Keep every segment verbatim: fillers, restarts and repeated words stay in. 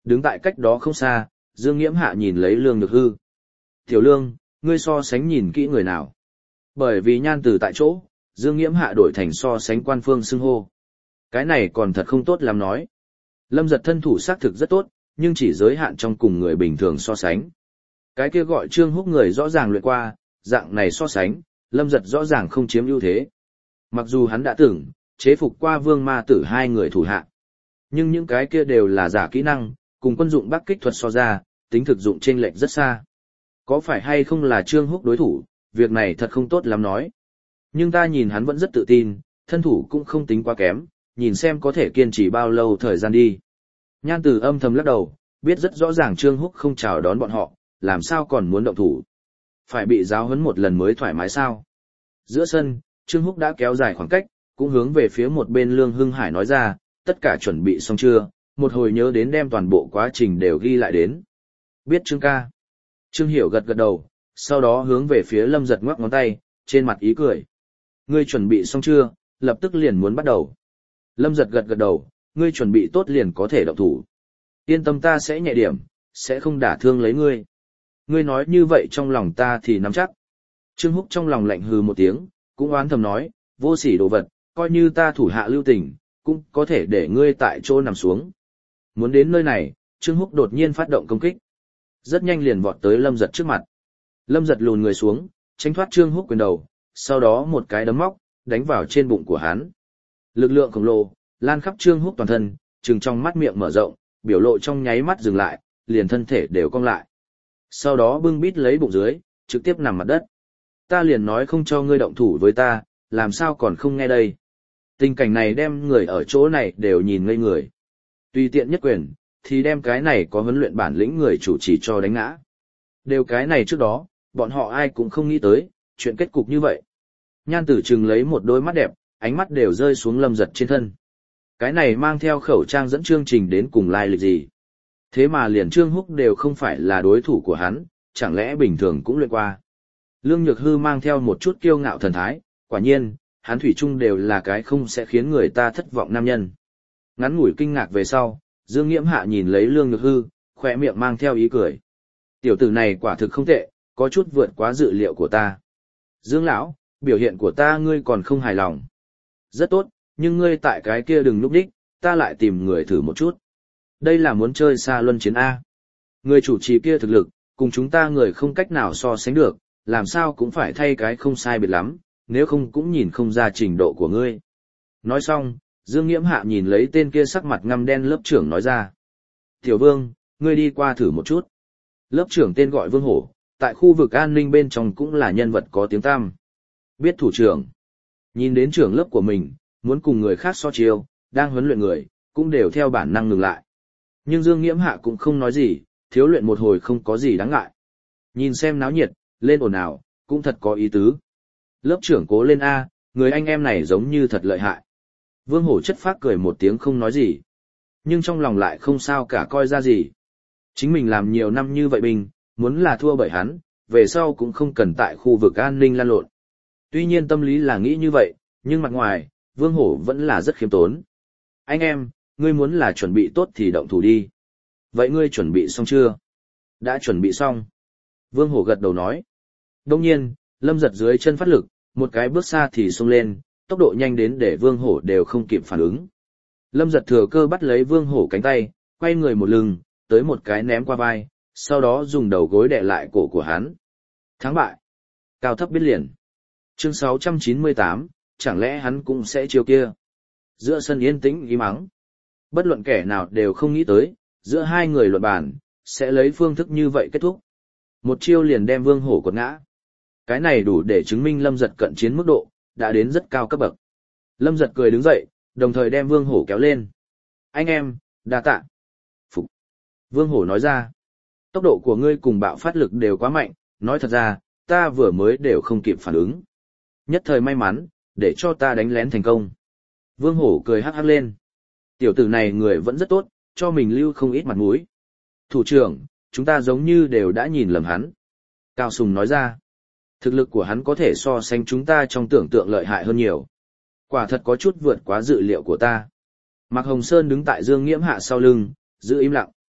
Đứng tại cách đó không xa, Dương Nghiễm Hạ nhìn lấy Lương Nhược Hư. Tiểu Lương, ngươi so sánh nhìn kỹ người nào? Bởi vì Nhan Tử tại chỗ, Dương Nghiễm Hạ đổi thành so sánh quan phương xưng hô. Cái này còn thật không tốt lắm nói. Lâm Giật thân thủ xác thực rất tốt, nhưng chỉ giới hạn trong cùng người bình thường so sánh. Cái kia gọi Trương Húc người rõ ràng luyện qua, dạng này so sánh, Lâm Giật rõ ràng không chiếm ưu thế. Mặc dù hắn đã từng chế phục qua Vương Ma Tử hai người thủ hạ, nhưng những cái kia đều là giả kỹ năng, cùng quân dụng Bắc Kích thuật so ra, tính thực dụng chênh lệch rất xa. Có phải hay không là Trương Húc đối thủ, việc này thật không tốt lắm nói. Nhưng ta nhìn hắn vẫn rất tự tin, thân thủ cũng không tính quá kém, nhìn xem có thể kiên trì bao lâu thời gian đi. Nhan Tử âm thầm lắc đầu, biết rất rõ ràng Trương Húc không chào đón bọn họ, làm sao còn muốn động thủ. Phải bị giáo huấn một lần mới thoải mái sao. Giữa sân, Trương Húc đã kéo dài khoảng cách, cũng hướng về phía một bên Lương Hưng Hải nói ra, tất cả chuẩn bị xong chưa, một hồi nhớ đến đem toàn bộ quá trình đều ghi lại đến. Biết Trương ca. Trương Hiểu gật gật đầu, sau đó hướng về phía Lâm Giật ngoắc ngón tay, trên mặt ý cười. Ngươi chuẩn bị xong chưa, lập tức liền muốn bắt đầu. Lâm Giật gật gật đầu, ngươi chuẩn bị tốt liền có thể động thủ. Yên tâm, ta sẽ nhẹ điểm, sẽ không đả thương lấy ngươi. Ngươi nói như vậy trong lòng ta thì nắm chắc. Trương Húc trong lòng lạnh hừ một tiếng, cũng oán thầm nói, vô sỉ đồ vật, coi như ta thủ hạ lưu tình, cũng có thể để ngươi tại chỗ nằm xuống. Muốn đến nơi này, Trương Húc đột nhiên phát động công kích. Rất nhanh liền vọt tới Lâm Giật trước mặt. Lâm Giật lùn người xuống, tránh thoát Trương Húc quyền đầu, sau đó một cái đấm móc, đánh vào trên bụng của hắn. Lực lượng khổng lồ, lan khắp Trương Húc toàn thân, trừng trong mắt miệng mở rộng, biểu lộ trong nháy mắt dừng lại, liền thân thể đều cong lại. Sau đó bưng bít lấy bụng dưới, trực tiếp nằm mặt đất. Ta liền nói không cho ngươi động thủ với ta, làm sao còn không nghe đây. Tình cảnh này đem người ở chỗ này đều nhìn ngây người. Tùy tiện nhất quyền, thì đem cái này có huấn luyện bản lĩnh người chủ trì cho đánh ngã. Đều cái này trước đó, bọn họ ai cũng không nghĩ tới, chuyện kết cục như vậy. Nhan Tử Trừng lấy một đôi mắt đẹp, ánh mắt đều rơi xuống Lâm Giật trên thân. Cái này mang theo khẩu trang dẫn chương trình đến cùng lai lịch gì. Thế mà liền Trương Húc đều không phải là đối thủ của hắn, chẳng lẽ bình thường cũng luyện qua. Lương Nhược Hư mang theo một chút kiêu ngạo thần thái, quả nhiên, hắn thủy chung đều là cái không sẽ khiến người ta thất vọng nam nhân. Ngắn ngủi kinh ngạc về sau, Dương Nghiễm Hạ nhìn lấy Lương Nhược Hư, khỏe miệng mang theo ý cười. Tiểu tử này quả thực không tệ, có chút vượt quá dự liệu của ta. Dương lão, biểu hiện của ta ngươi còn không hài lòng. Rất tốt, nhưng ngươi tại cái kia đừng núp đích, ta lại tìm người thử một chút. Đây là muốn chơi xa luân chiến A. Người chủ trì kia thực lực, cùng chúng ta người không cách nào so sánh được, làm sao cũng phải thay cái không sai biệt lắm, nếu không cũng nhìn không ra trình độ của ngươi. Nói xong, Dương Nghiễm Hạ nhìn lấy tên kia sắc mặt ngăm đen lớp trưởng nói ra. Tiểu Vương, ngươi đi qua thử một chút. Lớp trưởng tên gọi Vương Hổ, tại khu vực an ninh bên trong cũng là nhân vật có tiếng tăm. Biết thủ trưởng. Nhìn đến trưởng lớp của mình, muốn cùng người khác so chiêu, đang huấn luyện người, cũng đều theo bản năng ngừng lại. Nhưng Dương Nghiễm Hạ cũng không nói gì, thiếu luyện một hồi không có gì đáng ngại. Nhìn xem náo nhiệt, lên ồn ào, cũng thật có ý tứ. Lớp trưởng cố lên A, người anh em này giống như thật lợi hại. Vương Hổ chất phác cười một tiếng không nói gì. Nhưng trong lòng lại không sao cả coi ra gì. Chính mình làm nhiều năm như vậy bình, muốn là thua bởi hắn, về sau cũng không cần tại khu vực an ninh lan lộn. Tuy nhiên tâm lý là nghĩ như vậy, nhưng mặt ngoài, Vương Hổ vẫn là rất khiêm tốn. Anh em, ngươi muốn là chuẩn bị tốt thì động thủ đi. Vậy ngươi chuẩn bị xong chưa? Đã chuẩn bị xong. Vương Hổ gật đầu nói. Đông nhiên, Lâm Giật dưới chân phát lực, một cái bước xa thì xông lên, tốc độ nhanh đến để Vương Hổ đều không kịp phản ứng. Lâm Giật thừa cơ bắt lấy Vương Hổ cánh tay, quay người một lưng, tới một cái ném qua vai, sau đó dùng đầu gối đè lại cổ của hắn. Thắng bại. Cao thấp biết liền. Chương sáu trăm chín mươi tám, chẳng lẽ hắn cũng sẽ chiêu kia. Giữa sân yên tĩnh im ắng. Bất luận kẻ nào đều không nghĩ tới, giữa hai người luận bàn, sẽ lấy phương thức như vậy kết thúc. Một chiêu liền đem Vương Hổ quật ngã. Cái này đủ để chứng minh Lâm Giật cận chiến mức độ, đã đến rất cao cấp bậc. Lâm Giật cười đứng dậy, đồng thời đem Vương Hổ kéo lên. Anh em, đa tạ. Phục. Vương Hổ nói ra. Tốc độ của ngươi cùng bạo phát lực đều quá mạnh, nói thật ra, ta vừa mới đều không kịp phản ứng. Nhất thời may mắn, để cho ta đánh lén thành công. Vương Hổ cười hắc hắc lên. Tiểu tử này người vẫn rất tốt, cho mình lưu không ít mặt mũi. Thủ trưởng, chúng ta giống như đều đã nhìn lầm hắn. Cao Sùng nói ra. Thực lực của hắn có thể so sánh chúng ta trong tưởng tượng lợi hại hơn nhiều. Quả thật có chút vượt quá dự liệu của ta. Mạc Hồng Sơn đứng tại Dương Nghiễm Hạ sau lưng, giữ im lặng.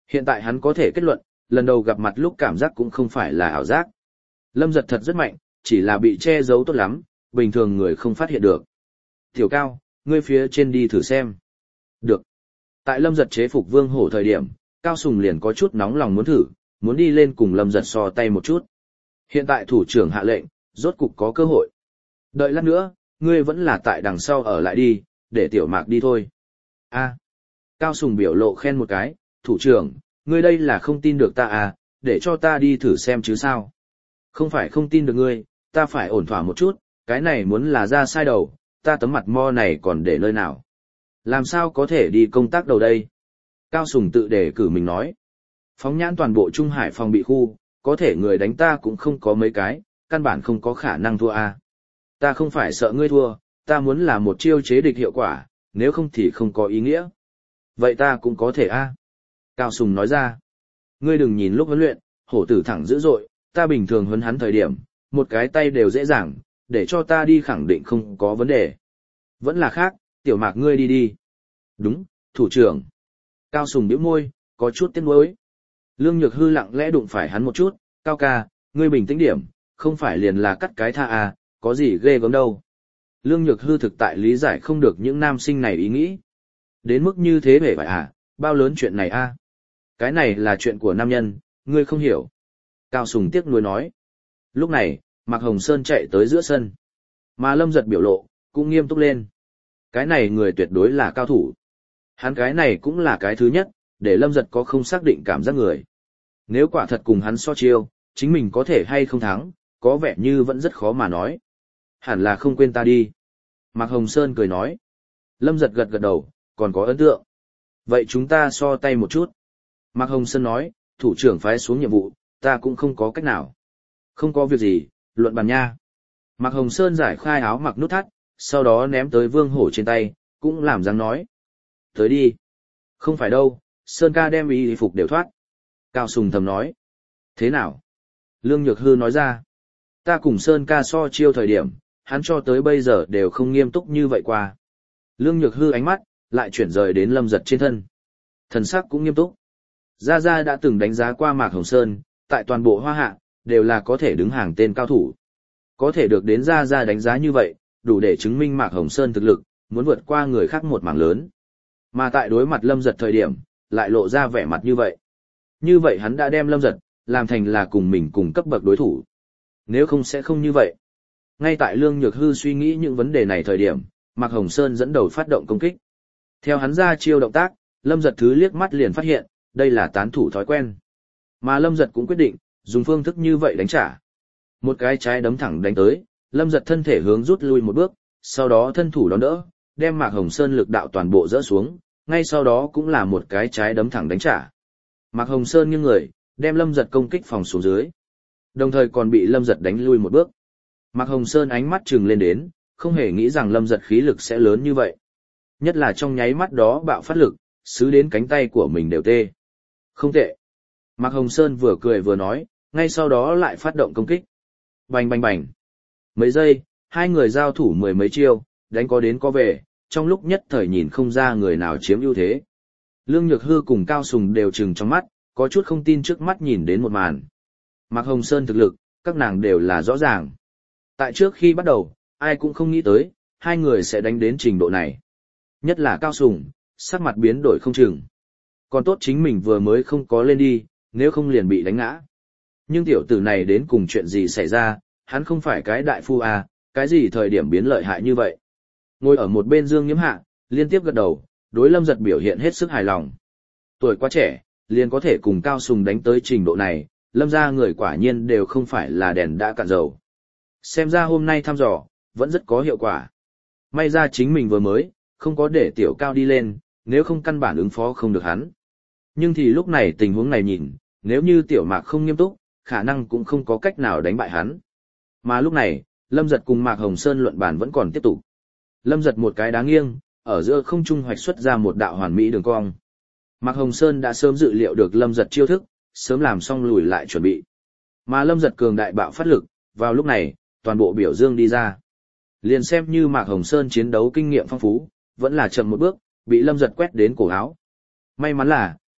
Hiện tại hắn có thể kết luận, lần đầu gặp mặt lúc cảm giác cũng không phải là ảo giác. Lâm Giật thật rất mạnh, chỉ là bị che giấu tốt lắm, bình thường người không phát hiện được. Tiểu Cao, ngươi phía trên đi thử xem. Được. Tại Lâm Giật chế phục Vương Hổ thời điểm, Cao Sùng liền có chút nóng lòng muốn thử, muốn đi lên cùng Lâm Giật so tay một chút. Hiện tại thủ trưởng hạ lệnh, rốt cục có cơ hội. Đợi lát nữa, ngươi vẫn là tại đằng sau ở lại đi, để Tiểu Mạc đi thôi. A. Cao Sùng biểu lộ khen một cái, thủ trưởng, ngươi đây là không tin được ta à, để cho ta đi thử xem chứ sao. Không phải không tin được ngươi, ta phải ổn thỏa một chút, cái này muốn là ra sai đầu, ta tấm mặt mo này còn để nơi nào. Làm sao có thể đi công tác đầu đây? Cao Sùng tự đề cử mình nói. Phóng nhãn toàn bộ Trung Hải phòng bị khu, có thể người đánh ta cũng không có mấy cái, căn bản không có khả năng thua a. Ta không phải sợ ngươi thua, ta muốn là một chiêu chế địch hiệu quả, nếu không thì không có ý nghĩa. Vậy ta cũng có thể a. Cao Sùng nói ra. Ngươi đừng nhìn lúc huấn luyện, hổ tử thẳng dữ dội, ta bình thường huấn hắn thời điểm, một cái tay đều dễ dàng, để cho ta đi khẳng định không có vấn đề. Vẫn là khác, Tiểu Mạc ngươi đi đi. Đúng, thủ trưởng. Cao Sùng bĩu môi, có chút tiếc nuối. Lương Nhược Hư lặng lẽ đụng phải hắn một chút, Cao ca, ngươi bình tĩnh điểm, không phải liền là cắt cái tha à, có gì ghê gớm đâu. Lương Nhược Hư thực tại lý giải không được những nam sinh này ý nghĩ. Đến mức như thế hề phải à, bao lớn chuyện này a? Cái này là chuyện của nam nhân, ngươi không hiểu. Cao Sùng tiếc nuối nói. Lúc này, Mạc Hồng Sơn chạy tới giữa sân. Mà Lâm Giật biểu lộ, cũng nghiêm túc lên. Cái này người tuyệt đối là cao thủ. Hắn cái này cũng là cái thứ nhất, để Lâm Giật có không xác định cảm giác người. Nếu quả thật cùng hắn so chiêu, chính mình có thể hay không thắng, có vẻ như vẫn rất khó mà nói. Hẳn là không quên ta đi. Mạc Hồng Sơn cười nói. Lâm Giật gật gật đầu, còn có ấn tượng. Vậy chúng ta so tay một chút. Mạc Hồng Sơn nói, thủ trưởng phái xuống nhiệm vụ, ta cũng không có cách nào. Không có việc gì, luận bàn nha. Mạc Hồng Sơn giải khai áo mặc nút thắt, sau đó ném tới Vương Hổ trên tay, cũng làm dáng nói. Tới đi. Không phải đâu, Sơn ca đem y phục đều thoát. Cao Sùng thầm nói. Thế nào? Lương Nhược Hư nói ra. Ta cùng Sơn ca so chiêu thời điểm, hắn cho tới bây giờ đều không nghiêm túc như vậy qua. Lương Nhược Hư ánh mắt, lại chuyển rời đến Lâm Giật trên thân. Thần sắc cũng nghiêm túc. Gia Gia đã từng đánh giá qua Mạc Hồng Sơn, tại toàn bộ Hoa Hạ, đều là có thể đứng hàng tên cao thủ. Có thể được đến Gia Gia đánh giá như vậy, đủ để chứng minh Mạc Hồng Sơn thực lực, muốn vượt qua người khác một mảng lớn. Mà tại đối mặt Lâm Giật thời điểm, lại lộ ra vẻ mặt như vậy. Như vậy hắn đã đem Lâm Giật, làm thành là cùng mình cùng cấp bậc đối thủ. Nếu không sẽ không như vậy. Ngay tại Lương Nhược Hư suy nghĩ những vấn đề này thời điểm, Mạc Hồng Sơn dẫn đầu phát động công kích. Theo hắn ra chiêu động tác, Lâm Giật thứ liếc mắt liền phát hiện, đây là tán thủ thói quen. Mà Lâm Giật cũng quyết định, dùng phương thức như vậy đánh trả. Một cái trái đấm thẳng đánh tới, Lâm Giật thân thể hướng rút lui một bước, sau đó thân thủ đón đỡ, đem Mạc Hồng Sơn lực đạo toàn bộ dỡ xuống, ngay sau đó cũng là một cái trái đấm thẳng đánh trả. Mạc Hồng Sơn nghiêng người, đem Lâm Giật công kích phòng xuống dưới. Đồng thời còn bị Lâm Giật đánh lui một bước. Mạc Hồng Sơn ánh mắt trừng lên đến, không hề nghĩ rằng Lâm Giật khí lực sẽ lớn như vậy. Nhất là trong nháy mắt đó bạo phát lực, xứ đến cánh tay của mình đều tê. Không tệ. Mạc Hồng Sơn vừa cười vừa nói, ngay sau đó lại phát động công kích. Bành bành bành. Mấy giây, hai người giao thủ mười mấy chiêu, đánh có đến có về, trong lúc nhất thời nhìn không ra người nào chiếm ưu thế. Lương Nhược Hư cùng Cao Sùng đều trừng trong mắt, có chút không tin trước mắt nhìn đến một màn. Mạc Hồng Sơn thực lực, các nàng đều là rõ ràng. Tại trước khi bắt đầu, ai cũng không nghĩ tới, hai người sẽ đánh đến trình độ này. Nhất là Cao Sùng, sắc mặt biến đổi không chừng. Còn tốt chính mình vừa mới không có lên đi, nếu không liền bị đánh ngã. Nhưng tiểu tử này đến cùng chuyện gì xảy ra, hắn không phải cái đại phu à, cái gì thời điểm biến lợi hại như vậy. Ngồi ở một bên Dương Nghiễm Hạ, liên tiếp gật đầu, đối Lâm Giật biểu hiện hết sức hài lòng. Tuổi quá trẻ, liền có thể cùng Cao Sùng đánh tới trình độ này, Lâm ra người quả nhiên đều không phải là đèn đã cạn dầu. Xem ra hôm nay thăm dò, vẫn rất có hiệu quả. May ra chính mình vừa mới, không có để tiểu Cao đi lên, nếu không căn bản ứng phó không được hắn. Nhưng thì lúc này tình huống này nhìn, nếu như tiểu Mạc không nghiêm túc, khả năng cũng không có cách nào đánh bại hắn. Mà lúc này, Lâm Giật cùng Mạc Hồng Sơn luận bàn vẫn còn tiếp tục. Lâm Giật một cái đá nghiêng, ở giữa không trung hoạch xuất ra một đạo hoàn mỹ đường cong. Mạc Hồng Sơn đã sớm dự liệu được Lâm Giật chiêu thức, sớm làm xong lùi lại chuẩn bị. Mà Lâm Giật cường đại bạo phát lực, vào lúc này, toàn bộ biểu dương đi ra. Liền xem như Mạc Hồng Sơn chiến đấu kinh nghiệm phong phú, vẫn là chậm một bước, bị Lâm Giật quét đến cổ áo. May mắn là,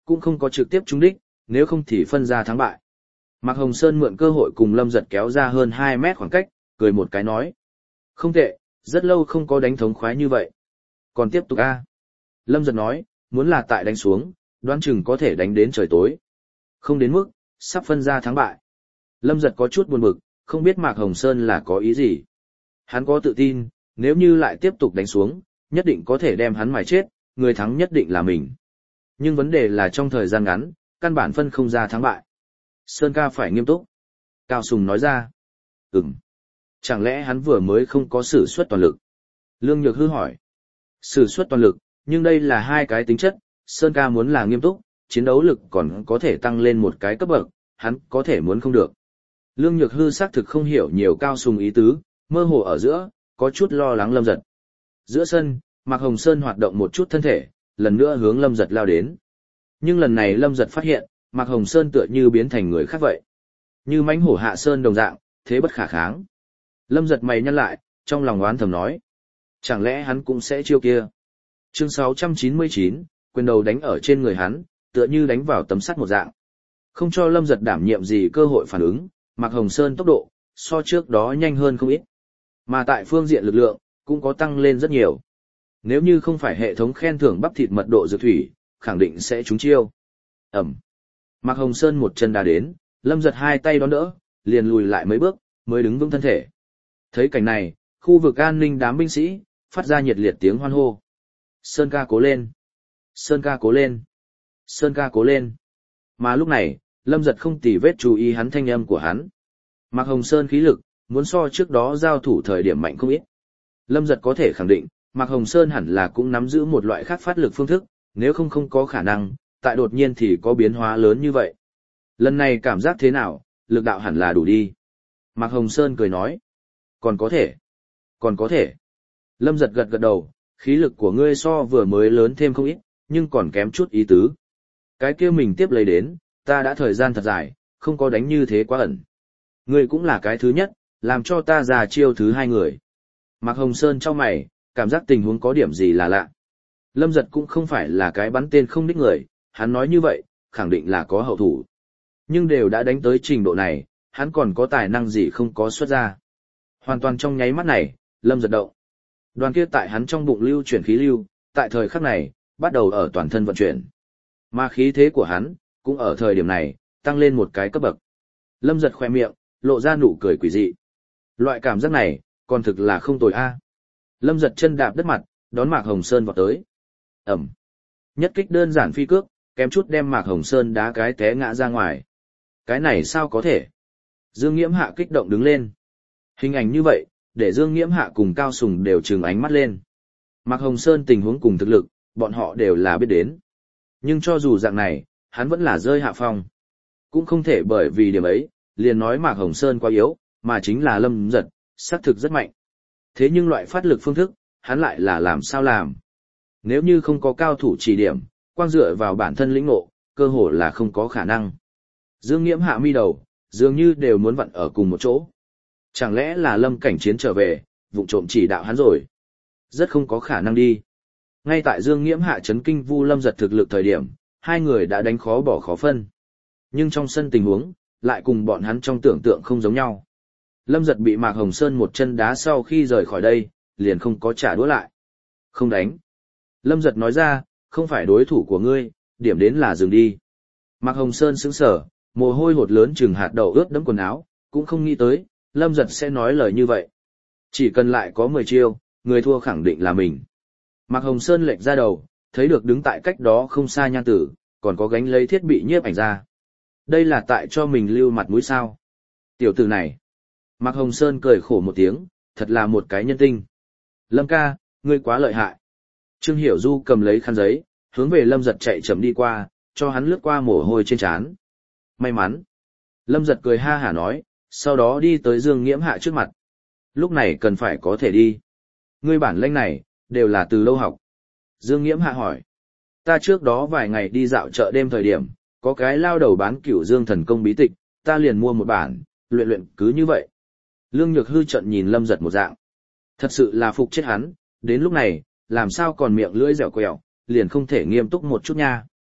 cũng không có trực tiếp trúng đích, nếu không thì phân ra thắng bại. Mạc Hồng Sơn mượn cơ hội cùng Lâm Giật kéo ra hơn hai mét khoảng cách, cười một cái nói. Không tệ, rất lâu không có đánh thống khoái như vậy. Còn tiếp tục a. Lâm Giật nói, muốn là tại đánh xuống, đoán chừng có thể đánh đến trời tối. Không đến mức, sắp phân ra thắng bại. Lâm Giật có chút buồn bực, không biết Mạc Hồng Sơn là có ý gì. Hắn có tự tin, nếu như lại tiếp tục đánh xuống, nhất định có thể đem hắn mài chết, người thắng nhất định là mình. Nhưng vấn đề là trong thời gian ngắn, căn bản phân không ra thắng bại. Sơn ca phải nghiêm túc. Cao Sùng nói ra. Ừm. Chẳng lẽ hắn vừa mới không có sử xuất toàn lực? Lương Nhược Hư hỏi. Sử xuất toàn lực, nhưng đây là hai cái tính chất, Sơn ca muốn là nghiêm túc, chiến đấu lực còn có thể tăng lên một cái cấp bậc, hắn có thể muốn không được. Lương Nhược Hư xác thực không hiểu nhiều Cao Sùng ý tứ, mơ hồ ở giữa, có chút lo lắng Lâm Giật. Giữa sân, Mạc Hồng Sơn hoạt động một chút thân thể, lần nữa hướng Lâm Giật lao đến. Nhưng lần này Lâm Giật phát hiện, Mạc Hồng Sơn tựa như biến thành người khác vậy. Như mãnh hổ hạ sơn đồng dạng, thế bất khả kháng. Lâm Giật mày nhăn lại, trong lòng oán thầm nói. Chẳng lẽ hắn cũng sẽ chiêu kia? Chương sáu trăm chín mươi chín, quyền đầu đánh ở trên người hắn, tựa như đánh vào tấm sắt một dạng. Không cho Lâm Giật đảm nhiệm gì cơ hội phản ứng, Mạc Hồng Sơn tốc độ, so trước đó nhanh hơn không ít. Mà tại phương diện lực lượng, cũng có tăng lên rất nhiều. Nếu như không phải hệ thống khen thưởng bắp thịt mật độ dược thủy, khẳng định sẽ trúng chiêu. Ẩm. Mạc Hồng Sơn một chân đá đến, Lâm Giật hai tay đón đỡ, liền lùi lại mấy bước, mới đứng vững thân thể. Thấy cảnh này, khu vực an ninh đám binh sĩ, phát ra nhiệt liệt tiếng hoan hô. Sơn ca cố lên! Sơn ca cố lên! Sơn ca cố lên! Mà lúc này, Lâm Giật không tì vết chú ý hắn thanh âm của hắn. Mạc Hồng Sơn khí lực, muốn so trước đó giao thủ thời điểm mạnh không ít. Lâm Giật có thể khẳng định, Mạc Hồng Sơn hẳn là cũng nắm giữ một loại khác phát lực phương thức, nếu không không có khả năng, tại đột nhiên thì có biến hóa lớn như vậy. Lần này cảm giác thế nào, lực đạo hẳn là đủ đi. Mạc Hồng Sơn cười nói. Còn có thể. Còn có thể. Lâm Giật gật gật đầu, khí lực của ngươi so vừa mới lớn thêm không ít, nhưng còn kém chút ý tứ. Cái kia mình tiếp lấy đến, ta đã thời gian thật dài, không có đánh như thế quá ẩn. Ngươi cũng là cái thứ nhất, làm cho ta ra chiêu thứ hai người. Mạc Hồng Sơn trong mày, cảm giác tình huống có điểm gì là lạ. Lâm Giật cũng không phải là cái bắn tên không đích người, hắn nói như vậy, khẳng định là có hậu thủ. Nhưng đều đã đánh tới trình độ này, hắn còn có tài năng gì không có xuất ra. Hoàn toàn trong nháy mắt này, Lâm Giật động. Đoàn kia tại hắn trong bụng lưu chuyển khí lưu, tại thời khắc này, bắt đầu ở toàn thân vận chuyển. Mà khí thế của hắn, cũng ở thời điểm này, tăng lên một cái cấp bậc. Lâm Giật khoe miệng, lộ ra nụ cười quỷ dị. Loại cảm giác này, còn thực là không tồi a. Lâm Giật chân đạp đất mặt, đón Mạc Hồng Sơn vào tới. Ẩm. Nhất kích đơn giản phi cước, kém chút đem Mạc Hồng Sơn đá cái té ngã ra ngoài. Cái này sao có thể? Dương Nghiễm Hạ kích động đứng lên. Hình ảnh như vậy, để Dương Nghiễm Hạ cùng Cao Sùng đều trừng ánh mắt lên. Mạc Hồng Sơn tình huống cùng thực lực, bọn họ đều là biết đến. Nhưng cho dù dạng này, hắn vẫn là rơi hạ phong. Cũng không thể bởi vì điểm ấy, liền nói Mạc Hồng Sơn quá yếu, mà chính là Lâm Giật, xác thực rất mạnh. Thế nhưng loại phát lực phương thức, hắn lại là làm sao làm. Nếu như không có cao thủ chỉ điểm, quang dựa vào bản thân lĩnh ngộ, cơ hồ là không có khả năng. Dương Nghiễm Hạ mi đầu, dường như đều muốn vặn ở cùng một chỗ. Chẳng lẽ là Lâm Cảnh Chiến trở về, vụng trộm chỉ đạo hắn rồi? Rất không có khả năng đi. Ngay tại Dương Nghiễm Hạ chấn kinh Vu Lâm Giật thực lực thời điểm, hai người đã đánh khó bỏ khó phân. Nhưng trong sân tình huống, lại cùng bọn hắn trong tưởng tượng không giống nhau. Lâm Giật bị Mạc Hồng Sơn một chân đá sau khi rời khỏi đây, liền không có trả đũa lại. Không đánh. Lâm Giật nói ra, không phải đối thủ của ngươi, điểm đến là dừng đi. Mạc Hồng Sơn sững sờ, mồ hôi hột lớn chừng hạt đậu ướt đẫm quần áo, cũng không nghĩ tới, Lâm Giật sẽ nói lời như vậy. Chỉ cần lại có mười chiêu, người thua khẳng định là mình. Mạc Hồng Sơn lệch ra đầu, thấy được đứng tại cách đó không xa Nhan Tử, còn có gánh lấy thiết bị nhiếp ảnh ra. Đây là tại cho mình lưu mặt mũi sao. Tiểu tử này. Mạc Hồng Sơn cười khổ một tiếng, thật là một cái nhân tinh. Lâm ca, ngươi quá lợi hại. Trương Hiểu Du cầm lấy khăn giấy, hướng về Lâm Giật chạy chậm đi qua, cho hắn lướt qua mồ hôi trên trán. May mắn. Lâm Giật cười ha hả nói, sau đó đi tới Dương Nghiễm Hạ trước mặt. Lúc này cần phải có thể đi. Ngươi bản lĩnh này, đều là từ lâu học. Dương Nghiễm Hạ hỏi. Ta trước đó vài ngày đi dạo chợ đêm thời điểm, có cái lao đầu bán Cửu Dương thần công bí tịch, ta liền mua một bản, luyện luyện cứ như vậy. Lương Nhược Hư trận nhìn Lâm Giật một dạng. Thật sự là phục chết hắn, đến lúc này, làm sao còn miệng lưỡi dẻo quẹo, liền không thể nghiêm túc một chút nha.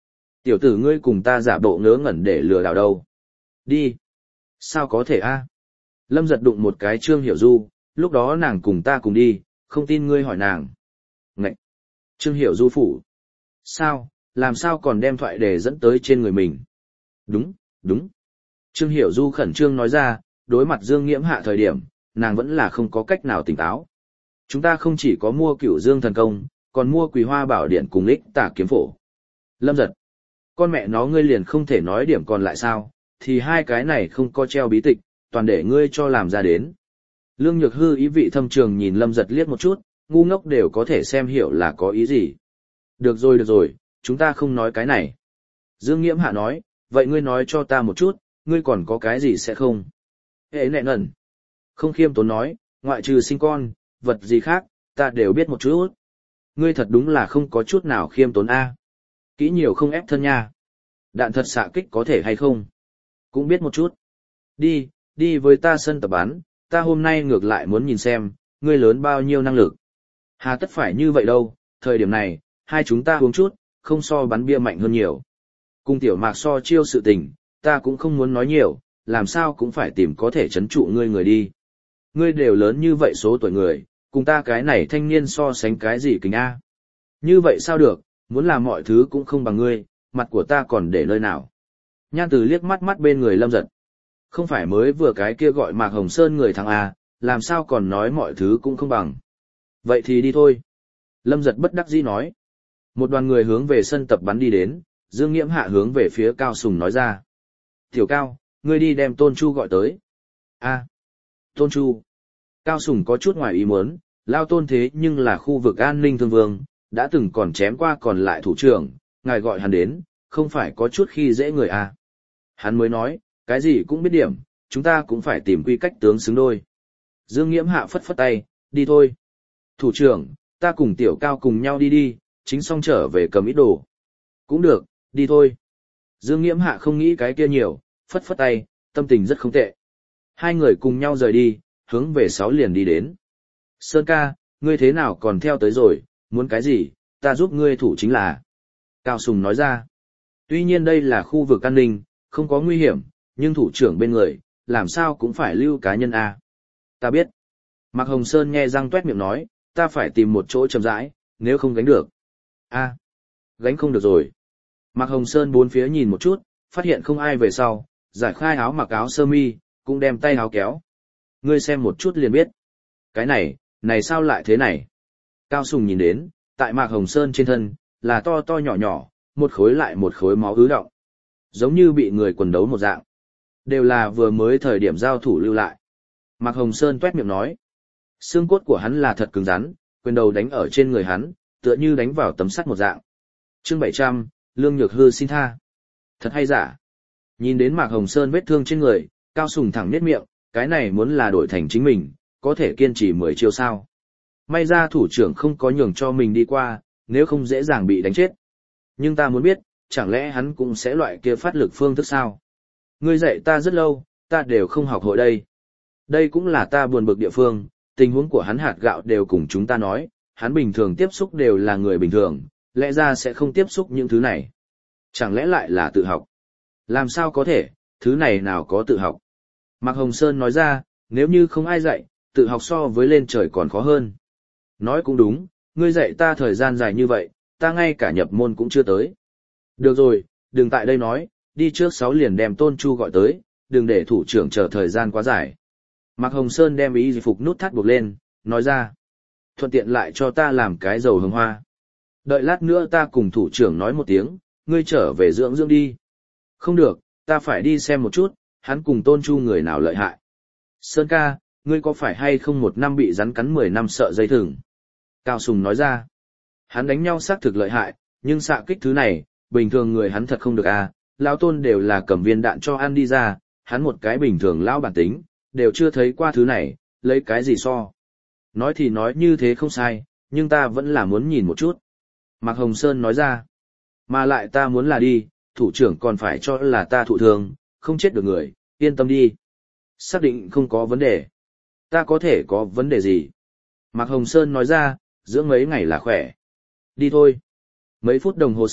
Tiểu tử ngươi cùng ta giả bộ ngớ ngẩn để lừa đảo đâu. Đi. Sao có thể a? Lâm giật đụng một cái Trương Hiểu Du, lúc đó nàng cùng ta cùng đi, không tin ngươi hỏi nàng. Ngậy! Trương Hiểu Du phủ. Sao, làm sao còn đem thoại đề dẫn tới trên người mình? Đúng, đúng. Trương Hiểu Du khẩn trương nói ra, đối mặt Dương Nghiễm Hạ thời điểm, nàng vẫn là không có cách nào tỉnh táo. Chúng ta không chỉ có mua Cửu Dương thần công, còn mua Quỳ Hoa Bảo Điện cùng Lích Tả kiếm phổ. Lâm giật. Con mẹ nó ngươi liền không thể nói điểm còn lại sao, thì hai cái này không có treo bí tịch, toàn để ngươi cho làm ra đến. Lương Nhược Hư ý vị thâm trường nhìn Lâm giật liếc một chút, ngu ngốc đều có thể xem hiểu là có ý gì. Được rồi được rồi, chúng ta không nói cái này. Dương Nghiễm Hạ nói, vậy ngươi nói cho ta một chút, ngươi còn có cái gì sẽ không? Hệ nệ nần. Không khiêm tốn nói, ngoại trừ sinh con, vật gì khác, ta đều biết một chút. Ngươi thật đúng là không có chút nào khiêm tốn a. Kỹ nhiều không ép thân nha. Đạn thật xạ kích có thể hay không? Cũng biết một chút. Đi, đi với ta sân tập bắn, ta hôm nay ngược lại muốn nhìn xem, ngươi lớn bao nhiêu năng lực. Hà tất phải như vậy đâu, thời điểm này, hai chúng ta uống chút, không so bắn bia mạnh hơn nhiều. Cùng tiểu mạc so chiêu sự tình, ta cũng không muốn nói nhiều, làm sao cũng phải tìm có thể chấn trụ ngươi người đi. Ngươi đều lớn như vậy số tuổi người, cùng ta cái này thanh niên so sánh cái gì kính A. Như vậy sao được, muốn làm mọi thứ cũng không bằng ngươi, mặt của ta còn để nơi nào. Nhan Từ liếc mắt mắt bên người Lâm giật. Không phải mới vừa cái kia gọi Mạc Hồng Sơn người thằng A, làm sao còn nói mọi thứ cũng không bằng. Vậy thì đi thôi. Lâm giật bất đắc dĩ nói. Một đoàn người hướng về sân tập bắn đi đến, Dương Nghiễm Hạ hướng về phía Cao Sùng nói ra. Tiểu Cao, ngươi đi đem Tôn Chu gọi tới. A, Tôn Chu. Cao Sùng có chút ngoài ý muốn, Lao Tôn thế nhưng là khu vực an ninh thương vương, đã từng còn chém qua còn lại thủ trưởng, ngài gọi hắn đến, không phải có chút khi dễ người à. Hắn mới nói, cái gì cũng biết điểm, chúng ta cũng phải tìm quy cách tướng xứng đôi. Dương Nghiễm Hạ phất phất tay, đi thôi. Thủ trưởng, ta cùng Tiểu Cao cùng nhau đi đi, chính xong trở về cầm ít đồ. Cũng được, đi thôi. Dương Nghiễm Hạ không nghĩ cái kia nhiều, phất phất tay, tâm tình rất không tệ. Hai người cùng nhau rời đi, hướng về sáu liền đi đến. Sơn ca, ngươi thế nào còn theo tới rồi, muốn cái gì, ta giúp ngươi thủ chính là. Cao Sùng nói ra. Tuy nhiên đây là khu vực an ninh, không có nguy hiểm, nhưng thủ trưởng bên người, làm sao cũng phải lưu cá nhân A. Ta biết. Mạc Hồng Sơn nghe răng tuét miệng nói, ta phải tìm một chỗ chậm rãi, nếu không gánh được. A, gánh không được rồi. Mạc Hồng Sơn bốn phía nhìn một chút, phát hiện không ai về sau, giải khai áo mặc áo sơ mi, cũng đem tay áo kéo. Ngươi xem một chút liền biết. Cái này, này sao lại thế này? Cao Sùng nhìn đến, tại Mạc Hồng Sơn trên thân, là to to nhỏ nhỏ, một khối lại một khối máu ứ động. Giống như bị người quần đấu một dạng. Đều là vừa mới thời điểm giao thủ lưu lại. Mạc Hồng Sơn tuét miệng nói. Xương cốt của hắn là thật cứng rắn, quyền đầu đánh ở trên người hắn, tựa như đánh vào tấm sắt một dạng. Chương bảy trăm, Lương Nhược Hư xin tha. Thật hay giả? Nhìn đến Mạc Hồng Sơn vết thương trên người, Cao Sùng thẳng nhếch miệng, cái này muốn là đổi thành chính mình, có thể kiên trì mười chiêu sao. May ra thủ trưởng không có nhường cho mình đi qua, nếu không dễ dàng bị đánh chết. Nhưng ta muốn biết, chẳng lẽ hắn cũng sẽ loại kia phát lực phương thức sao? Ngươi dạy ta rất lâu, ta đều không học hội đây. Đây cũng là ta buồn bực địa phương, tình huống của hắn hạt gạo đều cùng chúng ta nói, hắn bình thường tiếp xúc đều là người bình thường, lẽ ra sẽ không tiếp xúc những thứ này. Chẳng lẽ lại là tự học? Làm sao có thể, thứ này nào có tự học? Mạc Hồng Sơn nói ra, nếu như không ai dạy, tự học so với lên trời còn khó hơn. Nói cũng đúng, ngươi dạy ta thời gian dài như vậy, ta ngay cả nhập môn cũng chưa tới. Được rồi, đừng tại đây nói, đi trước sáu liền đem Tôn Chu gọi tới, đừng để thủ trưởng chờ thời gian quá dài. Mạc Hồng Sơn đem y phục nút thắt buộc lên, nói ra. Thuận tiện lại cho ta làm cái dầu hương hoa. Đợi lát nữa ta cùng thủ trưởng nói một tiếng, ngươi trở về dưỡng dưỡng đi. Không được, ta phải đi xem một chút, hắn cùng Tôn Chu người nào lợi hại. Sơn ca, ngươi có phải hay không một năm bị rắn cắn mười năm sợ dây thừng? Cao Sùng nói ra. Hắn đánh nhau xác thực lợi hại, nhưng xạ kích thứ này, bình thường người hắn thật không được à, lão Tôn đều là cầm viên đạn cho ăn đi ra, hắn một cái bình thường lão bản tính, đều chưa thấy qua thứ này, lấy cái gì so. Nói thì nói như thế không sai, nhưng ta vẫn là muốn nhìn một chút. Mạc Hồng Sơn nói ra. Mà lại ta muốn là đi, thủ trưởng còn phải cho là ta thụ thương, không chết được người, yên tâm đi. Xác định không có vấn đề. Ta có thể có vấn đề gì? Mạc Hồng Sơn nói ra, dưỡng mấy ngày là khỏe. Đi thôi. Mấy phút đồng hồ sau,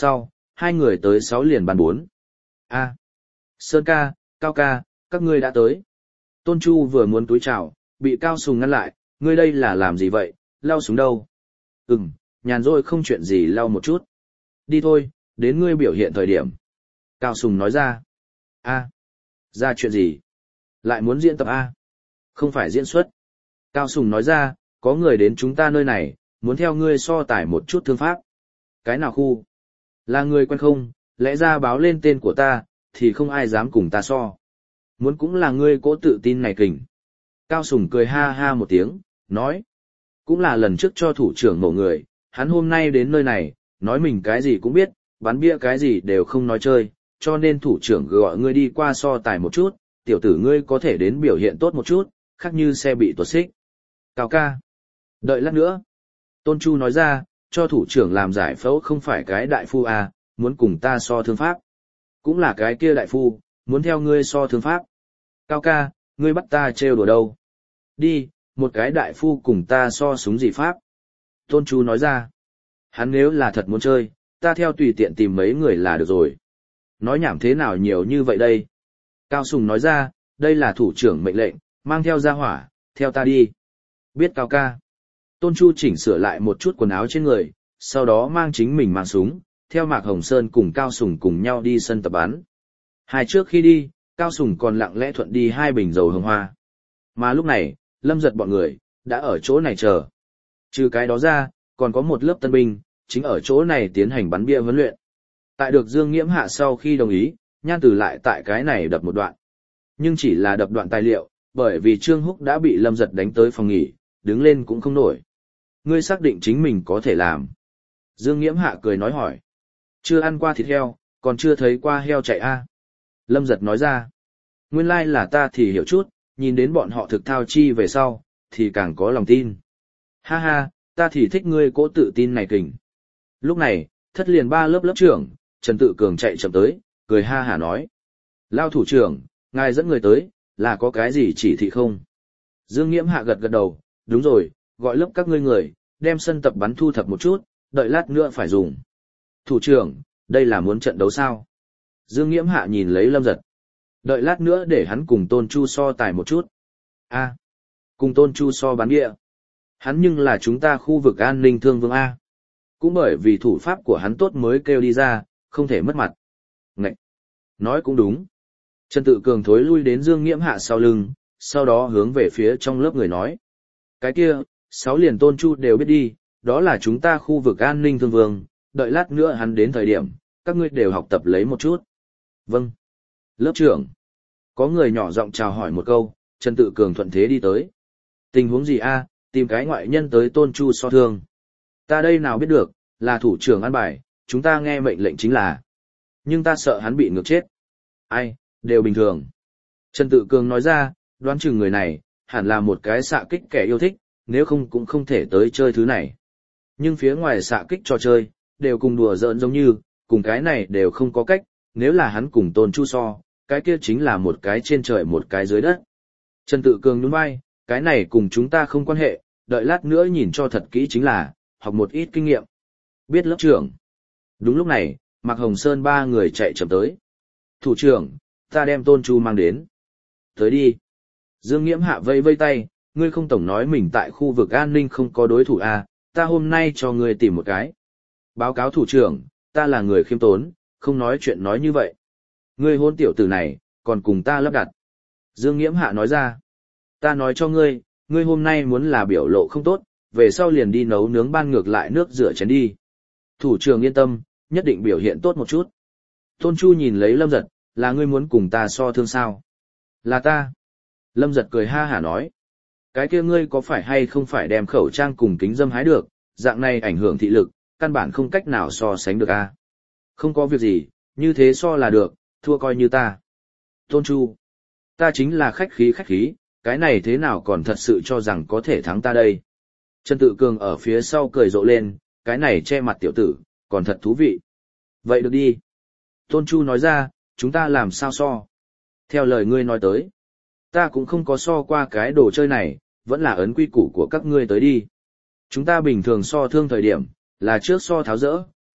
hai người tới sáu liền bàn bốn. A. Sơn ca, Cao ca, các ngươi đã tới. Tôn Chu vừa muốn túi chào, bị Cao Sùng ngăn lại, ngươi đây là làm gì vậy, lau súng đâu? Ừm, nhàn rỗi không chuyện gì lau một chút. Đi thôi, đến ngươi biểu hiện thời điểm. Cao Sùng nói ra. A. Ra chuyện gì? Lại muốn diễn tập A. Không phải diễn xuất. Cao Sùng nói ra, có người đến chúng ta nơi này, muốn theo ngươi so tải một chút thương pháp. Cái nào khu? Là người quen không, lẽ ra báo lên tên của ta, thì không ai dám cùng ta so. Muốn cũng là ngươi cố tự tin này kình. Cao Sùng cười ha ha một tiếng, nói. Cũng là lần trước cho thủ trưởng mổ người, hắn hôm nay đến nơi này, nói mình cái gì cũng biết, bắn bia cái gì đều không nói chơi, cho nên thủ trưởng gọi ngươi đi qua so tài một chút, tiểu tử ngươi có thể đến biểu hiện tốt một chút, khác như xe bị tuột xích. Cao ca. Đợi lát nữa. Tôn Chu nói ra, cho thủ trưởng làm giải phẫu không phải cái đại phu à, muốn cùng ta so thương pháp. Cũng là cái kia đại phu, muốn theo ngươi so thương pháp. Cao ca, ngươi bắt ta trêu đùa đâu? Đi, một cái đại phu cùng ta so súng gì pháp? Tôn Chu nói ra. Hắn nếu là thật muốn chơi, ta theo tùy tiện tìm mấy người là được rồi. Nói nhảm thế nào nhiều như vậy đây? Cao Sùng nói ra, đây là thủ trưởng mệnh lệnh, mang theo ra hỏa, theo ta đi. Biết Cao ca. Tôn Chu chỉnh sửa lại một chút quần áo trên người, sau đó mang chính mình mang súng, theo Mạc Hồng Sơn cùng Cao Sùng cùng nhau đi sân tập bắn. Hai trước khi đi, Cao Sùng còn lặng lẽ thuận đi hai bình dầu hương hoa. Mà lúc này, Lâm Giật bọn người, đã ở chỗ này chờ. Trừ cái đó ra, còn có một lớp tân binh, chính ở chỗ này tiến hành bắn bia huấn luyện. Tại được Dương Nghiễm hạ sau khi đồng ý, Nhan Tử lại tại cái này đập một đoạn. Nhưng chỉ là đập đoạn tài liệu, bởi vì Trương Húc đã bị Lâm Giật đánh tới phòng nghỉ, đứng lên cũng không nổi. Ngươi xác định chính mình có thể làm. Dương Nghiễm hạ cười nói hỏi. Chưa ăn qua thịt heo, còn chưa thấy qua heo chạy a à? Lâm Giật nói ra. Nguyên lai là ta thì hiểu chút, nhìn đến bọn họ thực thao chi về sau, thì càng có lòng tin. Ha ha, ta thì thích ngươi cố tự tin này kình. Lúc này, thất liền ba lớp lớp trưởng, Trần Tự Cường chạy chậm tới, cười ha hả nói. Lao thủ trưởng, ngài dẫn người tới, là có cái gì chỉ thị không? Dương Nghiễm hạ gật gật đầu, đúng rồi, gọi lớp các ngươi người, đem sân tập bắn thu thập một chút, đợi lát nữa phải dùng. Thủ trưởng, đây là muốn trận đấu sao? Dương Nghiễm hạ nhìn lấy Lâm Giật. Đợi lát nữa để hắn cùng Tôn Chu so tài một chút. A, cùng Tôn Chu so bắn địa. Hắn nhưng là chúng ta khu vực an ninh thương vương A. Cũng bởi vì thủ pháp của hắn tốt mới kêu đi ra, không thể mất mặt. Ngậy! Nói cũng đúng. Trần Tự Cường thối lui đến Dương Nghiễm hạ sau lưng, sau đó hướng về phía trong lớp người nói. Cái kia, sáu liền Tôn Chu đều biết đi, đó là chúng ta khu vực an ninh thương vương, đợi lát nữa hắn đến thời điểm, các ngươi đều học tập lấy một chút. Vâng. Lớp trưởng. Có người nhỏ giọng chào hỏi một câu, Trần Tự Cường thuận thế đi tới. Tình huống gì a? Tìm cái ngoại nhân tới Tôn Chu so thương. Ta đây nào biết được, là thủ trưởng an bài, chúng ta nghe mệnh lệnh chính là. Nhưng ta sợ hắn bị ngược chết. Ai, đều bình thường. Trần Tự Cường nói ra, đoán chừng người này, hẳn là một cái xạ kích kẻ yêu thích, nếu không cũng không thể tới chơi thứ này. Nhưng phía ngoài xạ kích trò chơi, đều cùng đùa giỡn giống như, cùng cái này đều không có cách, nếu là hắn cùng Tôn Chu so, cái kia chính là một cái trên trời một cái dưới đất. Trần Tự Cường nhún vai, cái này cùng chúng ta không quan hệ, đợi lát nữa nhìn cho thật kỹ chính là, học một ít kinh nghiệm. Biết lớp trưởng. Đúng lúc này, Mạc Hồng Sơn ba người chạy chậm tới. Thủ trưởng, ta đem Tôn Chu mang đến. Tới đi. Dương Nghiễm hạ vây vây tay, ngươi không tổng nói mình tại khu vực an ninh không có đối thủ à, ta hôm nay cho ngươi tìm một cái. Báo cáo thủ trưởng, ta là người khiêm tốn, không nói chuyện nói như vậy. Ngươi hôn tiểu tử này, còn cùng ta lắp đặt. Dương Nghiễm hạ nói ra. Ta nói cho ngươi, ngươi hôm nay muốn là biểu lộ không tốt, về sau liền đi nấu nướng ban ngược lại nước rửa chén đi. Thủ trưởng yên tâm, nhất định biểu hiện tốt một chút. Tôn Chu nhìn lấy Lâm Giật, là ngươi muốn cùng ta so thương sao? Là ta. Lâm Giật cười ha hả nói. Cái kia ngươi có phải hay không phải đem khẩu trang cùng kính dâm hái được, dạng này ảnh hưởng thị lực, căn bản không cách nào so sánh được a. Không có việc gì, như thế so là được, thua coi như ta. Tôn Chu. Ta chính là khách khí khách khí, cái này thế nào còn thật sự cho rằng có thể thắng ta đây. Trần Tự Cường ở phía sau cười rộ lên, cái này che mặt tiểu tử, còn thật thú vị. Vậy được đi. Tôn Chu nói ra, chúng ta làm sao so. Theo lời ngươi nói tới, ta cũng không có so qua cái đồ chơi này, vẫn là ấn quy củ của các ngươi tới đi. Chúng ta bình thường so thương thời điểm, là trước so tháo rỡ,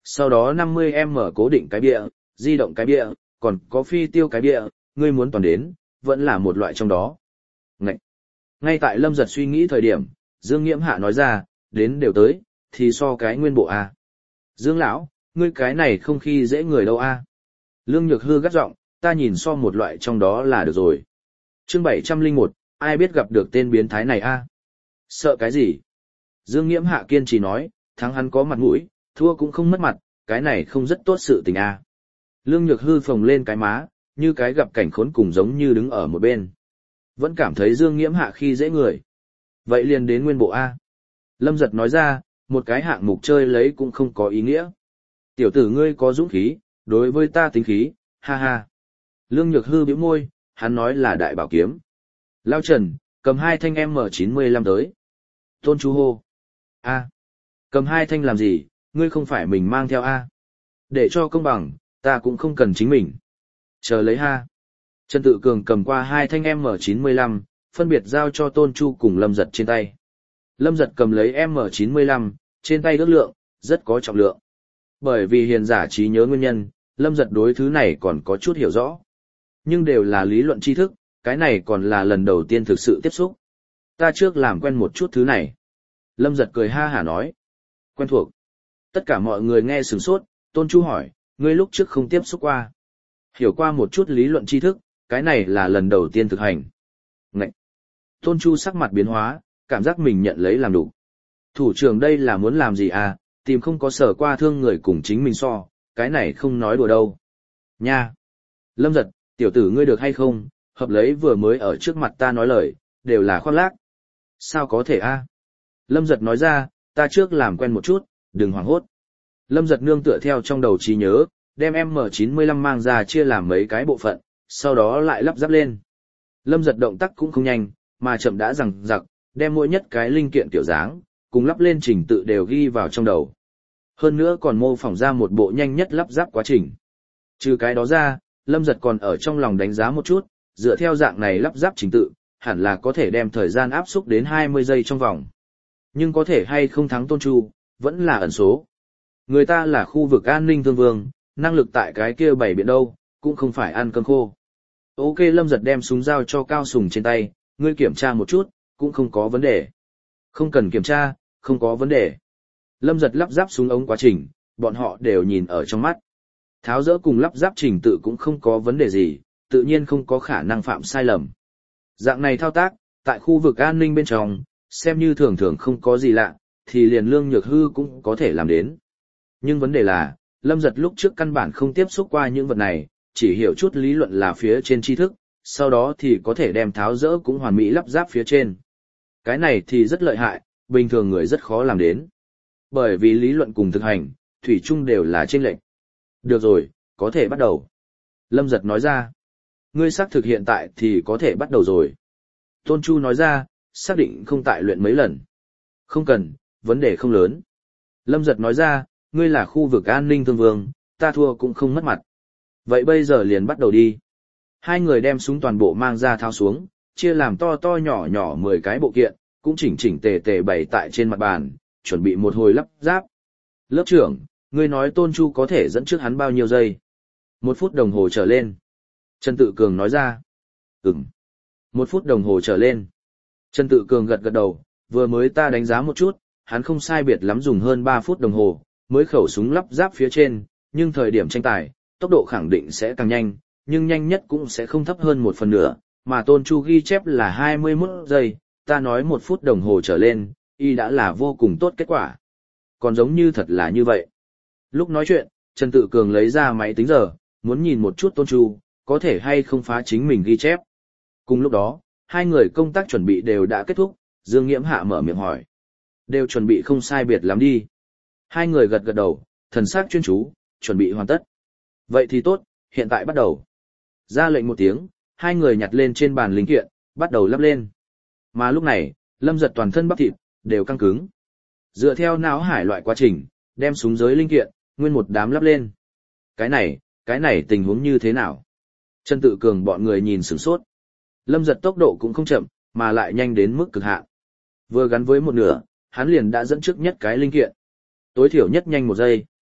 sau đó năm mươi m cố định cái bịa, di động cái bịa, còn có phi tiêu cái bịa, ngươi muốn toàn đến, vẫn là một loại trong đó. Ngậy! Ngay tại Lâm Giật suy nghĩ thời điểm, Dương Nghiễm Hạ nói ra, đến đều tới, thì so cái nguyên bộ a. Dương lão, ngươi cái này không khi dễ người đâu a. Lương Nhược Hư gắt giọng, ta nhìn so một loại trong đó là được rồi. Chương bảy trăm lẻ một, ai biết gặp được tên biến thái này a? Sợ cái gì? Dương Nghiễm Hạ kiên trì nói, thắng hắn có mặt mũi, thua cũng không mất mặt, cái này không rất tốt sự tình a. Lương Nhược Hư phồng lên cái má, như cái gặp cảnh khốn cùng giống như đứng ở một bên. Vẫn cảm thấy Dương Nghiễm Hạ khi dễ người. Vậy liền đến nguyên bộ A. Lâm Giật nói ra, một cái hạng mục chơi lấy cũng không có ý nghĩa. Tiểu tử ngươi có dũng khí, đối với ta tính khí, ha ha. Lương Nhược Hư bĩu môi, hắn nói là đại bảo kiếm. Lao Trần, cầm hai thanh M chín mươi lăm tới. Tôn Chú hô. A. Cầm hai thanh làm gì, ngươi không phải mình mang theo A. Để cho công bằng, ta cũng không cần chính mình. Chờ lấy ha. Trần Tự Cường cầm qua hai thanh M chín mươi lăm, phân biệt giao cho Tôn Chu cùng Lâm Giật trên tay. Lâm Giật cầm lấy M chín mươi lăm, trên tay ước lượng, rất có trọng lượng. Bởi vì hiền giả trí nhớ nguyên nhân, Lâm Giật đối thứ này còn có chút hiểu rõ. Nhưng đều là lý luận tri thức, cái này còn là lần đầu tiên thực sự tiếp xúc. Ta trước làm quen một chút thứ này. Lâm Giật cười ha hả nói. Quen thuộc. Tất cả mọi người nghe sửng sốt, Tôn Chu hỏi, ngươi lúc trước không tiếp xúc qua. Hiểu qua một chút lý luận tri thức, cái này là lần đầu tiên thực hành. Ngậy! Tôn Chu sắc mặt biến hóa, cảm giác mình nhận lấy làm đủ. Thủ trưởng đây là muốn làm gì à, tìm không có sở qua thương người cùng chính mình so, cái này không nói đùa đâu. Nha! Lâm Giật, tiểu tử ngươi được hay không, hợp lấy vừa mới ở trước mặt ta nói lời, đều là khoác lác. Sao có thể a? Lâm Giật nói ra, ta trước làm quen một chút, đừng hoảng hốt. Lâm Giật nương tựa theo trong đầu trí nhớ, đem M chín mươi lăm mang ra chia làm mấy cái bộ phận, sau đó lại lắp ráp lên. Lâm Giật động tác cũng không nhanh, mà chậm đã rằng giặc, đem mỗi nhất cái linh kiện kiểu dáng, cùng lắp lên trình tự đều ghi vào trong đầu. Hơn nữa còn mô phỏng ra một bộ nhanh nhất lắp ráp quá trình. Trừ cái đó ra, Lâm Giật còn ở trong lòng đánh giá một chút, dựa theo dạng này lắp ráp trình tự, hẳn là có thể đem thời gian áp xúc đến hai mươi giây trong vòng. Nhưng có thể hay không thắng Tôn Chu, vẫn là ẩn số. Người ta là khu vực an ninh thương vương, năng lực tại cái kia bảy biển đâu, cũng không phải ăn cơm khô. Ok, Lâm Giật đem súng dao cho Cao Sùng trên tay, ngươi kiểm tra một chút, cũng không có vấn đề. Không cần kiểm tra, không có vấn đề. Lâm Giật lắp ráp súng ống quá trình, bọn họ đều nhìn ở trong mắt. Tháo dỡ cùng lắp ráp trình tự cũng không có vấn đề gì, tự nhiên không có khả năng phạm sai lầm. Dạng này thao tác, tại khu vực an ninh bên trong, xem như thường thường không có gì lạ, thì liền Lương Nhược Hư cũng có thể làm đến. Nhưng vấn đề là, Lâm Giật lúc trước căn bản không tiếp xúc qua những vật này, chỉ hiểu chút lý luận là phía trên tri thức, sau đó thì có thể đem tháo dỡ cũng hoàn mỹ lắp ráp phía trên. Cái này thì rất lợi hại, bình thường người rất khó làm đến. Bởi vì lý luận cùng thực hành, thủy chung đều là chênh lệch. Được rồi, có thể bắt đầu. Lâm Giật nói ra. Ngươi xác thực hiện tại thì có thể bắt đầu rồi. Tôn Chu nói ra, xác định không tại luyện mấy lần. Không cần, vấn đề không lớn. Lâm Giật nói ra, ngươi là khu vực an ninh thương vương, ta thua cũng không mất mặt. Vậy bây giờ liền bắt đầu đi. Hai người đem súng toàn bộ mang ra thao xuống, chia làm to to nhỏ nhỏ mười cái bộ kiện, cũng chỉnh chỉnh tề tề bày tại trên mặt bàn, chuẩn bị một hồi lắp ráp. Lớp trưởng, ngươi nói Tôn Chu có thể dẫn trước hắn bao nhiêu giây? Một phút đồng hồ trở lên. Trần Tự Cường nói ra. Ừm. Một phút đồng hồ trở lên. Trần Tự Cường gật gật đầu, vừa mới ta đánh giá một chút, hắn không sai biệt lắm dùng hơn ba phút đồng hồ, mới khẩu súng lắp ráp phía trên, nhưng thời điểm tranh tài, tốc độ khẳng định sẽ càng nhanh, nhưng nhanh nhất cũng sẽ không thấp hơn một phần nửa, mà Tôn Chu ghi chép là hai mươi mốt giây, ta nói một phút đồng hồ trở lên, y đã là vô cùng tốt kết quả. Còn giống như thật là như vậy. Lúc nói chuyện, Trần Tự Cường lấy ra máy tính giờ, muốn nhìn một chút Tôn Chu, có thể hay không phá chính mình ghi chép. Cùng lúc đó, hai người công tác chuẩn bị đều đã kết thúc, Dương Nghiễm Hạ mở miệng hỏi. Đều chuẩn bị không sai biệt lắm đi. Hai người gật gật đầu, thần sắc chuyên chú, chuẩn bị hoàn tất. Vậy thì tốt, hiện tại bắt đầu. Ra lệnh một tiếng, hai người nhặt lên trên bàn linh kiện, bắt đầu lắp lên. Mà lúc này, Lâm Giật toàn thân bắp thịt, đều căng cứng. Dựa theo não hải loại quá trình, đem súng giới linh kiện, nguyên một đám lắp lên. Cái này, cái này tình huống như thế nào? Trần Tự Cường bọn người nhìn sửng sốt. Lâm Giật tốc độ cũng không chậm, mà lại nhanh đến mức cực hạn. Vừa gắn với một nửa, hắn liền đã dẫn trước nhất cái linh kiện. Tối thiểu nhất nhanh một giây.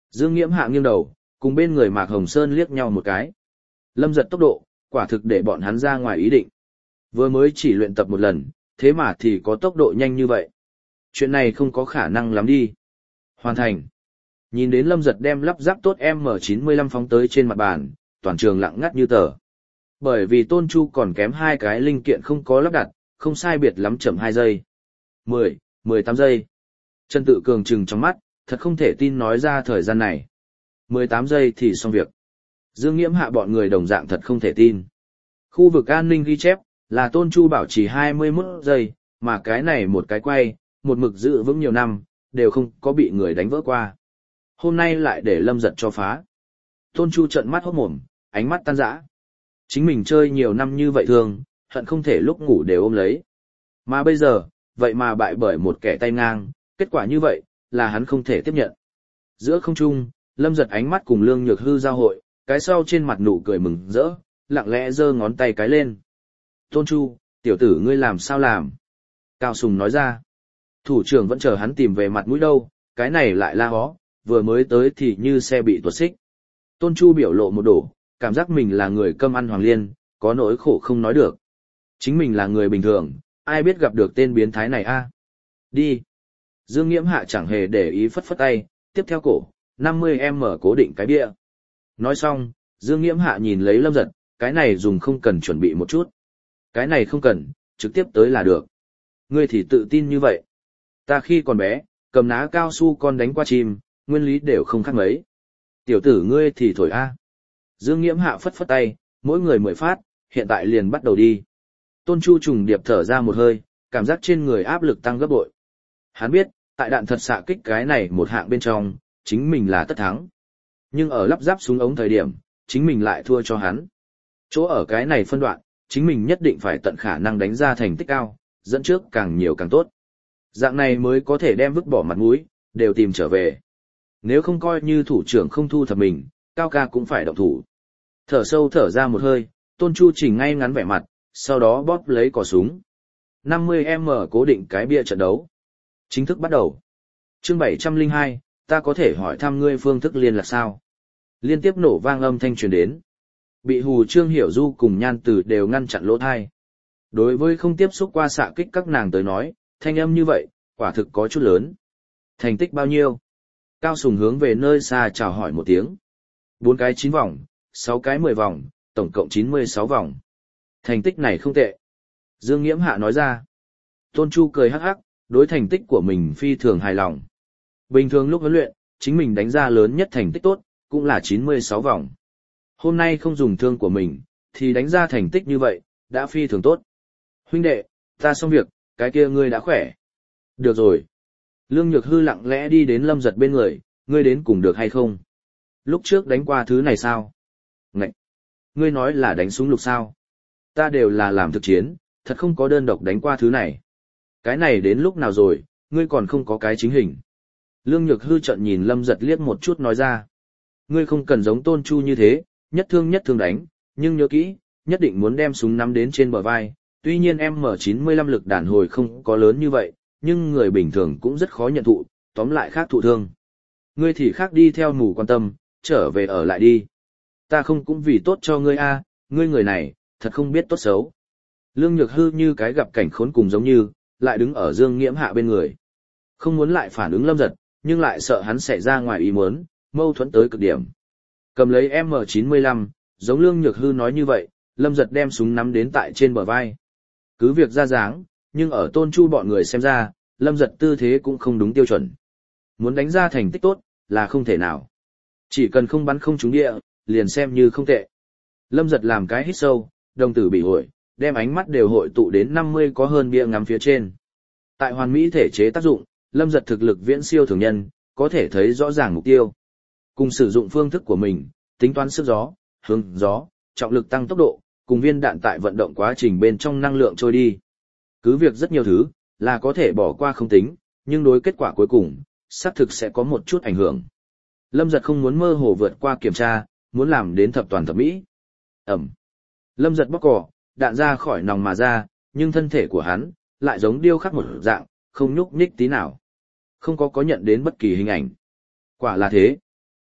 Dương Nghiễm hạ nghiêng đầu, cùng bên người Mạc Hồng Sơn liếc nhau một cái. Lâm Giật tốc độ, quả thực để bọn hắn ra ngoài ý định. Vừa mới chỉ luyện tập một lần, thế mà thì có tốc độ nhanh như vậy. Chuyện này không có khả năng lắm đi. Hoàn thành. Nhìn đến Lâm Giật đem lắp ráp tốt M chín mươi lăm phóng tới trên mặt bàn, toàn trường lặng ngắt như tờ. Bởi vì Tôn Chu còn kém hai cái linh kiện không có lắp đặt, không sai biệt lắm chậm hai giây. mười, mười tám giây. Trần Tự Cường trừng trong mắt, thật không thể tin nói ra thời gian này. mười tám giây thì xong việc. Dương Nghiễm hạ bọn người đồng dạng thật không thể tin. Khu vực an ninh ghi chép, là Tôn Chu bảo trì hai mươi mốt giây, mà cái này một cái quay, một mực giữ vững nhiều năm, đều không có bị người đánh vỡ qua. Hôm nay lại để Lâm Giật cho phá. Tôn Chu trợn mắt hốt mồm, ánh mắt tan rã. Chính mình chơi nhiều năm như vậy thường, hận không thể lúc ngủ đều ôm lấy. Mà bây giờ, vậy mà bại bởi một kẻ tay ngang, kết quả như vậy, là hắn không thể tiếp nhận. Giữa không trung, Lâm Giật ánh mắt cùng Lương Nhược Hư giao hội, cái sau trên mặt nụ cười mừng rỡ, lặng lẽ giơ ngón tay cái lên. Tôn Chu, tiểu tử ngươi làm sao làm? Cao Sùng nói ra. Thủ trưởng vẫn chờ hắn tìm về mặt mũi đâu, cái này lại la hó, vừa mới tới thì như xe bị tuột xích. Tôn Chu biểu lộ một đổ, cảm giác mình là người cơm ăn hoàng liên, có nỗi khổ không nói được. Chính mình là người bình thường, ai biết gặp được tên biến thái này a? Đi. Dương Nghiễm hạ chẳng hề để ý phất phất tay, tiếp theo cổ, năm mươi em mở cố định cái bia. Nói xong, Dương Nghiễm hạ nhìn lấy Lâm Giật, cái này dùng không cần chuẩn bị một chút. Cái này không cần, trực tiếp tới là được. Ngươi thì tự tin như vậy. Ta khi còn bé, cầm ná cao su con đánh qua chim, nguyên lý đều không khác mấy. Tiểu tử ngươi thì thổi a. Dương Nghiễm hạ phất phất tay, mỗi người mười phát, hiện tại liền bắt đầu đi. Tôn Chu trùng điệp thở ra một hơi, cảm giác trên người áp lực tăng gấp bội. Hắn biết, tại đạn thật xạ kích cái này một hạng bên trong, chính mình là tất thắng. Nhưng ở lắp ráp súng ống thời điểm, chính mình lại thua cho hắn. Chỗ ở cái này phân đoạn, chính mình nhất định phải tận khả năng đánh ra thành tích cao, dẫn trước càng nhiều càng tốt. Dạng này mới có thể đem vứt bỏ mặt mũi, đều tìm trở về. Nếu không coi như thủ trưởng không thu thập mình, Cao ca cũng phải động thủ. Thở sâu thở ra một hơi, Tôn Chu chỉnh ngay ngắn vẻ mặt, sau đó bóp lấy cò súng. năm mươi em mở cố định cái bia trận đấu. Chính thức bắt đầu. Chương bảy trăm lẻ hai, ta có thể hỏi thăm ngươi phương thức liên lạc sao? Liên tiếp nổ vang âm thanh truyền đến. Bị hù Trương Hiểu Du cùng Nhan Từ đều ngăn chặn lỗ tai. Đối với không tiếp xúc qua xạ kích các nàng tới nói, thanh âm như vậy, quả thực có chút lớn. Thành tích bao nhiêu? Cao Sùng hướng về nơi xa chào hỏi một tiếng. Bốn cái chín vòng, sáu cái mười vòng, tổng cộng chín mươi sáu vòng. Thành tích này không tệ. Dương Nghiễm hạ nói ra. Tôn Chu cười hắc hắc, đối thành tích của mình phi thường hài lòng. Bình thường lúc huấn luyện, chính mình đánh ra lớn nhất thành tích tốt, cũng là chín mươi sáu vòng. Hôm nay không dùng thương của mình, thì đánh ra thành tích như vậy, đã phi thường tốt. Huynh đệ, ta xong việc, cái kia ngươi đã khỏe. Được rồi. Lương Nhược Hư lặng lẽ đi đến Lâm Giật bên người, ngươi đến cùng được hay không? Lúc trước đánh qua thứ này sao? Ngậy! Ngươi nói là đánh súng lục sao? Ta đều là làm thực chiến, thật không có đơn độc đánh qua thứ này. Cái này đến lúc nào rồi, ngươi còn không có cái chính hình. Lương Nhược Hư trợn nhìn Lâm Giật liếc một chút nói ra. Ngươi không cần giống Tôn Chu như thế, nhất thương nhất thương đánh, nhưng nhớ kỹ, nhất định muốn đem súng nắm đến trên bờ vai. Tuy nhiên em M chín mươi lăm lực đàn hồi không có lớn như vậy, nhưng người bình thường cũng rất khó nhận thụ, tóm lại khác thụ thương. Ngươi thì khác đi theo mù quan tâm, trở về ở lại đi. Ta không cũng vì tốt cho ngươi a, ngươi người này, thật không biết tốt xấu. Lương Nhược Hư như cái gặp cảnh khốn cùng giống như, lại đứng ở Dương Nghiễm hạ bên người. Không muốn lại phản ứng Lâm Giật, nhưng lại sợ hắn xảy ra ngoài ý muốn, mâu thuẫn tới cực điểm. Cầm lấy em M chín mươi lăm, giống Lương Nhược Hư nói như vậy, Lâm Giật đem súng nắm đến tại trên bờ vai. Cứ việc ra dáng, nhưng ở Tôn Chu bọn người xem ra, Lâm Giật tư thế cũng không đúng tiêu chuẩn. Muốn đánh ra thành tích tốt, là không thể nào. Chỉ cần không bắn không trúng địa, liền xem như không tệ. Lâm Giật làm cái hít sâu, đồng tử bị hội, đem ánh mắt đều hội tụ đến năm mươi có hơn bia ngắm phía trên. Tại hoàn mỹ thể chế tác dụng, Lâm Giật thực lực viễn siêu thường nhân, có thể thấy rõ ràng mục tiêu. Cùng sử dụng phương thức của mình, tính toán sức gió, hướng gió, trọng lực tăng tốc độ, cùng viên đạn tại vận động quá trình bên trong năng lượng trôi đi. Cứ việc rất nhiều thứ, là có thể bỏ qua không tính, nhưng đối kết quả cuối cùng, xác thực sẽ có một chút ảnh hưởng. Lâm Giật không muốn mơ hồ vượt qua kiểm tra, muốn làm đến thập toàn thập mỹ. Ẩm. Lâm Giật bóc cỏ, đạn ra khỏi nòng mà ra, nhưng thân thể của hắn, lại giống điêu khắc một dạng, không nhúc nhích tí nào. Không có có nhận đến bất kỳ hình ảnh. Quả là thế.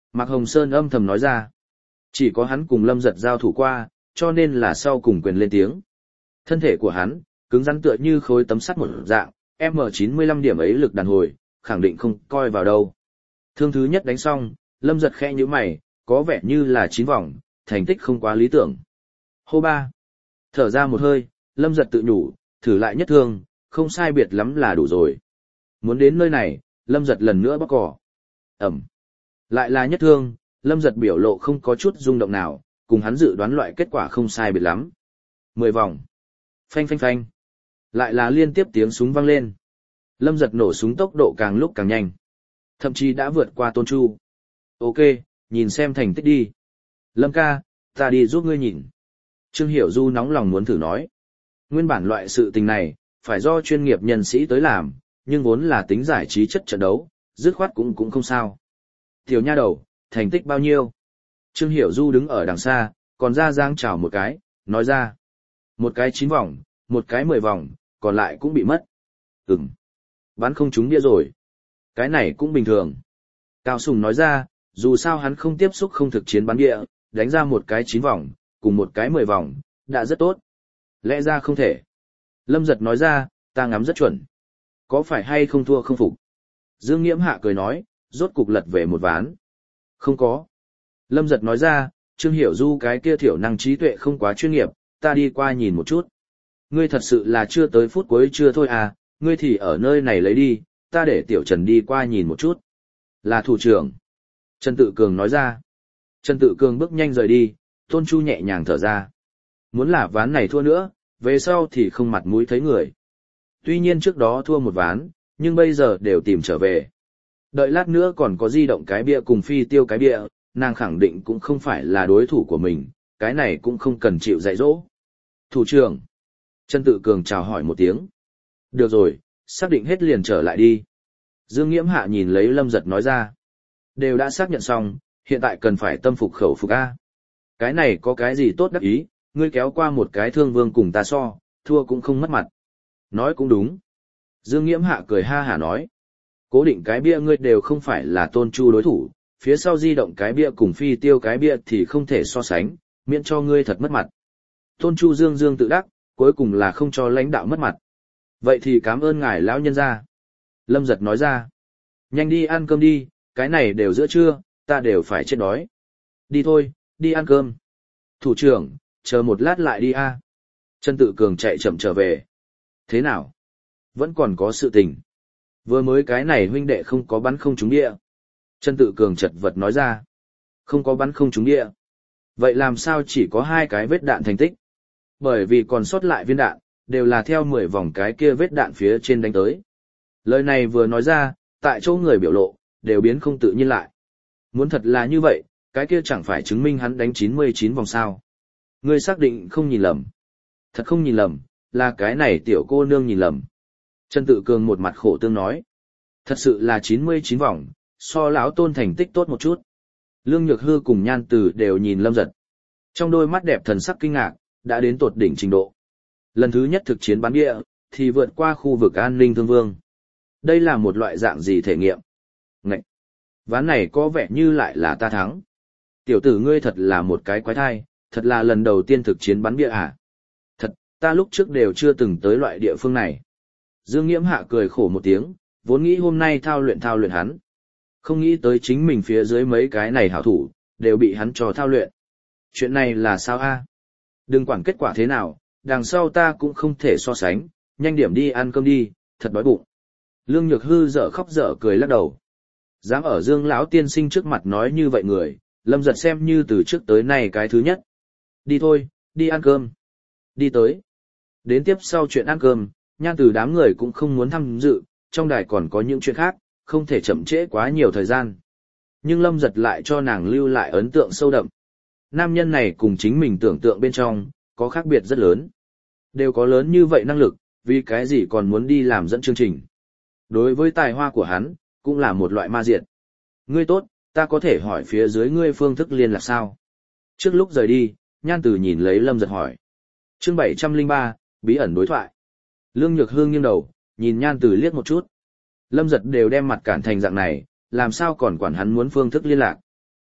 Mạc Hồng Sơn âm thầm nói ra. Chỉ có hắn cùng Lâm Giật giao thủ qua, cho nên là sau cùng quyền lên tiếng. Thân thể của hắn, cứng rắn tựa như khối tấm sắt một dạng, M chín mươi lăm điểm ấy lực đàn hồi, khẳng định không coi vào đâu. Thương thứ nhất đánh xong, Lâm Giật khẽ nhíu mày, có vẻ như là chín vòng, thành tích không quá lý tưởng. Hô ba. Thở ra một hơi, Lâm Giật tự nhủ, thử lại nhất thương, không sai biệt lắm là đủ rồi. Muốn đến nơi này, Lâm Giật lần nữa bóc cỏ. Ẩm. Lại là nhất thương, Lâm Giật biểu lộ không có chút rung động nào, cùng hắn dự đoán loại kết quả không sai biệt lắm. Mười vòng. Phanh phanh phanh. Lại là liên tiếp tiếng súng vang lên. Lâm Giật nổ súng tốc độ càng lúc càng nhanh. Thậm chí đã vượt qua Tôn Chu. Ok, nhìn xem thành tích đi. Lâm ca, ta đi giúp ngươi nhìn. Trương Hiểu Du nóng lòng muốn thử nói. Nguyên bản loại sự tình này, phải do chuyên nghiệp nhân sĩ tới làm, nhưng vốn là tính giải trí chất trận đấu, dứt khoát cũng cũng không sao. Tiểu nha đầu, thành tích bao nhiêu? Trương Hiểu Du đứng ở đằng xa, còn ra dáng chào một cái, nói ra. Một cái chín vòng, một cái mười vòng, còn lại cũng bị mất. Ừm. Bắn không trúng bia rồi. Cái này cũng bình thường. Cao Sùng nói ra, dù sao hắn không tiếp xúc không thực chiến bắn địa, đánh ra một cái chín vòng, cùng một cái mười vòng, đã rất tốt. Lẽ ra không thể. Lâm Giật nói ra, ta ngắm rất chuẩn. Có phải hay không thua không phục? Dương Nghiễm Hạ cười nói, rốt cục lật về một ván. Không có. Lâm Giật nói ra, Trương Hiểu Du cái kia thiểu năng trí tuệ không quá chuyên nghiệp, ta đi qua nhìn một chút. Ngươi thật sự là chưa tới phút cuối chưa thôi à, ngươi thì ở nơi này lấy đi, ta để Tiểu Trần đi qua nhìn một chút. Là thủ trưởng. Trần Tự Cường nói ra. Trần Tự Cường bước nhanh rời đi, Tôn Chu nhẹ nhàng thở ra. Muốn là ván này thua nữa, về sau thì không mặt mũi thấy người. Tuy nhiên trước đó thua một ván, nhưng bây giờ đều tìm trở về. Đợi lát nữa còn có di động cái bia cùng phi tiêu cái bia, nàng khẳng định cũng không phải là đối thủ của mình, cái này cũng không cần chịu dạy dỗ. Thủ trưởng. Trần Tự Cường chào hỏi một tiếng. Được rồi, xác định hết liền trở lại đi. Dương Nghiễm Hạ nhìn lấy Lâm Giật nói ra. Đều đã xác nhận xong, hiện tại cần phải tâm phục khẩu phục A. Cái này có cái gì tốt đắc ý, ngươi kéo qua một cái thương vương cùng ta so, thua cũng không mất mặt. Nói cũng đúng. Dương Nghiễm Hạ cười ha hả nói. Cố định cái bia ngươi đều không phải là Tôn Chu đối thủ, phía sau di động cái bia cùng phi tiêu cái bia thì không thể so sánh, miễn cho ngươi thật mất mặt. Tôn Chu dương dương tự đắc, cuối cùng là không cho lãnh đạo mất mặt. Vậy thì cảm ơn ngài lão nhân gia. Lâm Giật nói ra. Nhanh đi ăn cơm đi, cái này đều giữa trưa, ta đều phải chết đói. Đi thôi, đi ăn cơm. Thủ trưởng, chờ một lát lại đi a. Trần Tự Cường chạy chậm trở về. Thế nào? Vẫn còn có sự tình. Vừa mới cái này huynh đệ không có bắn không trúng địa. Trần Tự Cường chật vật nói ra. Không có bắn không trúng địa. Vậy làm sao chỉ có hai cái vết đạn thành tích? Bởi vì còn sót lại viên đạn, đều là theo mười vòng cái kia vết đạn phía trên đánh tới. Lời này vừa nói ra, tại chỗ người biểu lộ, đều biến không tự nhiên lại. Muốn thật là như vậy, cái kia chẳng phải chứng minh hắn đánh chín mươi chín vòng sao. Ngươi xác định không nhìn lầm. Thật không nhìn lầm, là cái này tiểu cô nương nhìn lầm. Trần Tự Cường một mặt khổ tương nói. Thật sự là chín mươi chín vòng, so lão Tôn thành tích tốt một chút. Lương Nhược Hư cùng Nhan Tử đều nhìn Lâm Giật. Trong đôi mắt đẹp thần sắc kinh ngạc, đã đến tột đỉnh trình độ. Lần thứ nhất thực chiến bắn địa, thì vượt qua khu vực an ninh thương vương. Đây là một loại dạng gì thể nghiệm? Ngậy! Ván này có vẻ như lại là ta thắng. Tiểu tử ngươi thật là một cái quái thai, thật là lần đầu tiên thực chiến bắn địa à? Thật, ta lúc trước đều chưa từng tới loại địa phương này. Dương Nghiễm Hạ cười khổ một tiếng, vốn nghĩ hôm nay thao luyện thao luyện hắn. Không nghĩ tới chính mình phía dưới mấy cái này hảo thủ, đều bị hắn cho thao luyện. Chuyện này là sao a? Đừng quản kết quả thế nào, đằng sau ta cũng không thể so sánh, nhanh điểm đi ăn cơm đi, thật đói bụng. Lương Nhược Hư dở khóc dở cười lắc đầu. Dám ở Dương lão tiên sinh trước mặt nói như vậy người, Lâm Giật xem như từ trước tới nay cái thứ nhất. Đi thôi, đi ăn cơm. Đi tới. Đến tiếp sau chuyện ăn cơm, Nhan Từ đám người cũng không muốn tham dự, trong đài còn có những chuyện khác, không thể chậm trễ quá nhiều thời gian. Nhưng Lâm Giật lại cho nàng lưu lại ấn tượng sâu đậm. Nam nhân này cùng chính mình tưởng tượng bên trong, có khác biệt rất lớn. Đều có lớn như vậy năng lực, vì cái gì còn muốn đi làm dẫn chương trình. Đối với tài hoa của hắn, cũng là một loại ma diệt. Ngươi tốt, ta có thể hỏi phía dưới ngươi phương thức liên lạc sao? Trước lúc rời đi, Nhan Tử nhìn lấy Lâm Giật hỏi. Chương bảy trăm lẻ ba, bí ẩn đối thoại. Lương Nhược Hương nghiêng đầu, nhìn Nhan Tử liếc một chút. Lâm Giật đều đem mặt cản thành dạng này, làm sao còn quản hắn muốn phương thức liên lạc.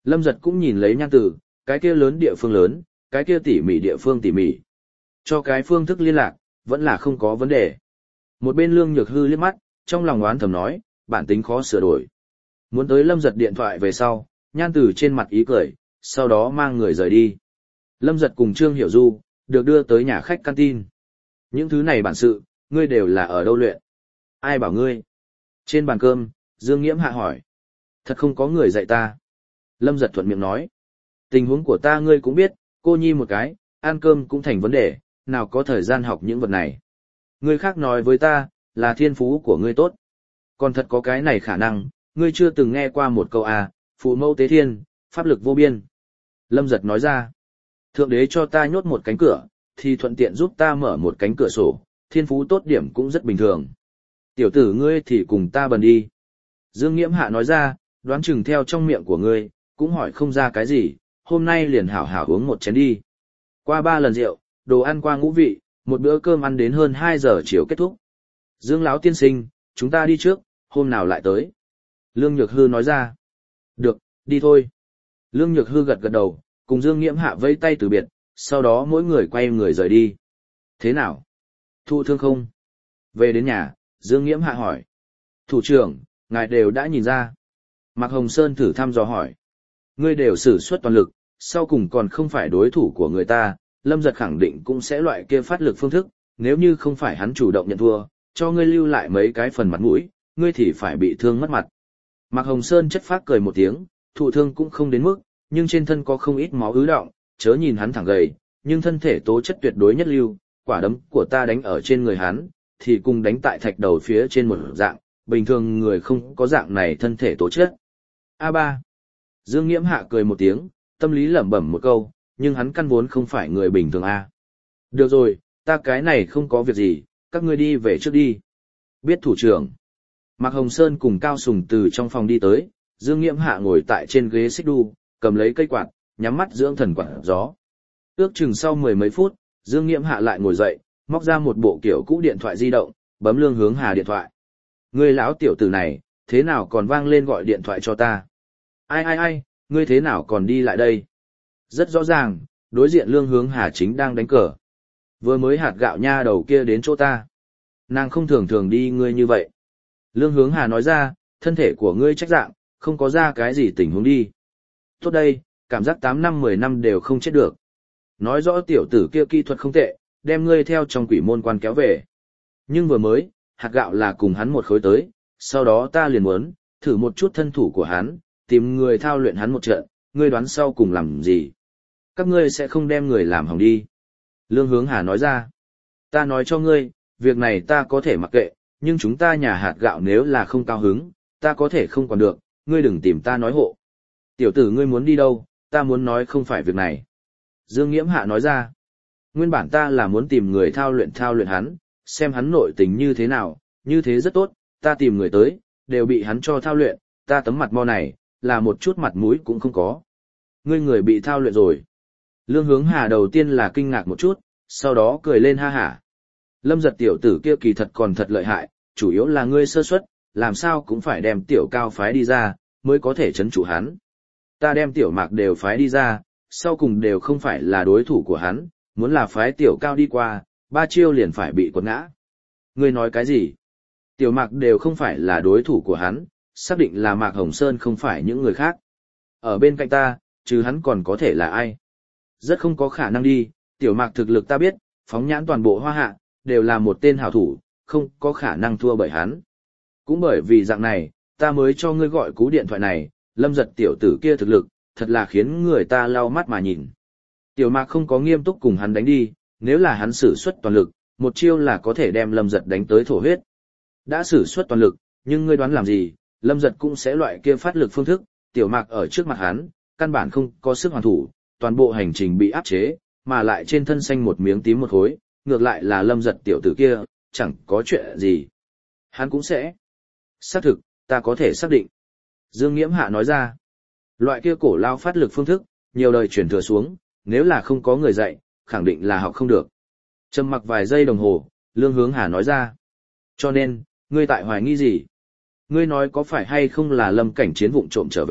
Lâm Giật cũng nhìn lấy Nhan Tử, cái kia lớn địa phương lớn, cái kia tỉ mỉ địa phương tỉ mỉ. Cho cái phương thức liên lạc, vẫn là không có vấn đề. Một bên Lương Nhược Hư liếc mắt, trong lòng oán thầm nói, bản tính khó sửa đổi. Muốn tới Lâm Giật điện thoại về sau, Nhan Tử trên mặt ý cười, sau đó mang người rời đi. Lâm Giật cùng Trương Hiểu Du, được đưa tới nhà khách canteen. Những thứ này bản sự, ngươi đều là ở đâu luyện? Ai bảo ngươi? Trên bàn cơm, Dương Nghiễm hạ hỏi. Thật không có người dạy ta. Lâm Giật thuận miệng nói. Tình huống của ta ngươi cũng biết, cô nhi một cái, ăn cơm cũng thành vấn đề, nào có thời gian học những vật này. Ngươi khác nói với ta, là thiên phú của ngươi tốt. Còn thật có cái này khả năng, ngươi chưa từng nghe qua một câu à, phụ mẫu tế thiên, pháp lực vô biên. Lâm Giật nói ra. Thượng đế cho ta nhốt một cánh cửa, thì thuận tiện giúp ta mở một cánh cửa sổ, thiên phú tốt điểm cũng rất bình thường. Tiểu tử ngươi thì cùng ta bần đi. Dương Nghiễm Hạ nói ra, đoán chừng theo trong miệng của ngươi, cũng hỏi không ra cái gì, hôm nay liền hảo hảo uống một chén đi. Qua ba lần rượu, đồ ăn qua ngũ vị, một bữa cơm ăn đến hơn hai giờ chiều kết thúc. Dương Lão tiên sinh, chúng ta đi trước, hôm nào lại tới. Lương Nhược Hư nói ra. Được, đi thôi. Lương Nhược Hư gật gật đầu, cùng Dương Nghiễm Hạ vẫy tay từ biệt, sau đó mỗi người quay người rời đi. Thế nào? Thụ thương không? Về đến nhà, Dương Nghiễm Hạ hỏi. Thủ trưởng, ngài đều đã nhìn ra. Mạc Hồng Sơn thử thăm dò hỏi. Ngươi đều sử xuất toàn lực, sau cùng còn không phải đối thủ của người ta, Lâm Giật khẳng định cũng sẽ loại kia phát lực phương thức, nếu như không phải hắn chủ động nhận thua, cho ngươi lưu lại mấy cái phần mặt mũi, ngươi thì phải bị thương mất mặt. Mạc Hồng Sơn chất phác cười một tiếng, thụ thương cũng không đến mức, nhưng trên thân có không ít máu ứ đọng, chớ nhìn hắn thẳng gầy, nhưng thân thể tố chất tuyệt đối nhất lưu, quả đấm của ta đánh ở trên người hắn, thì cùng đánh tại thạch đầu phía trên một dạng, bình thường người không có dạng này thân thể tố chất. A ba. Dương Nghiễm Hạ cười một tiếng, tâm lý lẩm bẩm một câu, nhưng hắn căn vốn không phải người bình thường A. Được rồi, ta cái này không có việc gì, các ngươi đi về trước đi. Biết thủ trưởng. Mạc Hồng Sơn cùng Cao Sùng từ trong phòng đi tới, Dương Nghiễm Hạ ngồi tại trên ghế xích đu, cầm lấy cây quạt, nhắm mắt dưỡng thần quạt gió. Ước chừng sau mười mấy phút, Dương Nghiễm Hạ lại ngồi dậy, móc ra một bộ kiểu cũ điện thoại di động, bấm Lương Hướng Hà điện thoại. Ngươi lão tiểu tử này, thế nào còn vang lên gọi điện thoại cho ta? Ai ai ai, ngươi thế nào còn đi lại đây? Rất rõ ràng, đối diện Lương Hướng Hà chính đang đánh cờ. Vừa mới hạt gạo nha đầu kia đến chỗ ta. Nàng không thường thường đi ngươi như vậy. Lương Hướng Hà nói ra, thân thể của ngươi trách dạng, không có ra cái gì tình huống đi. Tốt đây, cảm giác tám năm mười năm đều không chết được. Nói rõ tiểu tử kia kỹ thuật không tệ, đem ngươi theo trong quỷ môn quan kéo về. Nhưng vừa mới, hạt gạo là cùng hắn một khối tới, sau đó ta liền muốn, thử một chút thân thủ của hắn, tìm người thao luyện hắn một trận, ngươi đoán sau cùng làm gì? Các ngươi sẽ không đem người làm hỏng đi. Lương Hướng Hà nói ra, ta nói cho ngươi, việc này ta có thể mặc kệ, nhưng chúng ta nhà hạt gạo nếu là không cao hứng, ta có thể không còn được, ngươi đừng tìm ta nói hộ. Tiểu tử ngươi muốn đi đâu, ta muốn nói không phải việc này. Dương Nghiễm Hạ nói ra, nguyên bản ta là muốn tìm người thao luyện thao luyện hắn, xem hắn nội tình như thế nào, như thế rất tốt, ta tìm người tới, đều bị hắn cho thao luyện, ta tấm mặt mo này, là một chút mặt mũi cũng không có. Ngươi người bị thao luyện rồi. Lương Hướng Hà đầu tiên là kinh ngạc một chút, sau đó cười lên ha hả. Lâm Giật tiểu tử kia kỳ thật còn thật lợi hại, chủ yếu là ngươi sơ suất, làm sao cũng phải đem tiểu cao phái đi ra, mới có thể chấn chủ hắn. Ta đem tiểu mạc đều phái đi ra, sau cùng đều không phải là đối thủ của hắn, muốn là phái tiểu cao đi qua, ba chiêu liền phải bị quật ngã. Ngươi nói cái gì? Tiểu mạc đều không phải là đối thủ của hắn, xác định là Mạc Hồng Sơn không phải những người khác. Ở bên cạnh ta, chứ hắn còn có thể là ai? Rất không có khả năng đi, tiểu mạc thực lực ta biết, phóng nhãn toàn bộ hoa hạ, đều là một tên hảo thủ, không có khả năng thua bởi hắn. Cũng bởi vì dạng này, ta mới cho ngươi gọi cú điện thoại này, Lâm Giật tiểu tử kia thực lực, thật là khiến người ta lau mắt mà nhìn. Tiểu mạc không có nghiêm túc cùng hắn đánh đi, nếu là hắn sử xuất toàn lực, một chiêu là có thể đem Lâm Giật đánh tới thổ huyết. Đã sử xuất toàn lực, nhưng ngươi đoán làm gì, Lâm Giật cũng sẽ loại kia phát lực phương thức, tiểu mạc ở trước mặt hắn, căn bản không có sức hoàn thủ, toàn bộ hành trình bị áp chế, mà lại trên thân xanh một miếng tím một khối, ngược lại là Lâm Giật tiểu tử kia, chẳng có chuyện gì. Hắn cũng sẽ. Xác thực, ta có thể xác định. Dương Nghiễm Hạ nói ra, loại kia cổ lao phát lực phương thức, nhiều đời truyền thừa xuống, nếu là không có người dạy, khẳng định là học không được. Trầm mặc vài giây đồng hồ, Lương Hướng Hà nói ra. Cho nên, ngươi tại hoài nghi gì? Ngươi nói có phải hay không là Lâm Cảnh Chiến vụng trộm trở về,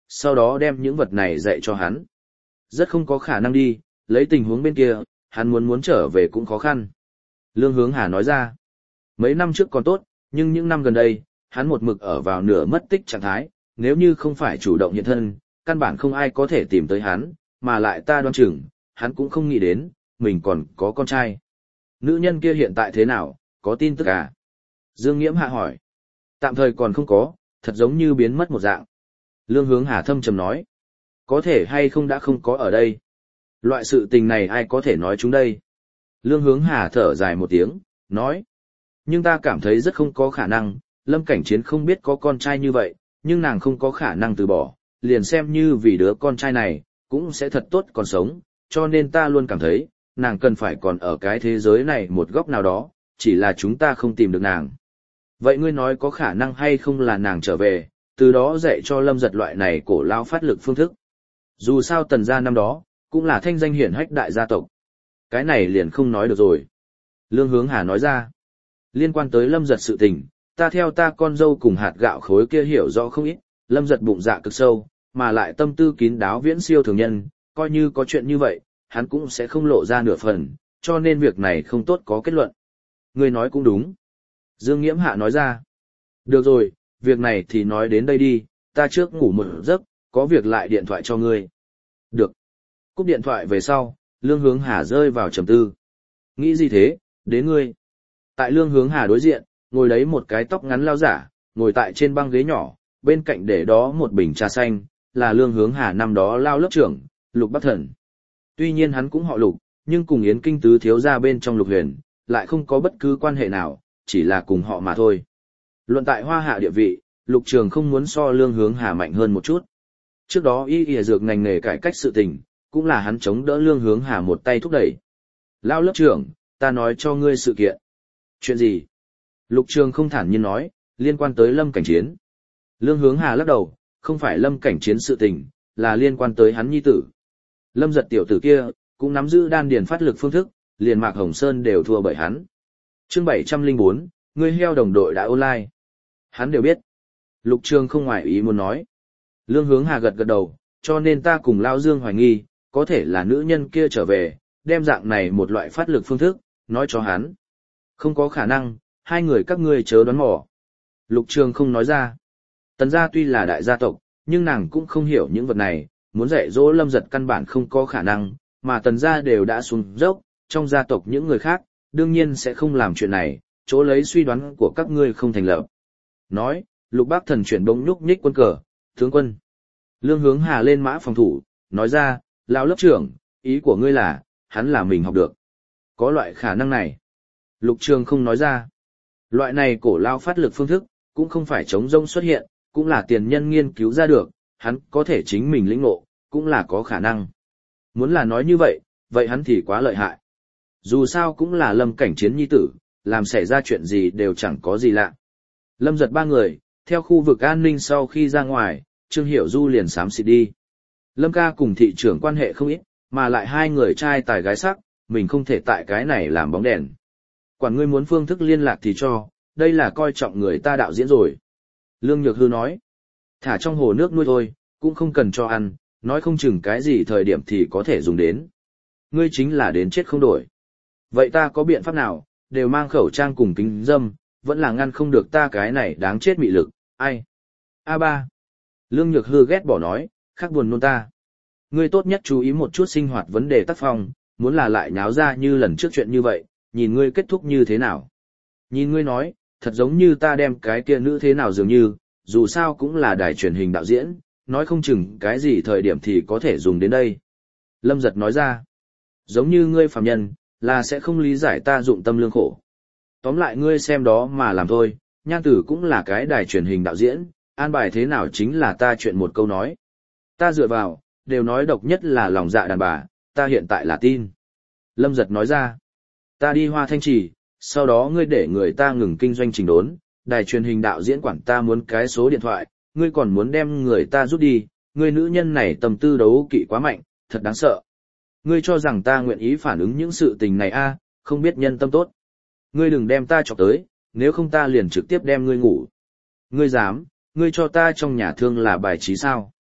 sau đó đem những vật này dạy cho hắn. Rất không có khả năng đi, lấy tình huống bên kia, hắn muốn muốn trở về cũng khó khăn. Lương Hướng Hà nói ra, mấy năm trước còn tốt, nhưng những năm gần đây, hắn một mực ở vào nửa mất tích trạng thái, nếu như không phải chủ động hiện thân, căn bản không ai có thể tìm tới hắn, mà lại ta đoán chừng, hắn cũng không nghĩ đến, mình còn có con trai. Nữ nhân kia hiện tại thế nào, có tin tức à? Dương Nghiễm Hạ hỏi. Tạm thời còn không có, thật giống như biến mất một dạng. Lương Hướng Hà thâm trầm nói. Có thể hay không đã không có ở đây. Loại sự tình này ai có thể nói chúng đây? Lương Hướng Hà thở dài một tiếng, nói. Nhưng ta cảm thấy rất không có khả năng, Lâm Cảnh Chiến không biết có con trai như vậy, nhưng nàng không có khả năng từ bỏ, liền xem như vì đứa con trai này, cũng sẽ thật tốt còn sống, cho nên ta luôn cảm thấy, nàng cần phải còn ở cái thế giới này một góc nào đó, chỉ là chúng ta không tìm được nàng. Vậy ngươi nói có khả năng hay không là nàng trở về, từ đó dạy cho Lâm Giật loại này cổ lao phát lực phương thức. Dù sao Tần gia năm đó, cũng là thanh danh hiển hách đại gia tộc. Cái này liền không nói được rồi. Lương Hướng Hà nói ra, liên quan tới Lâm Giật sự tình, ta theo ta con dâu cùng hạt gạo khối kia hiểu rõ không ít, Lâm Giật bụng dạ cực sâu, mà lại tâm tư kín đáo viễn siêu thường nhân, coi như có chuyện như vậy, hắn cũng sẽ không lộ ra nửa phần, cho nên việc này không tốt có kết luận. Ngươi nói cũng đúng. Dương Nghiễm Hạ nói ra. Được rồi, việc này thì nói đến đây đi, ta trước ngủ một giấc, có việc lại điện thoại cho ngươi. Được. Cúp điện thoại về sau, Lương Hướng Hà rơi vào trầm tư. Nghĩ gì thế, đến ngươi. Tại Lương Hướng Hà đối diện, ngồi đấy một cái tóc ngắn lao giả, ngồi tại trên băng ghế nhỏ, bên cạnh để đó một bình trà xanh, là Lương Hướng Hà năm đó lao lớp trưởng, Lục Bắc Thần. Tuy nhiên hắn cũng họ Lục, nhưng cùng Yến Kinh tứ thiếu gia bên trong Lục Huyền, lại không có bất cứ quan hệ nào, chỉ là cùng họ mà thôi. Luận tại Hoa Hạ địa vị, Lục Trường không muốn so Lương Hướng Hà mạnh hơn một chút. Trước đó y y dược ngành nghề cải cách sự tình, cũng là hắn chống đỡ Lương Hướng Hà một tay thúc đẩy. Lao lớp trưởng, ta nói cho ngươi sự kiện. Chuyện gì? Lục Trường không thản nhiên nói, liên quan tới Lâm Cảnh Chiến. Lương Hướng Hà lắc đầu, không phải Lâm Cảnh Chiến sự tình, là liên quan tới hắn nhi tử. Lâm Giật tiểu tử kia, cũng nắm giữ đan điền phát lực phương thức, liền Mạc Hồng Sơn đều thua bởi hắn. Chương bảy trăm lẻ bốn, người heo đồng đội đã online. Hắn đều biết. Lục Trường không ngoài ý muốn nói. Lương Hướng Hà gật gật đầu, cho nên ta cùng Lao Dương hoài nghi, có thể là nữ nhân kia trở về, đem dạng này một loại phát lực phương thức, nói cho hắn. Không có khả năng, hai người các ngươi chớ đoán mò. Lục Trường không nói ra. Tần gia tuy là đại gia tộc, nhưng nàng cũng không hiểu những vật này, muốn dạy dỗ Lâm Giật căn bản không có khả năng, mà Tần gia đều đã xuống dốc, trong gia tộc những người khác, đương nhiên sẽ không làm chuyện này, chỗ lấy suy đoán của các ngươi không thành lập. Nói, Lục Bác Thần chuyển bỗng nhúc nhích quân cờ, tướng quân. Lương Hướng Hà lên mã phòng thủ, nói ra, lão lớp trưởng, ý của ngươi là, hắn là mình học được. Có loại khả năng này. Lục Trường không nói ra. Loại này cổ lao phát lực phương thức, cũng không phải chống rông xuất hiện, cũng là tiền nhân nghiên cứu ra được, hắn có thể chính mình lĩnh ngộ, cũng là có khả năng. Muốn là nói như vậy, vậy hắn thì quá lợi hại. Dù sao cũng là Lâm Cảnh Chiến nhi tử, làm xảy ra chuyện gì đều chẳng có gì lạ. Lâm Giật ba người, theo khu vực an ninh sau khi ra ngoài, Trương Hiểu Du liền xám xịt đi. Lâm ca cùng thị trưởng quan hệ không ít, mà lại hai người trai tài gái sắc, mình không thể tại cái này làm bóng đèn. Quản ngươi muốn phương thức liên lạc thì cho, đây là coi trọng người ta đạo diễn rồi. Lương Nhược Hư nói, thả trong hồ nước nuôi thôi, cũng không cần cho ăn, nói không chừng cái gì thời điểm thì có thể dùng đến. Ngươi chính là đến chết không đổi. Vậy ta có biện pháp nào, đều mang khẩu trang cùng kính dâm, vẫn là ngăn không được ta cái này đáng chết mị lực, ai? a ba. Lương Nhược Hư ghét bỏ nói, khác buồn nôn ta. Ngươi tốt nhất chú ý một chút sinh hoạt vấn đề tác phong, muốn là lại nháo ra như lần trước chuyện như vậy, nhìn ngươi kết thúc như thế nào. Nhìn ngươi nói, thật giống như ta đem cái kia nữ thế nào dường như, dù sao cũng là đài truyền hình đạo diễn, nói không chừng cái gì thời điểm thì có thể dùng đến đây. Lâm Giật nói ra, giống như ngươi phàm nhân, là sẽ không lý giải ta dụng tâm lương khổ. Tóm lại ngươi xem đó mà làm thôi, Nhan Tử cũng là cái đài truyền hình đạo diễn, an bài thế nào chính là ta chuyện một câu nói. Ta dựa vào, đều nói độc nhất là lòng dạ đàn bà, ta hiện tại là tin. Lâm Giật nói ra, ta đi Hoa Thanh Trì, sau đó ngươi để người ta ngừng kinh doanh trình đốn, đài truyền hình đạo diễn quản ta muốn cái số điện thoại, ngươi còn muốn đem người ta rút đi, ngươi nữ nhân này tầm tư đấu kỵ quá mạnh, thật đáng sợ. Ngươi cho rằng ta nguyện ý phản ứng những sự tình này a, không biết nhân tâm tốt. Ngươi đừng đem ta chọc tới, nếu không ta liền trực tiếp đem ngươi ngủ. Ngươi dám, ngươi cho ta trong nhà thương là bài trí sao?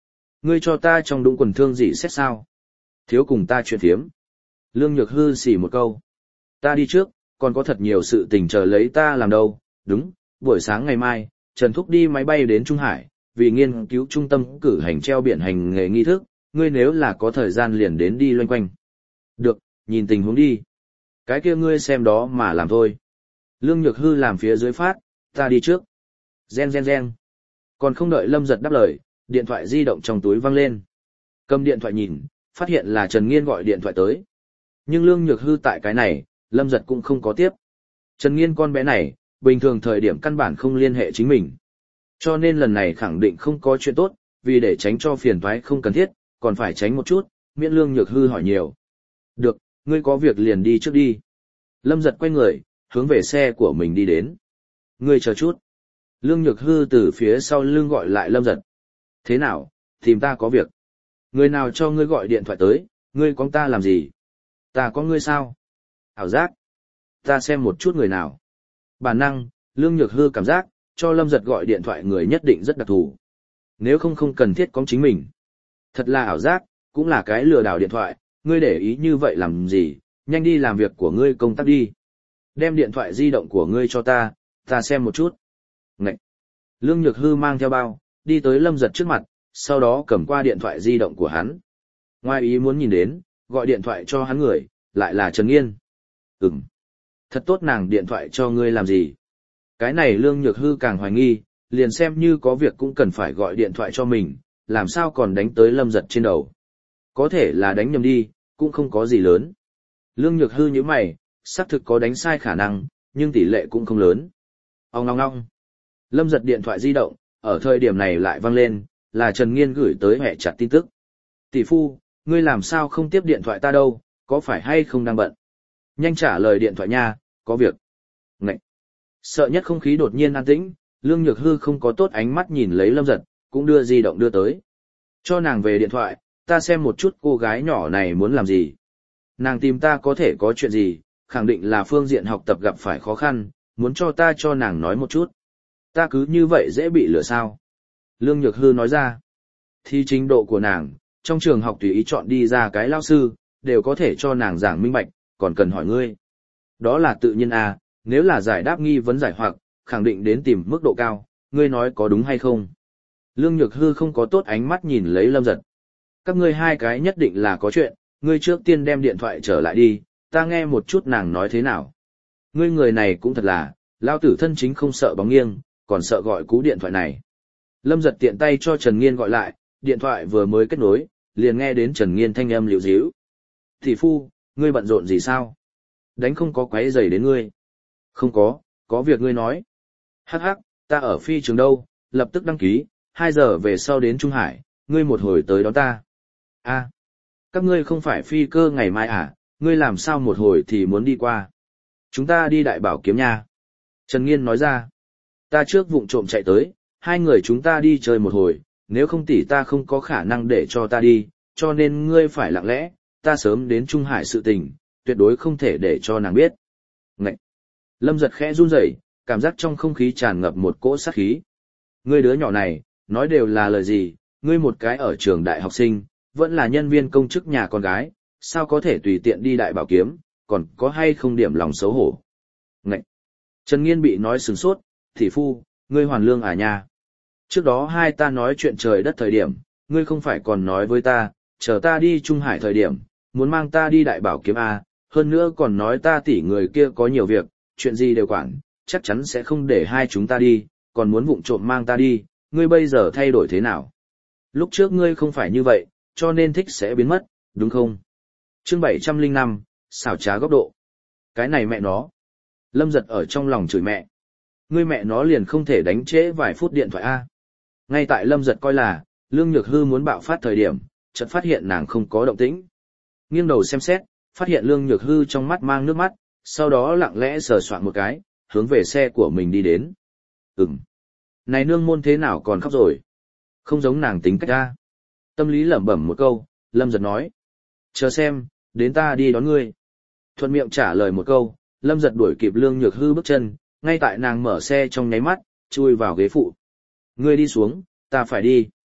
Ngươi cho ta trong đũng quần thương gì xét sao? Thiếu cùng ta chuyện thiếm. Lương Nhược Hư xỉ một câu. Ta đi trước, còn có thật nhiều sự tình chờ lấy ta làm đâu. Đúng, buổi sáng ngày mai, Trần Thúc đi máy bay đến Trung Hải, vì nghiên cứu trung tâm cử hành treo biển hành nghề nghi thức, ngươi nếu là có thời gian liền đến đi loanh quanh. Được, nhìn tình huống đi. Cái kia ngươi xem đó mà làm thôi. Lương Nhược Hư làm phía dưới phát, ta đi trước. Gen gen gen. Còn không đợi Lâm Giật đáp lời, điện thoại di động trong túi văng lên. Cầm điện thoại nhìn, phát hiện là Trần Nghiên gọi điện thoại tới. Nhưng Lương Nhược Hư tại cái này, Lâm Giật cũng không có tiếp. Trần Nghiên con bé này, bình thường thời điểm căn bản không liên hệ chính mình. Cho nên lần này khẳng định không có chuyện tốt, vì để tránh cho phiền toái không cần thiết, còn phải tránh một chút, miễn Lương Nhược Hư hỏi nhiều. Được, ngươi có việc liền đi trước đi. Lâm Giật quay người, hướng về xe của mình đi đến. Ngươi chờ chút. Lương Nhược Hư từ phía sau lưng gọi lại Lâm Giật. Thế nào, tìm ta có việc. Người nào cho ngươi gọi điện thoại tới, ngươi có ta làm gì? Ta có ngươi sao? Ảo giác. Ta xem một chút người nào. Bản năng, Lương Nhược Hư cảm giác, cho Lâm Giật gọi điện thoại người nhất định rất đặc thù. Nếu không không cần thiết có chính mình. Thật là ảo giác, cũng là cái lừa đảo điện thoại, ngươi để ý như vậy làm gì, nhanh đi làm việc của ngươi công tác đi. Đem điện thoại di động của ngươi cho ta, ta xem một chút. Ngậy! Lương Nhược Hư mang theo bao, đi tới Lâm Giật trước mặt, sau đó cầm qua điện thoại di động của hắn. Ngoài ý muốn nhìn đến, gọi điện thoại cho hắn người, lại là Trần Nghiên. Ừm. Thật tốt nàng điện thoại cho ngươi làm gì? Cái này Lương Nhược Hư càng hoài nghi, liền xem như có việc cũng cần phải gọi điện thoại cho mình, làm sao còn đánh tới Lâm Giật trên đầu. Có thể là đánh nhầm đi, cũng không có gì lớn. Lương Nhược Hư như mày, xác thực có đánh sai khả năng, nhưng tỷ lệ cũng không lớn. Ong ong ong. Lâm Giật điện thoại di động, ở thời điểm này lại vang lên, là Trần Nghiên gửi tới hệ chặt tin tức. Tỷ phu, ngươi làm sao không tiếp điện thoại ta đâu, có phải hay không đang bận? Nhanh trả lời điện thoại nha, có việc. Ngậy. Sợ nhất không khí đột nhiên an tĩnh, Lương Nhược Hư không có tốt ánh mắt nhìn lấy Lâm Giật, cũng đưa di động đưa tới. Cho nàng về điện thoại, ta xem một chút cô gái nhỏ này muốn làm gì. Nàng tìm ta có thể có chuyện gì, khẳng định là phương diện học tập gặp phải khó khăn, muốn cho ta cho nàng nói một chút. Ta cứ như vậy dễ bị lừa sao? Lương Nhược Hư nói ra. Thì trình độ của nàng, trong trường học tùy ý chọn đi ra cái lao sư, đều có thể cho nàng giảng minh bạch, còn cần hỏi ngươi. Đó là tự nhiên à, nếu là giải đáp nghi vấn giải hoặc, khẳng định đến tìm mức độ cao, ngươi nói có đúng hay không? Lương Nhược Hư không có tốt ánh mắt nhìn lấy Lâm Giật. Các ngươi hai cái nhất định là có chuyện, ngươi trước tiên đem điện thoại trở lại đi, ta nghe một chút nàng nói thế nào. Ngươi người này cũng thật là, lao tử thân chính không sợ bóng nghiêng, còn sợ gọi cú điện thoại này. Lâm Giật tiện tay cho Trần Nghiên gọi lại, điện thoại vừa mới kết nối, liền nghe đến Trần Nghiên thanh âm liễu díu. Tỷ phu, ngươi bận rộn gì sao? Đánh không có quấy rầy đến ngươi. Không có, có việc ngươi nói. Hắc hắc, ta ở phi trường đâu, lập tức đăng ký, hai giờ về sau đến Trung Hải, ngươi một hồi tới đón ta. A, các ngươi không phải phi cơ ngày mai à, ngươi làm sao một hồi thì muốn đi qua. Chúng ta đi Đại Bảo Kiếm nha. Trần Nghiên nói ra. Ta trước vụng trộm chạy tới, hai người chúng ta đi chơi một hồi, nếu không tỷ ta không có khả năng để cho ta đi, cho nên ngươi phải lặng lẽ, ta sớm đến Trung Hải sự tình, tuyệt đối không thể để cho nàng biết. Ngậy! Lâm Giật khẽ run rẩy, cảm giác trong không khí tràn ngập một cỗ sát khí. Ngươi đứa nhỏ này, nói đều là lời gì, ngươi một cái ở trường đại học sinh, vẫn là nhân viên công chức nhà con gái, sao có thể tùy tiện đi Đại Bảo Kiếm, còn có hay không điểm lòng xấu hổ. Ngậy! Trần Nghiên bị nói sừng sốt, tỷ phu, ngươi hoàn lương à nha. Trước đó hai ta nói chuyện trời đất thời điểm, ngươi không phải còn nói với ta, chờ ta đi Trung Hải thời điểm, muốn mang ta đi Đại Bảo Kiếm à, hơn nữa còn nói ta tỷ người kia có nhiều việc, chuyện gì đều quản, chắc chắn sẽ không để hai chúng ta đi, còn muốn vụng trộm mang ta đi, ngươi bây giờ thay đổi thế nào? Lúc trước ngươi không phải như vậy, cho nên thích sẽ biến mất, đúng không? Chương bảy trăm lẻ năm, xảo trá góc độ. Cái này mẹ nó. Lâm Giật ở trong lòng chửi mẹ. Ngươi mẹ nó liền không thể đánh trễ vài phút điện thoại a. Ngay tại Lâm Giật coi là, Lương Nhược Hư muốn bạo phát thời điểm, chợt phát hiện nàng không có động tĩnh. Nghiêng đầu xem xét, phát hiện Lương Nhược Hư trong mắt mang nước mắt, sau đó lặng lẽ sờ soạn một cái, hướng về xe của mình đi đến. Ừm. Này nương môn thế nào còn khóc rồi? Không giống nàng tính cách a. Tâm lý lẩm bẩm một câu, Lâm Giật nói. Chờ xem, đến ta đi đón ngươi. Thuận miệng trả lời một câu, Lâm Giật đuổi kịp Lương Nhược Hư bước chân, ngay tại nàng mở xe trong nháy mắt, chui vào ghế phụ. Ngươi đi xuống, ta phải đi.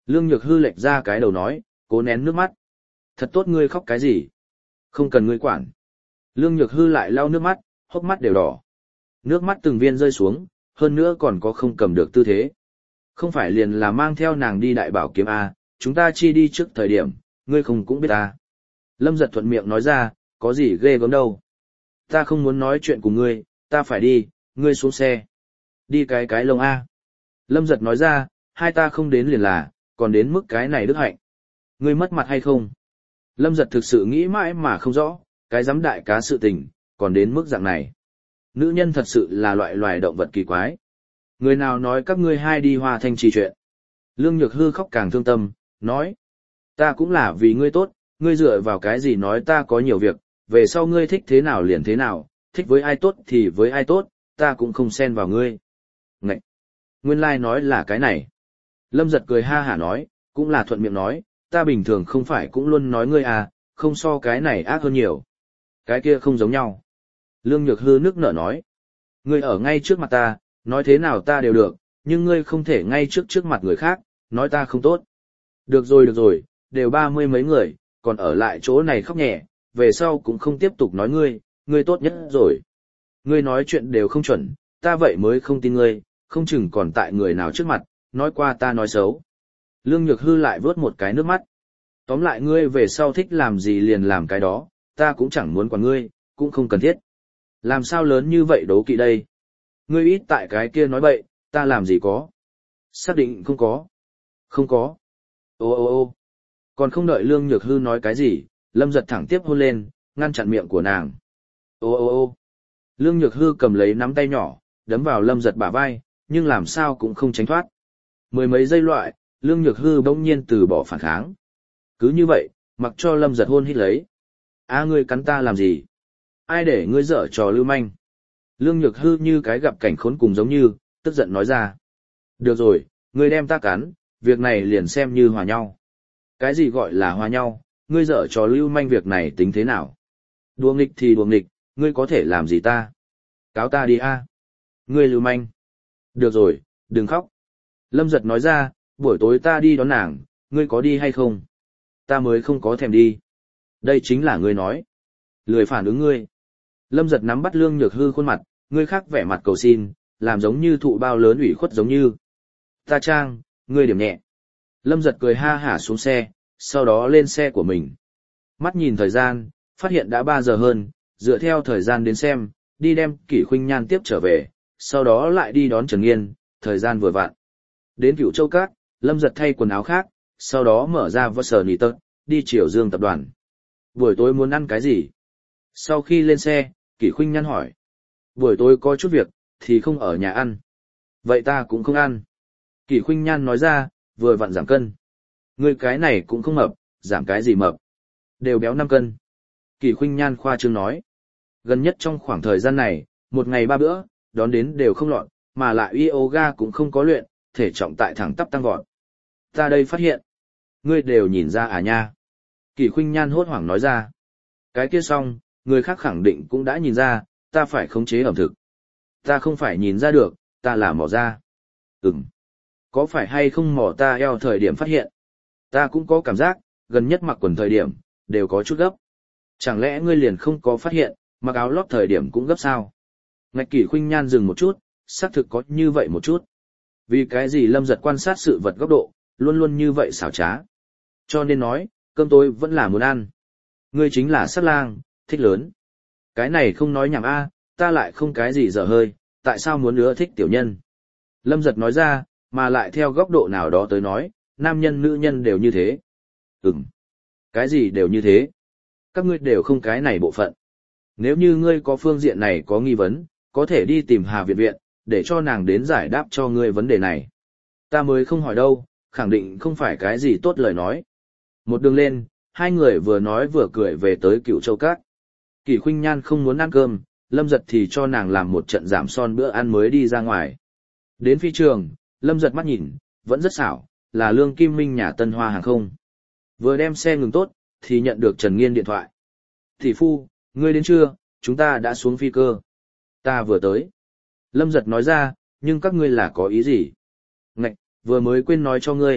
Lương Nhược Hư lệch ra cái đầu nói, cố nén nước mắt. Thật tốt ngươi khóc cái gì? Không cần ngươi quản. Lương Nhược Hư lại lau nước mắt, hốc mắt đều đỏ. Nước mắt từng viên rơi xuống, hơn nữa còn có không cầm được tư thế. Không phải liền là mang theo nàng đi đại bảo kiếm A, chúng ta chi đi trước thời điểm, ngươi không cũng biết ta. Lâm Giật thuận miệng nói ra, có gì ghê gớm đâu. Ta không muốn nói chuyện cùng ngươi, ta phải đi, ngươi xuống xe. Đi cái cái lông A. Lâm Giật nói ra, hai ta không đến liền là, còn đến mức cái này đức hạnh. Ngươi mất mặt hay không? Lâm Giật thực sự nghĩ mãi mà không rõ, cái giám đại cá sự tình, còn đến mức dạng này. Nữ nhân thật sự là loại loài động vật kỳ quái. Người nào nói các ngươi hai đi Hoa Thanh trì chuyện. Lương Nhược Hư khóc càng thương tâm, nói. Ta cũng là vì ngươi tốt, ngươi dựa vào cái gì nói ta có nhiều việc, về sau ngươi thích thế nào liền thế nào, thích với ai tốt thì với ai tốt, ta cũng không xen vào ngươi. Ngậy! Nguyên lai like nói là cái này. Lâm Giật cười ha hả nói, cũng là thuận miệng nói, ta bình thường không phải cũng luôn nói ngươi à, không so cái này ác hơn nhiều. Cái kia không giống nhau. Lương Nhược Hư nước nở nói, ngươi ở ngay trước mặt ta, nói thế nào ta đều được, nhưng ngươi không thể ngay trước trước mặt người khác, nói ta không tốt. Được rồi được rồi, đều ba mươi mấy người, còn ở lại chỗ này khóc nhẹ, về sau cũng không tiếp tục nói ngươi, ngươi tốt nhất rồi. Ngươi nói chuyện đều không chuẩn, ta vậy mới không tin ngươi, không chừng còn tại người nào trước mặt, nói qua ta nói xấu. Lương Nhược Hư lại vớt một cái nước mắt. Tóm lại ngươi về sau thích làm gì liền làm cái đó, ta cũng chẳng muốn quản ngươi, cũng không cần thiết. Làm sao lớn như vậy đố kỵ đây? Ngươi ít tại cái kia nói bậy, ta làm gì có? Xác định không có. Không có. Ô ô ô còn không đợi Lương Nhược Hư nói cái gì, Lâm Giật thẳng tiếp hôn lên, ngăn chặn miệng của nàng. Ô ô ô Lương Nhược Hư cầm lấy nắm tay nhỏ, đấm vào Lâm Giật bả vai, nhưng làm sao cũng không tránh thoát. Mười mấy giây loại, Lương Nhược Hư bỗng nhiên từ bỏ phản kháng. Cứ như vậy, mặc cho Lâm Giật hôn hít lấy. A ngươi cắn ta làm gì? Ai để ngươi dở trò lưu manh? Lương Nhược Hư như cái gặp cảnh khốn cùng giống như, tức giận nói ra. Được rồi, ngươi đem ta cắn, việc này liền xem như hòa nhau. Cái gì gọi là hòa nhau, ngươi dở trò lưu manh việc này tính thế nào? Đùa nghịch thì đùa nghịch, ngươi có thể làm gì ta? Cáo ta đi a. Ngươi lưu manh. Được rồi, đừng khóc. Lâm Giật nói ra, buổi tối ta đi đón nàng, ngươi có đi hay không? Ta mới không có thèm đi. Đây chính là ngươi nói. Lười phản ứng ngươi. Lâm Giật nắm bắt Lương Nhược Hư khuôn mặt, ngươi khác vẻ mặt cầu xin, làm giống như thụ bao lớn ủy khuất giống như. Ta trang, ngươi điểm nhẹ. Lâm Giật cười ha hả xuống xe, sau đó lên xe của mình. Mắt nhìn thời gian, phát hiện đã ba giờ hơn, dựa theo thời gian đến xem, đi đem Kỷ Khuynh Nhan tiếp trở về, sau đó lại đi đón Trần Nghiên, thời gian vừa vặn. Đến Cửu Châu Cát, Lâm Giật thay quần áo khác, sau đó mở ra vơ sờ nì tật, đi Triều Dương tập đoàn. Buổi tối muốn ăn cái gì? Sau khi lên xe, Kỷ Khuynh Nhan hỏi. Buổi tối có chút việc, thì không ở nhà ăn. Vậy ta cũng không ăn. Kỷ Khuynh Nhan nói ra, vừa vặn giảm cân. Ngươi cái này cũng không mập, giảm cái gì mập. Đều béo năm cân. Kỷ Khuynh Nhan khoa trương nói. Gần nhất trong khoảng thời gian này, một ngày ba bữa, đón đến đều không lọt, mà lại yoga cũng không có luyện, thể trọng tại thẳng tắp tăng vọt. Ta đây phát hiện. Ngươi đều nhìn ra à nha. Kỷ Khuynh Nhan hốt hoảng nói ra. Cái kia xong, người khác khẳng định cũng đã nhìn ra, ta phải khống chế ẩm thực. Ta không phải nhìn ra được, ta là mò ra. Ừm. Có phải hay không mò ta eo thời điểm phát hiện? Ta cũng có cảm giác, gần nhất mặc quần thời điểm, đều có chút gấp. Chẳng lẽ ngươi liền không có phát hiện, mặc áo lót thời điểm cũng gấp sao? Ngạch Kỷ Khuynh Nhan dừng một chút, xác thực có như vậy một chút. Vì cái gì Lâm Giật quan sát sự vật góc độ, luôn luôn như vậy xảo trá. Cho nên nói, cơm tối vẫn là muốn ăn. Ngươi chính là sát lang, thích lớn. Cái này không nói nhảm a, ta lại không cái gì dở hơi, tại sao muốn ưa thích tiểu nhân? Lâm Giật nói ra, mà lại theo góc độ nào đó tới nói, nam nhân nữ nhân đều như thế. Ừm. Cái gì đều như thế? Các ngươi đều không cái này bộ phận. Nếu như ngươi có phương diện này có nghi vấn, có thể đi tìm Hà Viện Viện, để cho nàng đến giải đáp cho ngươi vấn đề này. Ta mới không hỏi đâu, khẳng định không phải cái gì tốt lời nói. Một đường lên, hai người vừa nói vừa cười về tới Cửu Châu Các. Kỷ Khuynh Nhan không muốn ăn cơm, Lâm Giật thì cho nàng làm một trận giảm son bữa ăn mới đi ra ngoài. Đến phi trường, Lâm Giật mắt nhìn, vẫn rất xảo, là Lương Kim Minh nhà Tân Hoa hàng không. Vừa đem xe ngừng tốt, thì nhận được Trần Nghiên điện thoại. Thị phu, ngươi đến chưa, chúng ta đã xuống phi cơ. Ta vừa tới. Lâm Giật nói ra, nhưng các ngươi là có ý gì? Ngạch, vừa mới quên nói cho ngươi,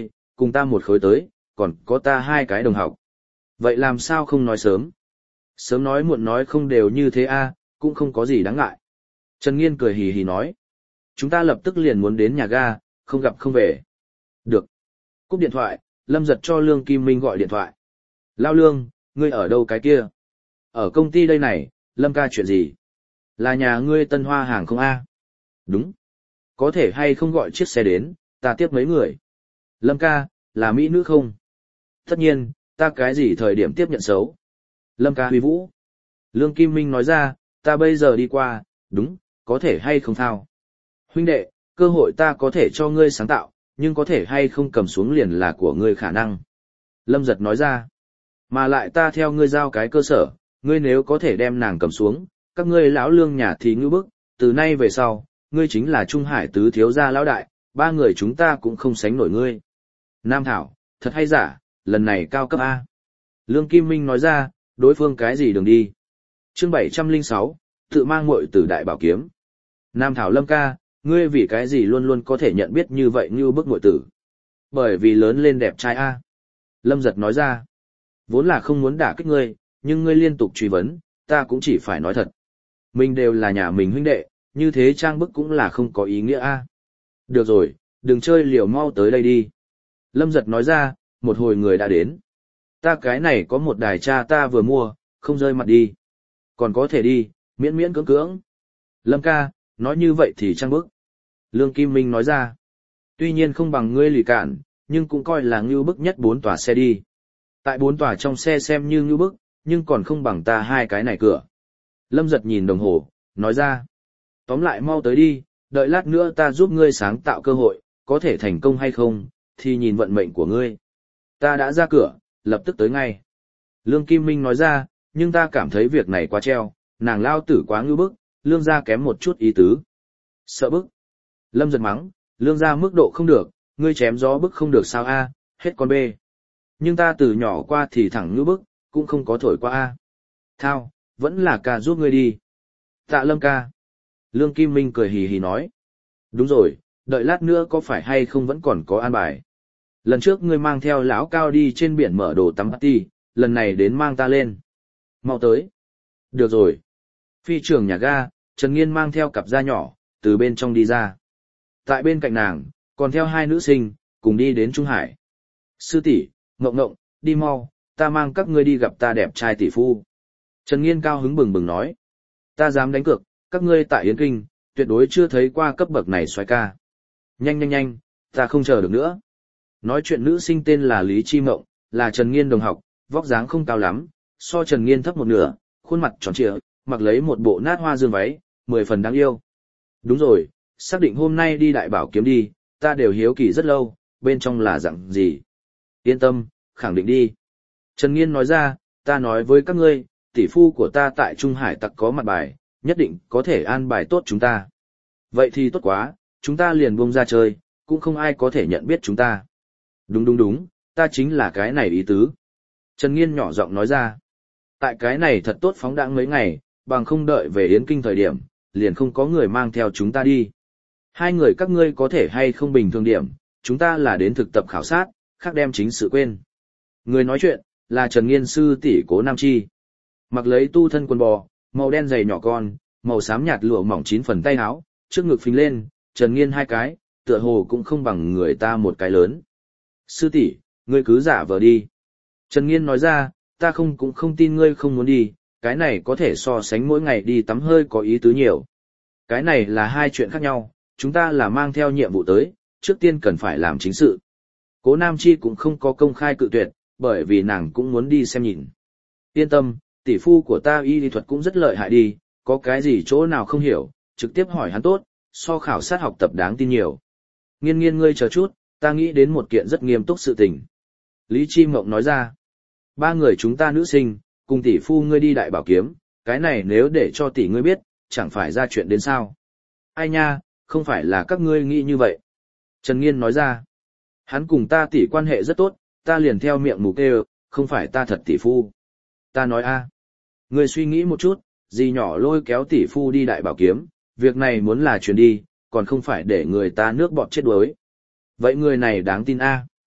cùng ta một khối tới, còn có ta hai cái đồng học. Vậy làm sao không nói sớm? Sớm nói muộn nói không đều như thế a, cũng không có gì đáng ngại. Trần Nghiên cười hì hì nói. Chúng ta lập tức liền muốn đến nhà ga, không gặp không về. Được. Cúp điện thoại, Lâm Giật cho Lương Kim Minh gọi điện thoại. Lao Lương, ngươi ở đâu cái kia? Ở công ty đây này, Lâm ca chuyện gì? Là nhà ngươi Tân Hoa hàng không a? Đúng. Có thể hay không gọi chiếc xe đến, ta tiếp mấy người. Lâm ca, là mỹ nữ không? Tất nhiên, ta cái gì thời điểm tiếp nhận xấu? Lâm ca huy vũ. Lương Kim Minh nói ra, ta bây giờ đi qua, đúng, có thể hay không thao? Huynh đệ, cơ hội ta có thể cho ngươi sáng tạo, nhưng có thể hay không cầm xuống liền là của ngươi khả năng. Lâm Giật nói ra, mà lại ta theo ngươi giao cái cơ sở, ngươi nếu có thể đem nàng cầm xuống, các ngươi lão Lương nhà thì ngư bức, từ nay về sau, ngươi chính là Trung Hải tứ thiếu gia lão đại, ba người chúng ta cũng không sánh nổi ngươi. Nam Thảo, thật hay giả, lần này cao cấp A. Lương Kim Minh nói ra, đối phương cái gì đường đi. Chương bảy trăm lẻ sáu, tự mang muội tử đại bảo kiếm. Nam Thảo Lâm ca, ngươi vì cái gì luôn luôn có thể nhận biết như vậy như bức muội tử. Bởi vì lớn lên đẹp trai A. Lâm Giật nói ra, vốn là không muốn đả kích ngươi, nhưng ngươi liên tục truy vấn, ta cũng chỉ phải nói thật. Mình đều là nhà mình huynh đệ, như thế trang bức cũng là không có ý nghĩa A. Được rồi, đừng chơi liều, mau tới đây đi. Lâm Giật nói ra, một hồi người đã đến. Ta cái này có một đài cha ta vừa mua, không rơi mặt đi. Còn có thể đi, miễn miễn cưỡng cưỡng. Lâm ca, nói như vậy thì trang bức. Lương Kim Minh nói ra, tuy nhiên không bằng ngươi lì cạn, nhưng cũng coi là ngưu bức nhất bốn tòa xe đi. Tại bốn tòa trong xe xem như ngưu bức, nhưng còn không bằng ta hai cái này cửa. Lâm Giật nhìn đồng hồ, nói ra, tóm lại mau tới đi, đợi lát nữa ta giúp ngươi sáng tạo cơ hội, có thể thành công hay không, thì nhìn vận mệnh của ngươi. Ta đã ra cửa, lập tức tới ngay. Lương Kim Minh nói ra, nhưng ta cảm thấy việc này quá treo, nàng lao tử quá ngưu bức, lương gia kém một chút ý tứ. Sợ bức. Lâm Giật mắng, lương gia mức độ không được, ngươi chém gió bức không được sao a, hết con bê. Nhưng ta từ nhỏ qua thì thẳng ngưu bức, cũng không có thổi qua a. Thao, vẫn là ca giúp ngươi đi. Tạ Lâm ca. Lương Kim Minh cười hì hì nói. Đúng rồi, đợi lát nữa có phải hay không vẫn còn có an bài. Lần trước ngươi mang theo lão Cao đi trên biển mở đồ tắm party, lần này đến mang ta lên. Mau tới. Được rồi. Phi trường nhà ga, Trần Nghiên mang theo cặp da nhỏ, từ bên trong đi ra. Tại bên cạnh nàng, còn theo hai nữ sinh, cùng đi đến Trung Hải. Sư tỷ, Ngộng Ngộng, đi mau, ta mang các ngươi đi gặp ta đẹp trai tỷ phu. Trần Nghiên cao hứng bừng bừng nói. Ta dám đánh cược, các ngươi tại Yến Kinh, tuyệt đối chưa thấy qua cấp bậc này xoái ca. Nhanh nhanh nhanh, ta không chờ được nữa. Nói chuyện nữ sinh tên là Lý Chi Mộng, là Trần Nghiên đồng học, vóc dáng không cao lắm, so Trần Nghiên thấp một nửa, khuôn mặt tròn trịa, mặc lấy một bộ nát hoa dương váy, mười phần đáng yêu. Đúng rồi, xác định hôm nay đi Đại Bảo Kiếm đi, ta đều hiếu kỳ rất lâu, bên trong là dạng gì. Yên tâm, khẳng định đi. Trần Nghiên nói ra, ta nói với các ngươi, tỷ phu của ta tại Trung Hải tặc có mặt bài, nhất định có thể an bài tốt chúng ta. Vậy thì tốt quá, chúng ta liền buông ra chơi, cũng không ai có thể nhận biết chúng ta. Đúng đúng đúng, ta chính là cái này ý tứ. Trần Nghiên nhỏ giọng nói ra. Tại cái này thật tốt phóng đãng mấy ngày, bằng không đợi về Yến Kinh thời điểm, liền không có người mang theo chúng ta đi. Hai người các ngươi có thể hay không bình thường điểm, chúng ta là đến thực tập khảo sát, khác đem chính sự quên. Người nói chuyện, là Trần Nghiên sư tỷ Cố Nam Chi. Mặc lấy tu thân quần bò, màu đen dày nhỏ con, màu xám nhạt lụa mỏng chín phần tay áo, trước ngực phình lên, Trần Nghiên hai cái, tựa hồ cũng không bằng người ta một cái lớn. Sư tỷ, ngươi cứ giả vờ đi. Trần Nghiên nói ra, ta không cũng không tin ngươi không muốn đi, cái này có thể so sánh mỗi ngày đi tắm hơi có ý tứ nhiều. Cái này là hai chuyện khác nhau, chúng ta là mang theo nhiệm vụ tới, trước tiên cần phải làm chính sự. Cố Nam Chi cũng không có công khai cự tuyệt, bởi vì nàng cũng muốn đi xem nhìn. Yên tâm, tỷ phu của ta y lý thuật cũng rất lợi hại đi, có cái gì chỗ nào không hiểu, trực tiếp hỏi hắn tốt, so khảo sát học tập đáng tin nhiều. Nghiên nghiên ngươi chờ chút, ta nghĩ đến một kiện rất nghiêm túc sự tình. Lý Chi Mộng nói ra, ba người chúng ta nữ sinh, cùng tỷ phu ngươi đi Đại Bảo Kiếm, cái này nếu để cho tỷ ngươi biết, chẳng phải ra chuyện đến sao. Ai nha, không phải là các ngươi nghĩ như vậy. Trần Nghiên nói ra, hắn cùng ta tỷ quan hệ rất tốt, ta liền theo miệng mù kêu, không phải ta thật tỷ phu. Ta nói a, ngươi suy nghĩ một chút, gì nhỏ lôi kéo tỷ phu đi Đại Bảo Kiếm, việc này muốn là chuyển đi, còn không phải để người ta nước bọt chết đuối. Vậy người này đáng tin a.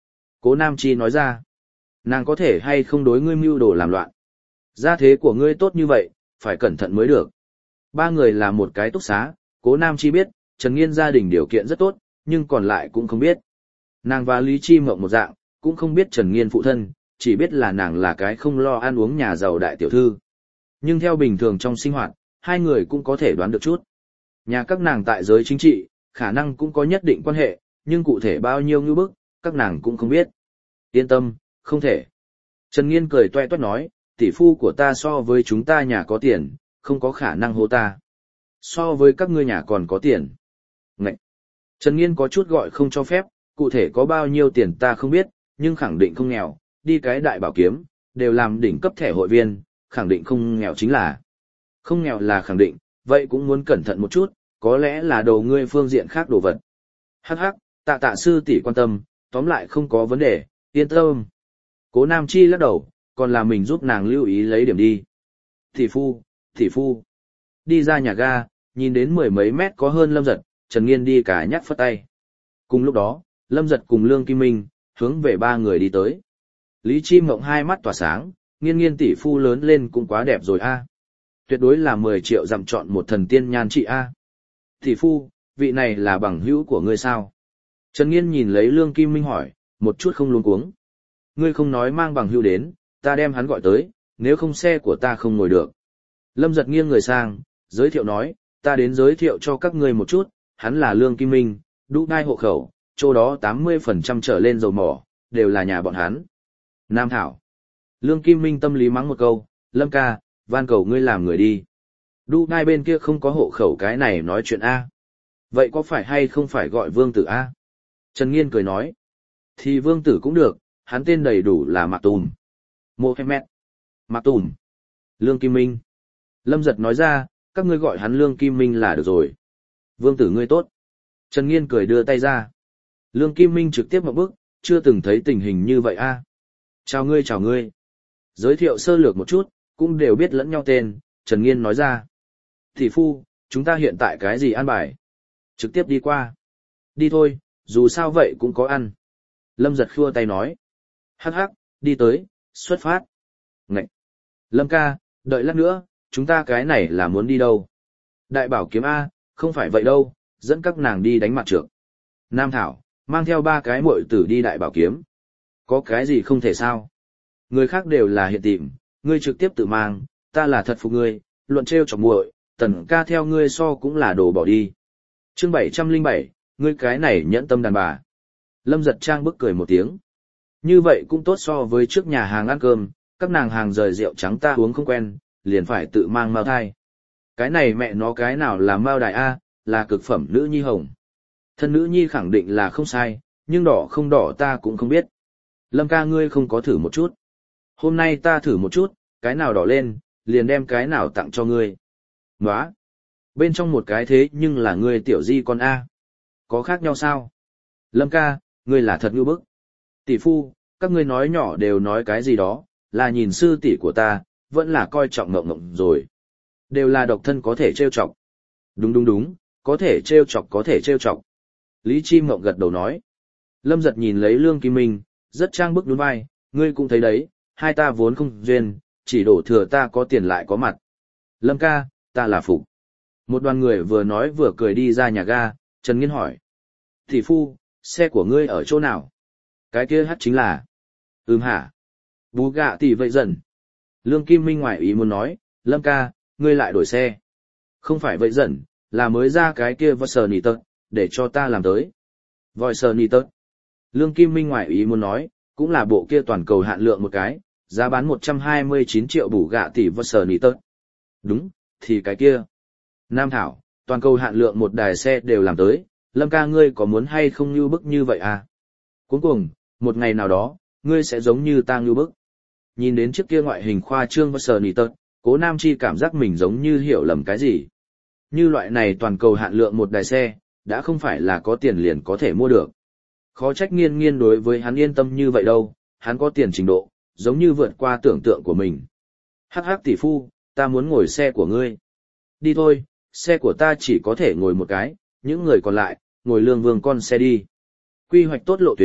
Cố Nam Chi nói ra. Nàng có thể hay không đối ngươi mưu đồ làm loạn. Gia thế của ngươi tốt như vậy, phải cẩn thận mới được. Ba người là một cái túc xá, Cố Nam Chi biết, Trần Nghiên gia đình điều kiện rất tốt, nhưng còn lại cũng không biết. Nàng và Lý Chi Mộng một dạng, cũng không biết Trần Nghiên phụ thân, chỉ biết là nàng là cái không lo ăn uống nhà giàu đại tiểu thư. Nhưng theo bình thường trong sinh hoạt, hai người cũng có thể đoán được chút. Nhà các nàng tại giới chính trị, khả năng cũng có nhất định quan hệ, nhưng cụ thể bao nhiêu như bức, các nàng cũng không biết. Yên tâm, không thể. Trần Nghiên cười toe toét nói, tỷ phu của ta so với chúng ta nhà có tiền, không có khả năng hô ta. So với các ngươi nhà còn có tiền. Ngậy! Trần Nghiên có chút gọi không cho phép, cụ thể có bao nhiêu tiền ta không biết, nhưng khẳng định không nghèo, đi cái đại bảo kiếm, đều làm đỉnh cấp thẻ hội viên, khẳng định không nghèo chính là. Không nghèo là khẳng định, vậy cũng muốn cẩn thận một chút, có lẽ là đồ ngươi phương diện khác đồ vật. Hắc hắc, tạ tạ sư tỷ quan tâm, tóm lại không có vấn đề, yên tâm. Cố Nam Chi lắc đầu, còn là mình giúp nàng lưu ý lấy điểm đi. Thị phu, thị phu. Đi ra nhà ga, nhìn đến mười mấy mét có hơn Lâm Giật, Trần Nghiên đi cả nhắc phất tay. Cùng lúc đó, Lâm Giật cùng Lương Kim Minh, hướng về ba người đi tới. Lý Chi Mộng hai mắt tỏa sáng, Nghiên Nghiên tỷ phu lớn lên cũng quá đẹp rồi a. Tuyệt đối là mười triệu dặm chọn một thần tiên nhan trị a. Tỷ phu, vị này là bằng hữu của ngươi sao? Trần Nghiên nhìn lấy Lương Kim Minh hỏi, một chút không luống cuống. Ngươi không nói mang bằng hữu đến, ta đem hắn gọi tới, nếu không xe của ta không ngồi được. Lâm Giật nghiêng người sang, giới thiệu nói, ta đến giới thiệu cho các ngươi một chút, hắn là Lương Kim Minh, đũ đai hộ khẩu, chỗ đó tám mươi phần trăm trở lên dầu mỏ, đều là nhà bọn hắn. Nam Thảo. Lương Kim Minh tâm lý mắng một câu, Lâm ca, van cầu ngươi làm người đi. Đu đai bên kia không có hộ khẩu cái này nói chuyện A. Vậy có phải hay không phải gọi vương tử A? Trần Nghiên cười nói. Thì vương tử cũng được, hắn tên đầy đủ là Mạc Tùm. Mohamed. Mạc Tùm. Lương Kim Minh. Lâm Giật nói ra, các ngươi gọi hắn Lương Kim Minh là được rồi. Vương tử ngươi tốt. Trần Nghiên cười đưa tay ra. Lương Kim Minh trực tiếp một bước, chưa từng thấy tình hình như vậy a. Chào ngươi chào ngươi. Giới thiệu sơ lược một chút, cũng đều biết lẫn nhau tên, Trần Nghiên nói ra. Thị phu, chúng ta hiện tại cái gì ăn bài? Trực tiếp đi qua. Đi thôi, dù sao vậy cũng có ăn. Lâm Giật khua tay nói. Hắc hắc, đi tới, xuất phát. Ngậy. Lâm ca, đợi lát nữa, chúng ta cái này là muốn đi đâu? Đại bảo kiếm A, không phải vậy đâu, dẫn các nàng đi đánh mặt trược. Nam Thảo, mang theo ba cái muội tử đi đại bảo kiếm. Có cái gì không thể sao? Người khác đều là hiện tìm, ngươi trực tiếp tự mang, ta là thật phục ngươi, luận trêu chọc muội, tần ca theo ngươi so cũng là đồ bỏ đi. Chương bảy trăm lẻ bảy, ngươi cái này nhẫn tâm đàn bà. Lâm Giật Trang bức cười một tiếng. Như vậy cũng tốt so với trước nhà hàng ăn cơm, các nàng hàng rời rượu trắng ta uống không quen, liền phải tự mang mao thai. Cái này mẹ nó cái nào là mao đài A, là cực phẩm nữ nhi hồng. Thân nữ nhi khẳng định là không sai, nhưng đỏ không đỏ ta cũng không biết. Lâm ca ngươi không có thử một chút. Hôm nay ta thử một chút, cái nào đỏ lên, liền đem cái nào tặng cho ngươi. Nóa! Bên trong một cái thế nhưng là ngươi tiểu di con A. Có khác nhau sao? Lâm ca, ngươi là thật ngưu bức. Tỷ phu, các ngươi nói nhỏ đều nói cái gì đó, là nhìn sư tỷ của ta, vẫn là coi trọng ngộng ngộng rồi. Đều là độc thân có thể trêu chọc. Đúng đúng đúng, có thể trêu chọc có thể trêu chọc. Lý Chi Mộng gật đầu nói. Lâm Giật nhìn lấy Lương Kim Minh, rất trang bức nhún vai, ngươi cũng thấy đấy, hai ta vốn không duyên, chỉ đổ thừa ta có tiền lại có mặt. Lâm ca, ta là phục. Một đoàn người vừa nói vừa cười đi ra nhà ga, Trần Nghiên hỏi. Thị phu, xe của ngươi ở chỗ nào? Cái kia hắt chính là. Ừm hả? Bú gạ tỷ vậy dần. Lương Kim Minh ngoại ý muốn nói, Lâm ca, ngươi lại đổi xe. Không phải vậy dần, là mới ra cái kia voi sờ nỉ tật, để cho ta làm tới. Voi sờ nỉ tật. Lương Kim Minh ngoại ý muốn nói, cũng là bộ kia toàn cầu hạn lượng một cái, giá bán một trăm hai mươi chín triệu bù gạ tỷ voi sờ nỉ tật. Đúng, thì cái kia. Nam Thảo, toàn cầu hạn lượng một đài xe đều làm tới, Lâm ca ngươi có muốn hay không như bức như vậy à? Cuối cùng, một ngày nào đó, ngươi sẽ giống như ta như bức. Nhìn đến chiếc kia ngoại hình khoa trương và sờ nỉ tật, Cố Nam Chi cảm giác mình giống như hiểu lầm cái gì. Như loại này toàn cầu hạn lượng một đài xe, đã không phải là có tiền liền có thể mua được. Khó trách Nghiên Nghiên đối với hắn yên tâm như vậy đâu, hắn có tiền trình độ, giống như vượt qua tưởng tượng của mình. Hắc hắc tỷ phu, ta muốn ngồi xe của ngươi. Đi thôi, xe của ta chỉ có thể ngồi một cái, những người còn lại, ngồi Lương Vương con xe đi. Quy hoạch tốt lộ tuyến,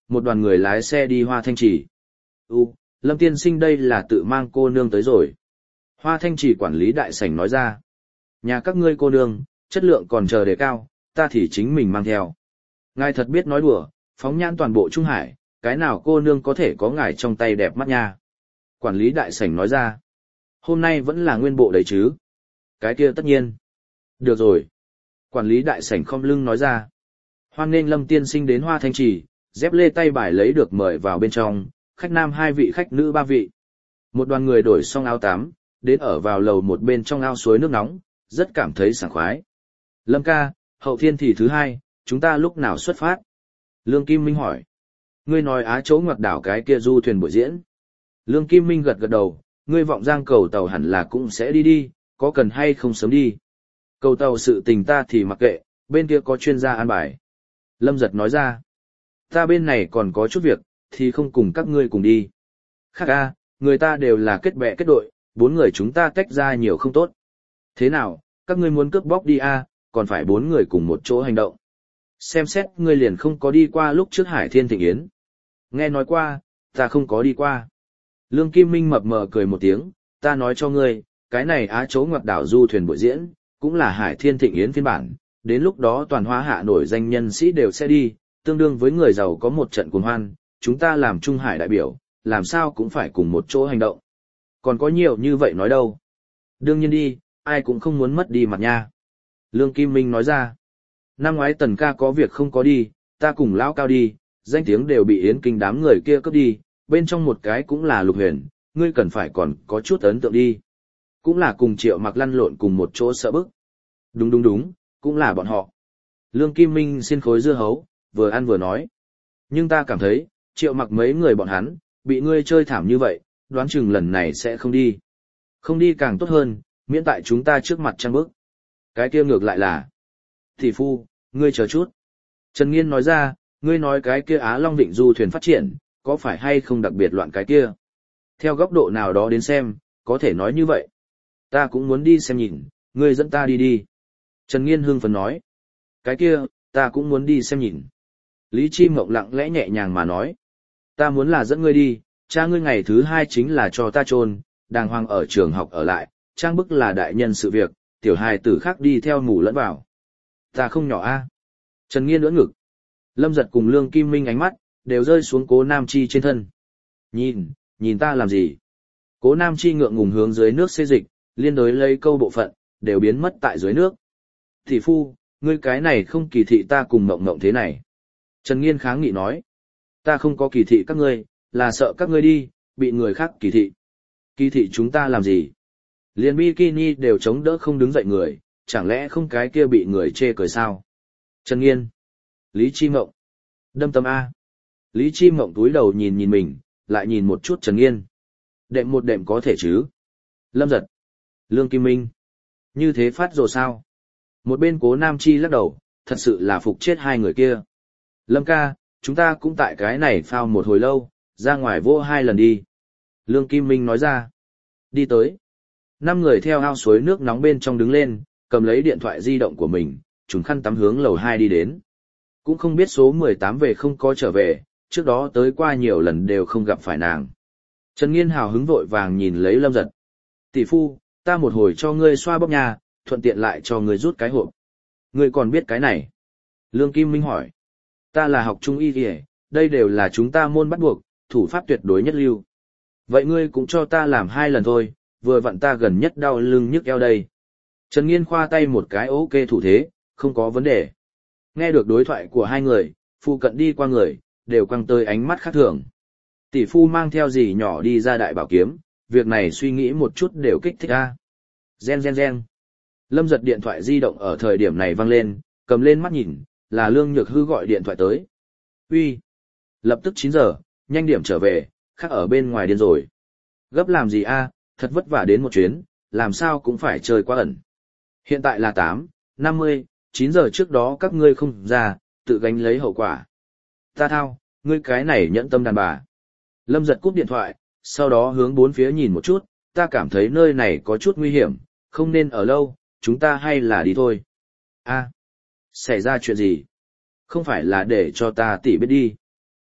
một đoàn người lái xe đi Hoa Thanh Trì. U, Lâm tiên sinh đây là tự mang cô nương tới rồi. Hoa Thanh Trì quản lý đại sảnh nói ra. Nhà các ngươi cô nương, chất lượng còn chờ đề cao, ta thì chính mình mang theo. Ngài thật biết nói đùa, phóng nhãn toàn bộ Trung Hải, cái nào cô nương có thể có ngài trong tay đẹp mắt nha. Quản lý đại sảnh nói ra. Hôm nay vẫn là nguyên bộ đấy chứ. Cái kia tất nhiên. Được rồi. Quản lý đại sảnh khom lưng nói ra. Hoan nghênh Lâm tiên sinh đến Hoa Thanh Trì, dép lê tay bài lấy được mời vào bên trong, khách nam hai vị khách nữ ba vị. Một đoàn người đổi xong áo tắm, đến ở vào lầu một bên trong ao suối nước nóng, rất cảm thấy sảng khoái. Lâm ca, hậu thiên thì thứ hai, chúng ta lúc nào xuất phát? Lương Kim Minh hỏi. Ngươi nói Á Chỗ ngoặt đảo cái kia du thuyền buổi diễn. Lương Kim Minh gật gật đầu, ngươi vọng giang cầu tàu hẳn là cũng sẽ đi đi, có cần hay không sớm đi. Cầu tàu sự tình ta thì mặc kệ, bên kia có chuyên gia an bài. Lâm Giật nói ra. Ta bên này còn có chút việc, thì không cùng các ngươi cùng đi. Khác a, người ta đều là kết bè kết đội, bốn người chúng ta tách ra nhiều không tốt. Thế nào, các ngươi muốn cướp bóc đi a, còn phải bốn người cùng một chỗ hành động. Xem xét ngươi liền không có đi qua lúc trước Hải Thiên Thịnh Yến. Nghe nói qua, ta không có đi qua. Lương Kim Minh mập mờ cười một tiếng, ta nói cho ngươi, cái này Á Chỗ ngoặt đảo du thuyền buổi diễn, cũng là Hải Thiên Thịnh Yến phiên bản, đến lúc đó toàn Hoa Hạ nổi danh nhân sĩ đều sẽ đi, tương đương với người giàu có một trận cuồng hoan, chúng ta làm Trung Hải đại biểu, làm sao cũng phải cùng một chỗ hành động. Còn có nhiều như vậy nói đâu. Đương nhiên đi, ai cũng không muốn mất đi mặt nha. Lương Kim Minh nói ra, năm ngoái Tần ca có việc không có đi, ta cùng Lão Cao đi, danh tiếng đều bị Yến Kinh đám người kia cướp đi, bên trong một cái cũng là Lục Huyền, ngươi cần phải còn có chút ấn tượng đi. Cũng là cùng Triệu Mặc lăn lộn cùng một chỗ sợ bức. Đúng đúng đúng, cũng là bọn họ. Lương Kim Minh xin khối dưa hấu, vừa ăn vừa nói. Nhưng ta cảm thấy, Triệu Mặc mấy người bọn hắn, bị ngươi chơi thảm như vậy, đoán chừng lần này sẽ không đi. Không đi càng tốt hơn, miễn tại chúng ta trước mặt trang bức. Cái kia ngược lại là, thị phu, ngươi chờ chút. Trần Nghiên nói ra, ngươi nói cái kia Á Long Vịnh du thuyền phát triển, có phải hay không đặc biệt loạn cái kia? Theo góc độ nào đó đến xem, có thể nói như vậy. Ta cũng muốn đi xem nhìn, ngươi dẫn ta đi đi. Trần Nghiên hưng phấn nói. Cái kia, ta cũng muốn đi xem nhìn. Lý Chi Mộng lặng lẽ nhẹ nhàng mà nói. Ta muốn là dẫn ngươi đi, cha ngươi ngày thứ hai chính là cho ta chôn, đàng hoàng ở trường học ở lại, trang bức là đại nhân sự việc, tiểu hài tử khác đi theo mù lẫn vào. Ta không nhỏ a. Trần Nghiên ưỡn ngực. Lâm Giật cùng Lương Kim Minh ánh mắt, đều rơi xuống Cố Nam Chi trên thân. Nhìn, nhìn ta làm gì? Cố Nam Chi ngượng ngùng hướng dưới nước xê dịch, liên đối lấy câu bộ phận, đều biến mất tại dưới nước. Thị phu, ngươi cái này không kỳ thị ta cùng mộng mộng thế này. Trần Nghiên kháng nghị nói. Ta không có kỳ thị các ngươi, là sợ các ngươi đi, bị người khác kỳ thị. Kỳ thị chúng ta làm gì? Liên bikini đều chống đỡ không đứng dậy người, chẳng lẽ không cái kia bị người chê cười sao? Trần Nghiên. Lý Chi Mộng. Đâm tâm A. Lý Chi Mộng túi đầu nhìn nhìn mình, lại nhìn một chút Trần Nghiên. Đệm một đệm có thể chứ? Lâm Giật. Lương Kim Minh. Như thế phát rồi sao? Một bên Cố Nam Chi lắc đầu, thật sự là phục chết hai người kia. Lâm ca, chúng ta cũng tại cái này phao một hồi lâu, ra ngoài vô hai lần đi. Lương Kim Minh nói ra. Đi tới. Năm người theo ao suối nước nóng bên trong đứng lên, cầm lấy điện thoại di động của mình, trùng khăn tắm hướng lầu hai đi đến. Cũng không biết số mười tám về không có trở về, trước đó tới qua nhiều lần đều không gặp phải nàng. Trần Nghiên hào hứng vội vàng nhìn lấy Lâm Giật. Tỷ phu, ta một hồi cho ngươi xoa bóp nhà, thuận tiện lại cho ngươi rút cái hộp. Ngươi còn biết cái này? Lương Kim Minh hỏi. Ta là học trung y kìa, đây đều là chúng ta môn bắt buộc, thủ pháp tuyệt đối nhất lưu. Vậy ngươi cũng cho ta làm hai lần thôi, vừa vặn ta gần nhất đau lưng nhức eo đây. Trần Nghiên khoa tay một cái ok thủ thế, không có vấn đề. Nghe được đối thoại của hai người, phụ cận đi qua người, đều quăng tới ánh mắt khác thường. Tỷ phu mang theo gì nhỏ đi ra đại bảo kiếm, việc này suy nghĩ một chút đều kích thích a. Gen gen gen. Lâm Giật điện thoại di động ở thời điểm này vang lên, cầm lên mắt nhìn, là Lương Nhược Hư gọi điện thoại tới. Uy, lập tức chín giờ, nhanh điểm trở về, khác ở bên ngoài điên rồi. Gấp làm gì a, thật vất vả đến một chuyến, làm sao cũng phải chơi quá ẩn. Hiện tại là tám, năm mươi, chín giờ trước đó các ngươi không ra, tự gánh lấy hậu quả. Ta thao, ngươi cái này nhẫn tâm đàn bà. Lâm Giật cúp điện thoại, sau đó hướng bốn phía nhìn một chút, ta cảm thấy nơi này có chút nguy hiểm, không nên ở lâu, chúng ta hay là đi thôi. A, xảy ra chuyện gì? Không phải là để cho ta tỉ biết đi.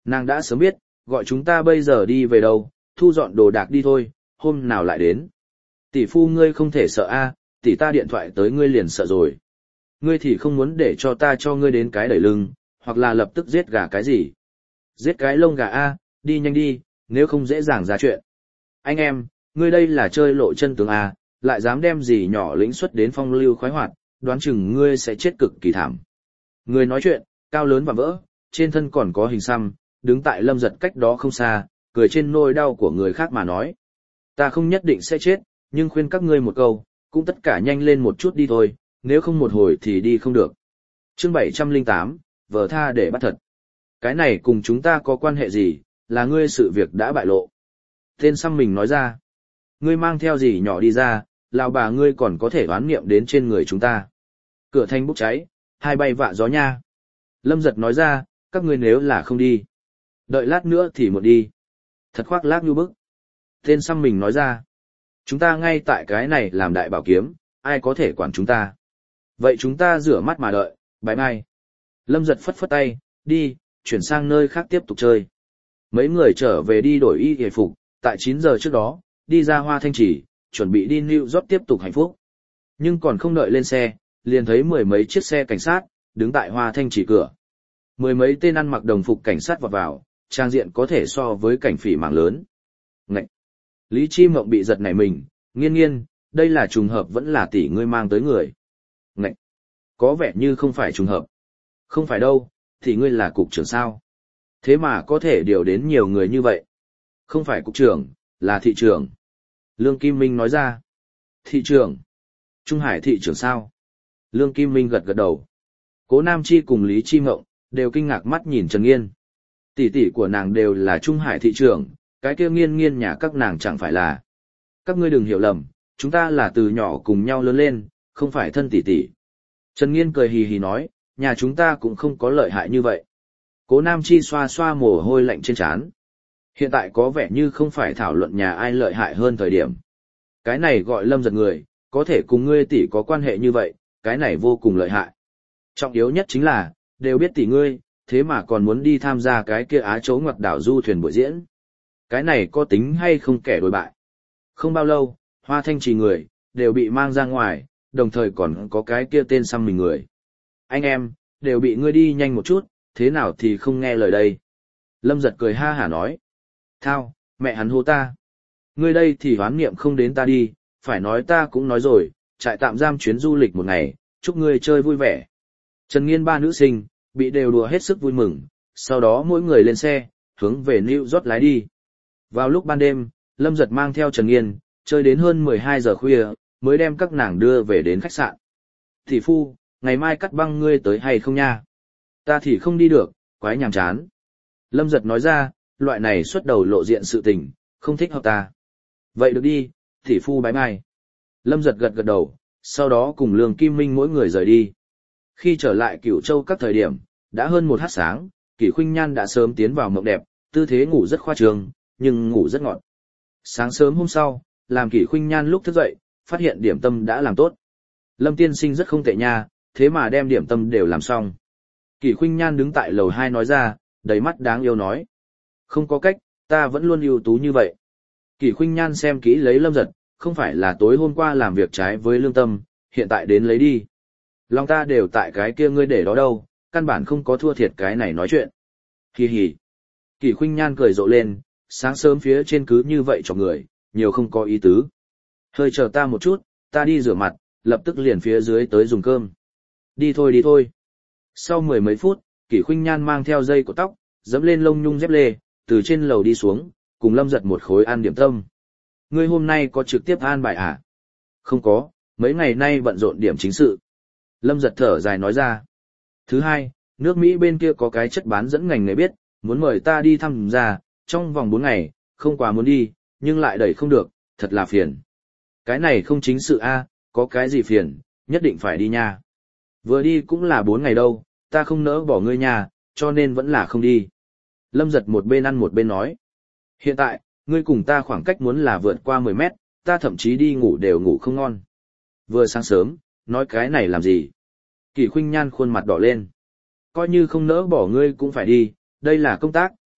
Nàng đã sớm biết, gọi chúng ta bây giờ đi về đâu, thu dọn đồ đạc đi thôi, hôm nào lại đến. Tỷ phu ngươi không thể sợ a, tỷ ta điện thoại tới ngươi liền sợ rồi. Ngươi thì không muốn để cho ta cho ngươi đến cái đẩy lưng, hoặc là lập tức giết gà cái gì. Giết cái lông gà a, đi nhanh đi, nếu không dễ dàng ra chuyện. Anh em, ngươi đây là chơi lộ chân tướng a, lại dám đem gì nhỏ lĩnh xuất đến phong lưu khoái hoạt, đoán chừng ngươi sẽ chết cực kỳ thảm. Người nói chuyện, cao lớn và vỡ, trên thân còn có hình xăm, đứng tại Lâm Giật cách đó không xa, cười trên nỗi đau của người khác mà nói. Ta không nhất định sẽ chết, nhưng khuyên các ngươi một câu, cũng tất cả nhanh lên một chút đi thôi, nếu không một hồi thì đi không được. Chương bảy trăm lẻ tám, vờ tha để bắt thật. Cái này cùng chúng ta có quan hệ gì, là ngươi sự việc đã bại lộ. Tên xăm mình nói ra. Ngươi mang theo gì nhỏ đi ra, lão bà ngươi còn có thể oán niệm đến trên người chúng ta. Cửa thanh bốc cháy, hai bay vạ gió nha. Lâm Giật nói ra, các ngươi nếu là không đi. Đợi lát nữa thì một đi. Thật khoác lác như bức. Tên xăm mình nói ra. Chúng ta ngay tại cái này làm đại bảo kiếm, ai có thể quản chúng ta. Vậy chúng ta rửa mắt mà đợi, bye bye. Lâm Giật phất phất tay, đi, chuyển sang nơi khác tiếp tục chơi. Mấy người trở về đi đổi y hề phục, tại chín giờ trước đó, đi ra Hoa Thanh Trì, chuẩn bị đi New York tiếp tục hạnh phúc. Nhưng còn không đợi lên xe, liền thấy mười mấy chiếc xe cảnh sát, đứng tại Hoa Thanh Trì cửa. Mười mấy tên ăn mặc đồng phục cảnh sát vọt vào, trang diện có thể so với cảnh phỉ mạng lớn. Ngậy! Lý Chi Mộng bị giật nảy mình, nghiên nghiên, đây là trùng hợp vẫn là tỷ ngươi mang tới người. Ngậy! Có vẻ như không phải trùng hợp. Không phải đâu, thì ngươi là cục trưởng sao? Thế mà có thể điều đến nhiều người như vậy. Không phải cục trưởng, là thị trưởng. Lương Kim Minh nói ra. Thị trưởng? Trung Hải thị trưởng sao? Lương Kim Minh gật gật đầu. Cố Nam Chi cùng Lý Chi Mộng, đều kinh ngạc mắt nhìn Trần Nghiên. Tỷ tỷ của nàng đều là Trung Hải thị trưởng, cái kia Nghiên Nghiên nhà các nàng chẳng phải là. Các ngươi đừng hiểu lầm, chúng ta là từ nhỏ cùng nhau lớn lên, không phải thân tỷ tỷ. Trần Nghiên cười hì hì nói, nhà chúng ta cũng không có lợi hại như vậy. Cố Nam Chi xoa xoa mồ hôi lạnh trên trán. Hiện tại có vẻ như không phải thảo luận nhà ai lợi hại hơn thời điểm. Cái này gọi Lâm Giật người, có thể cùng ngươi tỷ có quan hệ như vậy, cái này vô cùng lợi hại. Trọng yếu nhất chính là, đều biết tỷ ngươi, thế mà còn muốn đi tham gia cái kia Á Châu ngoặt đảo du thuyền buổi diễn. Cái này có tính hay không kẻ đối bại. Không bao lâu, Hoa Thanh Trì người, đều bị mang ra ngoài, đồng thời còn có cái kia tên xăm mình người. Anh em, đều bị ngươi đi nhanh một chút, thế nào thì không nghe lời đây. Lâm Giật cười ha hả nói. Thao, mẹ hắn hô ta. Ngươi đây thì hoán niệm không đến ta đi, phải nói ta cũng nói rồi, trại tạm giam chuyến du lịch một ngày, chúc ngươi chơi vui vẻ. Trần Nghiên ba nữ sinh, bị đều đùa hết sức vui mừng, sau đó mỗi người lên xe, hướng về New York lái đi. Vào lúc ban đêm, Lâm Giật mang theo Trần Nghiên, chơi đến hơn mười hai giờ khuya, mới đem các nàng đưa về đến khách sạn. Thị phu, ngày mai cắt băng ngươi tới hay không nha? Ta thì không đi được, quái nhàm chán. Lâm Giật nói ra, loại này xuất đầu lộ diện sự tình, không thích hợp ta. Vậy được đi, thị phu bái bai. Lâm Giật gật gật đầu, sau đó cùng Lương Kim Minh mỗi người rời đi. Khi trở lại Cửu Châu các thời điểm, đã hơn một h sáng, Kỷ Khuynh Nhan đã sớm tiến vào mộng đẹp, tư thế ngủ rất khoa trương, nhưng ngủ rất ngọt. Sáng sớm hôm sau, làm Kỷ Khuynh Nhan lúc thức dậy, phát hiện điểm tâm đã làm tốt. Lâm tiên sinh rất không tệ nha, thế mà đem điểm tâm đều làm xong. Kỷ Khuynh Nhan đứng tại lầu hai nói ra, đầy mắt đáng yêu nói. Không có cách, ta vẫn luôn ưu tú như vậy. Kỷ Khuynh Nhan xem kỹ lấy Lâm Giật, không phải là tối hôm qua làm việc trái với lương tâm, hiện tại đến lấy đi. Lòng ta đều tại cái kia ngươi để đó đâu, căn bản không có thua thiệt cái này nói chuyện. Hì hì. Kỷ Khuynh Nhan cười rộ lên, sáng sớm phía trên cứ như vậy cho người, nhiều không có ý tứ. Hơi chờ ta một chút, ta đi rửa mặt, lập tức liền phía dưới tới dùng cơm. Đi thôi đi thôi. Sau mười mấy phút, Kỷ Khuynh Nhan mang theo dây của tóc, dẫm lên lông nhung dép lê, từ trên lầu đi xuống, cùng Lâm Giật một khối ăn điểm tâm. Ngươi hôm nay có trực tiếp an bài à? Không có, mấy ngày nay bận rộn điểm chính sự. Lâm Giật thở dài nói ra. Thứ hai, nước Mỹ bên kia có cái chất bán dẫn ngành nghề biết, muốn mời ta đi thăm ra, trong vòng bốn ngày, không quá muốn đi, nhưng lại đẩy không được, thật là phiền. Cái này không chính sự a, có cái gì phiền, nhất định phải đi nha. Vừa đi cũng là bốn ngày đâu, ta không nỡ bỏ ngươi nha, cho nên vẫn là không đi. Lâm Giật một bên ăn một bên nói. Hiện tại, ngươi cùng ta khoảng cách muốn là vượt qua mười mét, ta thậm chí đi ngủ đều ngủ không ngon. Vừa sáng sớm, nói cái này làm gì? Kỷ Khuynh Nhan khuôn mặt đỏ lên. Coi như không nỡ bỏ ngươi cũng phải đi, đây là công tác,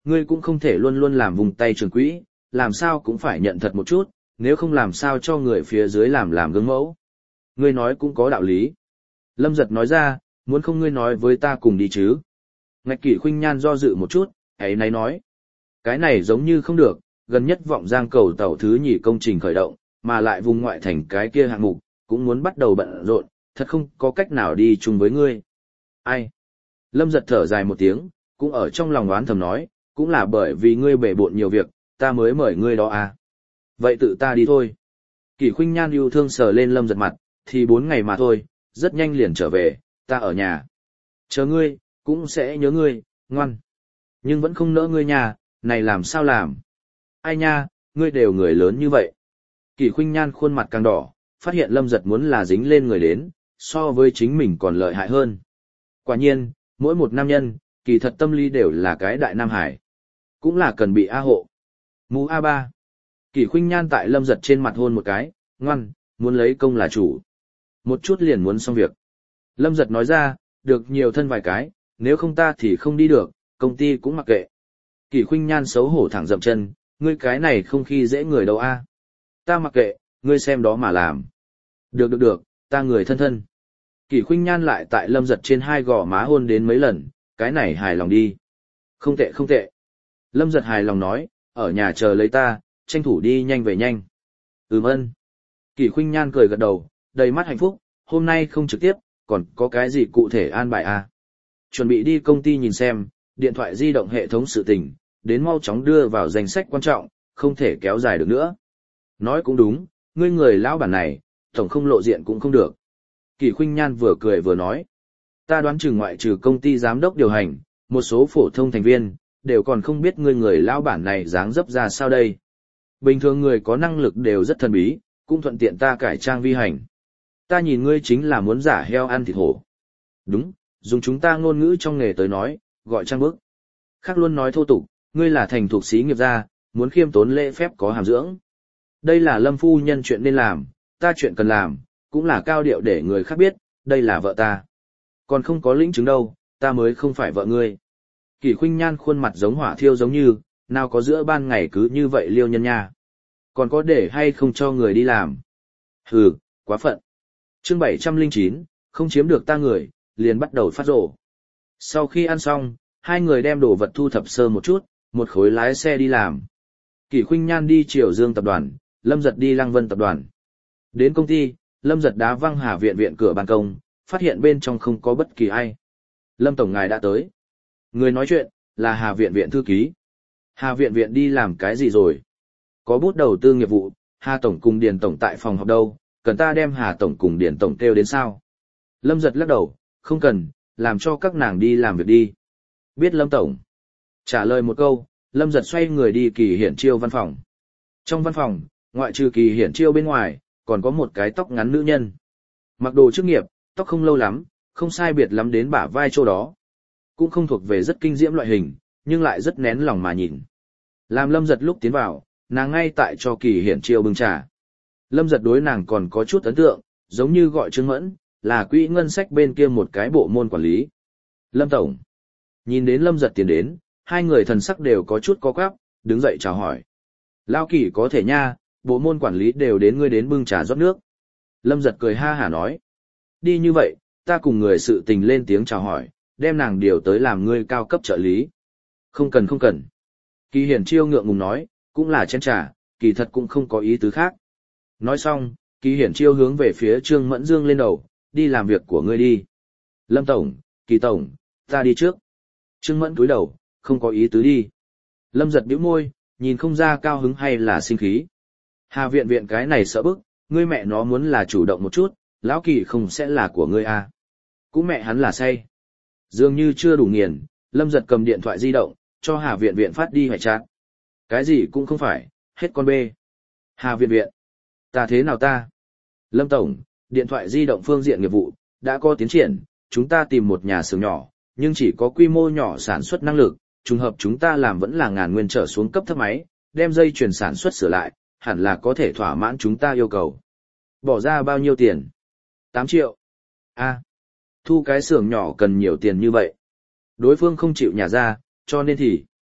Ngươi cũng không thể luôn luôn làm vùng tay trường quỹ, làm sao cũng phải nhận thật một chút, nếu không làm sao cho người phía dưới làm làm gương mẫu. Ngươi nói cũng có đạo lý. Lâm Giật nói ra, muốn không ngươi nói với ta cùng đi chứ. Ngạch Kỷ Khuynh Nhan do dự một chút, ấy nấy nói. Cái này giống như không được, gần nhất vọng giang cầu tàu thứ nhì công trình khởi động, mà lại vùng ngoại thành cái kia hạng mục, cũng muốn bắt đầu bận rộn, thật không có cách nào đi chung với ngươi. Ai? Lâm Giật thở dài một tiếng, cũng ở trong lòng oán thầm nói, cũng là bởi vì ngươi bể bộn nhiều việc, ta mới mời ngươi đó à. Vậy tự ta đi thôi. Kỷ Khuynh Nhan yêu thương sờ lên Lâm Giật mặt, thì bốn ngày mà thôi, rất nhanh liền trở về, ta ở nhà. Chờ ngươi, cũng sẽ nhớ ngươi, ngoan. Nhưng vẫn không nỡ ngươi nhà, này làm sao làm? Ai nha, ngươi đều người lớn như vậy. Kỷ Khuynh Nhan khuôn mặt càng đỏ, phát hiện Lâm Giật muốn là dính lên người đến, so với chính mình còn lợi hại hơn. Quả nhiên, mỗi một nam nhân, kỳ thật tâm lý đều là cái đại nam hải. Cũng là cần bị A hộ. Mũ A ba. Kỷ Khuynh Nhan tại Lâm Giật trên mặt hôn một cái, ngoan, muốn lấy công là chủ. Một chút liền muốn xong việc. Lâm Giật nói ra, được nhiều thân vài cái, nếu không ta thì không đi được, công ty cũng mặc kệ. Kỷ Khuynh Nhan xấu hổ thẳng dậm chân, ngươi cái này không khi dễ người đâu a. Ta mặc kệ, ngươi xem đó mà làm. Được được được, ta người thân thân. Kỷ Khuynh Nhan lại tại Lâm Giật trên hai gò má hôn đến mấy lần, cái này hài lòng đi. Không tệ không tệ. Lâm Giật hài lòng nói, ở nhà chờ lấy ta, tranh thủ đi nhanh về nhanh. Ừm ân. Kỷ Khuynh Nhan cười gật đầu, đầy mắt hạnh phúc, hôm nay không trực tiếp, còn có cái gì cụ thể an bài à? Chuẩn bị đi công ty nhìn xem, điện thoại di động hệ thống sự tình, đến mau chóng đưa vào danh sách quan trọng, không thể kéo dài được nữa. Nói cũng đúng, ngươi người lão bản này, tổng không lộ diện cũng không được. Kỷ Khuynh Nhan vừa cười vừa nói. Ta đoán chừng ngoại trừ công ty giám đốc điều hành, một số phổ thông thành viên, đều còn không biết ngươi người lão bản này dáng dấp ra sao đây. Bình thường người có năng lực đều rất thần bí, cũng thuận tiện ta cải trang vi hành. Ta nhìn ngươi chính là muốn giả heo ăn thịt hổ. Đúng, dùng chúng ta ngôn ngữ trong nghề tới nói, gọi trang bức. Khác luôn nói thô tục, ngươi là thành thuộc sĩ nghiệp gia, muốn khiêm tốn lễ phép có hàm dưỡng. Đây là Lâm phu nhân chuyện nên làm, ta chuyện cần làm, cũng là cao điệu để người khác biết, đây là vợ ta. Còn không có lĩnh chứng đâu, ta mới không phải vợ ngươi. Kỷ Khuynh Nhan khuôn mặt giống hỏa thiêu giống như, nào có giữa ban ngày cứ như vậy liêu nhân nha. Còn có để hay không cho người đi làm. Hừ, quá phận. Chương bảy trăm lẻ chín, không chiếm được ta người, liền bắt đầu phát rổ. Sau khi ăn xong, hai người đem đồ vật thu thập sơ một chút, một khối lái xe đi làm. Kỷ Khuynh Nhan đi Triều Dương tập đoàn, Lâm Giật đi Lăng Vân tập đoàn. Đến công ty, Lâm Giật đá văng Hà viện viện cửa ban công, phát hiện bên trong không có bất kỳ ai. Lâm tổng ngài đã tới. Người nói chuyện, là Hà viện viện thư ký. Hà viện viện đi làm cái gì rồi? Có bút đầu tư nghiệp vụ, Hà tổng cùng Điền tổng tại phòng họp đâu, cần ta đem Hà tổng cùng Điền tổng kêu đến sao? Lâm Giật lắc đầu, không cần, làm cho các nàng đi làm việc đi. Biết Lâm tổng. Trả lời một câu, Lâm Giật xoay người đi Kỳ Hiển Chiêu văn phòng. Trong văn phòng, ngoại trừ Kỳ Hiển Chiêu bên ngoài, còn có một cái tóc ngắn nữ nhân. Mặc đồ chức nghiệp, tóc không lâu lắm, không sai biệt lắm đến bả vai chỗ đó. Cũng không thuộc về rất kinh diễm loại hình, nhưng lại rất nén lòng mà nhìn. Làm Lâm Giật lúc tiến vào, nàng ngay tại cho Kỳ Hiển Chiêu bưng trà. Lâm Giật đối nàng còn có chút ấn tượng, giống như gọi Trương Mẫn, là quỹ ngân sách bên kia một cái bộ môn quản lý. Lâm tổng. Nhìn đến Lâm Giật tiến đến, hai người thần sắc đều có chút có quắp, đứng dậy chào hỏi. Lao Kỳ có thể nha, bộ môn quản lý đều đến ngươi đến bưng trà rót nước. Lâm Giật cười ha hả nói. Đi như vậy, ta cùng người sự tình lên tiếng chào hỏi, đem nàng điều tới làm ngươi cao cấp trợ lý. Không cần không cần. Kỳ Hiển Chiêu ngượng ngùng nói, cũng là chén trà, kỳ thật cũng không có ý tứ khác. Nói xong, Kỳ Hiển Chiêu hướng về phía Trương Mẫn dương lên đầu, đi làm việc của ngươi đi. Lâm tổng, Kỳ tổng, ta đi trước. Trương Mẫn cúi đầu, không có ý tứ đi. Lâm Giật bĩu môi, nhìn không ra cao hứng hay là sinh khí. Hà viện viện cái này sợ bức, ngươi mẹ nó muốn là chủ động một chút, lão Kỳ không sẽ là của ngươi à. Cũng mẹ hắn là say. Dường như chưa đủ nghiền, Lâm Giật cầm điện thoại di động, cho Hà viện viện phát đi hoại trạng. Cái gì cũng không phải, hết con bê. Hà viện viện. Ta thế nào ta? Lâm tổng, điện thoại di động phương diện nghiệp vụ, đã có tiến triển, chúng ta tìm một nhà xưởng nhỏ, nhưng chỉ có quy mô nhỏ sản xuất năng lực, trùng hợp chúng ta làm vẫn là ngàn nguyên trở xuống cấp thấp máy, đem dây chuyển sản xuất sửa lại, hẳn là có thể thỏa mãn chúng ta yêu cầu. Bỏ ra bao nhiêu tiền? tám triệu. A, thu cái xưởng nhỏ cần nhiều tiền như vậy. Đối phương không chịu nhả ra, cho nên thì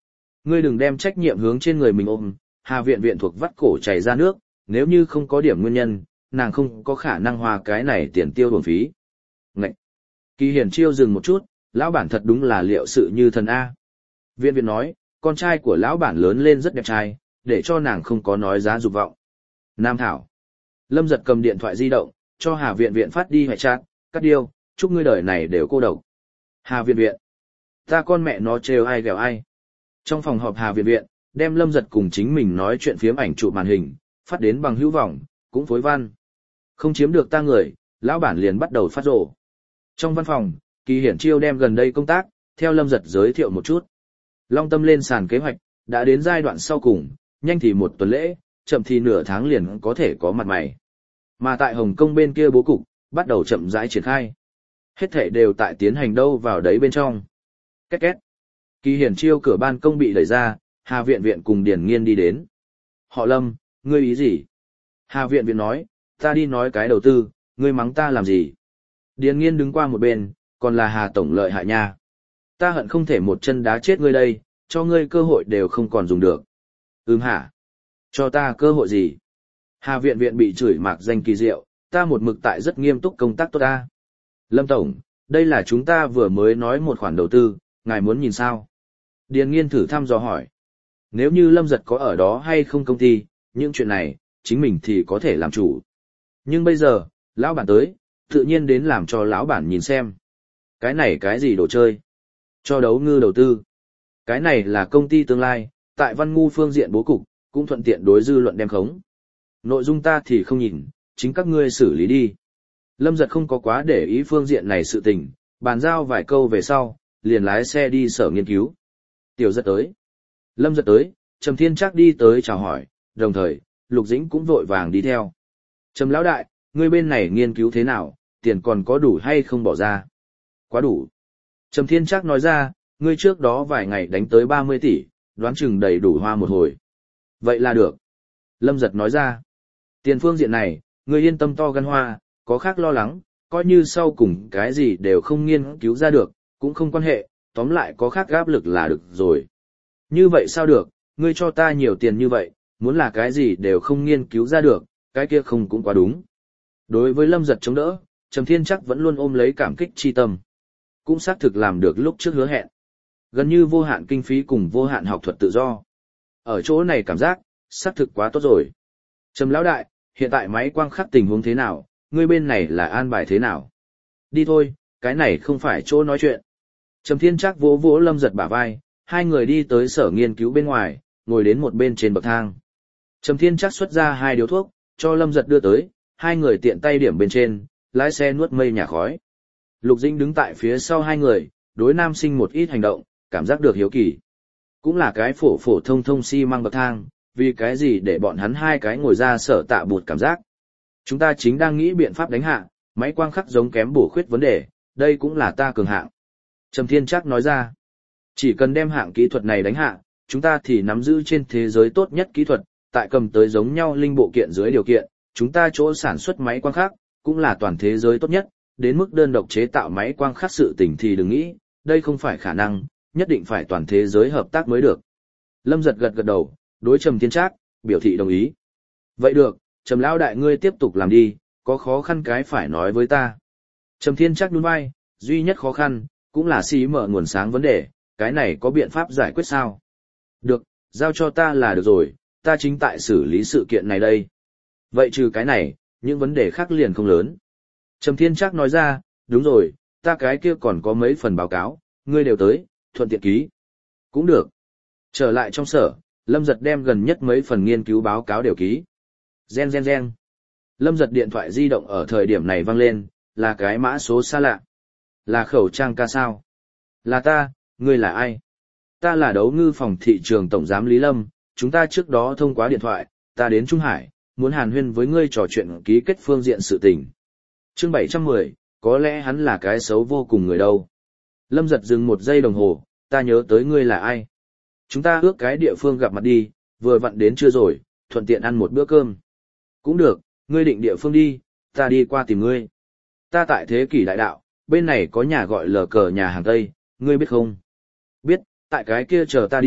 Ngươi đừng đem trách nhiệm hướng trên người mình ôm, Hà Viện Viện thuộc vắt cổ chảy ra nước, nếu như không có điểm nguyên nhân, nàng không có khả năng hoa cái này tiền tiêu bổng phí. Ngậy! Kỳ Hiển Chiêu dừng một chút, lão bản thật đúng là liệu sự như thần A. Viện Viện nói, con trai của lão bản lớn lên rất đẹp trai, để cho nàng không có nói giá dục vọng. Nam Thảo. Lâm Giật cầm điện thoại di động, cho Hà Viện Viện phát đi hoại chat, cắt điêu, chúc ngươi đời này đều cô độc. Hà Viện Viện. Ta con mẹ nó trêu ai ghẹo ai. Trong phòng họp Hà Viện Viện, đem Lâm Giật cùng chính mình nói chuyện phiếm ảnh chụp màn hình, phát đến bằng hữu vọng, cũng phối văn. Không chiếm được ta người, lão bản liền bắt đầu phát rổ. Trong văn phòng, Kỳ Hiển Chiêu đem gần đây công tác, theo Lâm Giật giới thiệu một chút. Long Tâm lên sàn kế hoạch, đã đến giai đoạn sau cùng, nhanh thì một tuần lễ, chậm thì nửa tháng liền có thể có mặt mày. Mà tại Hồng Kông bên kia bố cục, bắt đầu chậm rãi triển khai. Hết thể đều tại tiến hành đâu vào đấy bên trong. Két két. Kỳ Hiển Chiêu cửa ban công bị đẩy ra, Hà Viện Viện cùng Điền Nghiên đi đến. Họ Lâm, ngươi ý gì? Hà Viện Viện nói, ta đi nói cái đầu tư, ngươi mắng ta làm gì? Điền Nghiên đứng qua một bên, còn là Hà Tổng lợi hại nha. Ta hận không thể một chân đá chết ngươi đây, cho ngươi cơ hội đều không còn dùng được. Ừm hả? Cho ta cơ hội gì? Hà Viện Viện bị chửi mạc danh kỳ diệu, ta một mực tại rất nghiêm túc công tác tốt ta. Lâm Tổng, đây là chúng ta vừa mới nói một khoản đầu tư, ngài muốn nhìn sao? Điền Nghiên thử thăm dò hỏi. Nếu như Lâm Giật có ở đó hay không công ty, những chuyện này, chính mình thì có thể làm chủ. Nhưng bây giờ, lão bản tới, tự nhiên đến làm cho lão bản nhìn xem. Cái này cái gì đồ chơi? Cho đấu ngư đầu tư. Cái này là công ty tương lai, tại văn ngu phương diện bố cục, cũng thuận tiện đối dư luận đem khống. Nội dung ta thì không nhìn, chính các ngươi xử lý đi. Lâm Giật không có quá để ý phương diện này sự tình, bàn giao vài câu về sau, liền lái xe đi sở nghiên cứu. Tiểu Giật tới. Lâm Giật tới, Trầm Thiên Trác đi tới chào hỏi, đồng thời, Lục Dĩnh cũng vội vàng đi theo. Trầm lão đại, ngươi bên này nghiên cứu thế nào, tiền còn có đủ hay không bỏ ra? Quá đủ. Trầm Thiên Trác nói ra, ngươi trước đó vài ngày đánh tới ba mươi tỷ, đoán chừng đầy đủ hoa một hồi. Vậy là được. Lâm Giật nói ra, tiền phương diện này, ngươi yên tâm to gan hoa, có khác lo lắng, coi như sau cùng cái gì đều không nghiên cứu ra được, cũng không quan hệ, tóm lại có khác áp lực là được rồi. Như vậy sao được, ngươi cho ta nhiều tiền như vậy, muốn là cái gì đều không nghiên cứu ra được, cái kia không cũng quá đúng. Đối với Lâm Giật chống đỡ, Trầm Thiên Trác vẫn luôn ôm lấy cảm kích chi tâm. Cũng xác thực làm được lúc trước hứa hẹn. Gần như vô hạn kinh phí cùng vô hạn học thuật tự do. Ở chỗ này cảm giác, xác thực quá tốt rồi. Trầm lão đại, hiện tại máy quang khắc tình huống thế nào, ngươi bên này là an bài thế nào? Đi thôi, cái này không phải chỗ nói chuyện. Trầm Thiên Trác vỗ vỗ Lâm Giật bả vai, hai người đi tới sở nghiên cứu bên ngoài, ngồi đến một bên trên bậc thang. Trầm Thiên Trác xuất ra hai điếu thuốc, cho Lâm Giật đưa tới, hai người tiện tay điểm bên trên, lái xe nuốt mây nhà khói. Lục Dĩnh đứng tại phía sau hai người, đối nam sinh một ít hành động, cảm giác được hiếu kỳ. Cũng là cái phổ phổ thông thông xi măng bậc thang, vì cái gì để bọn hắn hai cái ngồi ra sở tạ bụt cảm giác. Chúng ta chính đang nghĩ biện pháp đánh hạ, máy quang khắc giống kém bổ khuyết vấn đề, đây cũng là ta cường hạng. Trầm Thiên Trác nói ra, chỉ cần đem hạng kỹ thuật này đánh hạ, chúng ta thì nắm giữ trên thế giới tốt nhất kỹ thuật, tại cầm tới giống nhau linh bộ kiện dưới điều kiện, chúng ta chỗ sản xuất máy quang khắc, cũng là toàn thế giới tốt nhất, đến mức đơn độc chế tạo máy quang khắc sự tình thì đừng nghĩ, đây không phải khả năng, nhất định phải toàn thế giới hợp tác mới được. Lâm Giật gật gật đầu, đối Trầm Thiên Trác, biểu thị đồng ý. Vậy được, Trầm lão đại ngươi tiếp tục làm đi, có khó khăn cái phải nói với ta. Trầm Thiên Trác nhún vai, duy nhất khó khăn, cũng là xí mở nguồn sáng vấn đề, cái này có biện pháp giải quyết sao? Được, giao cho ta là được rồi, ta chính tại xử lý sự kiện này đây. Vậy trừ cái này, những vấn đề khác liền không lớn. Trầm Thiên Trác nói ra, đúng rồi, ta cái kia còn có mấy phần báo cáo, ngươi đều tới, thuận tiện ký. Cũng được. Trở lại trong sở, Lâm Giật đem gần nhất mấy phần nghiên cứu báo cáo đều ký. Gen gen gen. Lâm Giật điện thoại di động ở thời điểm này vang lên, là cái mã số xa lạ. Là khẩu trang ca sao? Là ta, ngươi là ai? Ta là đấu ngư phòng thị trường tổng giám Lý Lâm, chúng ta trước đó thông qua điện thoại, ta đến Trung Hải, muốn hàn huyên với ngươi trò chuyện ký kết phương diện sự tình. Chương bảy trăm mười, có lẽ hắn là cái xấu vô cùng người đâu. Lâm Giật dừng một giây đồng hồ, ta nhớ tới ngươi là ai. Chúng ta ước cái địa phương gặp mặt đi, vừa vặn đến trưa rồi, thuận tiện ăn một bữa cơm. Cũng được, ngươi định địa phương đi, ta đi qua tìm ngươi. Ta tại Thế Kỷ Đại Đạo, bên này có nhà gọi lờ cờ nhà hàng Tây, ngươi biết không? Biết, tại cái kia chờ ta đi,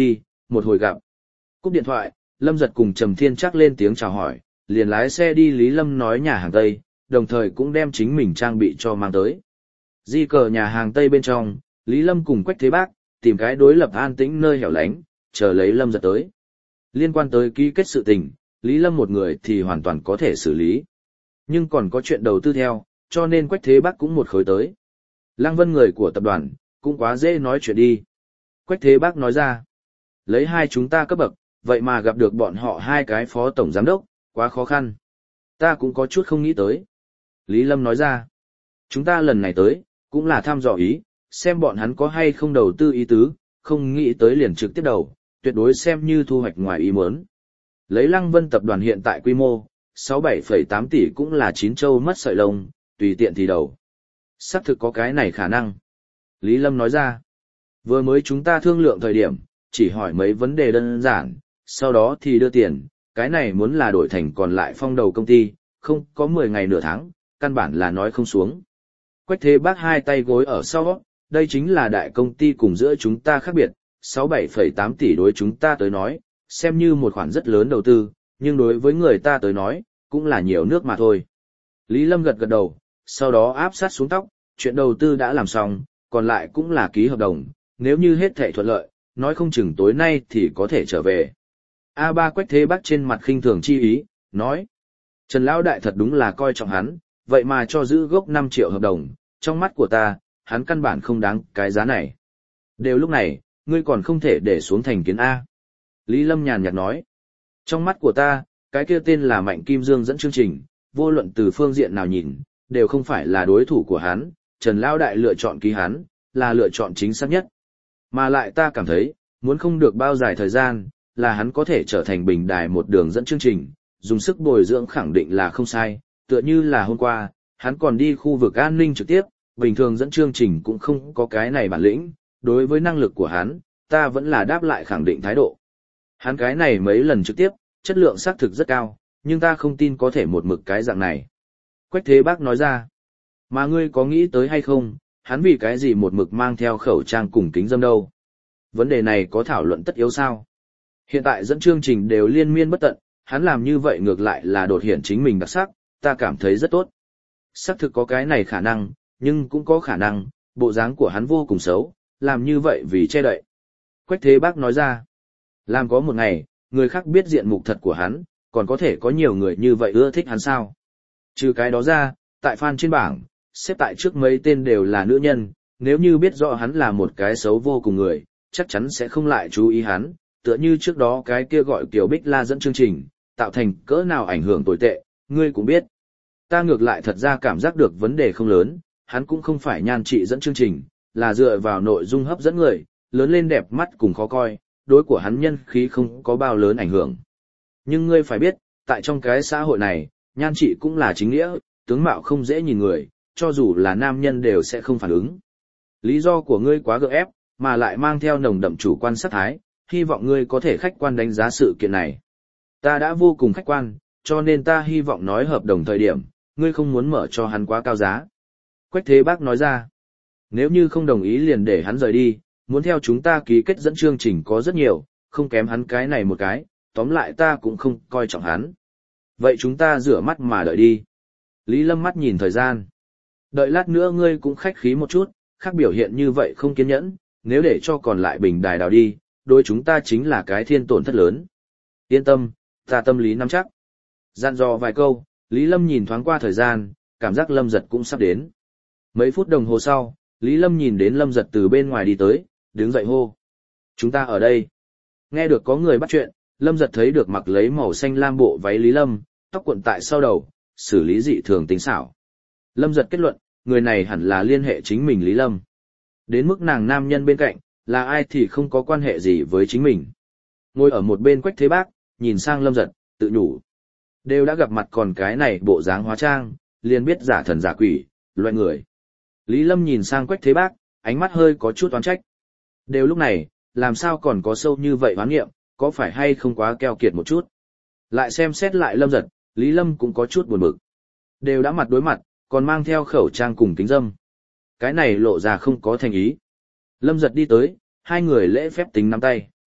một hồi gặp. Cúp điện thoại, Lâm Giật cùng Trầm Thiên Trác lên tiếng chào hỏi, liền lái xe đi Lý Lâm nói nhà hàng Tây, đồng thời cũng đem chính mình trang bị cho mang tới. Di cờ nhà hàng Tây bên trong, Lý Lâm cùng Quách Thế Bác, tìm cái đối lập an tĩnh nơi hẻo lánh, chờ lấy Lâm Giật tới. Liên quan tới ký kết sự tình, Lý Lâm một người thì hoàn toàn có thể xử lý. Nhưng còn có chuyện đầu tư theo, cho nên Quách Thế Bác cũng một khối tới. Lăng Vân người của tập đoàn, cũng quá dễ nói chuyện đi. Quách Thế Bác nói ra, lấy hai chúng ta cấp bậc, vậy mà gặp được bọn họ hai cái phó tổng giám đốc, quá khó khăn. Ta cũng có chút không nghĩ tới. Lý Lâm nói ra, chúng ta lần này tới, cũng là thăm dò ý, xem bọn hắn có hay không đầu tư ý tứ, không nghĩ tới liền trực tiếp đầu, tuyệt đối xem như thu hoạch ngoài ý muốn. Lấy Lăng Vân tập đoàn hiện tại quy mô, sáu mươi bảy phẩy tám tỷ cũng là chín châu mất sợi lông, tùy tiện thì đầu. Xác thực có cái này khả năng. Lý Lâm nói ra, vừa mới chúng ta thương lượng thời điểm, chỉ hỏi mấy vấn đề đơn giản, sau đó thì đưa tiền, cái này muốn là đổi thành còn lại phong đầu công ty, không có mười ngày nửa tháng, căn bản là nói không xuống. Quách Thế Bác hai tay gối ở sau, đây chính là đại công ty cùng giữa chúng ta khác biệt, sáu mươi bảy phẩy tám tỷ đối chúng ta tới nói, xem như một khoản rất lớn đầu tư, nhưng đối với người ta tới nói, cũng là nhiều nước mà thôi. Lý Lâm gật gật đầu, sau đó áp sát xuống tóc, chuyện đầu tư đã làm xong, còn lại cũng là ký hợp đồng, nếu như hết thảy thuận lợi, nói không chừng tối nay thì có thể trở về. A ba Quách Thế Bác trên mặt khinh thường chi ý, nói, Trần Lão Đại thật đúng là coi trọng hắn, vậy mà cho giữ gốc năm triệu hợp đồng, trong mắt của ta, hắn căn bản không đáng cái giá này. Đều lúc này, ngươi còn không thể để xuống thành kiến A. Lý Lâm nhàn nhạt nói, trong mắt của ta, cái kia tên là Mạnh Kim Dương dẫn chương trình, vô luận từ phương diện nào nhìn, đều không phải là đối thủ của hắn, Trần Lão Đại lựa chọn ký hắn, là lựa chọn chính xác nhất. Mà lại ta cảm thấy, muốn không được bao dài thời gian, là hắn có thể trở thành bình đài một đường dẫn chương trình, dùng sức bồi dưỡng khẳng định là không sai, tựa như là hôm qua, hắn còn đi khu vực an ninh trực tiếp, bình thường dẫn chương trình cũng không có cái này bản lĩnh, đối với năng lực của hắn, ta vẫn là đáp lại khẳng định thái độ. Hắn cái này mấy lần trực tiếp, chất lượng xác thực rất cao, nhưng ta không tin có thể một mực cái dạng này. Quách Thế Bác nói ra, mà ngươi có nghĩ tới hay không, hắn vì cái gì một mực mang theo khẩu trang cùng kính dâm đâu? Vấn đề này có thảo luận tất yếu sao? Hiện tại dẫn chương trình đều liên miên bất tận, hắn làm như vậy ngược lại là đột hiện chính mình đặc sắc, ta cảm thấy rất tốt. Xác thực có cái này khả năng, nhưng cũng có khả năng, bộ dáng của hắn vô cùng xấu, làm như vậy vì che đậy. Quách Thế Bác nói ra, làm có một ngày, người khác biết diện mục thật của hắn, còn có thể có nhiều người như vậy ưa thích hắn sao? Trừ cái đó ra, tại fan trên bảng, xếp tại trước mấy tên đều là nữ nhân, nếu như biết rõ hắn là một cái xấu vô cùng người, chắc chắn sẽ không lại chú ý hắn, tựa như trước đó cái kia gọi Kiều Bích La dẫn chương trình, tạo thành cỡ nào ảnh hưởng tồi tệ, ngươi cũng biết. Ta ngược lại thật ra cảm giác được vấn đề không lớn, hắn cũng không phải nhan trị dẫn chương trình, là dựa vào nội dung hấp dẫn người, lớn lên đẹp mắt cùng khó coi, đối của hắn nhân khí không có bao lớn ảnh hưởng. Nhưng ngươi phải biết, tại trong cái xã hội này, nhan trị cũng là chính nghĩa, tướng mạo không dễ nhìn người, cho dù là nam nhân đều sẽ không phản ứng. Lý do của ngươi quá gượng ép, mà lại mang theo nồng đậm chủ quan sát thái, hy vọng ngươi có thể khách quan đánh giá sự kiện này. Ta đã vô cùng khách quan, cho nên ta hy vọng nói hợp đồng thời điểm, ngươi không muốn mở cho hắn quá cao giá. Quách Thế Bác nói ra, nếu như không đồng ý liền để hắn rời đi, muốn theo chúng ta ký kết dẫn chương trình có rất nhiều, không kém hắn cái này một cái, tóm lại ta cũng không coi trọng hắn. Vậy chúng ta rửa mắt mà đợi đi. Lý Lâm mắt nhìn thời gian. Đợi lát nữa ngươi cũng khách khí một chút, khác biểu hiện như vậy không kiên nhẫn, nếu để cho còn lại bình đài đào đi, đối chúng ta chính là cái thiên tổn thất lớn. Yên tâm, ta tâm lý nắm chắc. Dặn dò vài câu, Lý Lâm nhìn thoáng qua thời gian, cảm giác Lâm Giật cũng sắp đến. Mấy phút đồng hồ sau, Lý Lâm nhìn đến Lâm Giật từ bên ngoài đi tới, đứng dậy hô. Chúng ta ở đây. Nghe được có người bắt chuyện, Lâm Giật thấy được mặc lấy màu xanh lam bộ váy Lý Lâm, tóc cuộn tại sau đầu, xử lý dị thường tinh xảo. Lâm Giật kết luận, người này hẳn là liên hệ chính mình Lý Lâm. Đến mức nàng nam nhân bên cạnh, là ai thì không có quan hệ gì với chính mình. Ngồi ở một bên Quách Thế Bác, nhìn sang Lâm Giật, tự nhủ. Đều đã gặp mặt còn cái này bộ dáng hóa trang, liền biết giả thần giả quỷ, loại người. Lý Lâm nhìn sang Quách Thế Bác, ánh mắt hơi có chút oán trách. Đều lúc này, làm sao còn có sâu như vậy oán nghiệm, có phải hay không quá keo kiệt một chút. Lại xem xét lại Lâm Giật, Lý Lâm cũng có chút buồn bực. Đều đã mặt đối mặt, còn mang theo khẩu trang cùng kính dâm. Cái này lộ ra không có thành ý. Lâm Giật đi tới, hai người lễ phép tính nắm tay.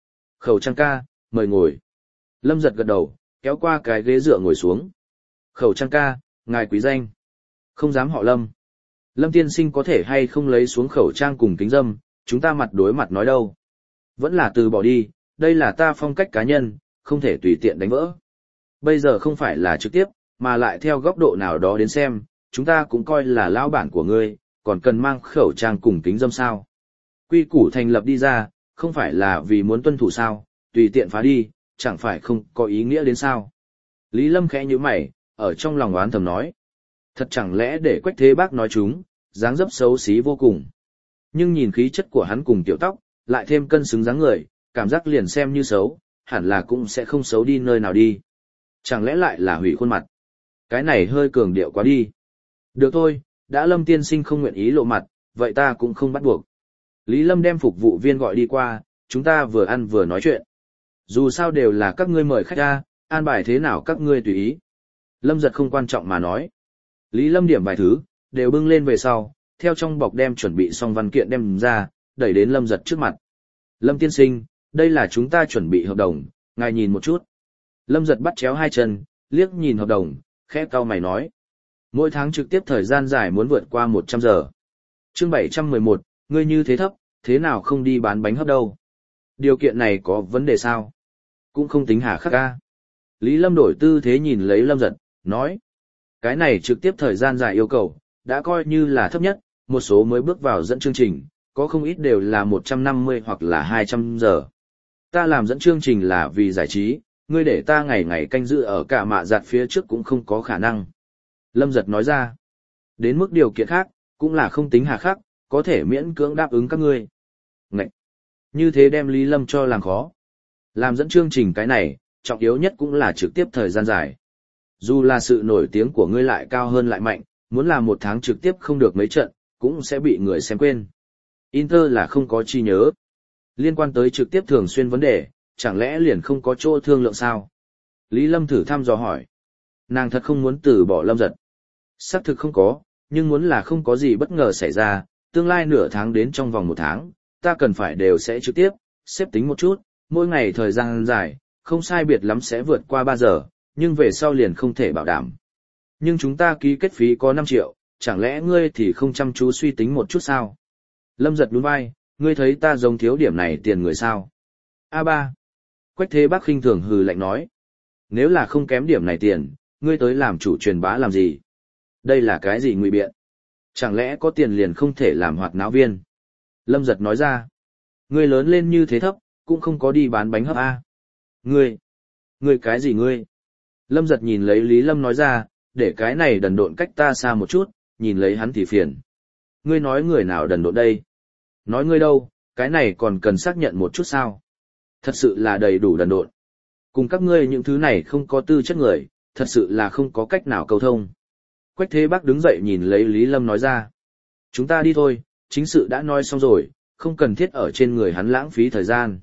Khẩu Trang ca, mời ngồi. Lâm Giật gật đầu, kéo qua cái ghế dựa ngồi xuống. Khẩu Trang ca, ngài quý danh. Không dám họ Lâm. Lâm tiên sinh có thể hay không lấy xuống khẩu trang cùng kính dâm, chúng ta mặt đối mặt nói đâu. Vẫn là từ bỏ đi, đây là ta phong cách cá nhân, không thể tùy tiện đánh vỡ. Bây giờ không phải là trực tiếp, mà lại theo góc độ nào đó đến xem, chúng ta cũng coi là lão bản của ngươi, còn cần mang khẩu trang cùng kính dâm sao. Quy củ thành lập đi ra, không phải là vì muốn tuân thủ sao, tùy tiện phá đi, chẳng phải không có ý nghĩa đến sao. Lý Lâm khẽ nhíu mày, ở trong lòng oán thầm nói. Thật chẳng lẽ để Quách Thế Bác nói chúng, dáng dấp xấu xí vô cùng. Nhưng nhìn khí chất của hắn cùng tiểu tóc, lại thêm cân xứng dáng người, cảm giác liền xem như xấu, hẳn là cũng sẽ không xấu đi nơi nào đi. Chẳng lẽ lại là hủy khuôn mặt? Cái này hơi cường điệu quá đi. Được thôi, đã Lâm tiên sinh không nguyện ý lộ mặt, vậy ta cũng không bắt buộc. Lý Lâm đem phục vụ viên gọi đi qua, chúng ta vừa ăn vừa nói chuyện. Dù sao đều là các ngươi mời khách ra, an bài thế nào các ngươi tùy ý. Lâm Giật không quan trọng mà nói. Lý Lâm điểm vài thứ, đều bưng lên về sau, theo trong bọc đem chuẩn bị xong văn kiện đem ra, đẩy đến Lâm Giật trước mặt. Lâm tiên sinh, đây là chúng ta chuẩn bị hợp đồng, ngài nhìn một chút. Lâm Giật bắt chéo hai chân, liếc nhìn hợp đồng, khẽ cau mày nói. Mỗi tháng trực tiếp thời gian dài muốn vượt qua một trăm giờ. Chương bảy trăm mười một, ngươi như thế thấp, thế nào không đi bán bánh hấp đâu? Điều kiện này có vấn đề sao? Cũng không tính hà khắc ca. Lý Lâm đổi tư thế nhìn lấy Lâm Giật, nói. Cái này trực tiếp thời gian dài yêu cầu, đã coi như là thấp nhất, một số mới bước vào dẫn chương trình, có không ít đều là một trăm năm mươi hoặc là hai trăm giờ. Ta làm dẫn chương trình là vì giải trí, ngươi để ta ngày ngày canh giữ ở cả mạ giặt phía trước cũng không có khả năng. Lâm Giật nói ra. Đến mức điều kiện khác, cũng là không tính hà khắc, có thể miễn cưỡng đáp ứng các ngươi. Ngậy! Như thế đem Lý Lâm cho làm khó. Làm dẫn chương trình cái này, trọng yếu nhất cũng là trực tiếp thời gian dài. Dù là sự nổi tiếng của ngươi lại cao hơn lại mạnh, muốn làm một tháng trực tiếp không được mấy trận, cũng sẽ bị người xem quên. Inter là không có chi nhớ. Liên quan tới trực tiếp thường xuyên vấn đề, chẳng lẽ liền không có chỗ thương lượng sao? Lý Lâm thử thăm dò hỏi. Nàng thật không muốn từ bỏ Lâm Giật. Xác thực không có, nhưng muốn là không có gì bất ngờ xảy ra, tương lai nửa tháng đến trong vòng một tháng, ta cần phải đều sẽ trực tiếp, xếp tính một chút, mỗi ngày thời gian dài, không sai biệt lắm sẽ vượt qua ba giờ, nhưng về sau liền không thể bảo đảm. Nhưng chúng ta ký kết phí có năm triệu, chẳng lẽ ngươi thì không chăm chú suy tính một chút sao? Lâm Giật nhún vai, ngươi thấy ta giống thiếu điểm này tiền người sao? A ba. Quách Thế Bác khinh thường hừ lạnh nói. Nếu là không kém điểm này tiền, ngươi tới làm chủ truyền bá làm gì? Đây là cái gì ngụy biện? Chẳng lẽ có tiền liền không thể làm hoạt náo viên? Lâm Giật nói ra. Ngươi lớn lên như thế thấp, cũng không có đi bán bánh hấp A. Ngươi? Ngươi cái gì ngươi? Lâm Giật nhìn lấy Lý Lâm nói ra, để cái này đần độn cách ta xa một chút, nhìn lấy hắn thì phiền. Ngươi nói người nào đần độn đây? Nói ngươi đâu, cái này còn cần xác nhận một chút sao? Thật sự là đầy đủ đần độn. Cùng các ngươi những thứ này không có tư chất người, thật sự là không có cách nào cầu thông. Quách Thế Bác đứng dậy nhìn lấy Lý Lâm nói ra. Chúng ta đi thôi, chính sự đã nói xong rồi, không cần thiết ở trên người hắn lãng phí thời gian.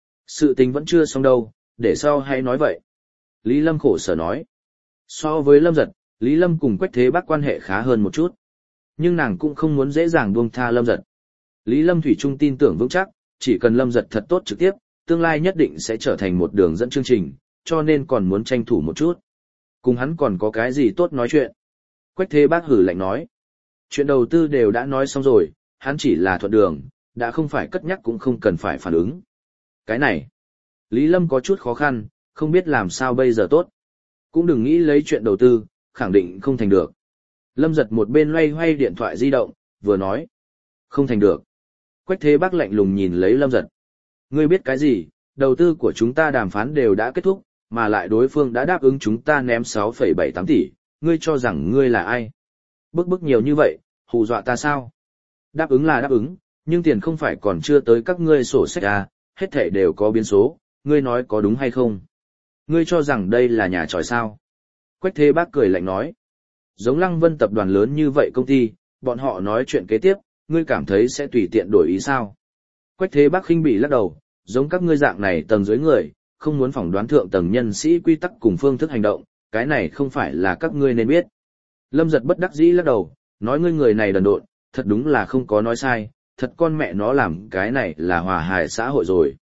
Sự tình vẫn chưa xong đâu, để sau hãy nói vậy. Lý Lâm khổ sở nói. So với Lâm Giật, Lý Lâm cùng Quách Thế Bác quan hệ khá hơn một chút. Nhưng nàng cũng không muốn dễ dàng buông tha Lâm Giật. Lý Lâm thủy chung tin tưởng vững chắc, chỉ cần Lâm Giật thật tốt trực tiếp, tương lai nhất định sẽ trở thành một đường dẫn chương trình, cho nên còn muốn tranh thủ một chút. Cùng hắn còn có cái gì tốt nói chuyện. Quách Thế Bác hử lạnh nói. Chuyện đầu tư đều đã nói xong rồi, hắn chỉ là thuận đường, đã không phải cất nhắc cũng không cần phải phản ứng. Cái này, Lý Lâm có chút khó khăn, không biết làm sao bây giờ tốt. Cũng đừng nghĩ lấy chuyện đầu tư, khẳng định không thành được. Lâm Giật một bên loay hoay điện thoại di động, vừa nói. Không thành được. Quách Thế Bác lạnh lùng nhìn lấy Lâm Giật. Ngươi biết cái gì, đầu tư của chúng ta đàm phán đều đã kết thúc, mà lại đối phương đã đáp ứng chúng ta ném sáu phẩy bảy tám tỷ, ngươi cho rằng ngươi là ai? Bức bức nhiều như vậy, hù dọa ta sao? Đáp ứng là đáp ứng, nhưng tiền không phải còn chưa tới các ngươi sổ sách à, hết thảy đều có biến số, ngươi nói có đúng hay không? Ngươi cho rằng đây là nhà tròi sao? Quách Thế Bác cười lạnh nói. Giống Lăng Vân tập đoàn lớn như vậy công ty, bọn họ nói chuyện kế tiếp, ngươi cảm thấy sẽ tùy tiện đổi ý sao? Quách Thế Bác khinh bỉ lắc đầu, giống các ngươi dạng này tầng dưới người, không muốn phỏng đoán thượng tầng nhân sĩ quy tắc cùng phương thức hành động, cái này không phải là các ngươi nên biết. Lâm Giật bất đắc dĩ lắc đầu, nói ngươi người này đần độn, thật đúng là không có nói sai, thật con mẹ nó làm cái này là hòa hài xã hội rồi.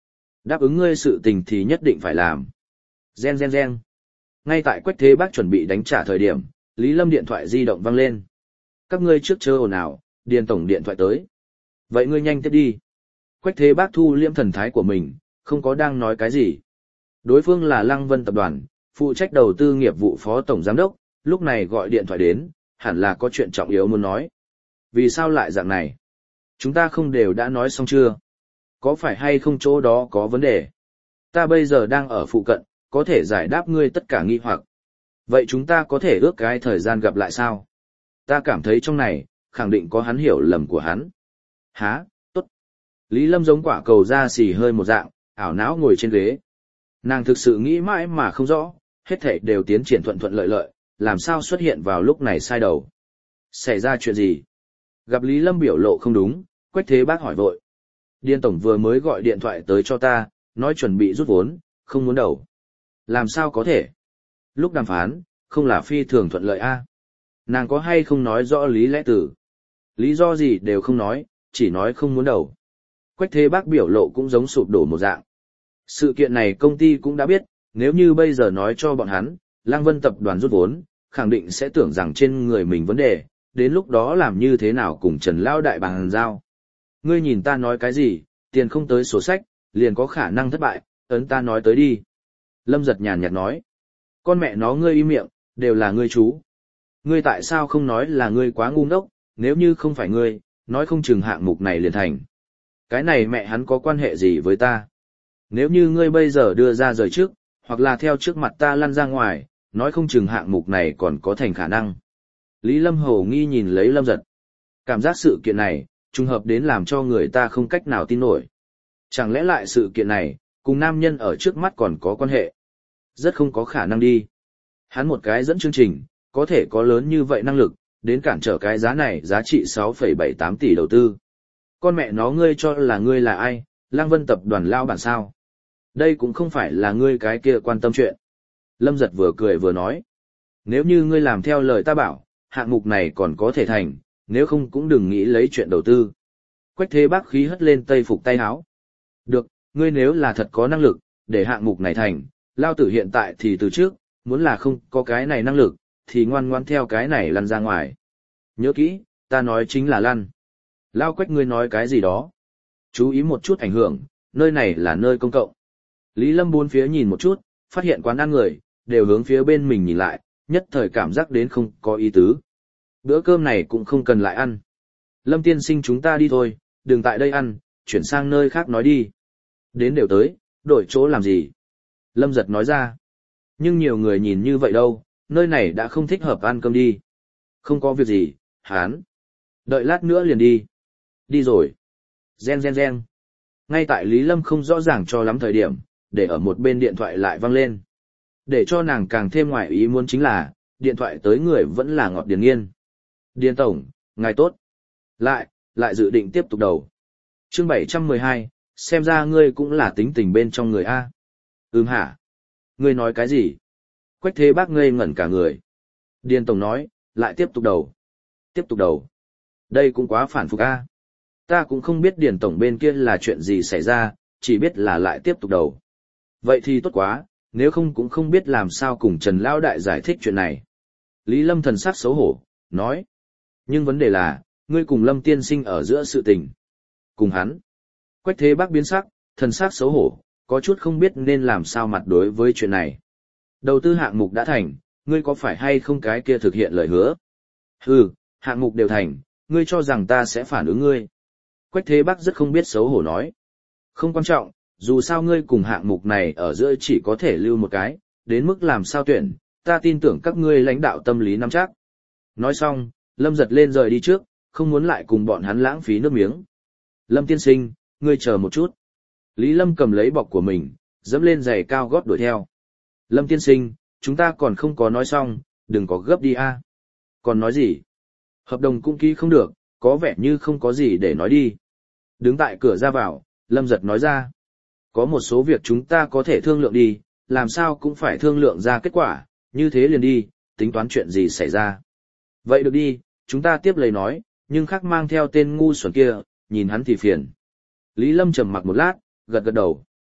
Đáp ứng ngươi sự tình thì nhất định phải làm. Gen gen gen. Ngay tại Quách Thế Bác chuẩn bị đánh trả thời điểm, Lý Lâm điện thoại di động vang lên. Các ngươi trước chớ ồn ào, Điền tổng điện thoại tới. Vậy ngươi nhanh tiếp đi. Quách Thế Bác thu liễm thần thái của mình, không có đang nói cái gì. Đối phương là Lăng Vân tập đoàn, phụ trách đầu tư nghiệp vụ phó tổng giám đốc, lúc này gọi điện thoại đến, hẳn là có chuyện trọng yếu muốn nói. Vì sao lại dạng này? Chúng ta không đều đã nói xong chưa? Có phải hay không chỗ đó có vấn đề? Ta bây giờ đang ở phụ cận, có thể giải đáp ngươi tất cả nghi hoặc. Vậy chúng ta có thể ước cái thời gian gặp lại sao? Ta cảm thấy trong này, khẳng định có hắn hiểu lầm của hắn. Hả, tốt. Lý Lâm giống quả cầu da xì hơi một dạng, ảo não ngồi trên ghế. Nàng thực sự nghĩ mãi mà không rõ, hết thảy đều tiến triển thuận thuận lợi lợi, làm sao xuất hiện vào lúc này sai đầu. Xảy ra chuyện gì? Gặp Lý Lâm biểu lộ không đúng, Quách Thế Bác hỏi vội. Điền tổng vừa mới gọi điện thoại tới cho ta, nói chuẩn bị rút vốn, không muốn đầu. Làm sao có thể? Lúc đàm phán, không là phi thường thuận lợi a? Nàng có hay không nói rõ lý lẽ từ? Lý do gì đều không nói, chỉ nói không muốn đầu. Quách Thế Bác biểu lộ cũng giống sụp đổ một dạng. Sự kiện này công ty cũng đã biết, nếu như bây giờ nói cho bọn hắn, Lăng Vân tập đoàn rút vốn, khẳng định sẽ tưởng rằng trên người mình vấn đề, đến lúc đó làm như thế nào cùng Trần Lao Đại bàn giao. Ngươi nhìn ta nói cái gì, tiền không tới sổ sách, liền có khả năng thất bại, ấn ta nói tới đi. Lâm Giật nhàn nhạt nói, con mẹ nó ngươi im miệng, đều là ngươi chú. Ngươi tại sao không nói là ngươi quá ngu ngốc, nếu như không phải ngươi, nói không chừng hạng mục này liền thành. Cái này mẹ hắn có quan hệ gì với ta? Nếu như ngươi bây giờ đưa ra rời trước, hoặc là theo trước mặt ta lăn ra ngoài, nói không chừng hạng mục này còn có thành khả năng. Lý Lâm Hổ nghi nhìn lấy Lâm Giật. Cảm giác sự kiện này, trùng hợp đến làm cho người ta không cách nào tin nổi. Chẳng lẽ lại sự kiện này, cùng nam nhân ở trước mắt còn có quan hệ? Rất không có khả năng đi. Hắn một cái dẫn chương trình, có thể có lớn như vậy năng lực, đến cản trở cái giá này giá trị sáu phẩy bảy tám tỷ đầu tư. Con mẹ nó ngươi cho là ngươi là ai, Lăng Vân tập đoàn lao bản sao? Đây cũng không phải là ngươi cái kia quan tâm chuyện. Lâm Giật vừa cười vừa nói. Nếu như ngươi làm theo lời ta bảo, hạng mục này còn có thể thành, nếu không cũng đừng nghĩ lấy chuyện đầu tư. Quách Thế Bác khí hất lên tây phục tay áo. Được, ngươi nếu là thật có năng lực, để hạng mục này thành, lao tử hiện tại thì từ trước, muốn là không có cái này năng lực, thì ngoan ngoan theo cái này lăn ra ngoài. Nhớ kỹ, ta nói chính là lăn. Lao Quách ngươi nói cái gì đó. Chú ý một chút ảnh hưởng, nơi này là nơi công cộng. Lý Lâm bốn phía nhìn một chút, phát hiện quán ăn người, đều hướng phía bên mình nhìn lại, nhất thời cảm giác đến không có ý tứ. Bữa cơm này cũng không cần lại ăn. Lâm tiên sinh chúng ta đi thôi, đừng tại đây ăn, chuyển sang nơi khác nói đi. Đến đều tới, đổi chỗ làm gì? Lâm Giật nói ra. Nhưng nhiều người nhìn như vậy đâu, nơi này đã không thích hợp ăn cơm đi. Không có việc gì, hán. Đợi lát nữa liền đi. Đi rồi. Gen gen gen. Ngay tại Lý Lâm không rõ ràng cho lắm thời điểm, để ở một bên điện thoại lại vang lên. Để cho nàng càng thêm ngoài ý muốn chính là, điện thoại tới người vẫn là Ngọt Điền Nghiên. Điền tổng, ngài tốt. Lại, lại dự định tiếp tục đầu. Chương bảy trăm mười hai, xem ra ngươi cũng là tính tình bên trong người A. Ừm hả? Ngươi nói cái gì? Quách Thế Bác ngây ngẩn cả người. Điền tổng nói, lại tiếp tục đầu. Tiếp tục đầu. Đây cũng quá phản phục A. Ta cũng không biết Điền tổng bên kia là chuyện gì xảy ra, chỉ biết là lại tiếp tục đầu. Vậy thì tốt quá, nếu không cũng không biết làm sao cùng Trần Lão Đại giải thích chuyện này. Lý Lâm thần sắc xấu hổ, nói. Nhưng vấn đề là, ngươi cùng Lâm tiên sinh ở giữa sự tình. Cùng hắn. Quách Thế Bác biến sắc, thần sắc xấu hổ, có chút không biết nên làm sao mặt đối với chuyện này. Đầu tư hạng mục đã thành, ngươi có phải hay không cái kia thực hiện lời hứa? Hừ, hạng mục đều thành, ngươi cho rằng ta sẽ phản ứng ngươi. Quách Thế Bác rất không biết xấu hổ nói. Không quan trọng, dù sao ngươi cùng hạng mục này ở giữa chỉ có thể lưu một cái, đến mức làm sao tuyển, ta tin tưởng các ngươi lãnh đạo tâm lý nắm chắc. Nói xong, Lâm Giật lên rời đi trước, không muốn lại cùng bọn hắn lãng phí nước miếng. Lâm tiên sinh, ngươi chờ một chút. Lý Lâm cầm lấy bọc của mình, dẫm lên giày cao gót đuổi theo. Lâm tiên sinh, chúng ta còn không có nói xong, đừng có gấp đi a. Còn nói gì? Hợp đồng cũng ký không được, có vẻ như không có gì để nói đi. Đứng tại cửa ra vào, Lâm Giật nói ra. Có một số việc chúng ta có thể thương lượng đi, làm sao cũng phải thương lượng ra kết quả, như thế liền đi, tính toán chuyện gì xảy ra. Vậy được đi, chúng ta tiếp lời nói, nhưng khác mang theo tên ngu xuẩn kia, nhìn hắn thì phiền. Lý Lâm trầm mặc một lát, gật gật đầu.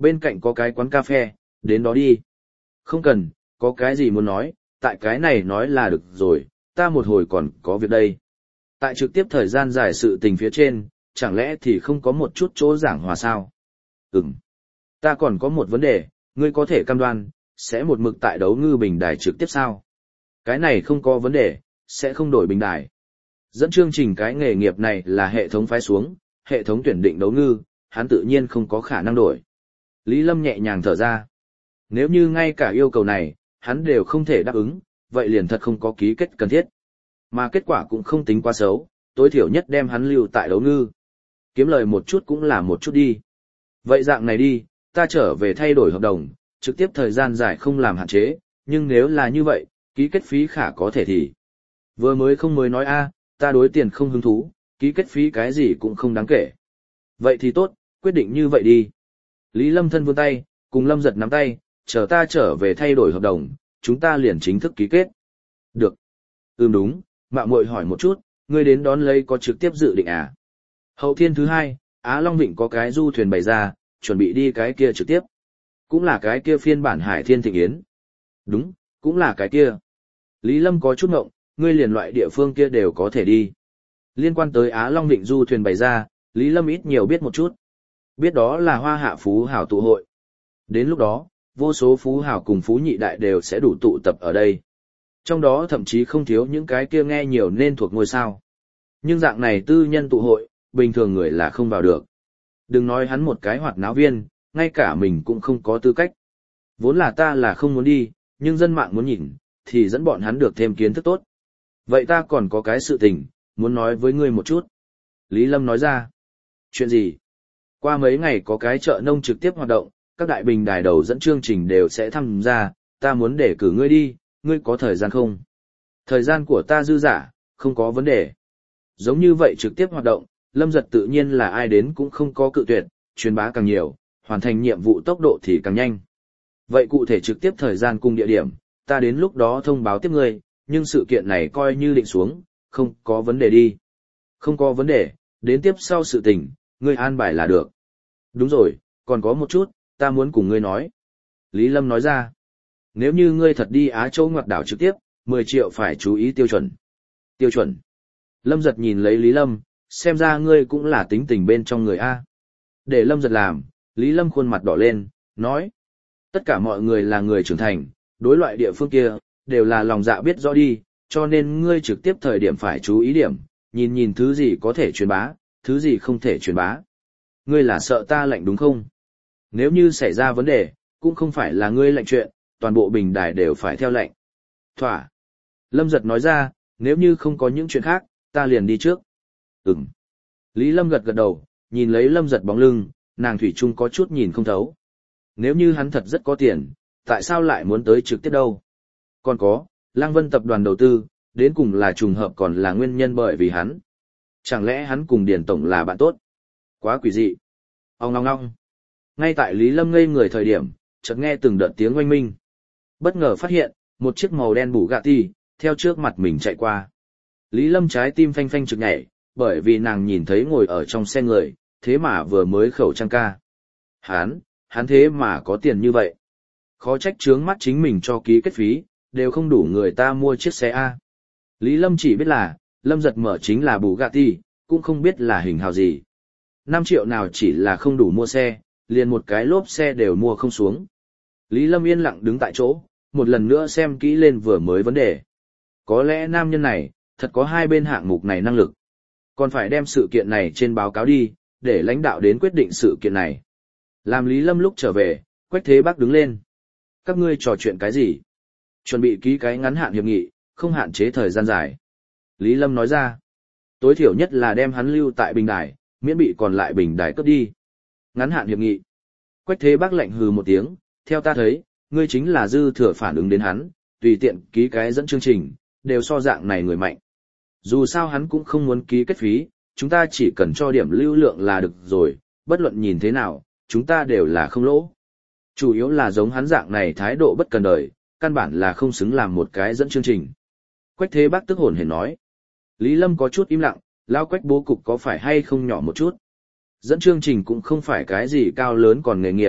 Bên cạnh có cái quán cà phê, đến đó đi. Không cần, có cái gì muốn nói, tại cái này nói là được rồi, ta một hồi còn có việc đây. Tại trực tiếp thời gian dài sự tình phía trên, chẳng lẽ thì không có một chút chỗ giảng hòa sao? Ừm. Ta còn có một vấn đề, ngươi có thể cam đoan, sẽ một mực tại đấu ngư bình đài trực tiếp sao? Cái này không có vấn đề, sẽ không đổi bình đài. Dẫn chương trình cái nghề nghiệp này là hệ thống phái xuống, hệ thống tuyển định đấu ngư, hắn tự nhiên không có khả năng đổi. Lý Lâm nhẹ nhàng thở ra. Nếu như ngay cả yêu cầu này, hắn đều không thể đáp ứng, vậy liền thật không có ký kết cần thiết. Mà kết quả cũng không tính quá xấu, tối thiểu nhất đem hắn lưu tại đấu ngư. Kiếm lời một chút cũng là một chút đi. Vậy dạng này đi, ta trở về thay đổi hợp đồng, trực tiếp thời gian dài không làm hạn chế, nhưng nếu là như vậy, ký kết phí khả có thể thì. Vừa mới không mới nói a, ta đối tiền không hứng thú, ký kết phí cái gì cũng không đáng kể. Vậy thì tốt, quyết định như vậy đi. Lý Lâm thân vươn tay, cùng Lâm Giật nắm tay, chờ ta trở về thay đổi hợp đồng, chúng ta liền chính thức ký kết. Được. Ừm đúng, mạo muội hỏi một chút, ngươi đến đón lấy có trực tiếp dự định à? Hậu thiên thứ hai, Á Long Vịnh có cái du thuyền bày ra, chuẩn bị đi cái kia trực tiếp. Cũng là cái kia phiên bản Hải Thiên Thịnh Yến. Đúng, cũng là cái kia. Lý Lâm có chút ngộng, ngươi liền loại địa phương kia đều có thể đi. Liên quan tới Á Long Vịnh du thuyền bày ra, Lý Lâm ít nhiều biết một chút. Biết đó là hoa hạ phú hào tụ hội. Đến lúc đó, vô số phú hào cùng phú nhị đại đều sẽ đủ tụ tập ở đây. Trong đó thậm chí không thiếu những cái kia nghe nhiều nên thuộc ngôi sao. Nhưng dạng này tư nhân tụ hội, bình thường người là không vào được. Đừng nói hắn một cái hoạt náo viên, ngay cả mình cũng không có tư cách. Vốn là ta là không muốn đi, nhưng dân mạng muốn nhìn, thì dẫn bọn hắn được thêm kiến thức tốt. Vậy ta còn có cái sự tình, muốn nói với ngươi một chút. Lý Lâm nói ra. Chuyện gì? Qua mấy ngày có cái chợ nông trực tiếp hoạt động, các đại bình đài đầu dẫn chương trình đều sẽ tham gia, ta muốn để cử ngươi đi, ngươi có thời gian không? Thời gian của ta dư dả, không có vấn đề. Giống như vậy trực tiếp hoạt động, Lâm Giật tự nhiên là ai đến cũng không có cự tuyệt, truyền bá càng nhiều, hoàn thành nhiệm vụ tốc độ thì càng nhanh. Vậy cụ thể trực tiếp thời gian cùng địa điểm, ta đến lúc đó thông báo tiếp ngươi, nhưng sự kiện này coi như định xuống, không có vấn đề đi. Không có vấn đề, đến tiếp sau sự tình, ngươi an bài là được. Đúng rồi, còn có một chút, ta muốn cùng ngươi nói. Lý Lâm nói ra, nếu như ngươi thật đi Á Châu ngoặt đảo trực tiếp, mười triệu phải chú ý tiêu chuẩn. Tiêu chuẩn. Lâm Giật nhìn lấy Lý Lâm, xem ra ngươi cũng là tính tình bên trong người A. Để Lâm Giật làm, Lý Lâm khuôn mặt đỏ lên, nói. Tất cả mọi người là người trưởng thành, đối loại địa phương kia, đều là lòng dạ biết rõ đi, cho nên ngươi trực tiếp thời điểm phải chú ý điểm, nhìn nhìn thứ gì có thể truyền bá, thứ gì không thể truyền bá. Ngươi là sợ ta lạnh đúng không? Nếu như xảy ra vấn đề, cũng không phải là ngươi lạnh chuyện, toàn bộ bình đài đều phải theo lệnh. Thỏa. Lâm Giật nói ra, nếu như không có những chuyện khác, ta liền đi trước. Ừm. Lý Lâm gật gật đầu, nhìn lấy Lâm Giật bóng lưng, nàng thủy chung có chút nhìn không thấu. Nếu như hắn thật rất có tiền, tại sao lại muốn tới trực tiếp đâu? Còn có, Lang Vân tập đoàn đầu tư, đến cùng là trùng hợp còn là nguyên nhân bởi vì hắn. Chẳng lẽ hắn cùng Điền Tổng là bạn tốt? Quá quỷ dị. Ông ngong ngong. Ngay tại Lý Lâm ngây người thời điểm, chợt nghe từng đợt tiếng oanh minh. Bất ngờ phát hiện, một chiếc màu đen Bugatti, theo trước mặt mình chạy qua. Lý Lâm trái tim phanh phanh trực nhảy, bởi vì nàng nhìn thấy ngồi ở trong xe người, thế mà vừa mới khẩu trang ca. Hắn, hắn thế mà có tiền như vậy. Khó trách trướng mắt chính mình cho ký kết phí, đều không đủ người ta mua chiếc xe A. Lý Lâm chỉ biết là, Lâm Giật mở chính là Bugatti, cũng không biết là hình hào gì. năm triệu nào chỉ là không đủ mua xe, liền một cái lốp xe đều mua không xuống. Lý Lâm yên lặng đứng tại chỗ, một lần nữa xem kỹ lên vừa mới vấn đề. Có lẽ nam nhân này, thật có hai bên hạng mục này năng lực. Còn phải đem sự kiện này trên báo cáo đi, để lãnh đạo đến quyết định sự kiện này. Làm Lý Lâm lúc trở về, Quách Thế Bắc đứng lên. Các ngươi trò chuyện cái gì? Chuẩn bị ký cái ngắn hạn hiệp nghị, không hạn chế thời gian dài. Lý Lâm nói ra, tối thiểu nhất là đem hắn lưu tại bình đài, miễn bị còn lại bình đài cướp đi. Ngắn hạn hiệp nghị. Quách Thế Bắc lạnh hừ một tiếng, theo ta thấy, ngươi chính là dư thừa phản ứng đến hắn, tùy tiện ký cái dẫn chương trình, đều so dạng này người mạnh. Dù sao hắn cũng không muốn ký kết phí, chúng ta chỉ cần cho điểm lưu lượng là được rồi, bất luận nhìn thế nào, chúng ta đều là không lỗ. Chủ yếu là giống hắn dạng này thái độ bất cần đời, căn bản là không xứng làm một cái dẫn chương trình. Quách Thế Bắc tức hồn hển nói. Lý Lâm có chút im lặng, lao Quách bố cục có phải hay không nhỏ một chút. Dẫn chương trình cũng không phải cái gì cao lớn còn nghề nghiệp,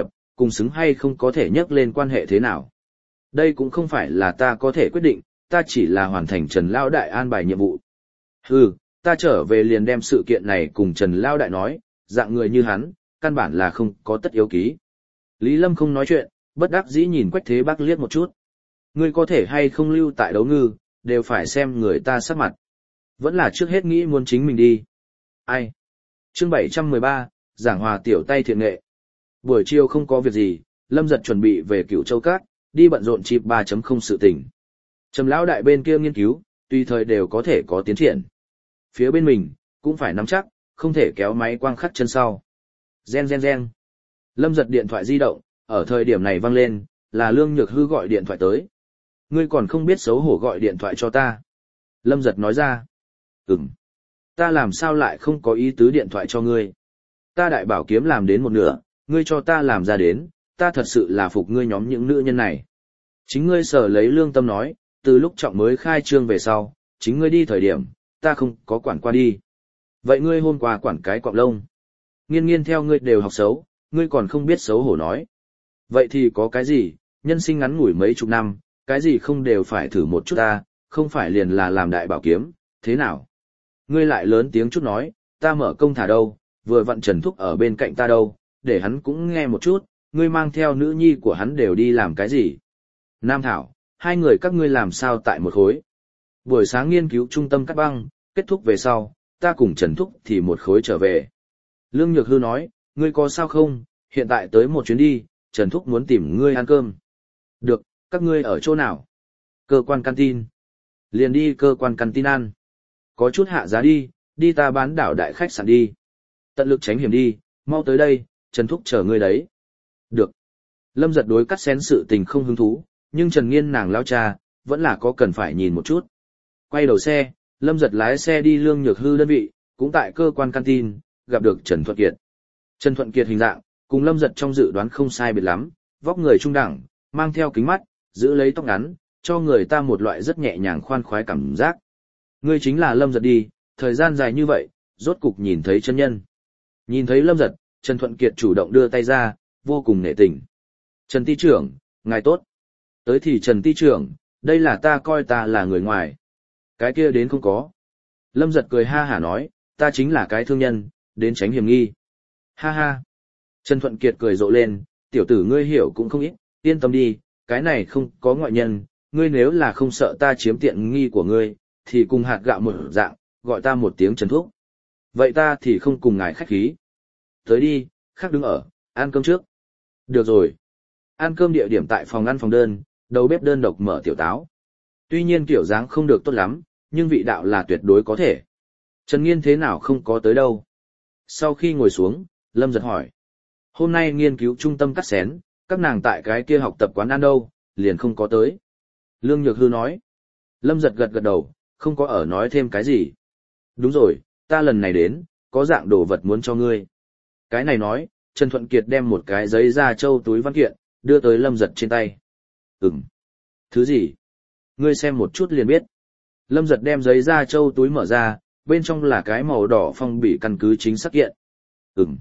cùng xứng hay không có thể nhắc lên quan hệ thế nào. Đây cũng không phải là ta có thể quyết định, ta chỉ là hoàn thành Trần Lao Đại an bài nhiệm vụ. Hừ, ta trở về liền đem sự kiện này cùng Trần Lao Đại nói, dạng người như hắn, căn bản là không có tất yếu ký. Lý Lâm không nói chuyện, bất đắc dĩ nhìn Quách Thế Bác liếc một chút. Ngươi có thể hay không lưu tại đấu ngư, đều phải xem người ta sắc mặt. Vẫn là trước hết nghĩ muốn chính mình đi. Ai? Chương bảy trăm mười ba, giảng hòa tiểu tay thiện nghệ. Buổi chiều không có việc gì, Lâm Giật chuẩn bị về Cửu Châu Các, đi bận rộn chip ba chấm không sự tình. Trầm Lão Đại bên kia nghiên cứu, tùy thời đều có thể có tiến triển. Phía bên mình, cũng phải nắm chắc, không thể kéo máy quang khắc chân sau. Gen gen gen. Lâm Giật điện thoại di động, ở thời điểm này vang lên, là Lương Nhược Hư gọi điện thoại tới. Ngươi còn không biết xấu hổ gọi điện thoại cho ta. Lâm Giật nói ra. Ừm. Ta làm sao lại không có ý tứ điện thoại cho ngươi. Ta đại bảo kiếm làm đến một nửa, ngươi cho ta làm ra đến, ta thật sự là phục ngươi nhóm những nữ nhân này. Chính ngươi sở lấy lương tâm nói, từ lúc trọng mới khai trương về sau, chính ngươi đi thời điểm, ta không có quản qua đi. Vậy ngươi hôm qua quản cái quạng lông. Nghiên nghiên theo ngươi đều học xấu, ngươi còn không biết xấu hổ nói. Vậy thì có cái gì, nhân sinh ngắn ngủi mấy chục năm, cái gì không đều phải thử một chút ta, không phải liền là làm đại bảo kiếm, thế nào? Ngươi lại lớn tiếng chút nói, ta mở công thả đâu, vừa vặn Trần Thúc ở bên cạnh ta đâu, để hắn cũng nghe một chút, ngươi mang theo nữ nhi của hắn đều đi làm cái gì? Nam Thảo, hai người các ngươi làm sao tại một khối? Buổi sáng nghiên cứu trung tâm cắt băng, kết thúc về sau, ta cùng Trần Thúc thì một khối trở về. Lương Nhược Hư nói, ngươi có sao không, hiện tại tới một chuyến đi, Trần Thúc muốn tìm ngươi ăn cơm. Được, các ngươi ở chỗ nào? Cơ quan canteen. Liền đi cơ quan canteen ăn. Có chút hạ giá đi, đi ta bán đảo đại khách sạn đi. Tận lực tránh hiểm đi, mau tới đây, Trần Thúc chờ ngươi đấy. Được. Lâm Giật đối cắt xén sự tình không hứng thú, nhưng Trần Nghiên nàng lao cha, vẫn là có cần phải nhìn một chút. Quay đầu xe, Lâm Giật lái xe đi Lương Nhược Hư đơn vị, cũng tại cơ quan canteen, gặp được Trần Thuận Kiệt. Trần Thuận Kiệt hình dạng, cùng Lâm Giật trong dự đoán không sai biệt lắm, vóc người trung đẳng, mang theo kính mắt, giữ lấy tóc ngắn, cho người ta một loại rất nhẹ nhàng khoan khoái cảm giác. Ngươi chính là Lâm Giật đi, thời gian dài như vậy, rốt cục nhìn thấy chân nhân. Nhìn thấy Lâm Giật, Trần Thuận Kiệt chủ động đưa tay ra, vô cùng nể tình. Trần Ty trưởng, ngài tốt. Tới thì Trần Ty trưởng, đây là ta coi ta là người ngoài. Cái kia đến không có. Lâm Giật cười ha hả nói, ta chính là cái thương nhân, đến tránh hiểm nghi. Ha ha. Trần Thuận Kiệt cười rộ lên, tiểu tử ngươi hiểu cũng không ít, yên tâm đi, cái này không có ngoại nhân, ngươi nếu là không sợ ta chiếm tiện nghi của ngươi, thì cùng hạt gạo một dạng, gọi ta một tiếng Trần Thúc. Vậy ta thì không cùng ngài khách khí. Tới đi, khác đứng ở, ăn cơm trước. Được rồi. Ăn cơm địa điểm tại phòng ăn phòng đơn, đầu bếp đơn độc mở tiểu táo. Tuy nhiên kiểu dáng không được tốt lắm, nhưng vị đạo là tuyệt đối có thể. Trần Nghiên thế nào không có tới đâu. Sau khi ngồi xuống, Lâm Giật hỏi. Hôm nay nghiên cứu trung tâm cắt xén, các nàng tại cái kia học tập quán ăn đâu, liền không có tới. Lương Nhược Hư nói. Lâm Giật gật gật đầu, không có ở nói thêm cái gì. Đúng rồi, ta lần này đến, có dạng đồ vật muốn cho ngươi. Cái này nói, Trần Thuận Kiệt đem một cái giấy da trâu túi văn kiện, đưa tới Lâm Giật trên tay. Ừm. Thứ gì? Ngươi xem một chút liền biết. Lâm Giật đem giấy da trâu túi mở ra, bên trong là cái màu đỏ phong bì căn cứ chính xác kiện. Ừm.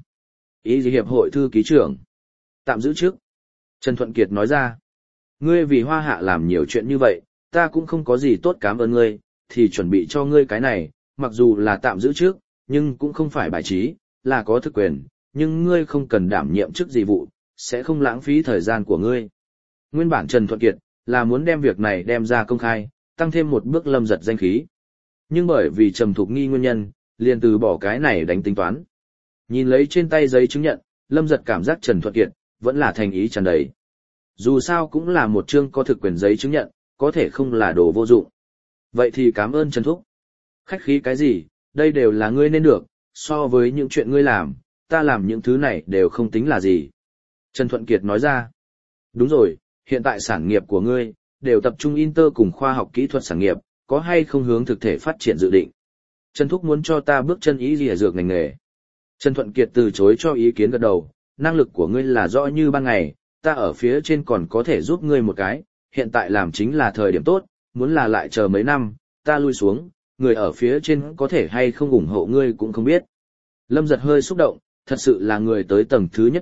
Ý gì hiệp hội thư ký trưởng. Tạm giữ trước. Trần Thuận Kiệt nói ra. Ngươi vì Hoa Hạ làm nhiều chuyện như vậy, ta cũng không có gì tốt cảm ơn ngươi, thì chuẩn bị cho ngươi cái này, mặc dù là tạm giữ trước, nhưng cũng không phải bài trí, là có thực quyền, nhưng ngươi không cần đảm nhiệm chức gì vụ, sẽ không lãng phí thời gian của ngươi. Nguyên bản Trần Thuận Kiệt là muốn đem việc này đem ra công khai, tăng thêm một bước Lâm Giật danh khí. Nhưng bởi vì Trầm Thục Nghi nguyên nhân, liền từ bỏ cái này đánh tính toán. Nhìn lấy trên tay giấy chứng nhận, Lâm Giật cảm giác Trần Thuận Kiệt vẫn là thành ý tràn đầy. Dù sao cũng là một chương có thực quyền giấy chứng nhận, có thể không là đồ vô dụng. Vậy thì cảm ơn Trần Thúc. Khách khí cái gì, đây đều là ngươi nên được, so với những chuyện ngươi làm, ta làm những thứ này đều không tính là gì. Trần Thuận Kiệt nói ra. Đúng rồi, hiện tại sản nghiệp của ngươi, đều tập trung Inter cùng khoa học kỹ thuật sản nghiệp, có hay không hướng thực thể phát triển dự định. Trần Thúc muốn cho ta bước chân ý lìa dược ngành nghề. Trần Thuận Kiệt từ chối cho ý kiến gật đầu, năng lực của ngươi là rõ như ban ngày, ta ở phía trên còn có thể giúp ngươi một cái, hiện tại làm chính là thời điểm tốt, muốn là lại chờ mấy năm, ta lui xuống, người ở phía trên có thể hay không ủng hộ ngươi cũng không biết. Lâm Giật hơi xúc động, thật sự là người tới tầng thứ nhất định,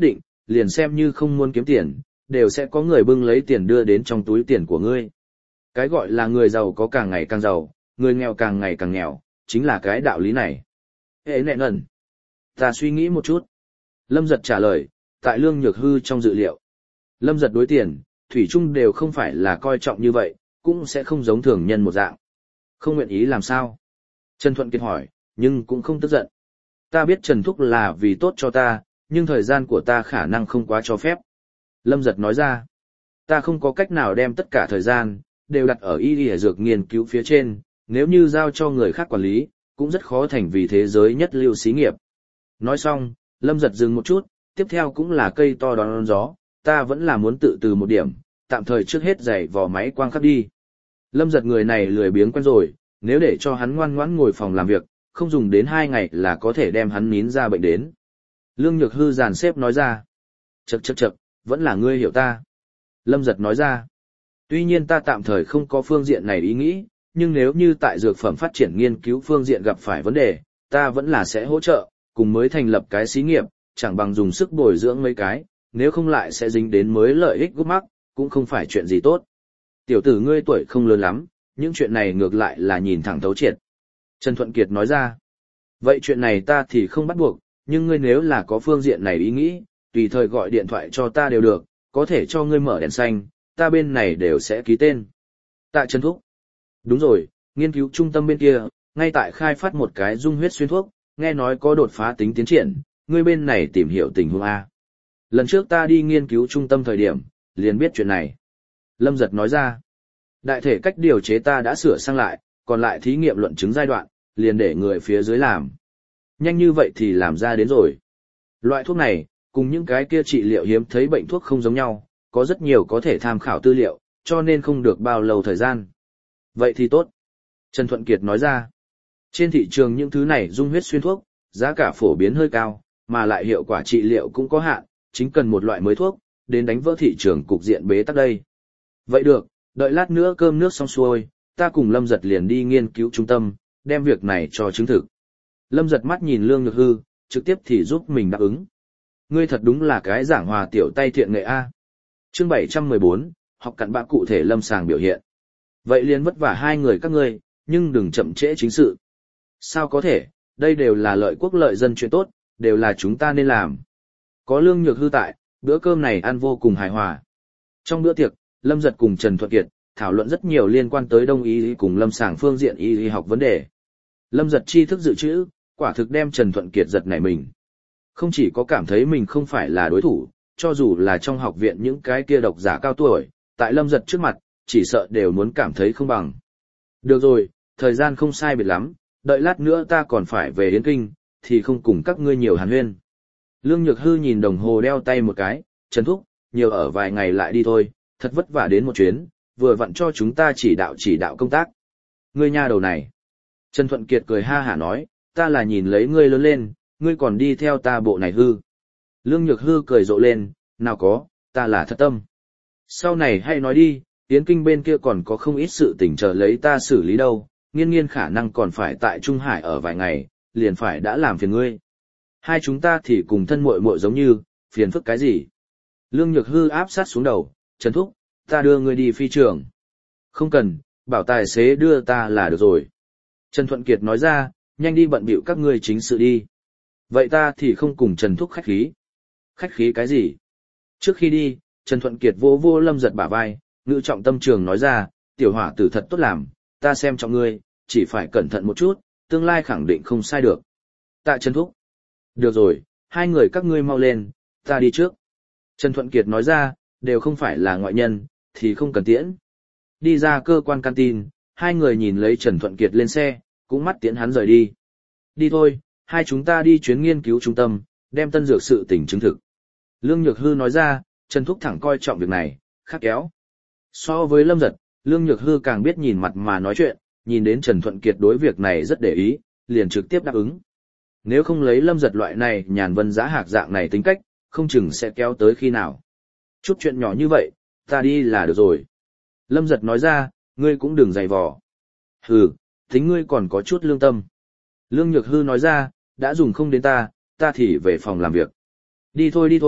liền xem như không muốn kiếm tiền, đều sẽ có người bưng lấy tiền đưa đến trong túi tiền của ngươi. Cái gọi là người giàu có càng ngày càng giàu, người nghèo càng ngày càng nghèo, chính là cái đạo lý này. Hệ nệ nần. Ta suy nghĩ một chút. Lâm Giật trả lời, tại Lương Nhược Hư trong dự liệu. Lâm Giật đối tiền, thủy chung đều không phải là coi trọng như vậy, cũng sẽ không giống thường nhân một dạng. Không nguyện ý làm sao? Trần Thuận Kiệt hỏi, nhưng cũng không tức giận. Ta biết Trần Thúc là vì tốt cho ta, nhưng thời gian của ta khả năng không quá cho phép. Lâm Giật nói ra, ta không có cách nào đem tất cả thời gian, đều đặt ở y y dược nghiên cứu phía trên, nếu như giao cho người khác quản lý, cũng rất khó thành vì thế giới nhất lưu xí nghiệp. Nói xong, Lâm Giật dừng một chút, tiếp theo cũng là cây to đón gió, ta vẫn là muốn tự từ một điểm, tạm thời trước hết giày vò máy quang khắp đi. Lâm Giật người này lười biếng quen rồi, nếu để cho hắn ngoan ngoãn ngồi phòng làm việc, không dùng đến hai ngày là có thể đem hắn nín ra bệnh đến. Lương Nhược Hư dàn xếp nói ra. Chậc chậc chậc, vẫn là ngươi hiểu ta. Lâm Giật nói ra. Tuy nhiên ta tạm thời không có phương diện này ý nghĩ, nhưng nếu như tại dược phẩm phát triển nghiên cứu phương diện gặp phải vấn đề, ta vẫn là sẽ hỗ trợ, cùng mới thành lập cái xí nghiệp, chẳng bằng dùng sức bồi dưỡng mấy cái, nếu không lại sẽ dính đến mới lợi ích gút mắc, cũng không phải chuyện gì tốt. Tiểu tử ngươi tuổi không lớn lắm, những chuyện này ngược lại là nhìn thẳng thấu triệt. Trần Thuận Kiệt nói ra. Vậy chuyện này ta thì không bắt buộc, nhưng ngươi nếu là có phương diện này ý nghĩ, tùy thời gọi điện thoại cho ta đều được, có thể cho ngươi mở đèn xanh, ta bên này đều sẽ ký tên. Tạ Trần Thúc. Đúng rồi, nghiên cứu trung tâm bên kia, ngay tại khai phát một cái dung huyết xuyên thuốc, nghe nói có đột phá tính tiến triển, ngươi bên này tìm hiểu tình huống A. Lần trước ta đi nghiên cứu trung tâm thời điểm, liền biết chuyện này. Lâm Giật nói ra, đại thể cách điều chế ta đã sửa sang lại, còn lại thí nghiệm luận chứng giai đoạn, liền để người phía dưới làm. Nhanh như vậy thì làm ra đến rồi. Loại thuốc này, cùng những cái kia trị liệu hiếm thấy bệnh thuốc không giống nhau, có rất nhiều có thể tham khảo tư liệu, cho nên không được bao lâu thời gian. Vậy thì tốt. Trần Thuận Kiệt nói ra, trên thị trường những thứ này dung huyết xuyên thuốc, giá cả phổ biến hơi cao, mà lại hiệu quả trị liệu cũng có hạn, chính cần một loại mới thuốc, đến đánh vỡ thị trường cục diện bế tắc đây. Vậy được, đợi lát nữa cơm nước xong xuôi, ta cùng Lâm Giật liền đi nghiên cứu trung tâm, đem việc này cho chứng thực. Lâm Giật mắt nhìn Lương Nhược Hư, trực tiếp thì giúp mình đáp ứng. Ngươi thật đúng là cái giảng hòa tiểu tay thiện nghệ A. Chương bảy trăm mười bốn, học cặn bã cụ thể lâm sàng biểu hiện. Vậy liền vất vả hai người các ngươi, nhưng đừng chậm trễ chính sự. Sao có thể, đây đều là lợi quốc lợi dân chuyện tốt, đều là chúng ta nên làm. Có Lương Nhược Hư tại, bữa cơm này ăn vô cùng hài hòa. Trong bữa tiệc, Lâm Giật cùng Trần Thuận Kiệt thảo luận rất nhiều liên quan tới đông y cùng lâm sàng phương diện y y học vấn đề. Lâm Giật tri thức dự trữ, quả thực đem Trần Thuận Kiệt giật nảy mình. Không chỉ có cảm thấy mình không phải là đối thủ, cho dù là trong học viện những cái kia độc giả cao tuổi, tại Lâm Giật trước mặt, chỉ sợ đều muốn cảm thấy không bằng. Được rồi, thời gian không sai biệt lắm, đợi lát nữa ta còn phải về Yến Kinh, thì không cùng các ngươi nhiều hàn huyên. Lương Nhược Hư nhìn đồng hồ đeo tay một cái, Trần Thúc, nhiều ở vài ngày lại đi thôi, thật vất vả đến một chuyến, vừa vặn cho chúng ta chỉ đạo chỉ đạo công tác. Ngươi nha đầu này. Trần Thuận Kiệt cười ha hả nói, ta là nhìn lấy ngươi lớn lên, ngươi còn đi theo ta bộ này hư. Lương Nhược Hư cười rộ lên, nào có, ta là thật tâm. Sau này hay nói đi, Yến Kinh bên kia còn có không ít sự tình chờ lấy ta xử lý đâu, nghiên nghiên khả năng còn phải tại Trung Hải ở vài ngày, liền phải đã làm phiền ngươi. Hai chúng ta thì cùng thân muội muội giống như, phiền phức cái gì. Lương Nhược Hư áp sát xuống đầu, Trần Thúc, ta đưa ngươi đi phi trường. Không cần, bảo tài xế đưa ta là được rồi. Trần Thuận Kiệt nói ra, nhanh đi bận bịu các ngươi chính sự đi. Vậy ta thì không cùng Trần Thúc khách khí. Khách khí cái gì? Trước khi đi, Trần Thuận Kiệt vô vô Lâm Giật bả vai, ngữ trọng tâm trường nói ra, tiểu hỏa tử thật tốt làm, ta xem trọng ngươi, chỉ phải cẩn thận một chút, tương lai khẳng định không sai được. Tạ Trần Thúc. Được rồi, hai người các ngươi mau lên, ta đi trước. Trần Thuận Kiệt nói ra, đều không phải là ngoại nhân, thì không cần tiễn. Đi ra cơ quan canteen, hai người nhìn lấy Trần Thuận Kiệt lên xe, cũng mắt tiễn hắn rời đi. Đi thôi, hai chúng ta đi chuyến nghiên cứu trung tâm, đem tân dược sự tình chứng thực. Lương Nhược Hư nói ra, Trần Thúc thẳng coi trọng việc này, khắc kéo. So với Lâm Giật, Lương Nhược Hư càng biết nhìn mặt mà nói chuyện, nhìn đến Trần Thuận Kiệt đối việc này rất để ý, liền trực tiếp đáp ứng. Nếu không lấy Lâm Giật loại này nhàn vân giá hạc dạng này tính cách, không chừng sẽ kéo tới khi nào. Chút chuyện nhỏ như vậy, ta đi là được rồi. Lâm Giật nói ra, ngươi cũng đừng dày vò. Hừ, tính ngươi còn có chút lương tâm. Lương Nhược Hư nói ra, đã dùng không đến ta, ta thì về phòng làm việc. Đi thôi đi thôi,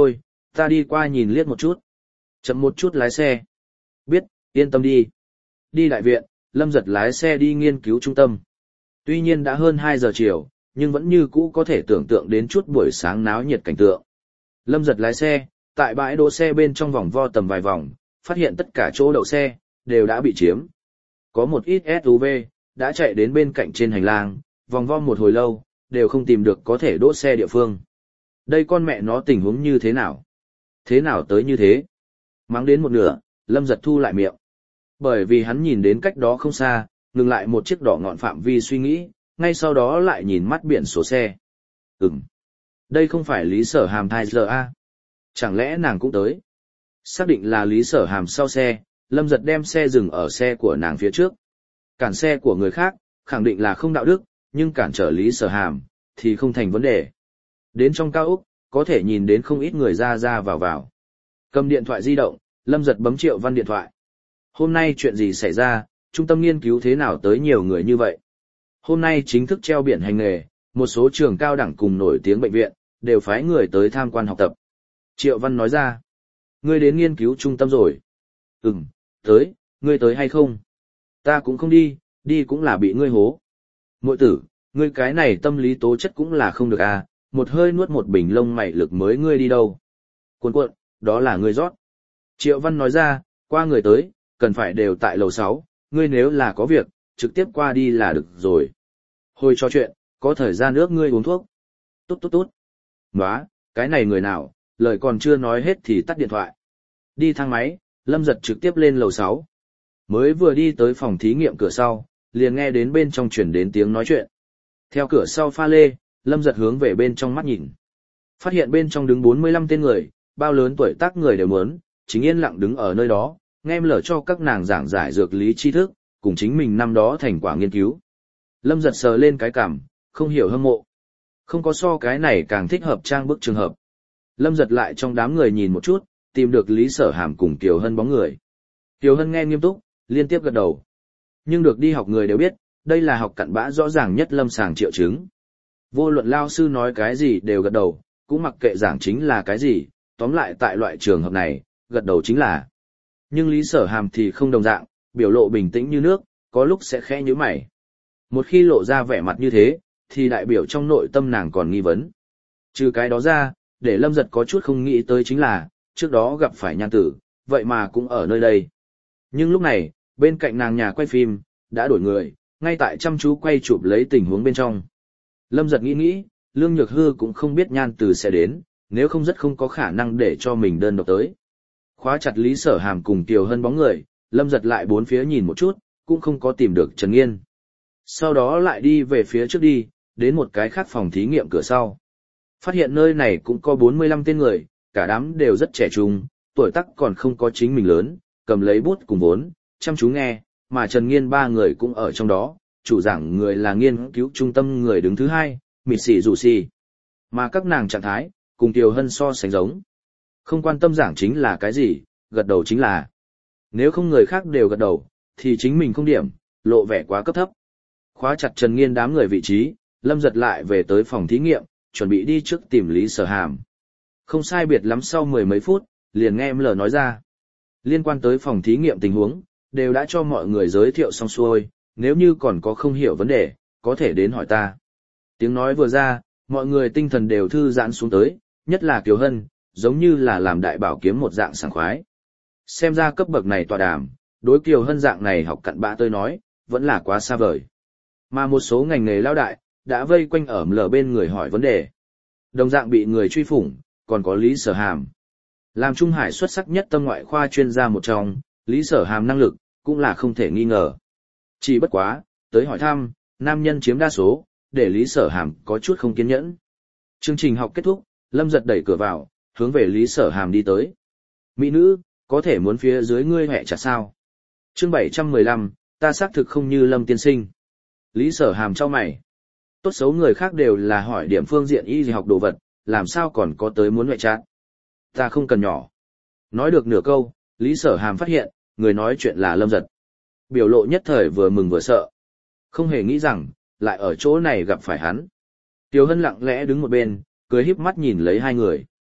Ta đi qua nhìn liếc một chút. Chậm một chút lái xe. Biết, yên tâm đi. Đi đại viện, Lâm Giật lái xe đi nghiên cứu trung tâm. Tuy nhiên đã hơn hai giờ chiều, nhưng vẫn như cũ có thể tưởng tượng đến chút buổi sáng náo nhiệt cảnh tượng. Lâm Giật lái xe, tại bãi đỗ xe bên trong vòng vo tầm vài vòng, phát hiện tất cả chỗ đậu xe, đều đã bị chiếm. Có một ít ét u vê, đã chạy đến bên cạnh trên hành lang, vòng vo một hồi lâu, đều không tìm được có thể đỗ xe địa phương. Đây con mẹ nó tình huống như thế nào? Thế nào tới như thế? Mắng đến một nửa, Lâm Giật thu lại miệng. Bởi vì hắn nhìn đến cách đó không xa, ngừng lại một chiếc đỏ ngọn phạm vi suy nghĩ, ngay sau đó lại nhìn mắt biển số xe. Ừm. Đây không phải Lý Sở Hàm thai giờ a? Chẳng lẽ nàng cũng tới? Xác định là Lý Sở Hàm sau xe, Lâm Giật đem xe dừng ở xe của nàng phía trước. Cản xe của người khác, khẳng định là không đạo đức, nhưng cản trở Lý Sở Hàm, thì không thành vấn đề. Đến trong cao ốc, có thể nhìn đến không ít người ra ra vào vào. Cầm điện thoại di động, Lâm Giật bấm Triệu Văn điện thoại. Hôm nay chuyện gì xảy ra, trung tâm nghiên cứu thế nào tới nhiều người như vậy? Hôm nay chính thức treo biển hành nghề, một số trường cao đẳng cùng nổi tiếng bệnh viện, đều phái người tới tham quan học tập. Triệu Văn nói ra. Ngươi đến nghiên cứu trung tâm rồi. Ừm, tới, ngươi tới hay không? Ta cũng không đi, đi cũng là bị ngươi hố. Muội tử, ngươi cái này tâm lý tố chất cũng là không được à, một hơi nuốt một bình lông mày lực mới ngươi đi đâu. Cuộn cuộn, đó là ngươi rót. Triệu Văn nói ra, qua người tới, cần phải đều tại lầu sáu, ngươi nếu là có việc, trực tiếp qua đi là được rồi. Hồi trò chuyện, có thời gian ước ngươi uống thuốc. Tốt tốt tốt. Nóa, cái này người nào, lời còn chưa nói hết thì tắt điện thoại. Đi thang máy, Lâm Giật trực tiếp lên lầu sáu. Mới vừa đi tới phòng thí nghiệm cửa sau, liền nghe đến bên trong chuyển đến tiếng nói chuyện. Theo cửa sau pha lê, Lâm Giật hướng về bên trong mắt nhìn. Phát hiện bên trong đứng bốn mươi lăm tên người, bao lớn tuổi tác người đều muốn, chính yên lặng đứng ở nơi đó, nghe lở cho các nàng giảng giải dược lý tri thức, cùng chính mình năm đó thành quả nghiên cứu. Lâm Giật sờ lên cái cằm, không hiểu hâm mộ. Không có so cái này càng thích hợp trang bức trường hợp. Lâm Giật lại trong đám người nhìn một chút, tìm được Lý Sở Hàm cùng Kiều Hân bóng người. Kiều Hân nghe nghiêm túc, liên tiếp gật đầu. Nhưng được đi học người đều biết, đây là học cặn bã rõ ràng nhất lâm sàng triệu chứng. Vô luận lao sư nói cái gì đều gật đầu, cũng mặc kệ giảng chính là cái gì, tóm lại tại loại trường hợp này, gật đầu chính là. Nhưng Lý Sở Hàm thì không đồng dạng, biểu lộ bình tĩnh như nước, có lúc sẽ khẽ nhíu mày. Một khi lộ ra vẻ mặt như thế, thì đại biểu trong nội tâm nàng còn nghi vấn. Trừ cái đó ra, để Lâm Giật có chút không nghĩ tới chính là, trước đó gặp phải nhan tử, vậy mà cũng ở nơi đây. Nhưng lúc này, bên cạnh nàng nhà quay phim, đã đổi người, ngay tại chăm chú quay chụp lấy tình huống bên trong. Lâm Giật nghĩ nghĩ, Lương Nhược Hư cũng không biết nhan tử sẽ đến, nếu không rất không có khả năng để cho mình đơn độc tới. Khóa chặt Lý Sở Hàm cùng Kiều Hân bóng người, Lâm Giật lại bốn phía nhìn một chút, cũng không có tìm được Trần Nghiên. Sau đó lại đi về phía trước đi, đến một cái khác phòng thí nghiệm cửa sau. Phát hiện nơi này cũng có bốn mươi lăm tên người, cả đám đều rất trẻ trung, tuổi tác còn không có chính mình lớn, cầm lấy bút cùng vốn, chăm chú nghe, mà Trần Nghiên ba người cũng ở trong đó, chủ giảng người là nghiên cứu trung tâm người đứng thứ hai, mịt xỉ rủ xì. Mà các nàng trạng thái, cùng Kiều Hân so sánh giống. Không quan tâm giảng chính là cái gì, gật đầu chính là. Nếu không người khác đều gật đầu, thì chính mình không điểm, lộ vẻ quá cấp thấp. Khóa chặt Trần Nghiên đám người vị trí, Lâm Giật lại về tới phòng thí nghiệm, chuẩn bị đi trước tìm Lý Sở Hàm. Không sai biệt lắm sau mười mấy phút, liền nghe em lờ nói ra. Liên quan tới phòng thí nghiệm tình huống, đều đã cho mọi người giới thiệu xong xuôi, nếu như còn có không hiểu vấn đề, có thể đến hỏi ta. Tiếng nói vừa ra, mọi người tinh thần đều thư giãn xuống tới, nhất là Kiều Hân, giống như là làm đại bảo kiếm một dạng sảng khoái. Xem ra cấp bậc này tọa đàm, đối Kiều Hân dạng này học cặn bã tôi nói, vẫn là quá xa vời. Mà một số ngành nghề lao đại, đã vây quanh ở lờ bên người hỏi vấn đề. Đồng dạng bị người truy phủng, còn có Lý Sở Hàm. Làm Trung Hải xuất sắc nhất tâm ngoại khoa chuyên gia một trong, Lý Sở Hàm năng lực, cũng là không thể nghi ngờ. Chỉ bất quá, tới hỏi thăm, nam nhân chiếm đa số, để Lý Sở Hàm có chút không kiên nhẫn. Chương trình học kết thúc, Lâm Giật đẩy cửa vào, hướng về Lý Sở Hàm đi tới. Mỹ nữ, có thể muốn phía dưới ngươi hẹ chặt sao? Chương bảy trăm mười lăm, ta xác thực không như Lâm tiên sinh. Lý Sở Hàm trao mày. Tốt xấu người khác đều là hỏi điểm phương diện y học đồ vật, làm sao còn có tới muốn ngoại trạng. Ta không cần nhỏ. Nói được nửa câu, Lý Sở Hàm phát hiện, người nói chuyện là Lâm Giật. Biểu lộ nhất thời vừa mừng vừa sợ. Không hề nghĩ rằng, lại ở chỗ này gặp phải hắn. Tiêu Hân lặng lẽ đứng một bên, cười híp mắt nhìn lấy hai người.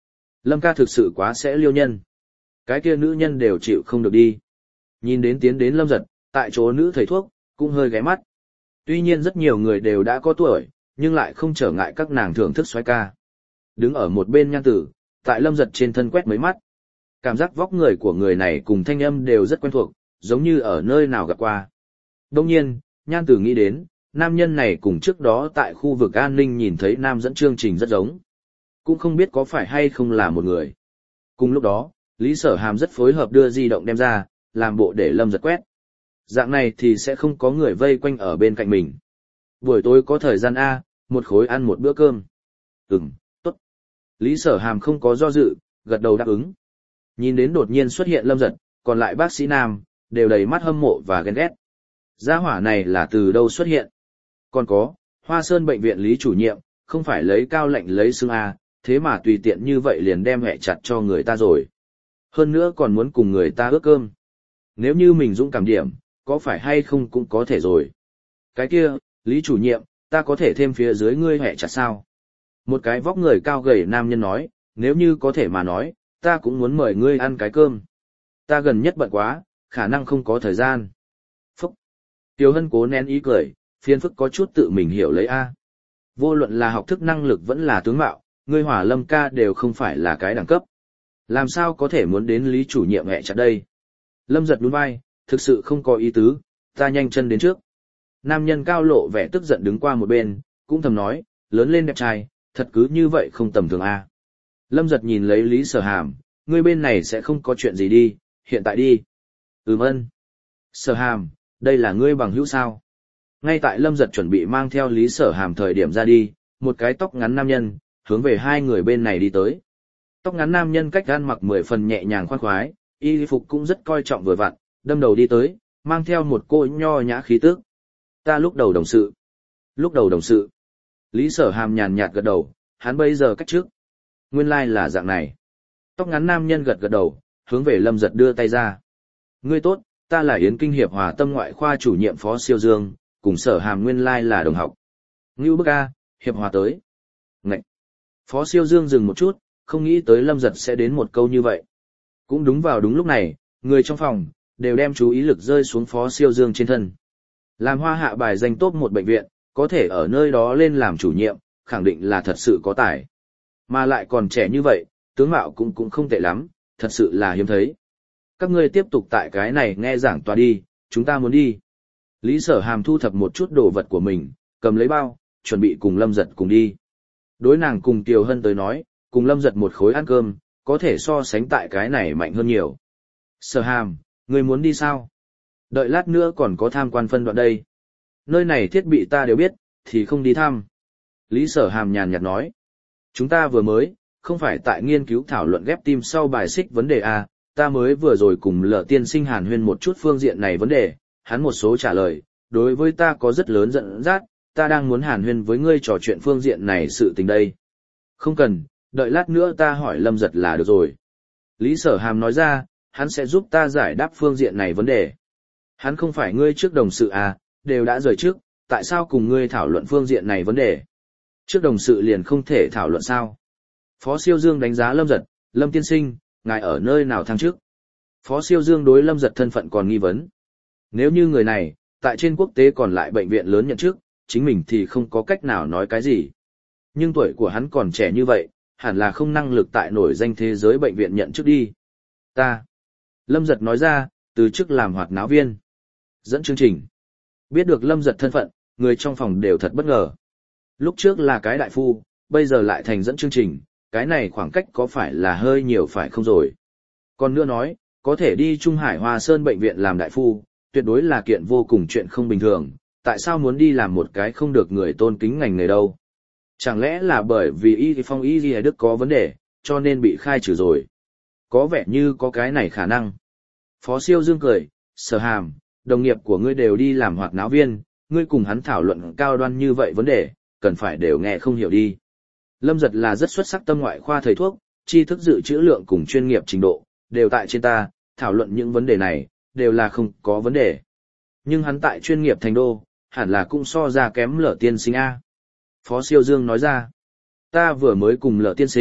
Lâm ca thực sự quá sẽ liêu nhân. Cái kia nữ nhân đều chịu không được đi. Nhìn đến tiến đến Lâm Giật, tại chỗ nữ thầy thuốc, cũng hơi ghé mắt. Tuy nhiên rất nhiều người đều đã có tuổi, nhưng lại không trở ngại các nàng thưởng thức xoái ca. Đứng ở một bên Nhan Tử, tại Lâm Giật trên thân quét mấy mắt. Cảm giác vóc người của người này cùng thanh âm đều rất quen thuộc, giống như ở nơi nào gặp qua. Đông nhiên, Nhan Tử nghĩ đến, nam nhân này cùng trước đó tại khu vực an ninh nhìn thấy nam dẫn chương trình rất giống. Cũng không biết có phải hay không là một người. Cùng lúc đó, Lý Sở Hàm rất phối hợp đưa di động đem ra, làm bộ để Lâm Giật quét. Dạng này thì sẽ không có người vây quanh ở bên cạnh mình. Buổi tối có thời gian A, một khối ăn một bữa cơm. Ừm, tốt. Lý Sở Hàm không có do dự, gật đầu đáp ứng. Nhìn đến đột nhiên xuất hiện Lâm Giật, còn lại bác sĩ nam, đều đầy mắt hâm mộ và ghen ghét. Gia hỏa này là từ đâu xuất hiện? Còn có, Hoa Sơn bệnh viện Lý chủ nhiệm, không phải lấy cao lệnh lấy xương A, thế mà tùy tiện như vậy liền đem hẹ chặt cho người ta rồi. Hơn nữa còn muốn cùng người ta ước cơm. Nếu như mình dũng cảm điểm, có phải hay không cũng có thể rồi. Cái kia, Lý chủ nhiệm, ta có thể thêm phía dưới ngươi hẹ chặt sao? Một cái vóc người cao gầy nam nhân nói, nếu như có thể mà nói, ta cũng muốn mời ngươi ăn cái cơm. Ta gần nhất bận quá, khả năng không có thời gian. Phúc! Tiêu Hân cố nén ý cười, phiền phức có chút tự mình hiểu lấy A. Vô luận là học thức năng lực vẫn là tướng mạo, ngươi Hỏa Lâm ca đều không phải là cái đẳng cấp. Làm sao có thể muốn đến Lý chủ nhiệm hẹ chặt đây? Lâm Giật nhún vai, thực sự không có ý tứ, ta nhanh chân đến trước. Nam nhân cao lộ vẻ tức giận đứng qua một bên, cũng thầm nói, lớn lên đẹp trai, thật cứ như vậy không tầm thường A. Lâm Giật nhìn lấy Lý Sở Hàm, ngươi bên này sẽ không có chuyện gì đi, hiện tại đi. Ừm ân. Sở Hàm, đây là ngươi bằng hữu sao? Ngay tại Lâm Giật chuẩn bị mang theo Lý Sở Hàm thời điểm ra đi, một cái tóc ngắn nam nhân, hướng về hai người bên này đi tới. Tóc ngắn nam nhân cách gan mặc mười phần nhẹ nhàng khoan khoái, y phục cũng rất coi trọng vừa vặn, đâm đầu đi tới, mang theo một cô nho nhã khí tức. Ta lúc đầu đồng sự. Lúc đầu đồng sự. Lý Sở Hàm nhàn nhạt gật đầu, hắn bây giờ cách trước. Nguyên lai like là dạng này. Tóc ngắn nam nhân gật gật đầu, hướng về Lâm Giật đưa tay ra. Ngươi tốt, ta là Yến Kinh Hiệp Hòa Tâm ngoại khoa chủ nhiệm Phó Siêu Dương, cùng Sở Hàm nguyên lai like là đồng học. Ngưu bức A, Hiệp Hòa tới. Ngậy. Phó Siêu Dương dừng một chút, không nghĩ tới Lâm Giật sẽ đến một câu như vậy. Cũng đúng vào đúng lúc này, người trong phòng, đều đem chú ý lực rơi xuống Phó Siêu Dương trên thân. Làm hoa hạ bài danh top một bệnh viện, có thể ở nơi đó lên làm chủ nhiệm, khẳng định là thật sự có tài. Mà lại còn trẻ như vậy, tướng mạo cũng cũng không tệ lắm, thật sự là hiếm thấy. Các ngươi tiếp tục tại cái này nghe giảng tòa đi, chúng ta muốn đi. Lý Sở Hàm thu thập một chút đồ vật của mình, cầm lấy bao, chuẩn bị cùng Lâm Giật cùng đi. Đối nàng cùng Kiều Hân tới nói, cùng Lâm Giật một khối ăn cơm, có thể so sánh tại cái này mạnh hơn nhiều. Sở Hàm, ngươi muốn đi sao? Đợi lát nữa còn có tham quan phân đoạn đây. Nơi này thiết bị ta đều biết, thì không đi thăm. Lý Sở Hàm nhàn nhạt nói. Chúng ta vừa mới, không phải tại nghiên cứu thảo luận ghép tim sau bài xích vấn đề A, ta mới vừa rồi cùng Lở tiên sinh hàn huyên một chút phương diện này vấn đề, hắn một số trả lời, đối với ta có rất lớn dẫn dắt, ta đang muốn hàn huyên với ngươi trò chuyện phương diện này sự tình đây. Không cần, đợi lát nữa ta hỏi Lâm Giật là được rồi. Lý Sở Hàm nói ra, hắn sẽ giúp ta giải đáp phương diện này vấn đề. Hắn không phải ngươi trước đồng sự à, đều đã rời trước, tại sao cùng ngươi thảo luận phương diện này vấn đề? Trước đồng sự liền không thể thảo luận sao? Phó Siêu Dương đánh giá Lâm Giật, Lâm tiên sinh, ngài ở nơi nào thăng trước? Phó Siêu Dương đối Lâm Giật thân phận còn nghi vấn. Nếu như người này, tại trên quốc tế còn lại bệnh viện lớn nhận trước, chính mình thì không có cách nào nói cái gì. Nhưng tuổi của hắn còn trẻ như vậy, hẳn là không năng lực tại nổi danh thế giới bệnh viện nhận trước đi. Ta. Lâm Giật nói ra, từ chức làm hoạt náo viên. Dẫn chương trình. Biết được Lâm Giật thân phận, người trong phòng đều thật bất ngờ. Lúc trước là cái đại phu, bây giờ lại thành dẫn chương trình, cái này khoảng cách có phải là hơi nhiều phải không rồi. Còn nữa nói, có thể đi Trung Hải Hoa Sơn bệnh viện làm đại phu, tuyệt đối là kiện vô cùng chuyện không bình thường, tại sao muốn đi làm một cái không được người tôn kính ngành nghề đâu. Chẳng lẽ là bởi vì y phong y ghi Đức có vấn đề, cho nên bị khai trừ rồi. Có vẻ như có cái này khả năng. Phó Siêu Dương cười, Sở Hàm, đồng nghiệp của ngươi đều đi làm hoạt náo viên, ngươi cùng hắn thảo luận cao đoan như vậy vấn đề, cần phải đều nghe không hiểu đi. Lâm Giật là rất xuất sắc tâm ngoại khoa thầy thuốc, tri thức dự trữ lượng cùng chuyên nghiệp trình độ, đều tại trên ta, thảo luận những vấn đề này, đều là không có vấn đề. Nhưng hắn tại chuyên nghiệp thành đô, hẳn là cũng so ra kém Lở tiên sinh A. Phó Siêu Dương nói ra, ta vừa mới cùng Lở tiên sinh,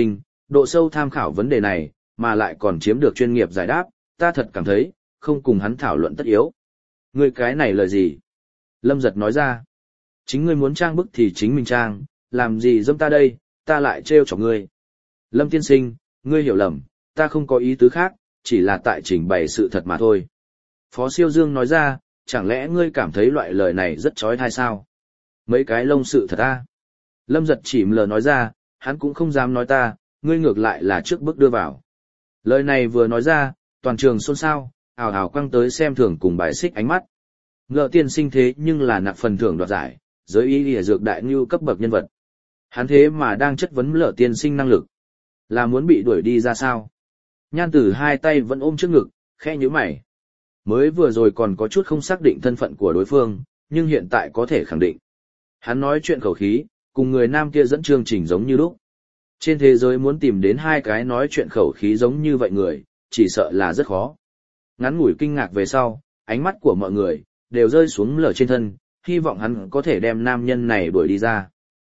độ sâu tham khảo vấn đề này, mà lại còn chiếm được chuyên nghiệp giải đáp, ta thật cảm thấy, không cùng hắn thảo luận tất yếu. Ngươi cái này lời gì? Lâm Giật nói ra. Chính ngươi muốn trang bức thì chính mình trang, làm gì dâm ta đây, ta lại trêu chọc ngươi. Lâm tiên sinh, ngươi hiểu lầm, ta không có ý tứ khác, chỉ là tại trình bày sự thật mà thôi. Phó Siêu Dương nói ra, chẳng lẽ ngươi cảm thấy loại lời này rất trói thai sao? Mấy cái lông sự thật ta. Lâm Giật chỉ lờ nói ra, hắn cũng không dám nói ta, ngươi ngược lại là trước bước đưa vào. Lời này vừa nói ra, toàn trường xôn xao, ào ào quăng tới xem thường cùng bài xích ánh mắt. Ngợ tiên sinh thế nhưng là nạp phần thưởng đoạt giải, giới y lìa dược đại ngưu cấp bậc nhân vật. Hắn thế mà đang chất vấn Lở tiên sinh năng lực. Là muốn bị đuổi đi ra sao? Nhan Tử hai tay vẫn ôm trước ngực, khẽ nhíu mày. Mới vừa rồi còn có chút không xác định thân phận của đối phương, nhưng hiện tại có thể khẳng định. Hắn nói chuyện khẩu khí, cùng người nam kia dẫn chương trình giống như lúc. Trên thế giới muốn tìm đến hai cái nói chuyện khẩu khí giống như vậy người, chỉ sợ là rất khó. Ngắn ngủi kinh ngạc về sau, ánh mắt của mọi người đều rơi xuống Lở trên thân, hy vọng hắn có thể đem nam nhân này đuổi đi ra.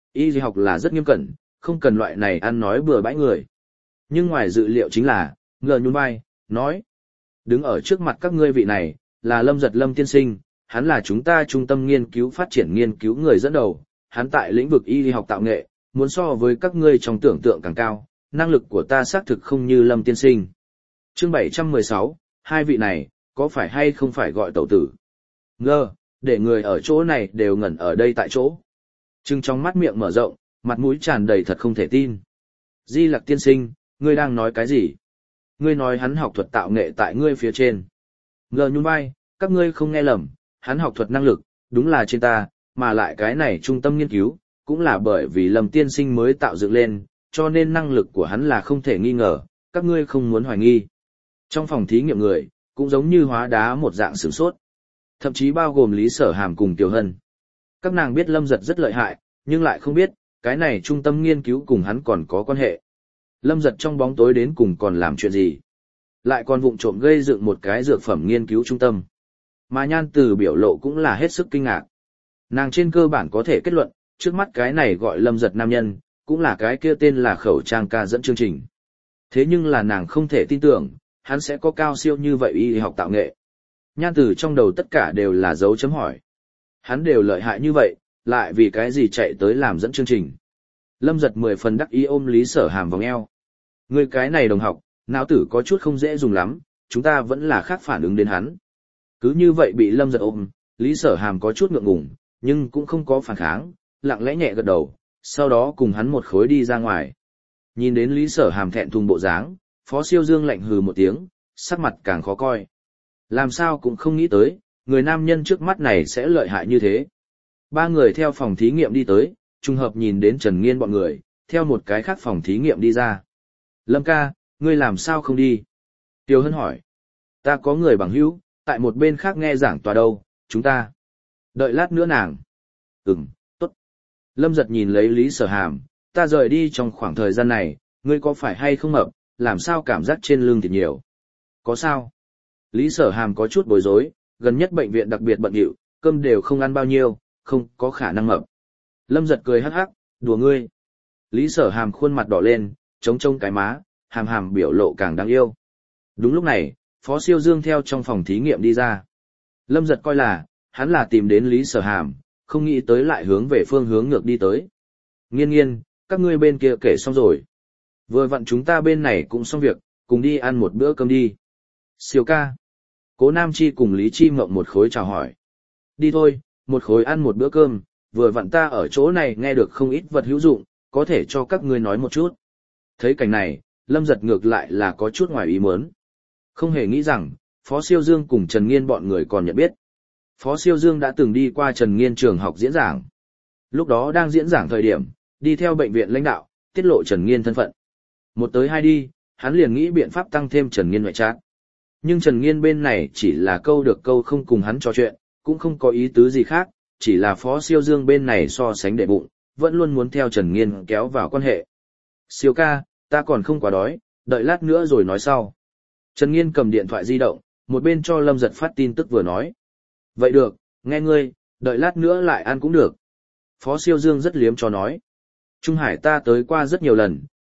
Y học là rất nghiêm cẩn, không cần loại này ăn nói bừa bãi người. Nhưng ngoài dự liệu chính là, ngờ nhún vai, nói. Đứng ở trước mặt các ngươi vị này, là Lâm Giật Lâm tiên sinh, hắn là chúng ta trung tâm nghiên cứu phát triển nghiên cứu người dẫn đầu, hắn tại lĩnh vực y học tạo nghệ, muốn so với các ngươi trong tưởng tượng càng cao, năng lực của ta xác thực không như Lâm tiên sinh. Chương bảy trăm mười sáu, hai vị này, có phải hay không phải gọi tẩu tử? Ngơ, để người ở chỗ này đều ngẩn ở đây tại chỗ. Trưng trong mắt miệng mở rộng, mặt mũi tràn đầy thật không thể tin. Di Lặc tiên sinh, ngươi đang nói cái gì? Ngươi nói hắn học thuật tạo nghệ tại ngươi phía trên. Ngờ nhún vai, các ngươi không nghe lầm, hắn học thuật năng lực, đúng là trên ta, mà lại cái này trung tâm nghiên cứu, cũng là bởi vì Lâm tiên sinh mới tạo dựng lên, cho nên năng lực của hắn là không thể nghi ngờ, các ngươi không muốn hoài nghi. Trong phòng thí nghiệm người, cũng giống như hóa đá một dạng sửng sốt. Thậm chí bao gồm Lý Sở Hàm cùng Tiểu Hân. Các nàng biết Lâm Giật rất lợi hại, nhưng lại không biết, cái này trung tâm nghiên cứu cùng hắn còn có quan hệ. Lâm Giật trong bóng tối đến cùng còn làm chuyện gì? Lại còn vụng trộm gây dựng một cái dược phẩm nghiên cứu trung tâm. Mà Nhan Từ biểu lộ cũng là hết sức kinh ngạc. Nàng trên cơ bản có thể kết luận, trước mắt cái này gọi Lâm Giật nam nhân, cũng là cái kia tên là khẩu trang ca dẫn chương trình. Thế nhưng là nàng không thể tin tưởng, hắn sẽ có cao siêu như vậy y học tạo nghệ. Nhan Từ trong đầu tất cả đều là dấu chấm hỏi. Hắn đều lợi hại như vậy, lại vì cái gì chạy tới làm dẫn chương trình. Lâm Giật mười phần đắc ý ôm Lý Sở Hàm vòng eo. Người cái này đồng học, não tử có chút không dễ dùng lắm, chúng ta vẫn là khác phản ứng đến hắn. Cứ như vậy bị Lâm Giật ôm, Lý Sở Hàm có chút ngượng ngùng, nhưng cũng không có phản kháng, lặng lẽ nhẹ gật đầu, sau đó cùng hắn một khối đi ra ngoài. Nhìn đến Lý Sở Hàm thẹn thùng bộ dáng, Phó Siêu Dương lạnh hừ một tiếng, sắc mặt càng khó coi. Làm sao cũng không nghĩ tới, người nam nhân trước mắt này sẽ lợi hại như thế. Ba người theo phòng thí nghiệm đi tới, trùng hợp nhìn đến Trần Nghiên bọn người, theo một cái khác phòng thí nghiệm đi ra. Lâm ca, ngươi làm sao không đi? Tiêu Hân hỏi. Ta có người bằng hữu, tại một bên khác nghe giảng tòa đâu, chúng ta. Đợi lát nữa nàng. Ừm, tốt. Lâm Giật nhìn lấy Lý Sở Hàm, ta rời đi trong khoảng thời gian này, ngươi có phải hay không mập, làm sao cảm giác trên lưng thịt nhiều? Có sao? Lý Sở Hàm có chút bối rối, gần nhất bệnh viện đặc biệt bận rộn, cơm đều không ăn bao nhiêu, không có khả năng mập. Lâm Giật cười hắc hắc, đùa ngươi. Lý Sở Hàm khuôn mặt đỏ lên, trống trông cái má, hàm hàm biểu lộ càng đáng yêu. Đúng lúc này, Phó Siêu Dương theo trong phòng thí nghiệm đi ra. Lâm Giật coi là, hắn là tìm đến Lý Sở Hàm, không nghĩ tới lại hướng về phương hướng ngược đi tới. Nghiên nghiên, các ngươi bên kia kể xong rồi. Vừa vặn chúng ta bên này cũng xong việc, cùng đi ăn một bữa cơm đi. Siêu ca. Cố Nam Chi cùng Lý Chi Mộng một khối chào hỏi. Đi thôi, một khối ăn một bữa cơm, vừa vặn ta ở chỗ này nghe được không ít vật hữu dụng, có thể cho các ngươi nói một chút. Thấy cảnh này, Lâm Giật ngược lại là có chút ngoài ý muốn. Không hề nghĩ rằng, Phó Siêu Dương cùng Trần Nghiên bọn người còn nhận biết. Phó Siêu Dương đã từng đi qua Trần Nghiên trường học diễn giảng. Lúc đó đang diễn giảng thời điểm, đi theo bệnh viện lãnh đạo, tiết lộ Trần Nghiên thân phận. Một tới hai đi, hắn liền nghĩ biện pháp tăng thêm Trần Nghiên ngoại trát. Nhưng Trần Nghiên bên này chỉ là câu được câu không cùng hắn trò chuyện, cũng không có ý tứ gì khác, chỉ là Phó Siêu Dương bên này so sánh đệ bụng, vẫn luôn muốn theo Trần Nghiên kéo vào quan hệ. Siêu ca, ta còn không quá đói, đợi lát nữa rồi nói sau. Trần Nghiên cầm điện thoại di động, một bên cho Lâm Giật phát tin tức vừa nói. Vậy được, nghe ngươi, đợi lát nữa lại ăn cũng được. Phó Siêu Dương rất liếm cho nói. Trung Hải ta tới qua rất nhiều lần,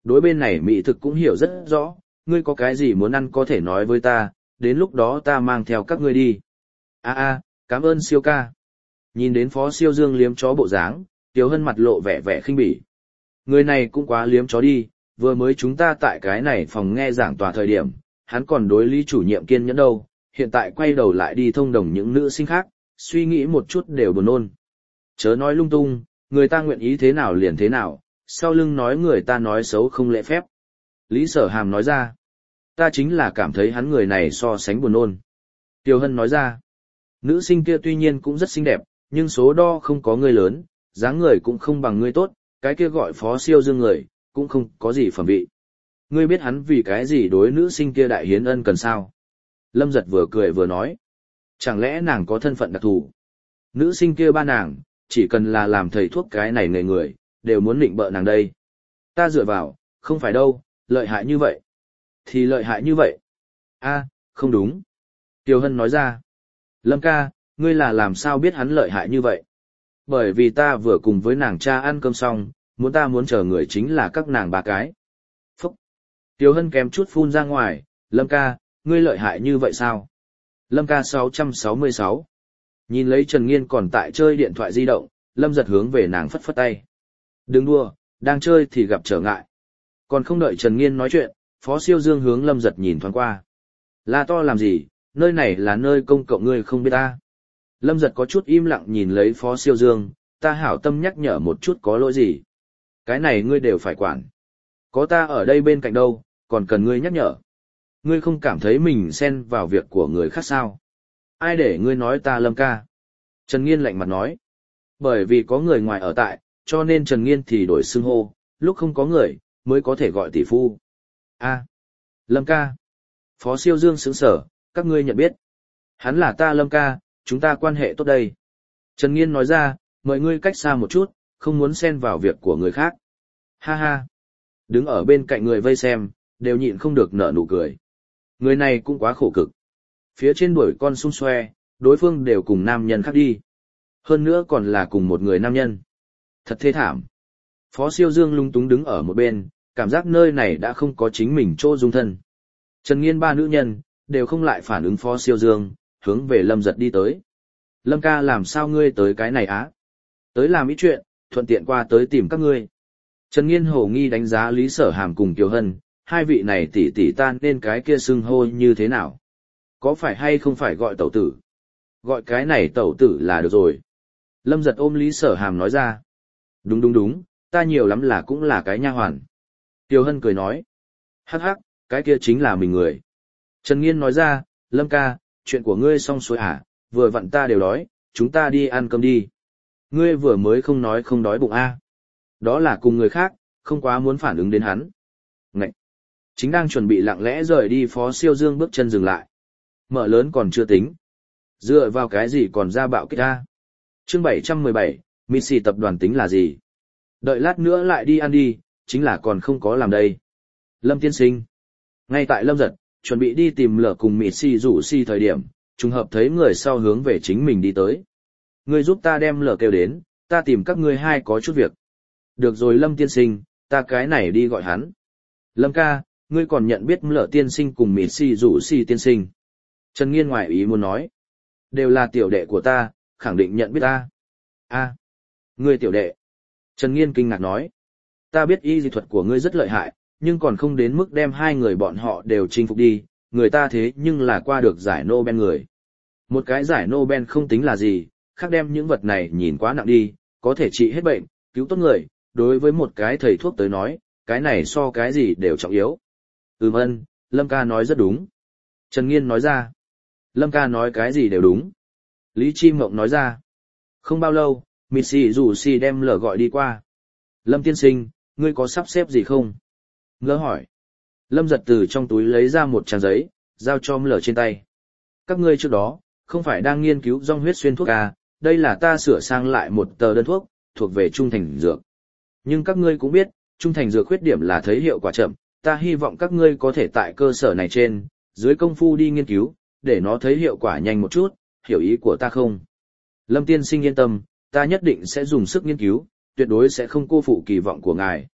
đối bên này mỹ thực cũng hiểu rất rõ, ngươi có cái gì muốn ăn có thể nói với ta, đến lúc đó ta mang theo các ngươi đi. A a, cảm ơn siêu ca. Nhìn đến Phó Siêu Dương liếm chó bộ dáng, Tiểu Hân mặt lộ vẻ vẻ khinh bỉ. Người này cũng quá liếm chó đi, vừa mới chúng ta tại cái này phòng nghe giảng tòa thời điểm, hắn còn đối lý chủ nhiệm kiên nhẫn đâu, hiện tại quay đầu lại đi thông đồng những nữ sinh khác, suy nghĩ một chút đều buồn nôn. Chớ nói lung tung, người ta nguyện ý thế nào liền thế nào, sau lưng nói người ta nói xấu không lễ phép. Lý Sở Hàm nói ra, ta chính là cảm thấy hắn người này so sánh buồn nôn. Tiểu Hân nói ra, nữ sinh kia tuy nhiên cũng rất xinh đẹp, nhưng số đo không có ngươi lớn, dáng người cũng không bằng ngươi tốt, cái kia gọi Phó Siêu Dương người, cũng không có gì phẩm vị. Ngươi biết hắn vì cái gì đối nữ sinh kia đại hiến ân cần sao? Lâm Giật vừa cười vừa nói, chẳng lẽ nàng có thân phận đặc thù? Nữ sinh kia ba nàng, chỉ cần là làm thầy thuốc cái này người người, đều muốn định bợ nàng đây. Ta dựa vào, không phải đâu, lợi hại như vậy. Thì lợi hại như vậy. A, không đúng. Tiêu Hân nói ra. Lâm ca, ngươi là làm sao biết hắn lợi hại như vậy? Bởi vì ta vừa cùng với nàng cha ăn cơm xong, muốn ta muốn chờ người chính là các nàng ba cái. Phúc. Tiêu Hân kém chút phun ra ngoài, Lâm ca, ngươi lợi hại như vậy sao? Lâm ca sáu trăm sáu mươi sáu. Nhìn lấy Trần Nghiên còn tại chơi điện thoại di động, Lâm Giật hướng về nàng phất phất tay. Đừng đùa, đang chơi thì gặp trở ngại. Còn không đợi Trần Nghiên nói chuyện, Phó Siêu Dương hướng Lâm Giật nhìn thoáng qua. Là to làm gì, nơi này là nơi công cộng ngươi không biết ta. Lâm Giật có chút im lặng nhìn lấy Phó Siêu Dương, ta hảo tâm nhắc nhở một chút có lỗi gì. Cái này ngươi đều phải quản. Có ta ở đây bên cạnh đâu, còn cần ngươi nhắc nhở. Ngươi không cảm thấy mình xen vào việc của người khác sao? Ai để ngươi nói ta Lâm ca? Trần Nghiên lạnh mặt nói. Bởi vì có người ngoài ở tại, cho nên Trần Nghiên thì đổi xưng hô, lúc không có người, mới có thể gọi tỷ phu. A, Lâm ca. Phó Siêu Dương sững sở, các ngươi nhận biết. Hắn là ta Lâm ca, chúng ta quan hệ tốt đây. Trần Nghiên nói ra, mời ngươi cách xa một chút, không muốn xen vào việc của người khác. Ha ha. Đứng ở bên cạnh người vây xem, đều nhịn không được nở nụ cười. Người này cũng quá khổ cực. Phía trên đuổi con xung xoe, đối phương đều cùng nam nhân khác đi. Hơn nữa còn là cùng một người nam nhân. Thật thê thảm. Phó Siêu Dương lung túng đứng ở một bên, cảm giác nơi này đã không có chính mình chỗ dung thân. Trần Nghiên ba nữ nhân, đều không lại phản ứng Phó Siêu Dương, hướng về Lâm Giật đi tới. Lâm ca làm sao ngươi tới cái này á? Tới làm ít chuyện, thuận tiện qua tới tìm các ngươi. Trần Nghiên hồ nghi đánh giá Lý Sở Hàm cùng Kiều Hân, hai vị này tỷ tỷ tan nên cái kia xưng hô như thế nào? Có phải hay không phải gọi tẩu tử? Gọi cái này tẩu tử là được rồi. Lâm Giật ôm Lý Sở Hàm nói ra. Đúng đúng đúng, ta nhiều lắm là cũng là cái nha hoàn. Kiều Hân cười nói. Hắc hắc, cái kia chính là mình người. Trần Nghiên nói ra, Lâm ca, chuyện của ngươi xong xuôi hả, vừa vặn ta đều đói, chúng ta đi ăn cơm đi. Ngươi vừa mới không nói không đói bụng a. Đó là cùng người khác, không quá muốn phản ứng đến hắn. Ngậy! Chính đang chuẩn bị lặng lẽ rời đi Phó Siêu Dương bước chân dừng lại. Mở lớn còn chưa tính. Dựa vào cái gì còn ra bạo kích ta? Chương bảy trăm mười bảy, Missy tập đoàn tính là gì? Đợi lát nữa lại đi ăn đi, chính là còn không có làm đây. Lâm tiên sinh. Ngay tại Lâm Giật, chuẩn bị đi tìm lở cùng Missy rủ si thời điểm, trùng hợp thấy người sau hướng về chính mình đi tới. Ngươi giúp ta đem lở kêu đến, ta tìm các ngươi hai có chút việc. Được rồi Lâm tiên sinh, ta cái này đi gọi hắn. Lâm ca, ngươi còn nhận biết lở tiên sinh cùng Missy rủ si tiên sinh. Trần Nghiên ngoài ý muốn nói. Đều là tiểu đệ của ta, khẳng định nhận biết ta. A, ngươi tiểu đệ. Trần Nghiên kinh ngạc nói. Ta biết y dị thuật của ngươi rất lợi hại, nhưng còn không đến mức đem hai người bọn họ đều chinh phục đi, người ta thế nhưng là qua được giải Nobel người. Một cái giải Nobel không tính là gì, khác đem những vật này nhìn quá nặng đi, có thể trị hết bệnh, cứu tốt người, đối với một cái thầy thuốc tới nói, cái này so cái gì đều trọng yếu. Ừm ân, Lâm ca nói rất đúng. Trần Nghiên nói ra. Lâm ca nói cái gì đều đúng. Lý Chi Mộng nói ra. Không bao lâu, Missy rủ si đem lở gọi đi qua. Lâm tiên sinh, ngươi có sắp xếp gì không? Ngỡ hỏi. Lâm Giật từ trong túi lấy ra một trang giấy, giao cho lở trên tay. Các ngươi trước đó, không phải đang nghiên cứu dòng huyết xuyên thuốc à, đây là ta sửa sang lại một tờ đơn thuốc, thuộc về trung thành dược. Nhưng các ngươi cũng biết, trung thành dược khuyết điểm là thấy hiệu quả chậm, ta hy vọng các ngươi có thể tại cơ sở này trên, dưới công phu đi nghiên cứu, để nó thấy hiệu quả nhanh một chút, hiểu ý của ta không? Lâm tiên sinh yên tâm, ta nhất định sẽ dùng sức nghiên cứu, tuyệt đối sẽ không cô phụ kỳ vọng của ngài.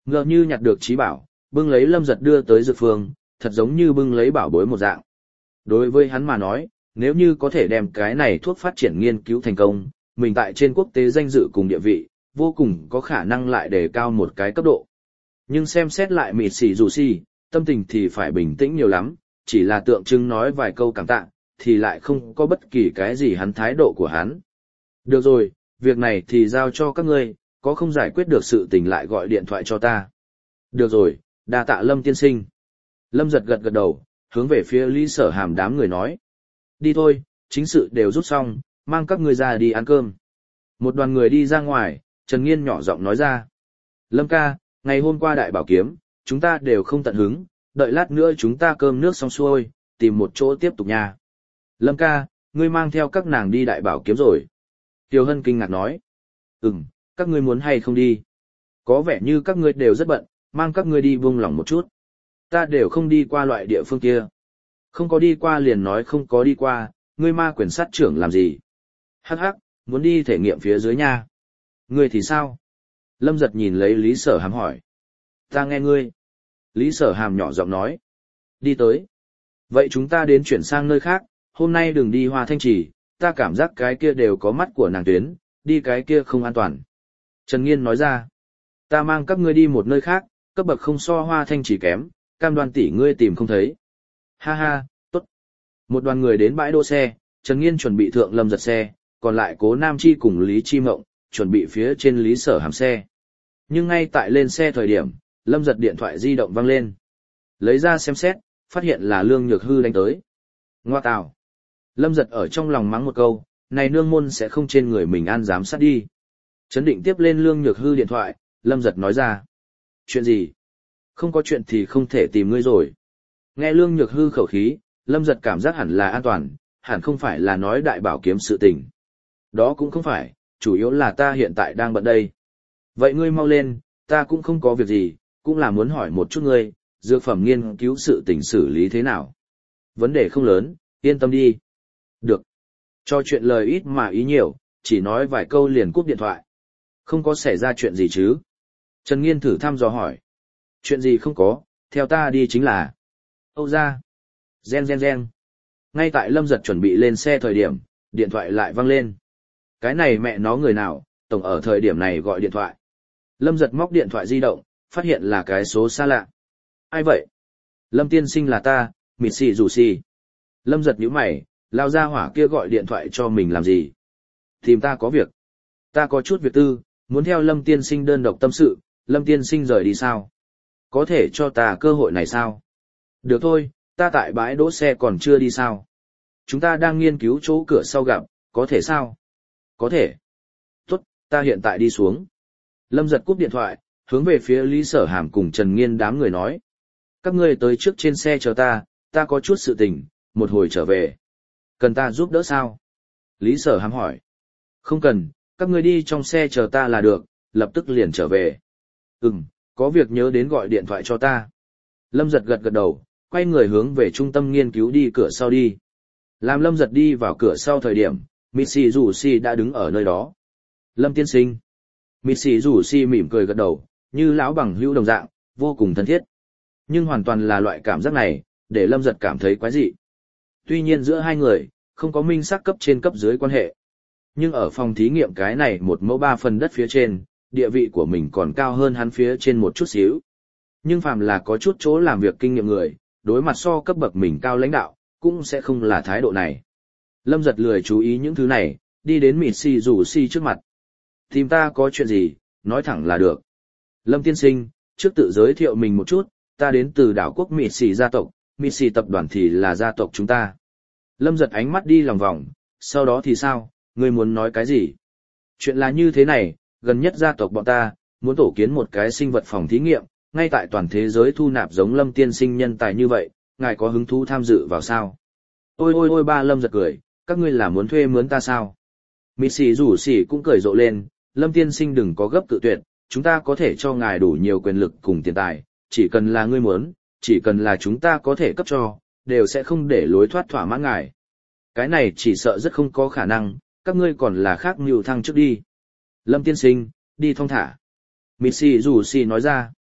ngờ như nhặt được trí bảo, bưng lấy Lâm Giật đưa tới dược phương, thật giống như bưng lấy bảo bối một dạng. Đối với hắn mà nói, nếu như có thể đem cái này thuốc phát triển nghiên cứu thành công, mình tại trên quốc tế danh dự cùng địa vị, vô cùng có khả năng lại đề cao một cái cấp độ. Nhưng xem xét lại mịt xì dù xì, tâm tình thì phải bình tĩnh nhiều lắm, chỉ là tượng trưng nói vài câu cảm tạ, thì lại không có bất kỳ cái gì hắn thái độ của hắn. Được rồi, việc này thì giao cho các ngươi, có không giải quyết được sự tình lại gọi điện thoại cho ta. Được rồi, đa tạ Lâm tiên sinh. Lâm Giật gật gật đầu, hướng về phía Lý Sở Hàm đám người nói. Đi thôi, chính sự đều rút xong, mang các ngươi ra đi ăn cơm. Một đoàn người đi ra ngoài, Trần Nghiên nhỏ giọng nói ra. Lâm ca, ngày hôm qua đại bảo kiếm, chúng ta đều không tận hứng, đợi lát nữa chúng ta cơm nước xong xuôi, tìm một chỗ tiếp tục nha. Lâm ca, ngươi mang theo các nàng đi đại bảo kiếm rồi. Tiêu Hân kinh ngạc nói. Ừm, các ngươi muốn hay không đi? Có vẻ như các ngươi đều rất bận, mang các ngươi đi buông lỏng một chút. Ta đều không đi qua loại địa phương kia. Không có đi qua liền nói không có đi qua, ngươi ma quyền sát trưởng làm gì? Hắc hắc, muốn đi thể nghiệm phía dưới nha. Ngươi thì sao? Lâm Giật nhìn lấy Lý Sở Hàm hỏi. Ta nghe ngươi. Lý Sở Hàm nhỏ giọng nói. Đi tới. Vậy chúng ta đến chuyển sang nơi khác, hôm nay đừng đi Hoa Thanh Trì, ta cảm giác cái kia đều có mắt của nàng tuyến, đi cái kia không an toàn. Trần Nghiên nói ra. Ta mang các ngươi đi một nơi khác, cấp bậc không so Hoa Thanh Trì kém, cam đoan tỷ ngươi tìm không thấy. Ha ha, tốt. Một đoàn người đến bãi đỗ xe, Trần Nghiên chuẩn bị thượng Lâm Giật xe, còn lại Cố Nam Chi cùng Lý Chi Mộng, chuẩn bị phía trên Lý Sở Hàm xe. Nhưng ngay tại lên xe thời điểm, Lâm Giật điện thoại di động vang lên. Lấy ra xem xét, phát hiện là Lương Nhược Hư đánh tới. Ngoa tào. Lâm Giật ở trong lòng mắng một câu, này nương môn sẽ không trên người mình an giám sát đi. Chấn định tiếp lên Lương Nhược Hư điện thoại, Lâm Giật nói ra. Chuyện gì? Không có chuyện thì không thể tìm ngươi rồi. Nghe Lương Nhược Hư khẩu khí, Lâm Giật cảm giác hẳn là an toàn, hẳn không phải là nói đại bảo kiếm sự tình. Đó cũng không phải, chủ yếu là ta hiện tại đang bận đây. Vậy ngươi mau lên, ta cũng không có việc gì, cũng là muốn hỏi một chút ngươi, dược phẩm nghiên cứu sự tình xử lý thế nào. Vấn đề không lớn, yên tâm đi. Được. Cho chuyện lời ít mà ý nhiều, chỉ nói vài câu liền cúp điện thoại. Không có xảy ra chuyện gì chứ? Trần Nghiên thử thăm dò hỏi. Chuyện gì không có, theo ta đi chính là. Âu ra. Gen gen gen. Ngay tại Lâm Giật chuẩn bị lên xe thời điểm, điện thoại lại vang lên. Cái này mẹ nó người nào, tổng ở thời điểm này gọi điện thoại. Lâm Giật móc điện thoại di động, phát hiện là cái số xa lạ. Ai vậy? Lâm tiên sinh là ta, mịt xì rủ xì. Lâm Giật nhíu mày, lao ra hỏa kia gọi điện thoại cho mình làm gì? Tìm ta có việc. Ta có chút việc tư, muốn theo Lâm tiên sinh đơn độc tâm sự, Lâm tiên sinh rời đi sao? Có thể cho ta cơ hội này sao? Được thôi, ta tại bãi đỗ xe còn chưa đi sao? Chúng ta đang nghiên cứu chỗ cửa sau gặp, có thể sao? Có thể. Tốt, ta hiện tại đi xuống. Lâm Giật cúp điện thoại, hướng về phía Lý Sở Hàm cùng Trần Nghiên đám người nói. Các ngươi tới trước trên xe chờ ta, ta có chút sự tình, một hồi trở về. Cần ta giúp đỡ sao? Lý Sở Hàm hỏi. Không cần, các ngươi đi trong xe chờ ta là được, lập tức liền trở về. Ừm, có việc nhớ đến gọi điện thoại cho ta. Lâm Giật gật gật đầu, quay người hướng về trung tâm nghiên cứu đi cửa sau đi. Làm Lâm Giật đi vào cửa sau thời điểm, Missy Rủ Si đã đứng ở nơi đó. Lâm tiên sinh. Missy Rủ Si mỉm cười gật đầu, như lão bằng hữu đồng dạng, vô cùng thân thiết. Nhưng hoàn toàn là loại cảm giác này, để Lâm Giật cảm thấy quái dị. Tuy nhiên giữa hai người, không có minh xác cấp trên cấp dưới quan hệ. Nhưng ở phòng thí nghiệm cái này một mẫu ba phần đất phía trên, địa vị của mình còn cao hơn hắn phía trên một chút xíu. Nhưng phàm là có chút chỗ làm việc kinh nghiệm người, đối mặt so cấp bậc mình cao lãnh đạo, cũng sẽ không là thái độ này. Lâm Giật lười chú ý những thứ này, đi đến Missy Rủ Si trước mặt. Tìm ta có chuyện gì, nói thẳng là được. Lâm tiên sinh, trước tự giới thiệu mình một chút, ta đến từ đảo quốc Missy gia tộc, Missy tập đoàn thì là gia tộc chúng ta. Lâm Giật ánh mắt đi lòng vòng, sau đó thì sao, ngươi muốn nói cái gì? Chuyện là như thế này, gần nhất gia tộc bọn ta, muốn tổ kiến một cái sinh vật phòng thí nghiệm, ngay tại toàn thế giới thu nạp giống Lâm tiên sinh nhân tài như vậy, ngài có hứng thú tham dự vào sao? Ôi ôi ôi ba Lâm Giật cười, các ngươi là muốn thuê mướn ta sao? Missy Rủ Si cũng cười rộ lên, Lâm tiên sinh đừng có gấp cự tuyệt, chúng ta có thể cho ngài đủ nhiều quyền lực cùng tiền tài, chỉ cần là ngươi muốn, chỉ cần là chúng ta có thể cấp cho, đều sẽ không để lối thoát thỏa mãn ngài. Cái này chỉ sợ rất không có khả năng, các ngươi còn là khác mưu thăng trước đi. Lâm tiên sinh, đi thong thả. Missy Rủ Si nói ra.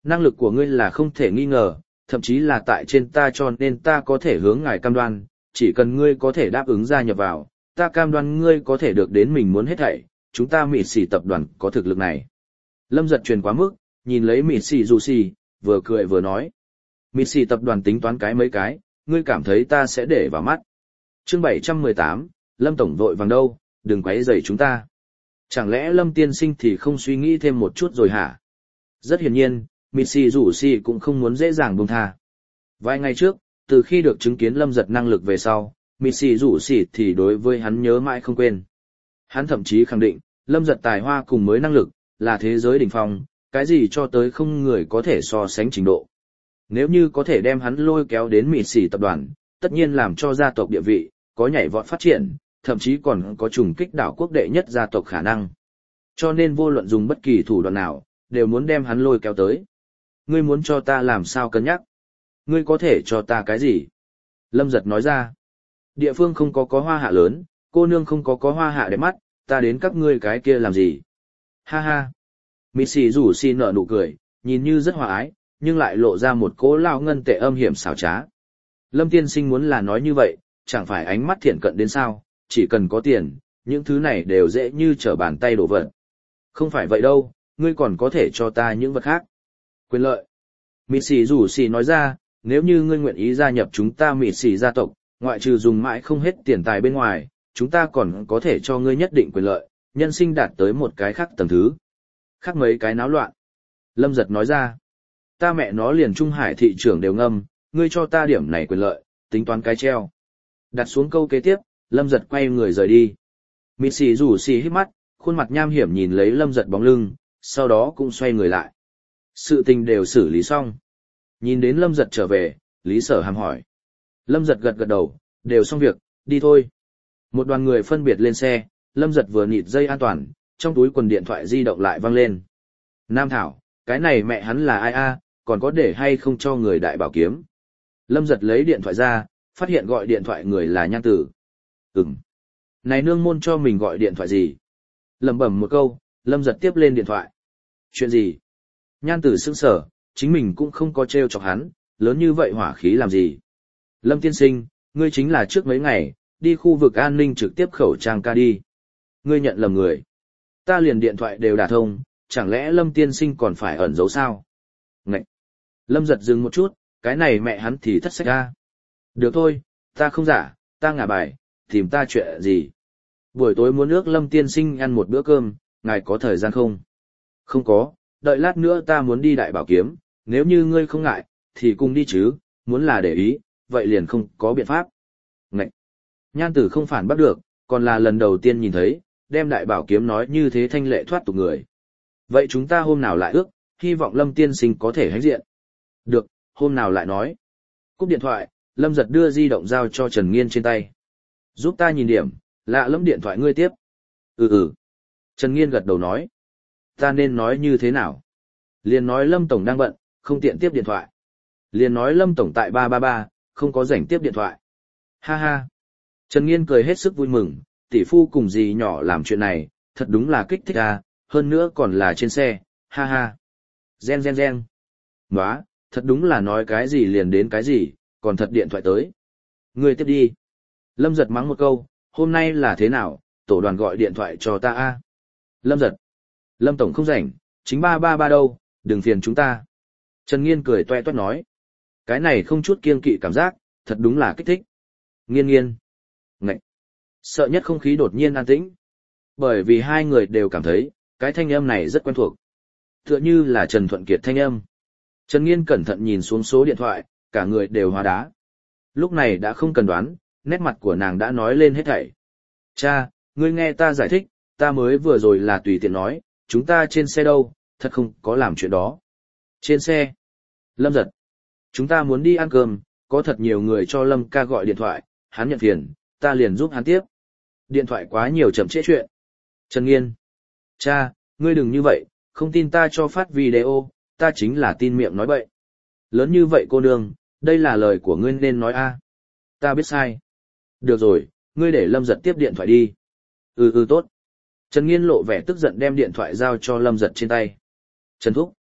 Năng lực của ngươi là không thể nghi ngờ, thậm chí là tại trên ta cho nên ta có thể hướng ngài cam đoan, chỉ cần ngươi có thể đáp ứng gia nhập vào, ta cam đoan ngươi có thể được đến mình muốn hết thảy, chúng ta Mị Sĩ tập đoàn có thực lực này. Lâm Giật truyền quá mức, nhìn lấy Mị Sĩ dù xì, vừa cười vừa nói. Mị Sĩ tập đoàn tính toán cái mấy cái, ngươi cảm thấy ta sẽ để vào mắt. Chương bảy trăm mười tám, Lâm Tổng vội vàng đâu, đừng quấy rầy chúng ta. Chẳng lẽ Lâm Tiên Sinh thì không suy nghĩ thêm một chút rồi hả? Rất hiển nhiên, Mị Sĩ dù xì cũng không muốn dễ dàng buông tha. Vài ngày trước, từ khi được chứng kiến Lâm Giật năng lực về sau, Mị Sĩ dù xì thì đối với hắn nhớ mãi không quên. Hắn thậm chí khẳng định, Lâm Giật tài hoa cùng mới năng lực, là thế giới đỉnh phong, cái gì cho tới không người có thể so sánh trình độ. Nếu như có thể đem hắn lôi kéo đến Mị Sĩ tập đoàn, tất nhiên làm cho gia tộc địa vị, có nhảy vọt phát triển, thậm chí còn có trùng kích đảo quốc đệ nhất gia tộc khả năng. Cho nên vô luận dùng bất kỳ thủ đoạn nào, đều muốn đem hắn lôi kéo tới. Ngươi muốn cho ta làm sao cân nhắc? Ngươi có thể cho ta cái gì? Lâm Giật nói ra. Địa phương không có có hoa hạ lớn, cô nương không có có hoa hạ đẹp mắt, ta đến các ngươi cái kia làm gì? Ha ha. Mị Sĩ rủ xì nở nụ cười, nhìn như rất hòa ái, nhưng lại lộ ra một cỗ lao ngân tệ âm hiểm xảo trá. Lâm tiên sinh muốn là nói như vậy, chẳng phải ánh mắt thiện cận đến sao, chỉ cần có tiền, những thứ này đều dễ như trở bàn tay đổ vật. Không phải vậy đâu, ngươi còn có thể cho ta những vật khác. Quyền lợi. Mị Sĩ rủ xì nói ra, nếu như ngươi nguyện ý gia nhập chúng ta Mị Sĩ gia tộc, ngoại trừ dùng mãi không hết tiền tài bên ngoài, chúng ta còn có thể cho ngươi nhất định quyền lợi, nhân sinh đạt tới một cái khác tầng thứ. Khác mấy cái náo loạn. Lâm Giật nói ra, ta mẹ nó liền Trung Hải thị trưởng đều ngâm, ngươi cho ta điểm này quyền lợi, tính toán cái treo. Đặt xuống câu kế tiếp, Lâm Giật quay người rời đi. Mị Sĩ rủ xì hít mắt, khuôn mặt nham hiểm nhìn lấy Lâm Giật bóng lưng, sau đó cũng xoay người lại. Sự tình đều xử lý xong. Nhìn đến Lâm Giật trở về, Lý Sở Hàm hỏi. Lâm Giật gật gật đầu, đều xong việc, đi thôi. Một đoàn người phân biệt lên xe, Lâm Giật vừa nịt dây an toàn, trong túi quần điện thoại di động lại vang lên. Nam Thảo, cái này mẹ hắn là ai a, còn có để hay không cho người đại bảo kiếm. Lâm Giật lấy điện thoại ra, phát hiện gọi điện thoại người là Nhan Tử. Ừm. Này nương môn cho mình gọi điện thoại gì? Lẩm bẩm một câu, Lâm Giật tiếp lên điện thoại. Chuyện gì? Nhan Tử sững sờ, chính mình cũng không có trêu chọc hắn, lớn như vậy hỏa khí làm gì? Lâm tiên sinh, ngươi chính là trước mấy ngày, đi khu vực an ninh trực tiếp khẩu trang ca đi. Ngươi nhận lầm người. Ta liền điện thoại đều đả thông, chẳng lẽ Lâm tiên sinh còn phải ẩn giấu sao? Ngậy! Lâm Giật dừng một chút, cái này mẹ hắn thì thất sách ra. Được thôi, ta không giả, ta ngả bài, tìm ta chuyện gì? Buổi tối muốn ước Lâm tiên sinh ăn một bữa cơm, ngài có thời gian không? Không có, đợi lát nữa ta muốn đi đại bảo kiếm, nếu như ngươi không ngại, thì cùng đi chứ, muốn là để ý, vậy liền không có biện pháp. Ngậy! Nhan Tử không phản bắt được, còn là lần đầu tiên nhìn thấy, đem đại bảo kiếm nói như thế thanh lệ thoát tục người. Vậy chúng ta hôm nào lại ước, hy vọng Lâm tiên sinh có thể hãnh diện. Được, hôm nào lại nói. Cúp điện thoại, Lâm Giật đưa di động giao cho Trần Nghiên trên tay. Giúp ta nhìn điểm, lạ lẫm điện thoại ngươi tiếp. Ừ ừ. Trần Nghiên gật đầu nói. Ta nên nói như thế nào? Liền nói Lâm Tổng đang bận, không tiện tiếp điện thoại. Liền nói Lâm Tổng tại ba ba ba, không có rảnh tiếp điện thoại. Ha ha. Trần Nghiên cười hết sức vui mừng, tỷ phu cùng dì nhỏ làm chuyện này, thật đúng là kích thích à, hơn nữa còn là trên xe, ha ha. Gen gen gen. Nóa, thật đúng là nói cái gì liền đến cái gì, còn thật điện thoại tới. Ngươi tiếp đi. Lâm Giật mắng một câu, hôm nay là thế nào, tổ đoàn gọi điện thoại cho ta a. Lâm Giật. Lâm Tổng không rảnh, chính ba ba ba đâu, đừng phiền chúng ta. Trần Nghiên cười toe toét nói. Cái này không chút kiêng kỵ cảm giác, thật đúng là kích thích. Nghiên nghiên. Ngậy. Sợ nhất không khí đột nhiên an tĩnh. Bởi vì hai người đều cảm thấy, cái thanh âm này rất quen thuộc. Tựa như là Trần Thuận Kiệt thanh âm. Trần Nghiên cẩn thận nhìn xuống số điện thoại, cả người đều hóa đá. Lúc này đã không cần đoán, nét mặt của nàng đã nói lên hết thảy. Cha, ngươi nghe ta giải thích, ta mới vừa rồi là tùy tiện nói, chúng ta trên xe đâu, thật không có làm chuyện đó. Trên xe. Lâm Giật. Chúng ta muốn đi ăn cơm, có thật nhiều người cho Lâm ca gọi điện thoại, hắn nhận phiền, ta liền giúp hắn tiếp. Điện thoại quá nhiều chậm trễ chuyện. Trần Nghiên. Cha, ngươi đừng như vậy, không tin ta cho phát video, ta chính là tin miệng nói bậy. Lớn như vậy cô nương, đây là lời của ngươi nên nói a. Ta biết sai. Được rồi, ngươi để Lâm Giật tiếp điện thoại đi. Ừ ừ tốt. Trần Nghiên lộ vẻ tức giận đem điện thoại giao cho Lâm Giật trên tay. Trần Thúc.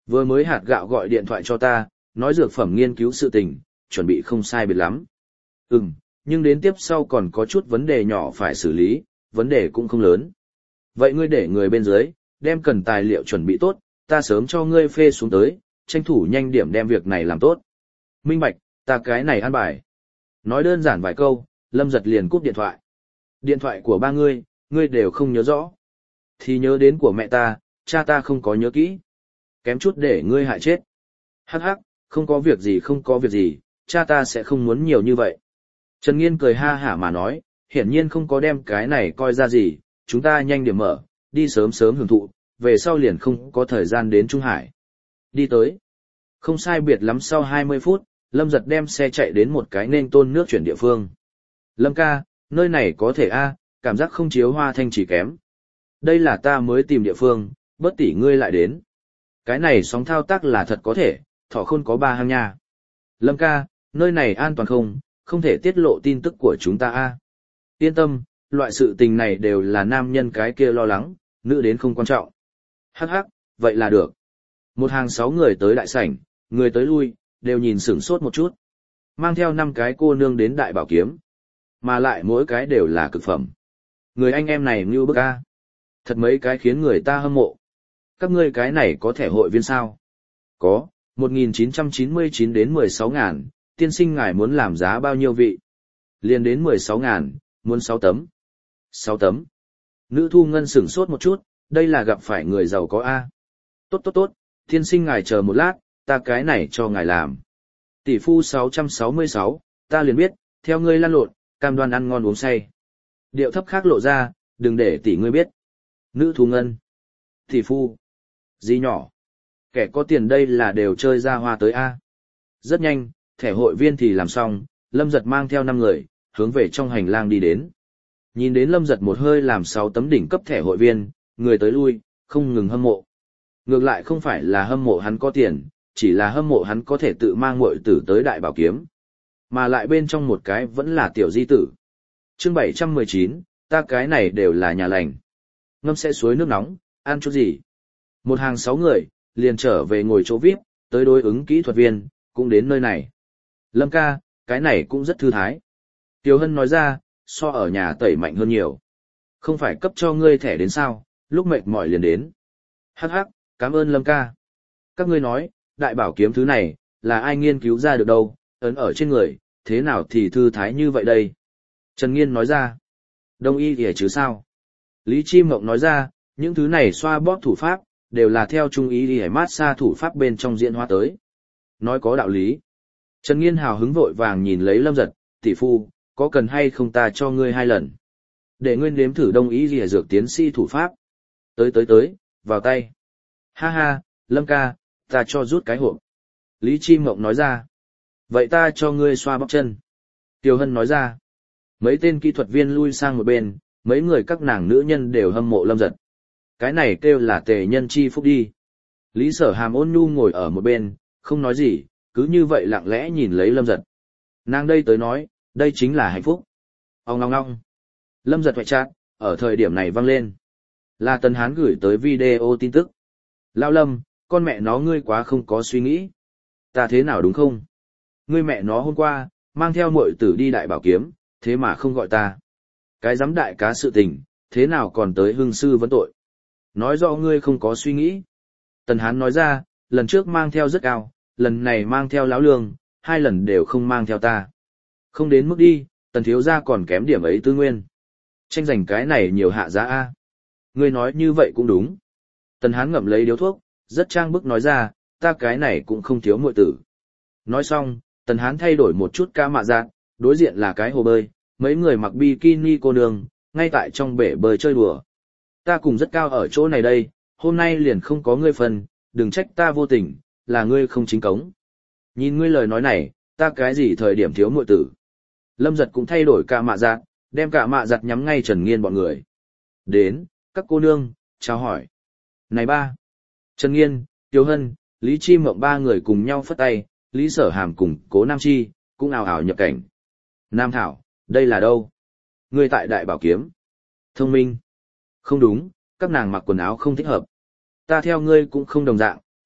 Vừa mới hạt gạo gọi điện thoại cho ta, nói dược phẩm nghiên cứu sự tình, chuẩn bị không sai biệt lắm. Ừm, nhưng đến tiếp sau còn có chút vấn đề nhỏ phải xử lý, vấn đề cũng không lớn. Vậy ngươi để người bên dưới, đem cần tài liệu chuẩn bị tốt, ta sớm cho ngươi phê xuống tới, tranh thủ nhanh điểm đem việc này làm tốt. Minh bạch, ta cái này an bài. Nói đơn giản vài câu, Lâm Giật liền cúp điện thoại. Điện thoại của ba ngươi, ngươi đều không nhớ rõ. Thì nhớ đến của mẹ ta, cha ta không có nhớ kỹ. Kém chút để ngươi hại chết. Hắc hắc, không có việc gì không có việc gì, cha ta sẽ không muốn nhiều như vậy. Trần Nghiên cười ha hả mà nói, hiển nhiên không có đem cái này coi ra gì, chúng ta nhanh điểm mở, đi sớm sớm hưởng thụ, về sau liền không có thời gian đến Trung Hải. Đi tới. Không sai biệt lắm sau hai mươi phút, Lâm Giật đem xe chạy đến một cái nên tôn nước chuyển địa phương. Lâm ca, nơi này có thể a, cảm giác không chiếu hoa thanh chỉ kém. Đây là ta mới tìm địa phương, bớt tỉ ngươi lại đến. Cái này sóng thao tác là thật có thể, thỏ khôn có ba hang nha. Lâm ca, nơi này an toàn không, không thể tiết lộ tin tức của chúng ta a. Yên tâm, loại sự tình này đều là nam nhân cái kia lo lắng, nữ đến không quan trọng. Hắc hắc, vậy là được. Một hàng sáu người tới đại sảnh, người tới lui, đều nhìn sửng sốt một chút. Mang theo năm cái cô nương đến đại bảo kiếm. Mà lại mỗi cái đều là cực phẩm. Người anh em này như bức a. Thật mấy cái khiến người ta hâm mộ. Các ngươi cái này có thẻ hội viên sao? Có, một nghìn chín trăm chín mươi chín đến mười sáu ngàn, tiên sinh ngài muốn làm giá bao nhiêu vị? Liền đến mười sáu ngàn, muốn sáu tấm. sáu tấm. Nữ thu ngân sửng sốt một chút, đây là gặp phải người giàu có a. Tốt tốt tốt, tiên sinh ngài chờ một lát, ta cái này cho ngài làm. Tỷ phu sáu trăm sáu mươi sáu, ta liền biết, theo ngươi lăn lộn, cam đoan ăn ngon uống say. Điệu thấp khác lộ ra, đừng để tỷ ngươi biết. Nữ thu ngân. Tỷ phu. Gì nhỏ. Kẻ có tiền đây là đều chơi ra hoa tới a. Rất nhanh, thẻ hội viên thì làm xong, Lâm Giật mang theo năm người, hướng về trong hành lang đi đến. Nhìn đến Lâm Giật một hơi làm sáu tấm đỉnh cấp thẻ hội viên, người tới lui, không ngừng hâm mộ. Ngược lại không phải là hâm mộ hắn có tiền, chỉ là hâm mộ hắn có thể tự mang muội tử tới đại bảo kiếm. Mà lại bên trong một cái vẫn là tiểu di tử. Chương bảy trăm mười chín, ta cái này đều là nhà lành. Ngâm sẽ suối nước nóng, ăn chút gì? Một hàng sáu người, liền trở về ngồi chỗ vi ai pi, tới đối ứng kỹ thuật viên, cũng đến nơi này. Lâm ca, cái này cũng rất thư thái. Tiểu Hân nói ra, so ở nhà tẩy mạnh hơn nhiều. Không phải cấp cho ngươi thẻ đến sao, lúc mệt mỏi liền đến. Hắc hắc, cảm ơn Lâm ca. Các ngươi nói, đại bảo kiếm thứ này, là ai nghiên cứu ra được đâu, ấn ở trên người, thế nào thì thư thái như vậy đây? Trần Nghiên nói ra. Đông y thì chứ sao? Lý Chi Mộng nói ra, những thứ này xoa bóp thủ pháp, đều là theo trung y đi mát xa thủ pháp bên trong diễn hóa tới. Nói có đạo lý. Trần Nghiên hào hứng vội vàng nhìn lấy Lâm Giật, tỷ phu, có cần hay không ta cho ngươi hai lần? Để ngươi nếm thử đông y gì dược tiến sĩ thủ pháp. Tới tới tới, vào tay. Ha ha, Lâm ca, ta cho rút cái hộp. Lý Chi Mộng nói ra. Vậy ta cho ngươi xoa bóp chân. Tiêu Hân nói ra. Mấy tên kỹ thuật viên lui sang một bên, mấy người các nàng nữ nhân đều hâm mộ Lâm Giật. Cái này kêu là tề nhân chi phúc đi. Lý Sở Hàm ôn nhu ngồi ở một bên, không nói gì, cứ như vậy lặng lẽ nhìn lấy Lâm Giật. Nàng đây tới nói, đây chính là hạnh phúc. Ông ngong ngong. Lâm Giật hoại chát, ở thời điểm này vang lên. Là Tần Hán gửi tới video tin tức. Lão Lâm, con mẹ nó ngươi quá không có suy nghĩ. Ta thế nào đúng không? Ngươi mẹ nó hôm qua, mang theo muội tử đi đại bảo kiếm, thế mà không gọi ta. Cái giám đại cá sự tình, thế nào còn tới hương sư vấn tội. Nói rõ ngươi không có suy nghĩ. Tần Hán nói ra, lần trước mang theo rất cao, lần này mang theo lão lương, hai lần đều không mang theo ta. Không đến mức đi, Tần thiếu gia còn kém điểm ấy tư nguyên. Tranh giành cái này nhiều hạ giá a. Ngươi nói như vậy cũng đúng. Tần Hán ngậm lấy điếu thuốc, rất trang bức nói ra, ta cái này cũng không thiếu muội tử. Nói xong, Tần Hán thay đổi một chút ca mạ dạng, đối diện là cái hồ bơi, mấy người mặc bikini cô nương, ngay tại trong bể bơi chơi đùa. Ta cùng rất cao ở chỗ này đây, hôm nay liền không có ngươi phần, đừng trách ta vô tình, là ngươi không chính cống. Nhìn ngươi lời nói này, ta cái gì thời điểm thiếu muội tử. Lâm Giật cũng thay đổi ca mạ dạng, đem cả mạ giặt nhắm ngay Trần Nghiên bọn người. Đến, các cô nương, chào hỏi. Này ba. Trần Nghiên, Tiêu Hân, Lý Chi Mộng ba người cùng nhau phất tay, Lý Sở Hàm cùng Cố Nam Chi, cũng ào ào nhập cảnh. Nam Thảo, đây là đâu? Ngươi tại Đại Bảo Kiếm. Thông minh. Không đúng, các nàng mặc quần áo không thích hợp. Ta theo ngươi cũng không đồng dạng,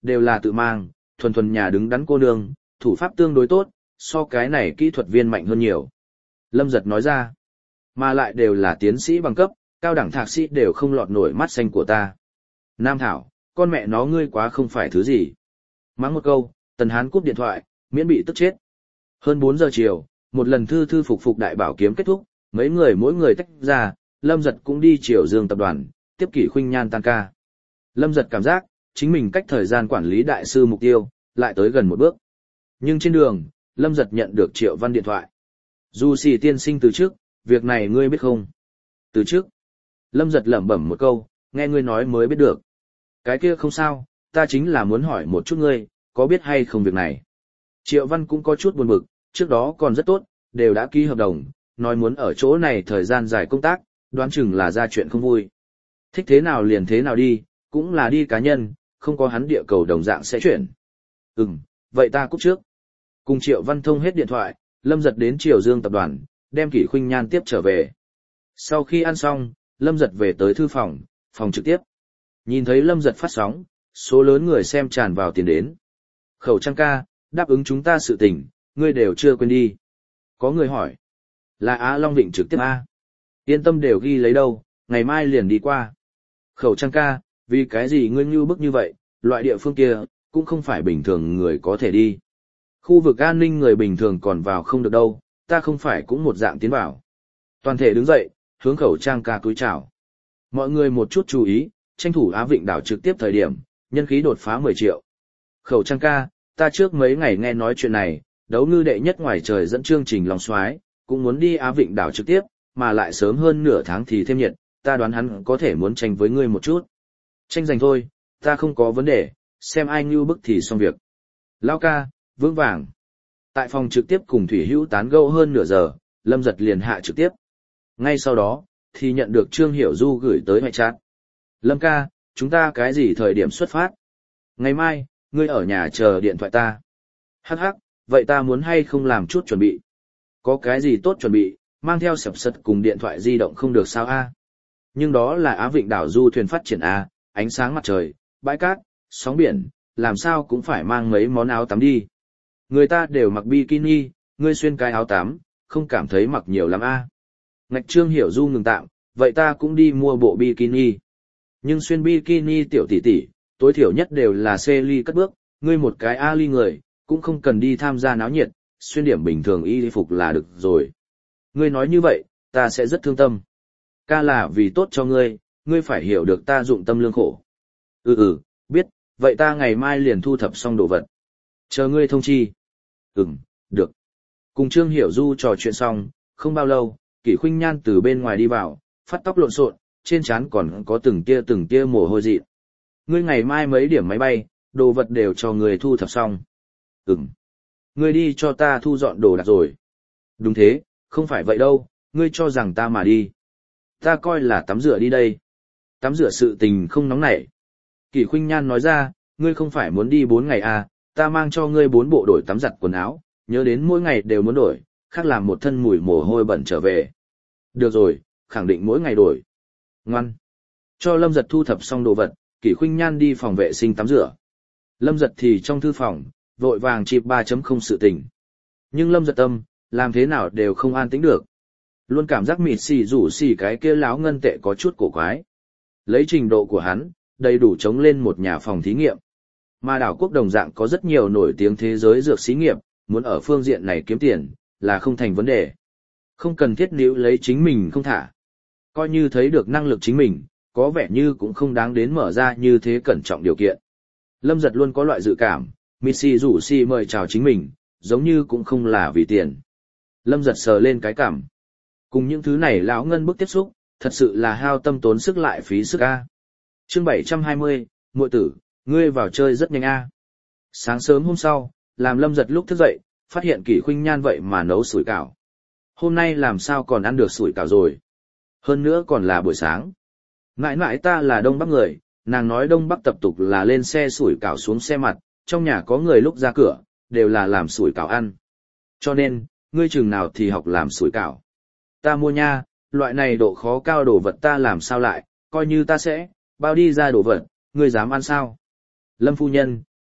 đều là tự mang, thuần thuần nhà đứng đắn cô nương, thủ pháp tương đối tốt, so cái này kỹ thuật viên mạnh hơn nhiều. Lâm Giật nói ra, mà lại đều là tiến sĩ bằng cấp, cao đẳng thạc sĩ đều không lọt nổi mắt xanh của ta. Nam Thảo, con mẹ nó ngươi quá không phải thứ gì. Mắng một câu, Tần Hán cúp điện thoại, miễn bị tức chết. Hơn bốn giờ chiều, một lần thư thư phục phục đại bảo kiếm kết thúc, mấy người mỗi người tách ra, Lâm Giật cũng đi Triều Dương tập đoàn, tiếp Kỷ Khuynh Nhan tan ca. Lâm Giật cảm giác, chính mình cách thời gian quản lý đại sư mục tiêu, lại tới gần một bước. Nhưng trên đường, Lâm Giật nhận được Triệu Văn điện thoại. Du Sĩ tiên sinh từ trước, việc này ngươi biết không? Từ trước. Lâm Giật lẩm bẩm một câu, nghe ngươi nói mới biết được. Cái kia không sao, ta chính là muốn hỏi một chút ngươi, có biết hay không việc này? Triệu Văn cũng có chút buồn bực, trước đó còn rất tốt, đều đã ký hợp đồng, nói muốn ở chỗ này thời gian dài công tác, đoán chừng là ra chuyện không vui. Thích thế nào liền thế nào đi, cũng là đi cá nhân, không có hắn địa cầu đồng dạng sẽ chuyển. Ừm, vậy ta cúp trước. Cùng Triệu Văn thông hết điện thoại, Lâm Giật đến Triều Dương tập đoàn, đem Kỷ Khuynh Nhan tiếp trở về. Sau khi ăn xong, Lâm Giật về tới thư phòng, phòng trực tiếp. Nhìn thấy Lâm Giật phát sóng, số lớn người xem tràn vào tiền đến. Khẩu Trang ca, đáp ứng chúng ta sự tình, ngươi đều chưa quên đi. Có người hỏi, là Á Long Vịnh trực tiếp A. Yên tâm đều ghi lấy đâu, ngày mai liền đi qua. Khẩu Trang ca, vì cái gì ngươi như bức như vậy, loại địa phương kia, cũng không phải bình thường người có thể đi. Khu vực an ninh người bình thường còn vào không được đâu, ta không phải cũng một dạng tiến vào. Toàn thể đứng dậy, hướng Khẩu Trang ca cúi chào. Mọi người một chút chú ý, tranh thủ Á Vịnh đảo trực tiếp thời điểm, nhân khí đột phá mười triệu. Khẩu Trang ca, ta trước mấy ngày nghe nói chuyện này, đấu ngư đệ nhất ngoài trời dẫn chương trình Long Soái cũng muốn đi Á Vịnh đảo trực tiếp, mà lại sớm hơn nửa tháng thì thêm nhiệt, ta đoán hắn có thể muốn tranh với ngươi một chút. Tranh giành thôi, ta không có vấn đề, xem ai ngưu bức thì xong việc. Lao ca, vững vàng. Tại phòng trực tiếp cùng Thủy Hữu tán gẫu hơn nửa giờ, Lâm Giật liền hạ trực tiếp. Ngay sau đó, thì nhận được Trương Hiểu Du gửi tới ngoại chat. Lâm ca, chúng ta cái gì thời điểm xuất phát? Ngày mai, ngươi ở nhà chờ điện thoại ta. Hắc hắc, vậy ta muốn hay không làm chút chuẩn bị? Có cái gì tốt chuẩn bị, mang theo sập sật cùng điện thoại di động không được sao a? Nhưng đó là Á Vịnh đảo du thuyền phát triển a, ánh sáng mặt trời, bãi cát, sóng biển, làm sao cũng phải mang mấy món áo tắm đi. Người ta đều mặc bikini, ngươi xuyên cái áo tắm, không cảm thấy mặc nhiều lắm a? Ngạch Trương Hiểu Du ngừng tạm, vậy ta cũng đi mua bộ bikini. Nhưng xuyên bikini tiểu tỷ tỷ, tối thiểu nhất đều là C ly cất bước, ngươi một cái A ly người, cũng không cần đi tham gia náo nhiệt, xuyên điểm bình thường y phục là được rồi. Ngươi nói như vậy, ta sẽ rất thương tâm. Ca là vì tốt cho ngươi, ngươi phải hiểu được ta dụng tâm lương khổ. Ừ ừ, biết, vậy ta ngày mai liền thu thập xong đồ vật. Chờ ngươi thông chi. Ừm, được. Cùng Trương Hiểu Du trò chuyện xong, không bao lâu, Kỷ Khuynh Nhan từ bên ngoài đi vào, phát tóc lộn xộn, trên trán còn có từng tia từng tia mồ hôi dị. Ngươi ngày mai mấy điểm máy bay, đồ vật đều cho người thu thập xong. Ừm. Ngươi đi cho ta thu dọn đồ đạc rồi. Đúng thế, không phải vậy đâu, ngươi cho rằng ta mà đi. Ta coi là tắm rửa đi đây. Tắm rửa sự tình không nóng nảy. Kỷ Khuynh Nhan nói ra, ngươi không phải muốn đi bốn ngày à, ta mang cho ngươi bốn bộ đổi tắm giặt quần áo, nhớ đến mỗi ngày đều muốn đổi, khác làm một thân mùi mồ hôi bẩn trở về. Được rồi, khẳng định mỗi ngày đổi. Ngoan. Cho Lâm Giật thu thập xong đồ vật, Kỷ Khuynh Nhan đi phòng vệ sinh tắm rửa. Lâm Giật thì trong thư phòng, vội vàng chịp ba chấm không sự tình. Nhưng Lâm Giật tâm, làm thế nào đều không an tĩnh được. Luôn cảm giác mịt xì rủ xì cái kia láo ngân tệ có chút cổ quái. Lấy trình độ của hắn, đầy đủ chống lên một nhà phòng thí nghiệm. Mà đảo quốc đồng dạng có rất nhiều nổi tiếng thế giới dược xí nghiệp, muốn ở phương diện này kiếm tiền, là không thành vấn đề. Không cần thiết níu lấy chính mình không thả. Coi như thấy được năng lực chính mình, có vẻ như cũng không đáng đến mở ra như thế cẩn trọng điều kiện. Lâm Giật luôn có loại dự cảm, Missy rủ si mời chào chính mình, giống như cũng không là vì tiền. Lâm Giật sờ lên cái cảm. Cùng những thứ này lão ngân bức tiếp xúc, thật sự là hao tâm tốn sức lại phí sức a. Chương bảy trăm hai mươi, muội tử, ngươi vào chơi rất nhanh a. Sáng sớm hôm sau, làm Lâm Giật lúc thức dậy, phát hiện Kỷ Khuynh Nhan vậy mà nấu sủi cảo. Hôm nay làm sao còn ăn được sủi cảo rồi? Hơn nữa còn là buổi sáng. Mãi mãi ta là Đông Bắc người, nàng nói Đông Bắc tập tục là lên xe sủi cảo xuống xe mặt, trong nhà có người lúc ra cửa, đều là làm sủi cảo ăn. Cho nên, ngươi chừng nào thì học làm sủi cảo. Ta mua nha, loại này độ khó cao đồ vật ta làm sao lại, coi như ta sẽ, bao đi ra đồ vật, ngươi dám ăn sao? Lâm phu nhân,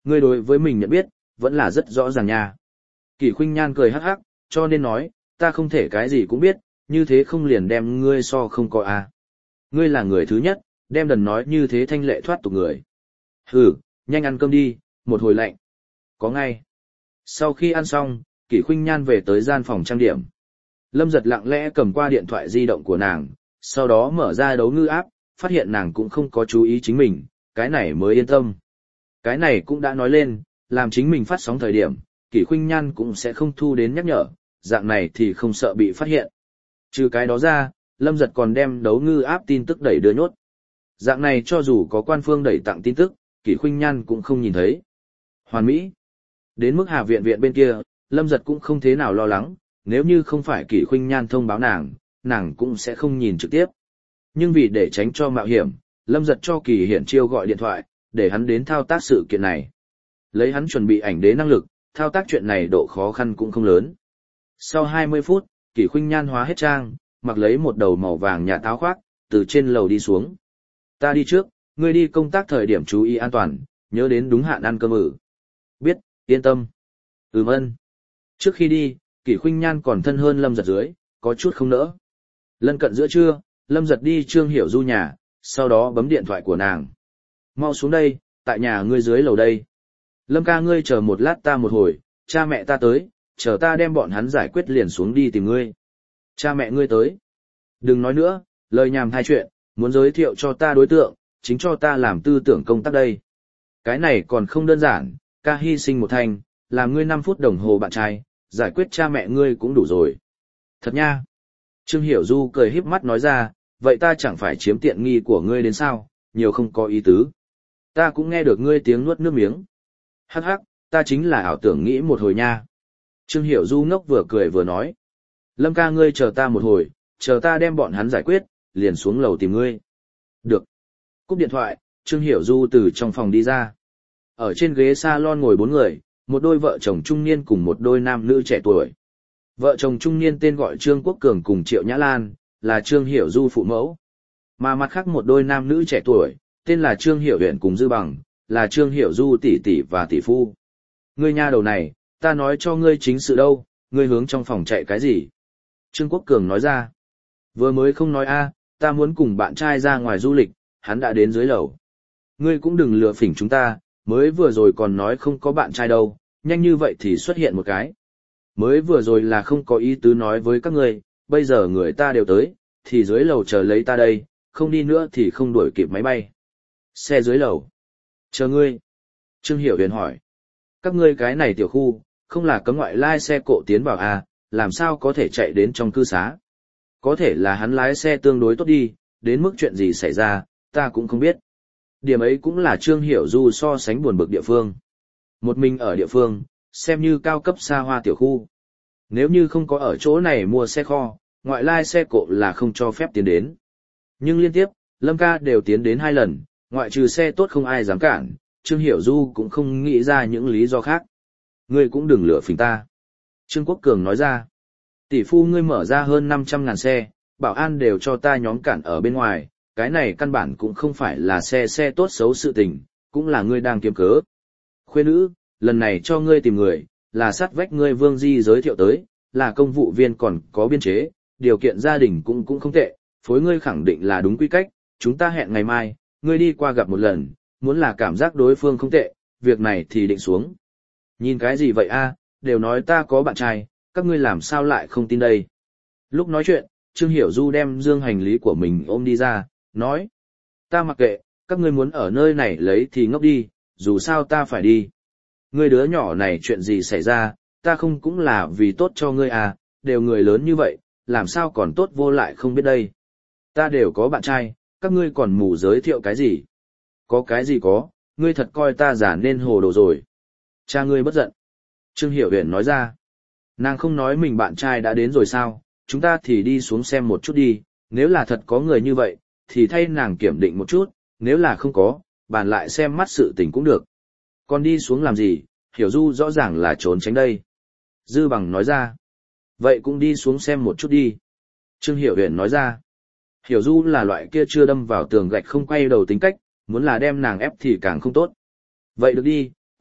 ngươi đối với mình nhận biết, vẫn là rất rõ ràng nha. Kỷ Khuynh Nhan cười hắc hắc, cho nên nói, ta không thể cái gì cũng biết, như thế không liền đem ngươi so không có à. Ngươi là người thứ nhất, đem đần nói như thế thanh lệ thoát tục người. Hừ, nhanh ăn cơm đi, một hồi lạnh. Có ngay. Sau khi ăn xong, Kỷ Khuynh Nhan về tới gian phòng trang điểm. Lâm Giật lặng lẽ cầm qua điện thoại di động của nàng, sau đó mở ra đấu ngư áp, phát hiện nàng cũng không có chú ý chính mình, cái này mới yên tâm. Cái này cũng đã nói lên, làm chính mình phát sóng thời điểm, Kỷ Khuynh Nhan cũng sẽ không thu đến nhắc nhở, dạng này thì không sợ bị phát hiện. Trừ cái đó ra, Lâm Giật còn đem đấu ngư áp tin tức đẩy đưa nhốt. Dạng này cho dù có quan phương đẩy tặng tin tức, Kỷ Khuynh Nhan cũng không nhìn thấy. Hoàn Mỹ. Đến mức Hà Viện Viện bên kia, Lâm Giật cũng không thế nào lo lắng, nếu như không phải Kỷ Khuynh Nhan thông báo nàng, nàng cũng sẽ không nhìn trực tiếp. Nhưng vì để tránh cho mạo hiểm, Lâm Giật cho Kỳ Hiển Chiêu gọi điện thoại, để hắn đến thao tác sự kiện này. Lấy hắn chuẩn bị ảnh đế năng lực, thao tác chuyện này độ khó khăn cũng không lớn. Sau hai mươi phút, Kỷ Khuynh Nhan hóa hết trang, mặc lấy một đầu màu vàng nhạt áo khoác, từ trên lầu đi xuống. Ta đi trước, ngươi đi công tác thời điểm chú ý an toàn, nhớ đến đúng hạn ăn cơm ử. Biết, yên tâm. Ừm ân. Trước khi đi, Kỷ Khuynh Nhan còn thân hơn Lâm Giật dưới, có chút không nỡ. Lân cận giữa trưa, Lâm Giật đi Trương Hiểu Du nhà, sau đó bấm điện thoại của nàng. Mau xuống đây, tại nhà ngươi dưới lầu đây. Lâm ca ngươi chờ một lát ta một hồi, cha mẹ ta tới, chờ ta đem bọn hắn giải quyết liền xuống đi tìm ngươi. Cha mẹ ngươi tới. Đừng nói nữa, lời nhảm hai chuyện, muốn giới thiệu cho ta đối tượng, chính cho ta làm tư tưởng công tác đây. Cái này còn không đơn giản, ca hy sinh một thành, làm ngươi năm phút đồng hồ bạn trai, giải quyết cha mẹ ngươi cũng đủ rồi. Thật nha. Trương Hiểu Du cười híp mắt nói ra, vậy ta chẳng phải chiếm tiện nghi của ngươi đến sao, nhiều không có ý tứ. Ta cũng nghe được ngươi tiếng nuốt nước miếng. Hắc hắc, ta chính là ảo tưởng nghĩ một hồi nha. Trương Hiểu Du ngốc vừa cười vừa nói. Lâm ca ngươi chờ ta một hồi, chờ ta đem bọn hắn giải quyết, liền xuống lầu tìm ngươi. Được. Cúp điện thoại, Trương Hiểu Du từ trong phòng đi ra. Ở trên ghế salon ngồi bốn người, một đôi vợ chồng trung niên cùng một đôi nam nữ trẻ tuổi. Vợ chồng trung niên tên gọi Trương Quốc Cường cùng Triệu Nhã Lan, là Trương Hiểu Du phụ mẫu. Mà mặt khác một đôi nam nữ trẻ tuổi, tên là Trương Hiểu Huyền cùng Dư Bằng, là Trương Hiểu Du tỷ tỷ và tỷ phu. Ngươi nha đầu này, ta nói cho ngươi chính sự đâu, ngươi hướng trong phòng chạy cái gì? Trương Quốc Cường nói ra. Vừa mới không nói a, ta muốn cùng bạn trai ra ngoài du lịch, hắn đã đến dưới lầu. Ngươi cũng đừng lừa phỉnh chúng ta, mới vừa rồi còn nói không có bạn trai đâu, nhanh như vậy thì xuất hiện một cái. Mới vừa rồi là không có ý tứ nói với các ngươi, bây giờ người ta đều tới, thì dưới lầu chờ lấy ta đây, không đi nữa thì không đuổi kịp máy bay. Xe dưới lầu. Chờ ngươi. Trương Hiểu Huyền hỏi. Các ngươi cái này tiểu khu, không là cấm ngoại lai xe cộ tiến vào à, làm sao có thể chạy đến trong cư xá. Có thể là hắn lái xe tương đối tốt đi, đến mức chuyện gì xảy ra, ta cũng không biết. Điểm ấy cũng là Trương Hiểu Du so sánh buồn bực địa phương. Một mình ở địa phương, xem như cao cấp xa hoa tiểu khu. Nếu như không có ở chỗ này mua xe kho, ngoại lai xe cộ là không cho phép tiến đến. Nhưng liên tiếp, Lâm ca đều tiến đến hai lần, ngoại trừ xe tốt không ai dám cản, Trương Hiểu Du cũng không nghĩ ra những lý do khác. Ngươi cũng đừng lừa phỉnh ta. Trương Quốc Cường nói ra. Tỷ phu ngươi mở ra hơn năm trăm ngàn xe, bảo an đều cho ta nhóm cản ở bên ngoài, cái này căn bản cũng không phải là xe xe tốt xấu sự tình, cũng là ngươi đang kiếm cớ. Khuê nữ, lần này cho ngươi tìm người, là sát vách ngươi Vương Di giới thiệu tới, là công vụ viên còn có biên chế, điều kiện gia đình cũng cũng không tệ, phối ngươi khẳng định là đúng quy cách, chúng ta hẹn ngày mai, ngươi đi qua gặp một lần, muốn là cảm giác đối phương không tệ, việc này thì định xuống. Nhìn cái gì vậy a, đều nói ta có bạn trai, các ngươi làm sao lại không tin đây. Lúc nói chuyện, Trương Hiểu Du đem dương hành lý của mình ôm đi ra, nói. Ta mặc kệ, các ngươi muốn ở nơi này lấy thì ngốc đi, dù sao ta phải đi. Ngươi đứa nhỏ này chuyện gì xảy ra, ta không cũng là vì tốt cho ngươi à, đều người lớn như vậy, làm sao còn tốt vô lại không biết đây. Ta đều có bạn trai, các ngươi còn mù giới thiệu cái gì? Có cái gì có, ngươi thật coi ta giả nên hồ đồ rồi. Cha ngươi bất giận. Trương Hiểu Huyền nói ra. Nàng không nói mình bạn trai đã đến rồi sao, chúng ta thì đi xuống xem một chút đi, nếu là thật có người như vậy, thì thay nàng kiểm định một chút, nếu là không có, bàn lại xem mắt sự tình cũng được. Còn đi xuống làm gì, Hiểu Du rõ ràng là trốn tránh đây. Dư Bằng nói ra. Vậy cũng đi xuống xem một chút đi. Trương Hiểu Huyền nói ra. Hiểu Du là loại kia chưa đâm vào tường gạch không quay đầu tính cách, muốn là đem nàng ép thì càng không tốt. Vậy được đi,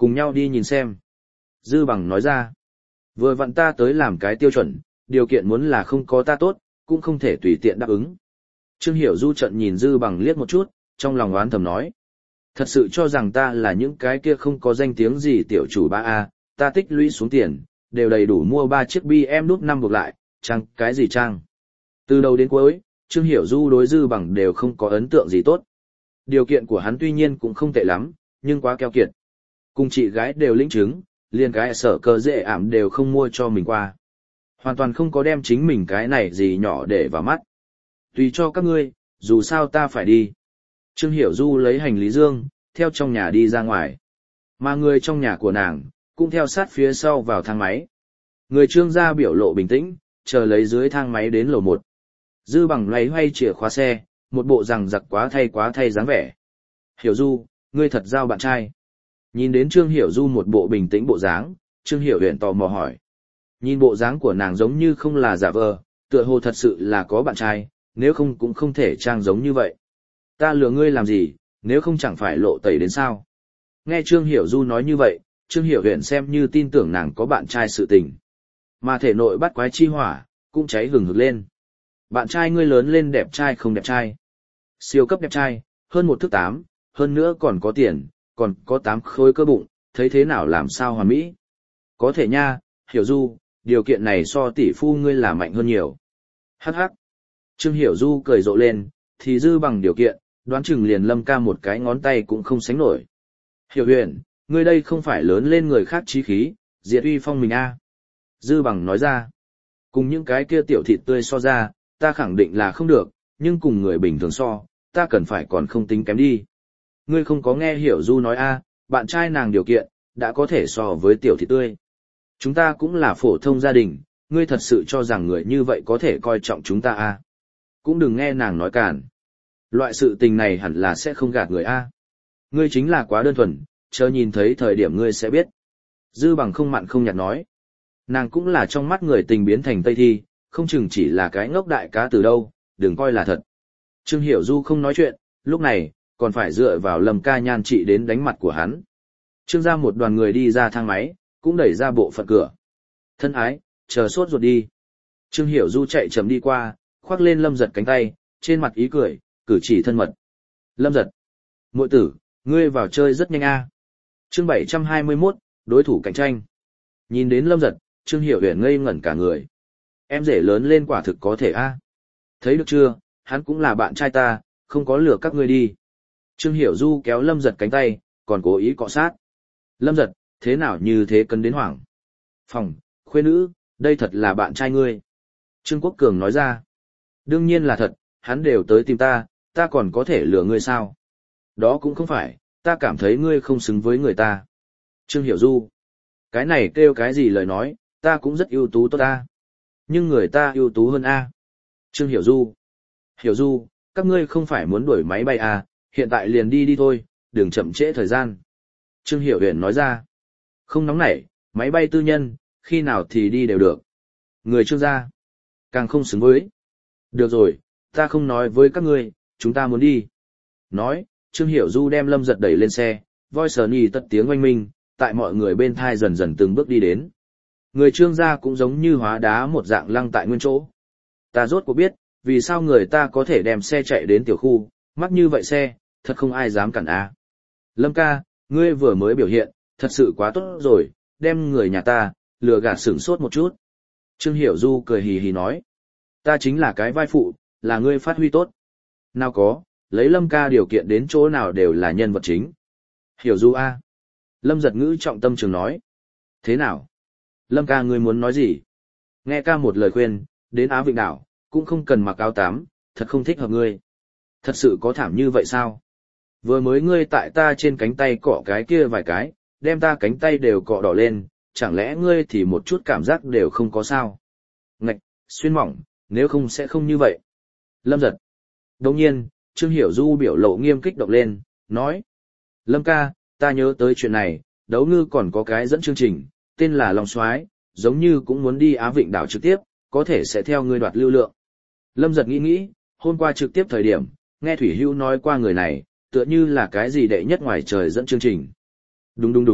Cùng nhau đi nhìn xem. Dư Bằng nói ra. Vừa vặn ta tới làm cái tiêu chuẩn, điều kiện muốn là không có ta tốt, cũng không thể tùy tiện đáp ứng. Trương Hiểu Du trận nhìn Dư Bằng liếc một chút, trong lòng oán thầm nói. Thật sự cho rằng ta là những cái kia không có danh tiếng gì tiểu chủ ba A, ta tích lũy xuống tiền, đều đầy đủ mua ba chiếc bi em đúc năm buộc lại, trang cái gì trang. Từ đầu đến cuối, Trương Hiểu Du đối Dư Bằng đều không có ấn tượng gì tốt. Điều kiện của hắn tuy nhiên cũng không tệ lắm, nhưng quá keo kiệt. Cùng chị gái đều lĩnh chứng, liền cái sở cơ dễ ảm đều không mua cho mình qua. Hoàn toàn không có đem chính mình cái này gì nhỏ để vào mắt. Tùy cho các ngươi, dù sao ta phải đi. Trương Hiểu Du lấy hành lý dương, theo trong nhà đi ra ngoài. Mà người trong nhà của nàng, cũng theo sát phía sau vào thang máy. Người Trương gia biểu lộ bình tĩnh, chờ lấy dưới thang máy đến lầu một. Dư Bằng loay hoay chìa khóa xe, một bộ rằng giặc quá thay quá thay dáng vẻ. Hiểu Du, ngươi thật giao bạn trai. Nhìn đến Trương Hiểu Du một bộ bình tĩnh bộ dáng, Trương Hiểu Huyền tò mò hỏi. Nhìn bộ dáng của nàng giống như không là giả vờ, tựa hồ thật sự là có bạn trai, nếu không cũng không thể trang giống như vậy. Ta lừa ngươi làm gì, nếu không chẳng phải lộ tẩy đến sao. Nghe Trương Hiểu Du nói như vậy, Trương Hiểu Huyền xem như tin tưởng nàng có bạn trai sự tình. Mà thể nội bắt quái chi hỏa, cũng cháy hừng hực lên. Bạn trai ngươi lớn lên đẹp trai không đẹp trai. Siêu cấp đẹp trai, hơn một thước tám, hơn nữa còn có tiền, còn có tám khối cơ bụng, thấy thế nào làm sao hoàn mỹ. Có thể nha, Hiểu Du, điều kiện này so tỷ phu ngươi là mạnh hơn nhiều. Hắc hắc. Trương Hiểu Du cười rộ lên, thì Dư Bằng điều kiện, đoán chừng liền Lâm ca một cái ngón tay cũng không sánh nổi. Hiểu Huyền, ngươi đây không phải lớn lên người khác chí khí, diệt uy phong mình a. Dư Bằng nói ra. Cùng những cái kia tiểu thịt tươi so ra, ta khẳng định là không được, nhưng cùng người bình thường so, ta cần phải còn không tính kém đi. Ngươi không có nghe Hiểu Du nói a, bạn trai nàng điều kiện, đã có thể so với tiểu thịt tươi. Chúng ta cũng là phổ thông gia đình, ngươi thật sự cho rằng người như vậy có thể coi trọng chúng ta a? Cũng đừng nghe nàng nói cản. Loại sự tình này hẳn là sẽ không gạt người a. Ngươi chính là quá đơn thuần, chờ nhìn thấy thời điểm ngươi sẽ biết. Dư Bằng không mặn không nhạt nói. Nàng cũng là trong mắt người tình biến thành Tây Thi, không chừng chỉ là cái ngốc đại cá từ đâu, đừng coi là thật. Trương Hiểu Du không nói chuyện, lúc này, còn phải dựa vào Lâm ca nhan trị đến đánh mặt của hắn. Trương ra một đoàn người đi ra thang máy, cũng đẩy ra bộ phận cửa. Thân ái, chờ sốt ruột đi. Trương Hiểu Du chạy chậm đi qua, khoác lên Lâm Giật cánh tay, trên mặt ý cười, cử chỉ thân mật. Lâm Giật, muội tử, ngươi vào chơi rất nhanh a. Chương bảy trăm hai mươi mốt, đối thủ cạnh tranh. Nhìn đến Lâm Giật, Trương Hiểu Huyền ngây ngẩn cả người. Em rể lớn lên quả thực có thể a. Thấy được chưa, hắn cũng là bạn trai ta, không có lừa các ngươi đi. Trương Hiểu Du kéo Lâm Giật cánh tay, còn cố ý cọ sát. Lâm Giật, thế nào như thế cân đến hoảng. Phòng, khuê nữ, đây thật là bạn trai ngươi. Trương Quốc Cường nói ra. Đương nhiên là thật, hắn đều tới tìm ta, ta còn có thể lừa ngươi sao? Đó cũng không phải, ta cảm thấy ngươi không xứng với người ta. Trương Hiểu Du. Cái này kêu cái gì lời nói, ta cũng rất ưu tú tốt ta. Nhưng người ta ưu tú hơn a. Trương Hiểu Du. Hiểu Du, các ngươi không phải muốn đuổi máy bay à, hiện tại liền đi đi thôi, đừng chậm trễ thời gian. Trương Hiểu Huyền nói ra. Không nóng nảy, máy bay tư nhân, khi nào thì đi đều được. Người Trương gia. Càng không xứng với. Được rồi, ta không nói với các ngươi, chúng ta muốn đi. Nói, Trương Hiểu Du đem Lâm Giật đẩy lên xe, voi sờ nhì tất tiếng oanh minh, tại mọi người bên thai dần dần từng bước đi đến. Người Trương gia cũng giống như hóa đá một dạng lăng tại nguyên chỗ. Ta rốt cuộc biết, vì sao người ta có thể đem xe chạy đến tiểu khu, mắc như vậy xe, thật không ai dám cản a. Lâm ca, ngươi vừa mới biểu hiện, thật sự quá tốt rồi, đem người nhà ta, lừa gạt sửng sốt một chút. Trương Hiểu Du cười hì hì nói. Ta chính là cái vai phụ, là ngươi phát huy tốt. Nào có, lấy Lâm ca điều kiện đến chỗ nào đều là nhân vật chính. Hiểu Du a. Lâm Giật ngữ trọng tâm trường nói. Thế nào? Lâm ca ngươi muốn nói gì? Nghe ca một lời khuyên, đến Á Vịnh Đảo, cũng không cần mặc áo tám, thật không thích hợp ngươi. Thật sự có thảm như vậy sao? Vừa mới ngươi tại ta trên cánh tay cọ cái kia vài cái, đem ta cánh tay đều cọ đỏ lên, chẳng lẽ ngươi thì một chút cảm giác đều không có sao? Ngạch, xuyên mỏng, nếu không sẽ không như vậy. Lâm Giật. Đồng nhiên, Trương Hiểu Du biểu lộ nghiêm kích động lên, nói. Lâm ca, ta nhớ tới chuyện này, đấu ngư còn có cái dẫn chương trình, tên là Long Soái, giống như cũng muốn đi Á Vịnh Đảo trực tiếp, có thể sẽ theo ngươi đoạt lưu lượng. Lâm Giật nghĩ nghĩ, hôm qua trực tiếp thời điểm, nghe Thủy Hữu nói qua người này, tựa như là cái gì đệ nhất ngoài trời dẫn chương trình. Đúng đúng đúng,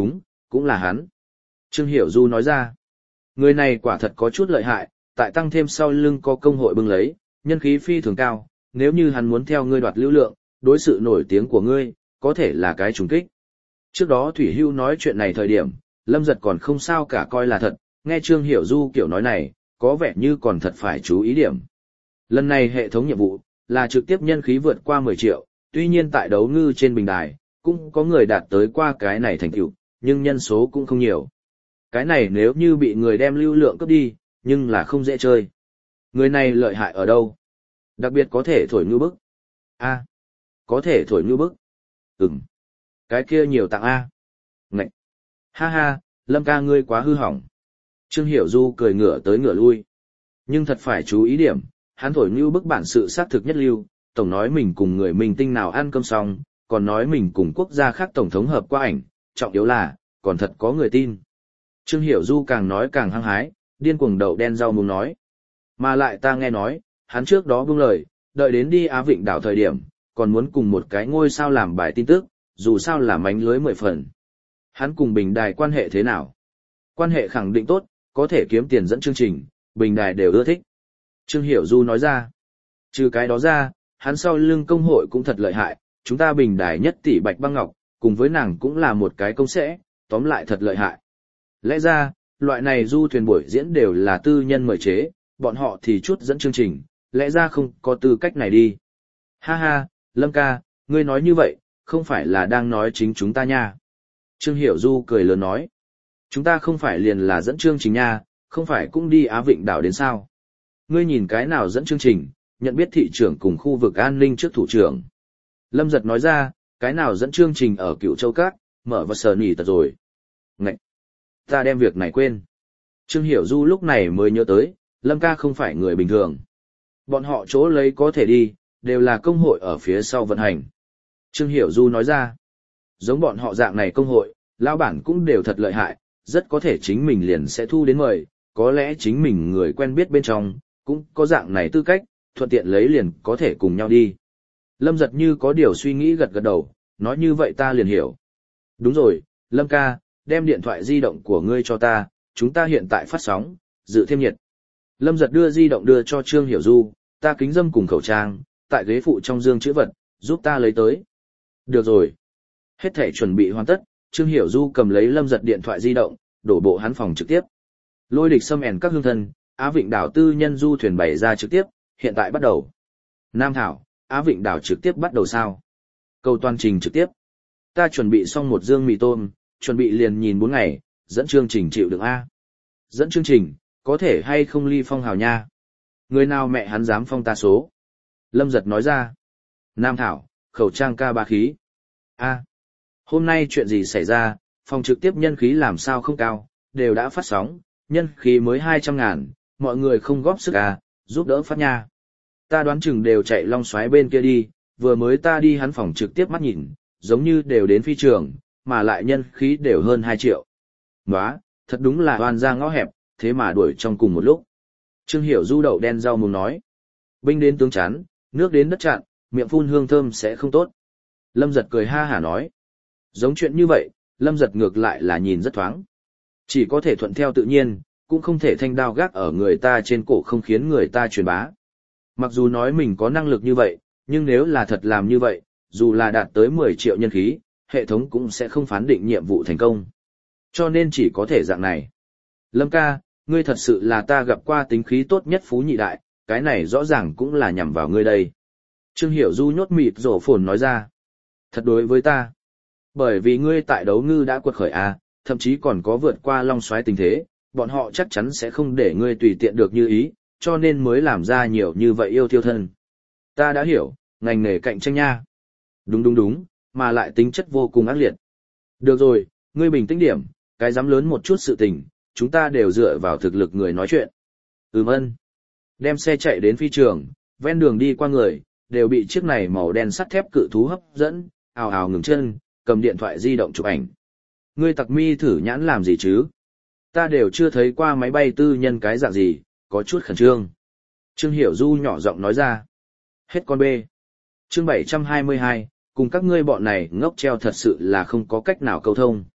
cũng là hắn. Trương Hiểu Du nói ra, người này quả thật có chút lợi hại, tại tăng thêm sau lưng có công hội bưng lấy, nhân khí phi thường cao, nếu như hắn muốn theo ngươi đoạt lưu lượng, đối sự nổi tiếng của ngươi, có thể là cái trùng kích. Trước đó Thủy Hưu nói chuyện này thời điểm, Lâm Giật còn không sao cả coi là thật, nghe Trương Hiểu Du kiểu nói này, có vẻ như còn thật phải chú ý điểm. Lần này hệ thống nhiệm vụ, là trực tiếp nhân khí vượt qua mười triệu, tuy nhiên tại đấu ngư trên bình đài, cũng có người đạt tới qua cái này thành tựu, nhưng nhân số cũng không nhiều. Cái này nếu như bị người đem lưu lượng cướp đi, nhưng là không dễ chơi. Người này lợi hại ở đâu? Đặc biệt có thể thổi ngư bức. A. Có thể thổi ngư bức. Ừm. Cái kia nhiều tặng A. Ngậy. Ha ha, Lâm ca ngươi quá hư hỏng. Trương Hiểu Du cười ngửa tới ngửa lui. Nhưng thật phải chú ý điểm, hắn thổi ngư bức bản sự xác thực nhất lưu, tổng nói mình cùng người mình tinh nào ăn cơm xong, còn nói mình cùng quốc gia khác tổng thống hợp qua ảnh, trọng yếu là, còn thật có người tin. Trương Hiểu Du càng nói càng hăng hái, điên cuồng đậu đen rau muống nói. Mà lại ta nghe nói, hắn trước đó buông lời, đợi đến đi Á Vịnh đảo thời điểm, còn muốn cùng một cái ngôi sao làm bài tin tức, dù sao là mánh lưới mười phần. Hắn cùng Bình Đài quan hệ thế nào? Quan hệ khẳng định tốt, có thể kiếm tiền dẫn chương trình, Bình Đài đều ưa thích. Trương Hiểu Du nói ra. Trừ cái đó ra, hắn sau lưng công hội cũng thật lợi hại, chúng ta Bình Đài nhất tỷ Bạch Băng Ngọc, cùng với nàng cũng là một cái công sẽ, tóm lại thật lợi hại. Lẽ ra, loại này du thuyền buổi diễn đều là tư nhân mời chế, bọn họ thì chút dẫn chương trình, lẽ ra không có tư cách này đi. Ha ha, Lâm ca, ngươi nói như vậy, không phải là đang nói chính chúng ta nha. Trương Hiểu Du cười lớn nói. Chúng ta không phải liền là dẫn chương trình nha, không phải cũng đi Á Vịnh đảo đến sao. Ngươi nhìn cái nào dẫn chương trình, nhận biết thị trưởng cùng khu vực an ninh trước thủ trưởng. Lâm Giật nói ra, cái nào dẫn chương trình ở Cựu Châu Các, mở và sờ nỉ tật rồi. Ngậy! Ta đem việc này quên. Trương Hiểu Du lúc này mới nhớ tới, Lâm ca không phải người bình thường. Bọn họ chỗ lấy có thể đi, đều là công hội ở phía sau vận hành. Trương Hiểu Du nói ra, giống bọn họ dạng này công hội, lão bản cũng đều thật lợi hại, rất có thể chính mình liền sẽ thu đến mời, có lẽ chính mình người quen biết bên trong, cũng có dạng này tư cách, thuận tiện lấy liền có thể cùng nhau đi. Lâm Giật như có điều suy nghĩ gật gật đầu, nói như vậy ta liền hiểu. Đúng rồi, Lâm ca, đem điện thoại di động của ngươi cho ta, chúng ta hiện tại phát sóng, dự thêm nhiệt. Lâm Giật đưa di động đưa cho Trương Hiểu Du, ta kính dâm cùng khẩu trang, tại ghế phụ trong dương chữ vật, giúp ta lấy tới. Được rồi. Hết thể chuẩn bị hoàn tất, Trương Hiểu Du cầm lấy Lâm Giật điện thoại di động, đổ bộ hắn phòng trực tiếp. Lôi địch xâm ẻn các hương thân, Á Vịnh đảo tư nhân du thuyền bày ra trực tiếp, hiện tại bắt đầu. Nam Thảo, Á Vịnh đảo trực tiếp bắt đầu sao? Câu toàn trình trực tiếp. Ta chuẩn bị xong một dương mì tôm, chuẩn bị liền nhìn bốn ngày, dẫn chương trình chịu được A. Dẫn chương trình, có thể hay không ly phong hào nha. Người nào mẹ hắn dám phong ta số. Lâm Giật nói ra. Nam Thảo, khẩu trang ca ba khí. A. Hôm nay chuyện gì xảy ra, phòng trực tiếp nhân khí làm sao không cao, đều đã phát sóng, nhân khí mới hai trăm ngàn, mọi người không góp sức à, giúp đỡ phát nha. Ta đoán chừng đều chạy long xoáy bên kia đi, vừa mới ta đi hắn phòng trực tiếp mắt nhìn, giống như đều đến phi trường, mà lại nhân khí đều hơn hai triệu. Nóa, thật đúng là oan ra ngõ hẹp, thế mà đuổi trong cùng một lúc. Trương Hiểu Du đậu đen rau muống nói. Binh đến tướng chán, nước đến đất chặn, miệng phun hương thơm sẽ không tốt. Lâm Giật cười ha hả nói. Giống chuyện như vậy, Lâm Giật ngược lại là nhìn rất thoáng. Chỉ có thể thuận theo tự nhiên, cũng không thể thanh đao gác ở người ta trên cổ không khiến người ta truyền bá. Mặc dù nói mình có năng lực như vậy, nhưng nếu là thật làm như vậy, dù là đạt tới mười triệu nhân khí, hệ thống cũng sẽ không phán định nhiệm vụ thành công. Cho nên chỉ có thể dạng này. Lâm ca, ngươi thật sự là ta gặp qua tính khí tốt nhất phú nhị đại, cái này rõ ràng cũng là nhằm vào ngươi đây. Trương Hiểu Du nhốt mịt rổ phồn nói ra. Thật đối với ta. Bởi vì ngươi tại đấu ngư đã quật khởi à, thậm chí còn có vượt qua long xoáy tình thế, bọn họ chắc chắn sẽ không để ngươi tùy tiện được như ý, cho nên mới làm ra nhiều như vậy yêu thiêu thân. Ta đã hiểu, ngành nghề cạnh tranh nha. Đúng đúng đúng, mà lại tính chất vô cùng ác liệt. Được rồi, ngươi bình tĩnh điểm, cái dám lớn một chút sự tình, chúng ta đều dựa vào thực lực người nói chuyện. Ừm ân. Đem xe chạy đến phi trường, ven đường đi qua người, đều bị chiếc này màu đen sắt thép cự thú hấp dẫn, ào ào ngừng chân, cầm điện thoại di động chụp ảnh. Ngươi tặc mi thử nhãn làm gì chứ? Ta đều chưa thấy qua máy bay tư nhân cái dạng gì, có chút khẩn trương. Trương Hiểu Du nhỏ giọng nói ra. Hết con bê. Chương bảy trăm hai mươi hai, cùng các ngươi bọn này ngốc treo thật sự là không có cách nào câu thông.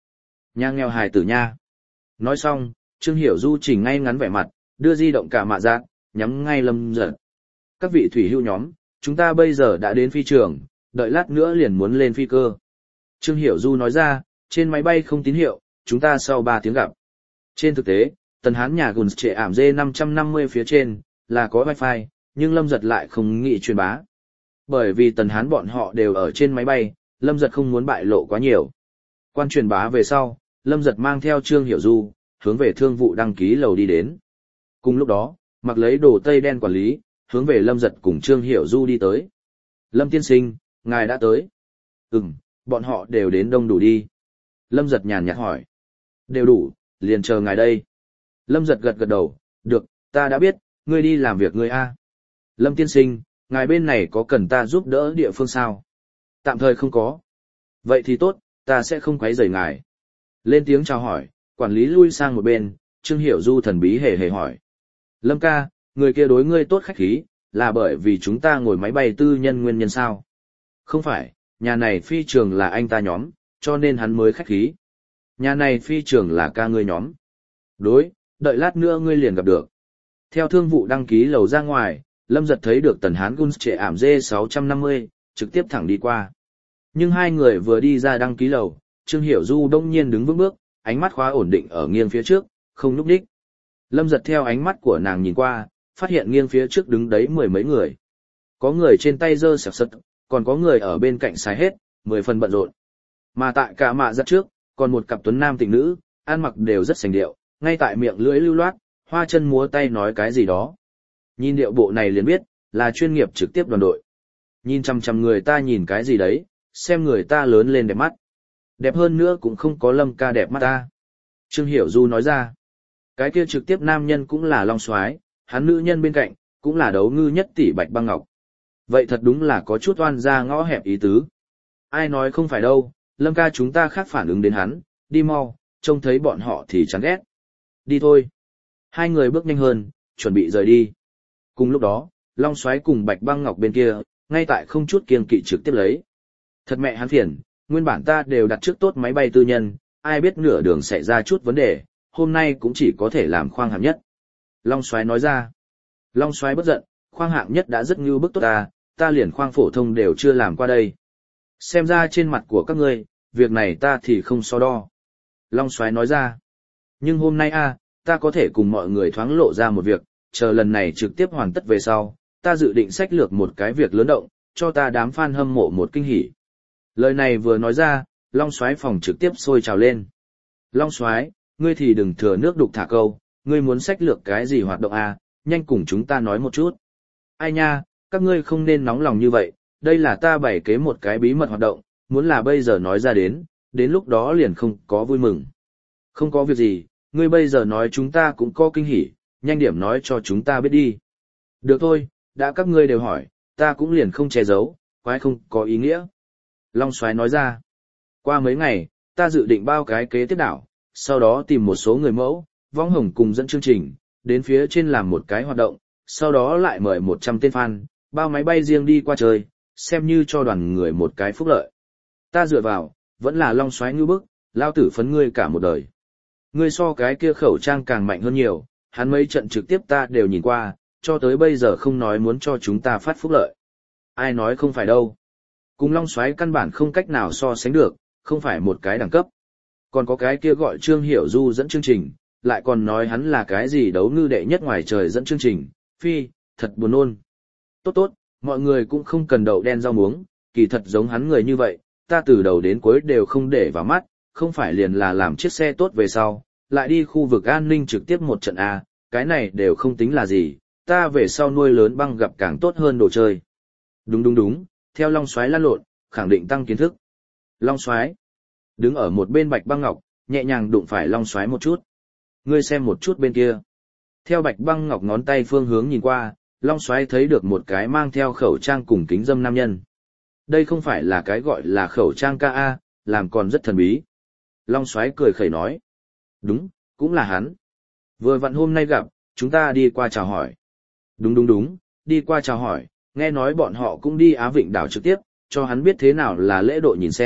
Nhà nghèo hài tử nha. Nói xong, Trương Hiểu Du chỉnh ngay ngắn vẻ mặt, đưa di động cả mạ giác, nhắm ngay Lâm Giật. Các vị thủy hữu nhóm, chúng ta bây giờ đã đến phi trường, đợi lát nữa liền muốn lên phi cơ. Trương Hiểu Du nói ra, trên máy bay không tín hiệu, chúng ta sau ba tiếng gặp. Trên thực tế, Tần Hán nhà gùn trệ ảm D năm trăm năm mươi phía trên, là có wifi, nhưng Lâm Giật lại không nghĩ truyền bá. Bởi vì Tần Hán bọn họ đều ở trên máy bay, Lâm Giật không muốn bại lộ quá nhiều. Quan truyền bá về sau, Lâm Giật mang theo Trương Hiểu Du, hướng về thương vụ đăng ký lầu đi đến. Cùng lúc đó, mặc lấy đồ tây đen quản lý, hướng về Lâm Giật cùng Trương Hiểu Du đi tới. Lâm tiên sinh, ngài đã tới. Ừm, bọn họ đều đến đông đủ đi. Lâm Giật nhàn nhạt hỏi. Đều đủ, liền chờ ngài đây. Lâm Giật gật gật đầu, được, ta đã biết, ngươi đi làm việc ngươi a. Lâm tiên sinh, ngài bên này có cần ta giúp đỡ địa phương sao? Tạm thời không có. Vậy thì tốt, ta sẽ không quấy rầy ngài. Lên tiếng chào hỏi, quản lý lui sang một bên, Trương Hiểu Du thần bí hề hề hỏi. Lâm ca, người kia đối ngươi tốt khách khí, là bởi vì chúng ta ngồi máy bay tư nhân nguyên nhân sao? Không phải, nhà này phi trường là anh ta nhóm, cho nên hắn mới khách khí. Nhà này phi trường là ca ngươi nhóm. Đối, đợi lát nữa ngươi liền gặp được. Theo thương vụ đăng ký lầu ra ngoài, Lâm Giật thấy được Tần Hán Guns trệ ảm D sáu trăm năm mươi, trực tiếp thẳng đi qua. Nhưng hai người vừa đi ra đăng ký lầu, Trương Hiểu Du đông nhiên đứng vững bước, ánh mắt khóa ổn định ở nghiêng phía trước, không núp đích. Lâm Giật theo ánh mắt của nàng nhìn qua, phát hiện nghiêng phía trước đứng đấy mười mấy người. Có người trên tay giơ sẹp sật, còn có người ở bên cạnh xài hết, mười phần bận rộn. Mà tại cả mạ giật trước, còn một cặp tuấn nam tịnh nữ, ăn mặc đều rất sành điệu, ngay tại miệng lưỡi lưu loát, hoa chân múa tay nói cái gì đó. Nhìn điệu bộ này liền biết, là chuyên nghiệp trực tiếp đoàn đội. Nhìn chăm chăm người ta nhìn cái gì đấy, xem người ta lớn lên đẹp mắt. Đẹp hơn nữa cũng không có Lâm ca đẹp mắt ta. Trương Hiểu Du nói ra. Cái kia trực tiếp nam nhân cũng là Long Soái, hắn nữ nhân bên cạnh, cũng là đấu ngư nhất tỷ Bạch Băng Ngọc. Vậy thật đúng là có chút oan ra ngõ hẹp ý tứ. Ai nói không phải đâu, Lâm ca chúng ta khác phản ứng đến hắn, đi mau, trông thấy bọn họ thì chán ghét. Đi thôi. Hai người bước nhanh hơn, chuẩn bị rời đi. Cùng lúc đó, Long Soái cùng Bạch Băng Ngọc bên kia, ngay tại không chút kiêng kỵ trực tiếp lấy. Thật mẹ hắn phiền, nguyên bản ta đều đặt trước tốt máy bay tư nhân, ai biết nửa đường xảy ra chút vấn đề, hôm nay cũng chỉ có thể làm khoang hạng nhất. Long Soái nói ra. Long Soái bất giận, khoang hạng nhất đã rất ngưu bức tốt ta, ta liền khoang phổ thông đều chưa làm qua đây. Xem ra trên mặt của các ngươi, việc này ta thì không so đo. Long Soái nói ra. Nhưng hôm nay a, ta có thể cùng mọi người thoáng lộ ra một việc, chờ lần này trực tiếp hoàn tất về sau, ta dự định sách lược một cái việc lớn động, cho ta đám fan hâm mộ một kinh hỉ. Lời này vừa nói ra, Long Soái phòng trực tiếp sôi trào lên. Long Soái, ngươi thì đừng thừa nước đục thả câu, ngươi muốn sách lược cái gì hoạt động a, nhanh cùng chúng ta nói một chút. Ai nha, các ngươi không nên nóng lòng như vậy, đây là ta bày kế một cái bí mật hoạt động, muốn là bây giờ nói ra đến, đến lúc đó liền không có vui mừng. Không có việc gì, ngươi bây giờ nói chúng ta cũng có kinh hỉ, nhanh điểm nói cho chúng ta biết đi. Được thôi, đã các ngươi đều hỏi, ta cũng liền không che giấu, quái không có ý nghĩa. Long Soái nói ra, qua mấy ngày, ta dự định bao cái kế tiếp đảo, sau đó tìm một số người mẫu, võng hồng cùng dẫn chương trình, đến phía trên làm một cái hoạt động, sau đó lại mời một trăm tên fan, bao máy bay riêng đi qua chơi, xem như cho đoàn người một cái phúc lợi. Ta dựa vào, vẫn là Long Soái ngưu bức, lao tử phấn ngươi cả một đời. Ngươi so cái kia khẩu trang càng mạnh hơn nhiều, hắn mấy trận trực tiếp ta đều nhìn qua, cho tới bây giờ không nói muốn cho chúng ta phát phúc lợi. Ai nói không phải đâu. Cùng Long Soái căn bản không cách nào so sánh được, không phải một cái đẳng cấp. Còn có cái kia gọi Trương Hiểu Du dẫn chương trình, lại còn nói hắn là cái gì đấu ngư đệ nhất ngoài trời dẫn chương trình, phi, thật buồn nôn. Tốt tốt, mọi người cũng không cần đậu đen rau muống, kỳ thật giống hắn người như vậy, ta từ đầu đến cuối đều không để vào mắt, không phải liền là làm chiếc xe tốt về sau, lại đi khu vực an ninh trực tiếp một trận A, cái này đều không tính là gì, ta về sau nuôi lớn băng gặp càng tốt hơn đồ chơi. Đúng đúng đúng, theo Long Soái lăn lộn, khẳng định tăng kiến thức. Long Soái đứng ở một bên Bạch Băng Ngọc, nhẹ nhàng đụng phải Long Soái một chút. Ngươi xem một chút bên kia. Theo Bạch Băng Ngọc ngón tay phương hướng nhìn qua, Long Soái thấy được một cái mang theo khẩu trang cùng kính dâm nam nhân. Đây không phải là cái gọi là khẩu trang ca a, làm còn rất thần bí. Long Soái cười khẩy nói. Đúng, cũng là hắn. Vừa vặn hôm nay gặp, chúng ta đi qua chào hỏi. Đúng đúng đúng, đi qua chào hỏi, nghe nói bọn họ cũng đi Á Vịnh đảo trực tiếp, cho hắn biết thế nào là lễ độ nhìn xem,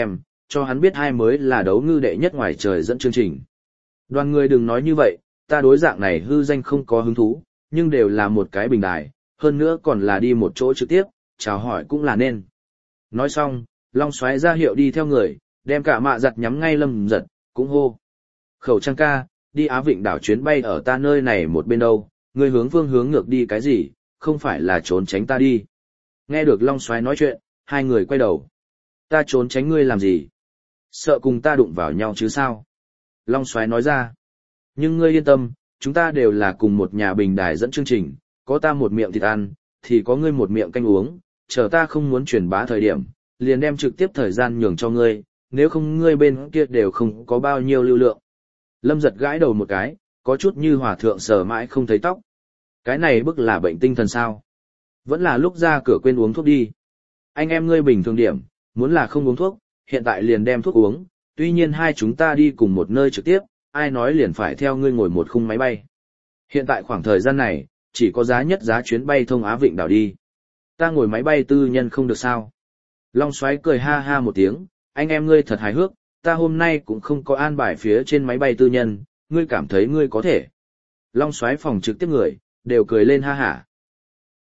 cho hắn biết hai mới là đấu ngư đệ nhất ngoài trời dẫn chương trình. Đoàn người đừng nói như vậy, ta đối dạng này hư danh không có hứng thú, nhưng đều là một cái bình đài, hơn nữa còn là đi một chỗ trực tiếp, chào hỏi cũng là nên. Nói xong, Long Soái ra hiệu đi theo người, đem cả mạ giặt nhắm ngay Lâm Giật, cũng hô. Khẩu Trang ca, đi Á Vịnh đảo chuyến bay ở ta nơi này một bên đâu, ngươi hướng phương hướng ngược đi cái gì, không phải là trốn tránh ta đi. Nghe được Long Soái nói chuyện, hai người quay đầu. Ta trốn tránh ngươi làm gì? Sợ cùng ta đụng vào nhau chứ sao? Long Soái nói ra. Nhưng ngươi yên tâm, chúng ta đều là cùng một nhà bình đài dẫn chương trình, có ta một miệng thịt ăn, thì có ngươi một miệng canh uống, chờ ta không muốn truyền bá thời điểm, liền đem trực tiếp thời gian nhường cho ngươi, nếu không ngươi bên kia đều không có bao nhiêu lưu lượng. Lâm Giật gãi đầu một cái, có chút như hòa thượng sờ mãi không thấy tóc. Cái này bức là bệnh tinh thần sao? Vẫn là lúc ra cửa quên uống thuốc đi. Anh em ngươi bình thường điểm, muốn là không uống thuốc, hiện tại liền đem thuốc uống, tuy nhiên hai chúng ta đi cùng một nơi trực tiếp, ai nói liền phải theo ngươi ngồi một khung máy bay. Hiện tại khoảng thời gian này, chỉ có giá nhất giá chuyến bay thông Á Vịnh đảo đi. Ta ngồi máy bay tư nhân không được sao? Long Soái cười ha ha một tiếng, anh em ngươi thật hài hước, ta hôm nay cũng không có an bài phía trên máy bay tư nhân, ngươi cảm thấy ngươi có thể. Long Soái phòng trực tiếp người, đều cười lên ha hả.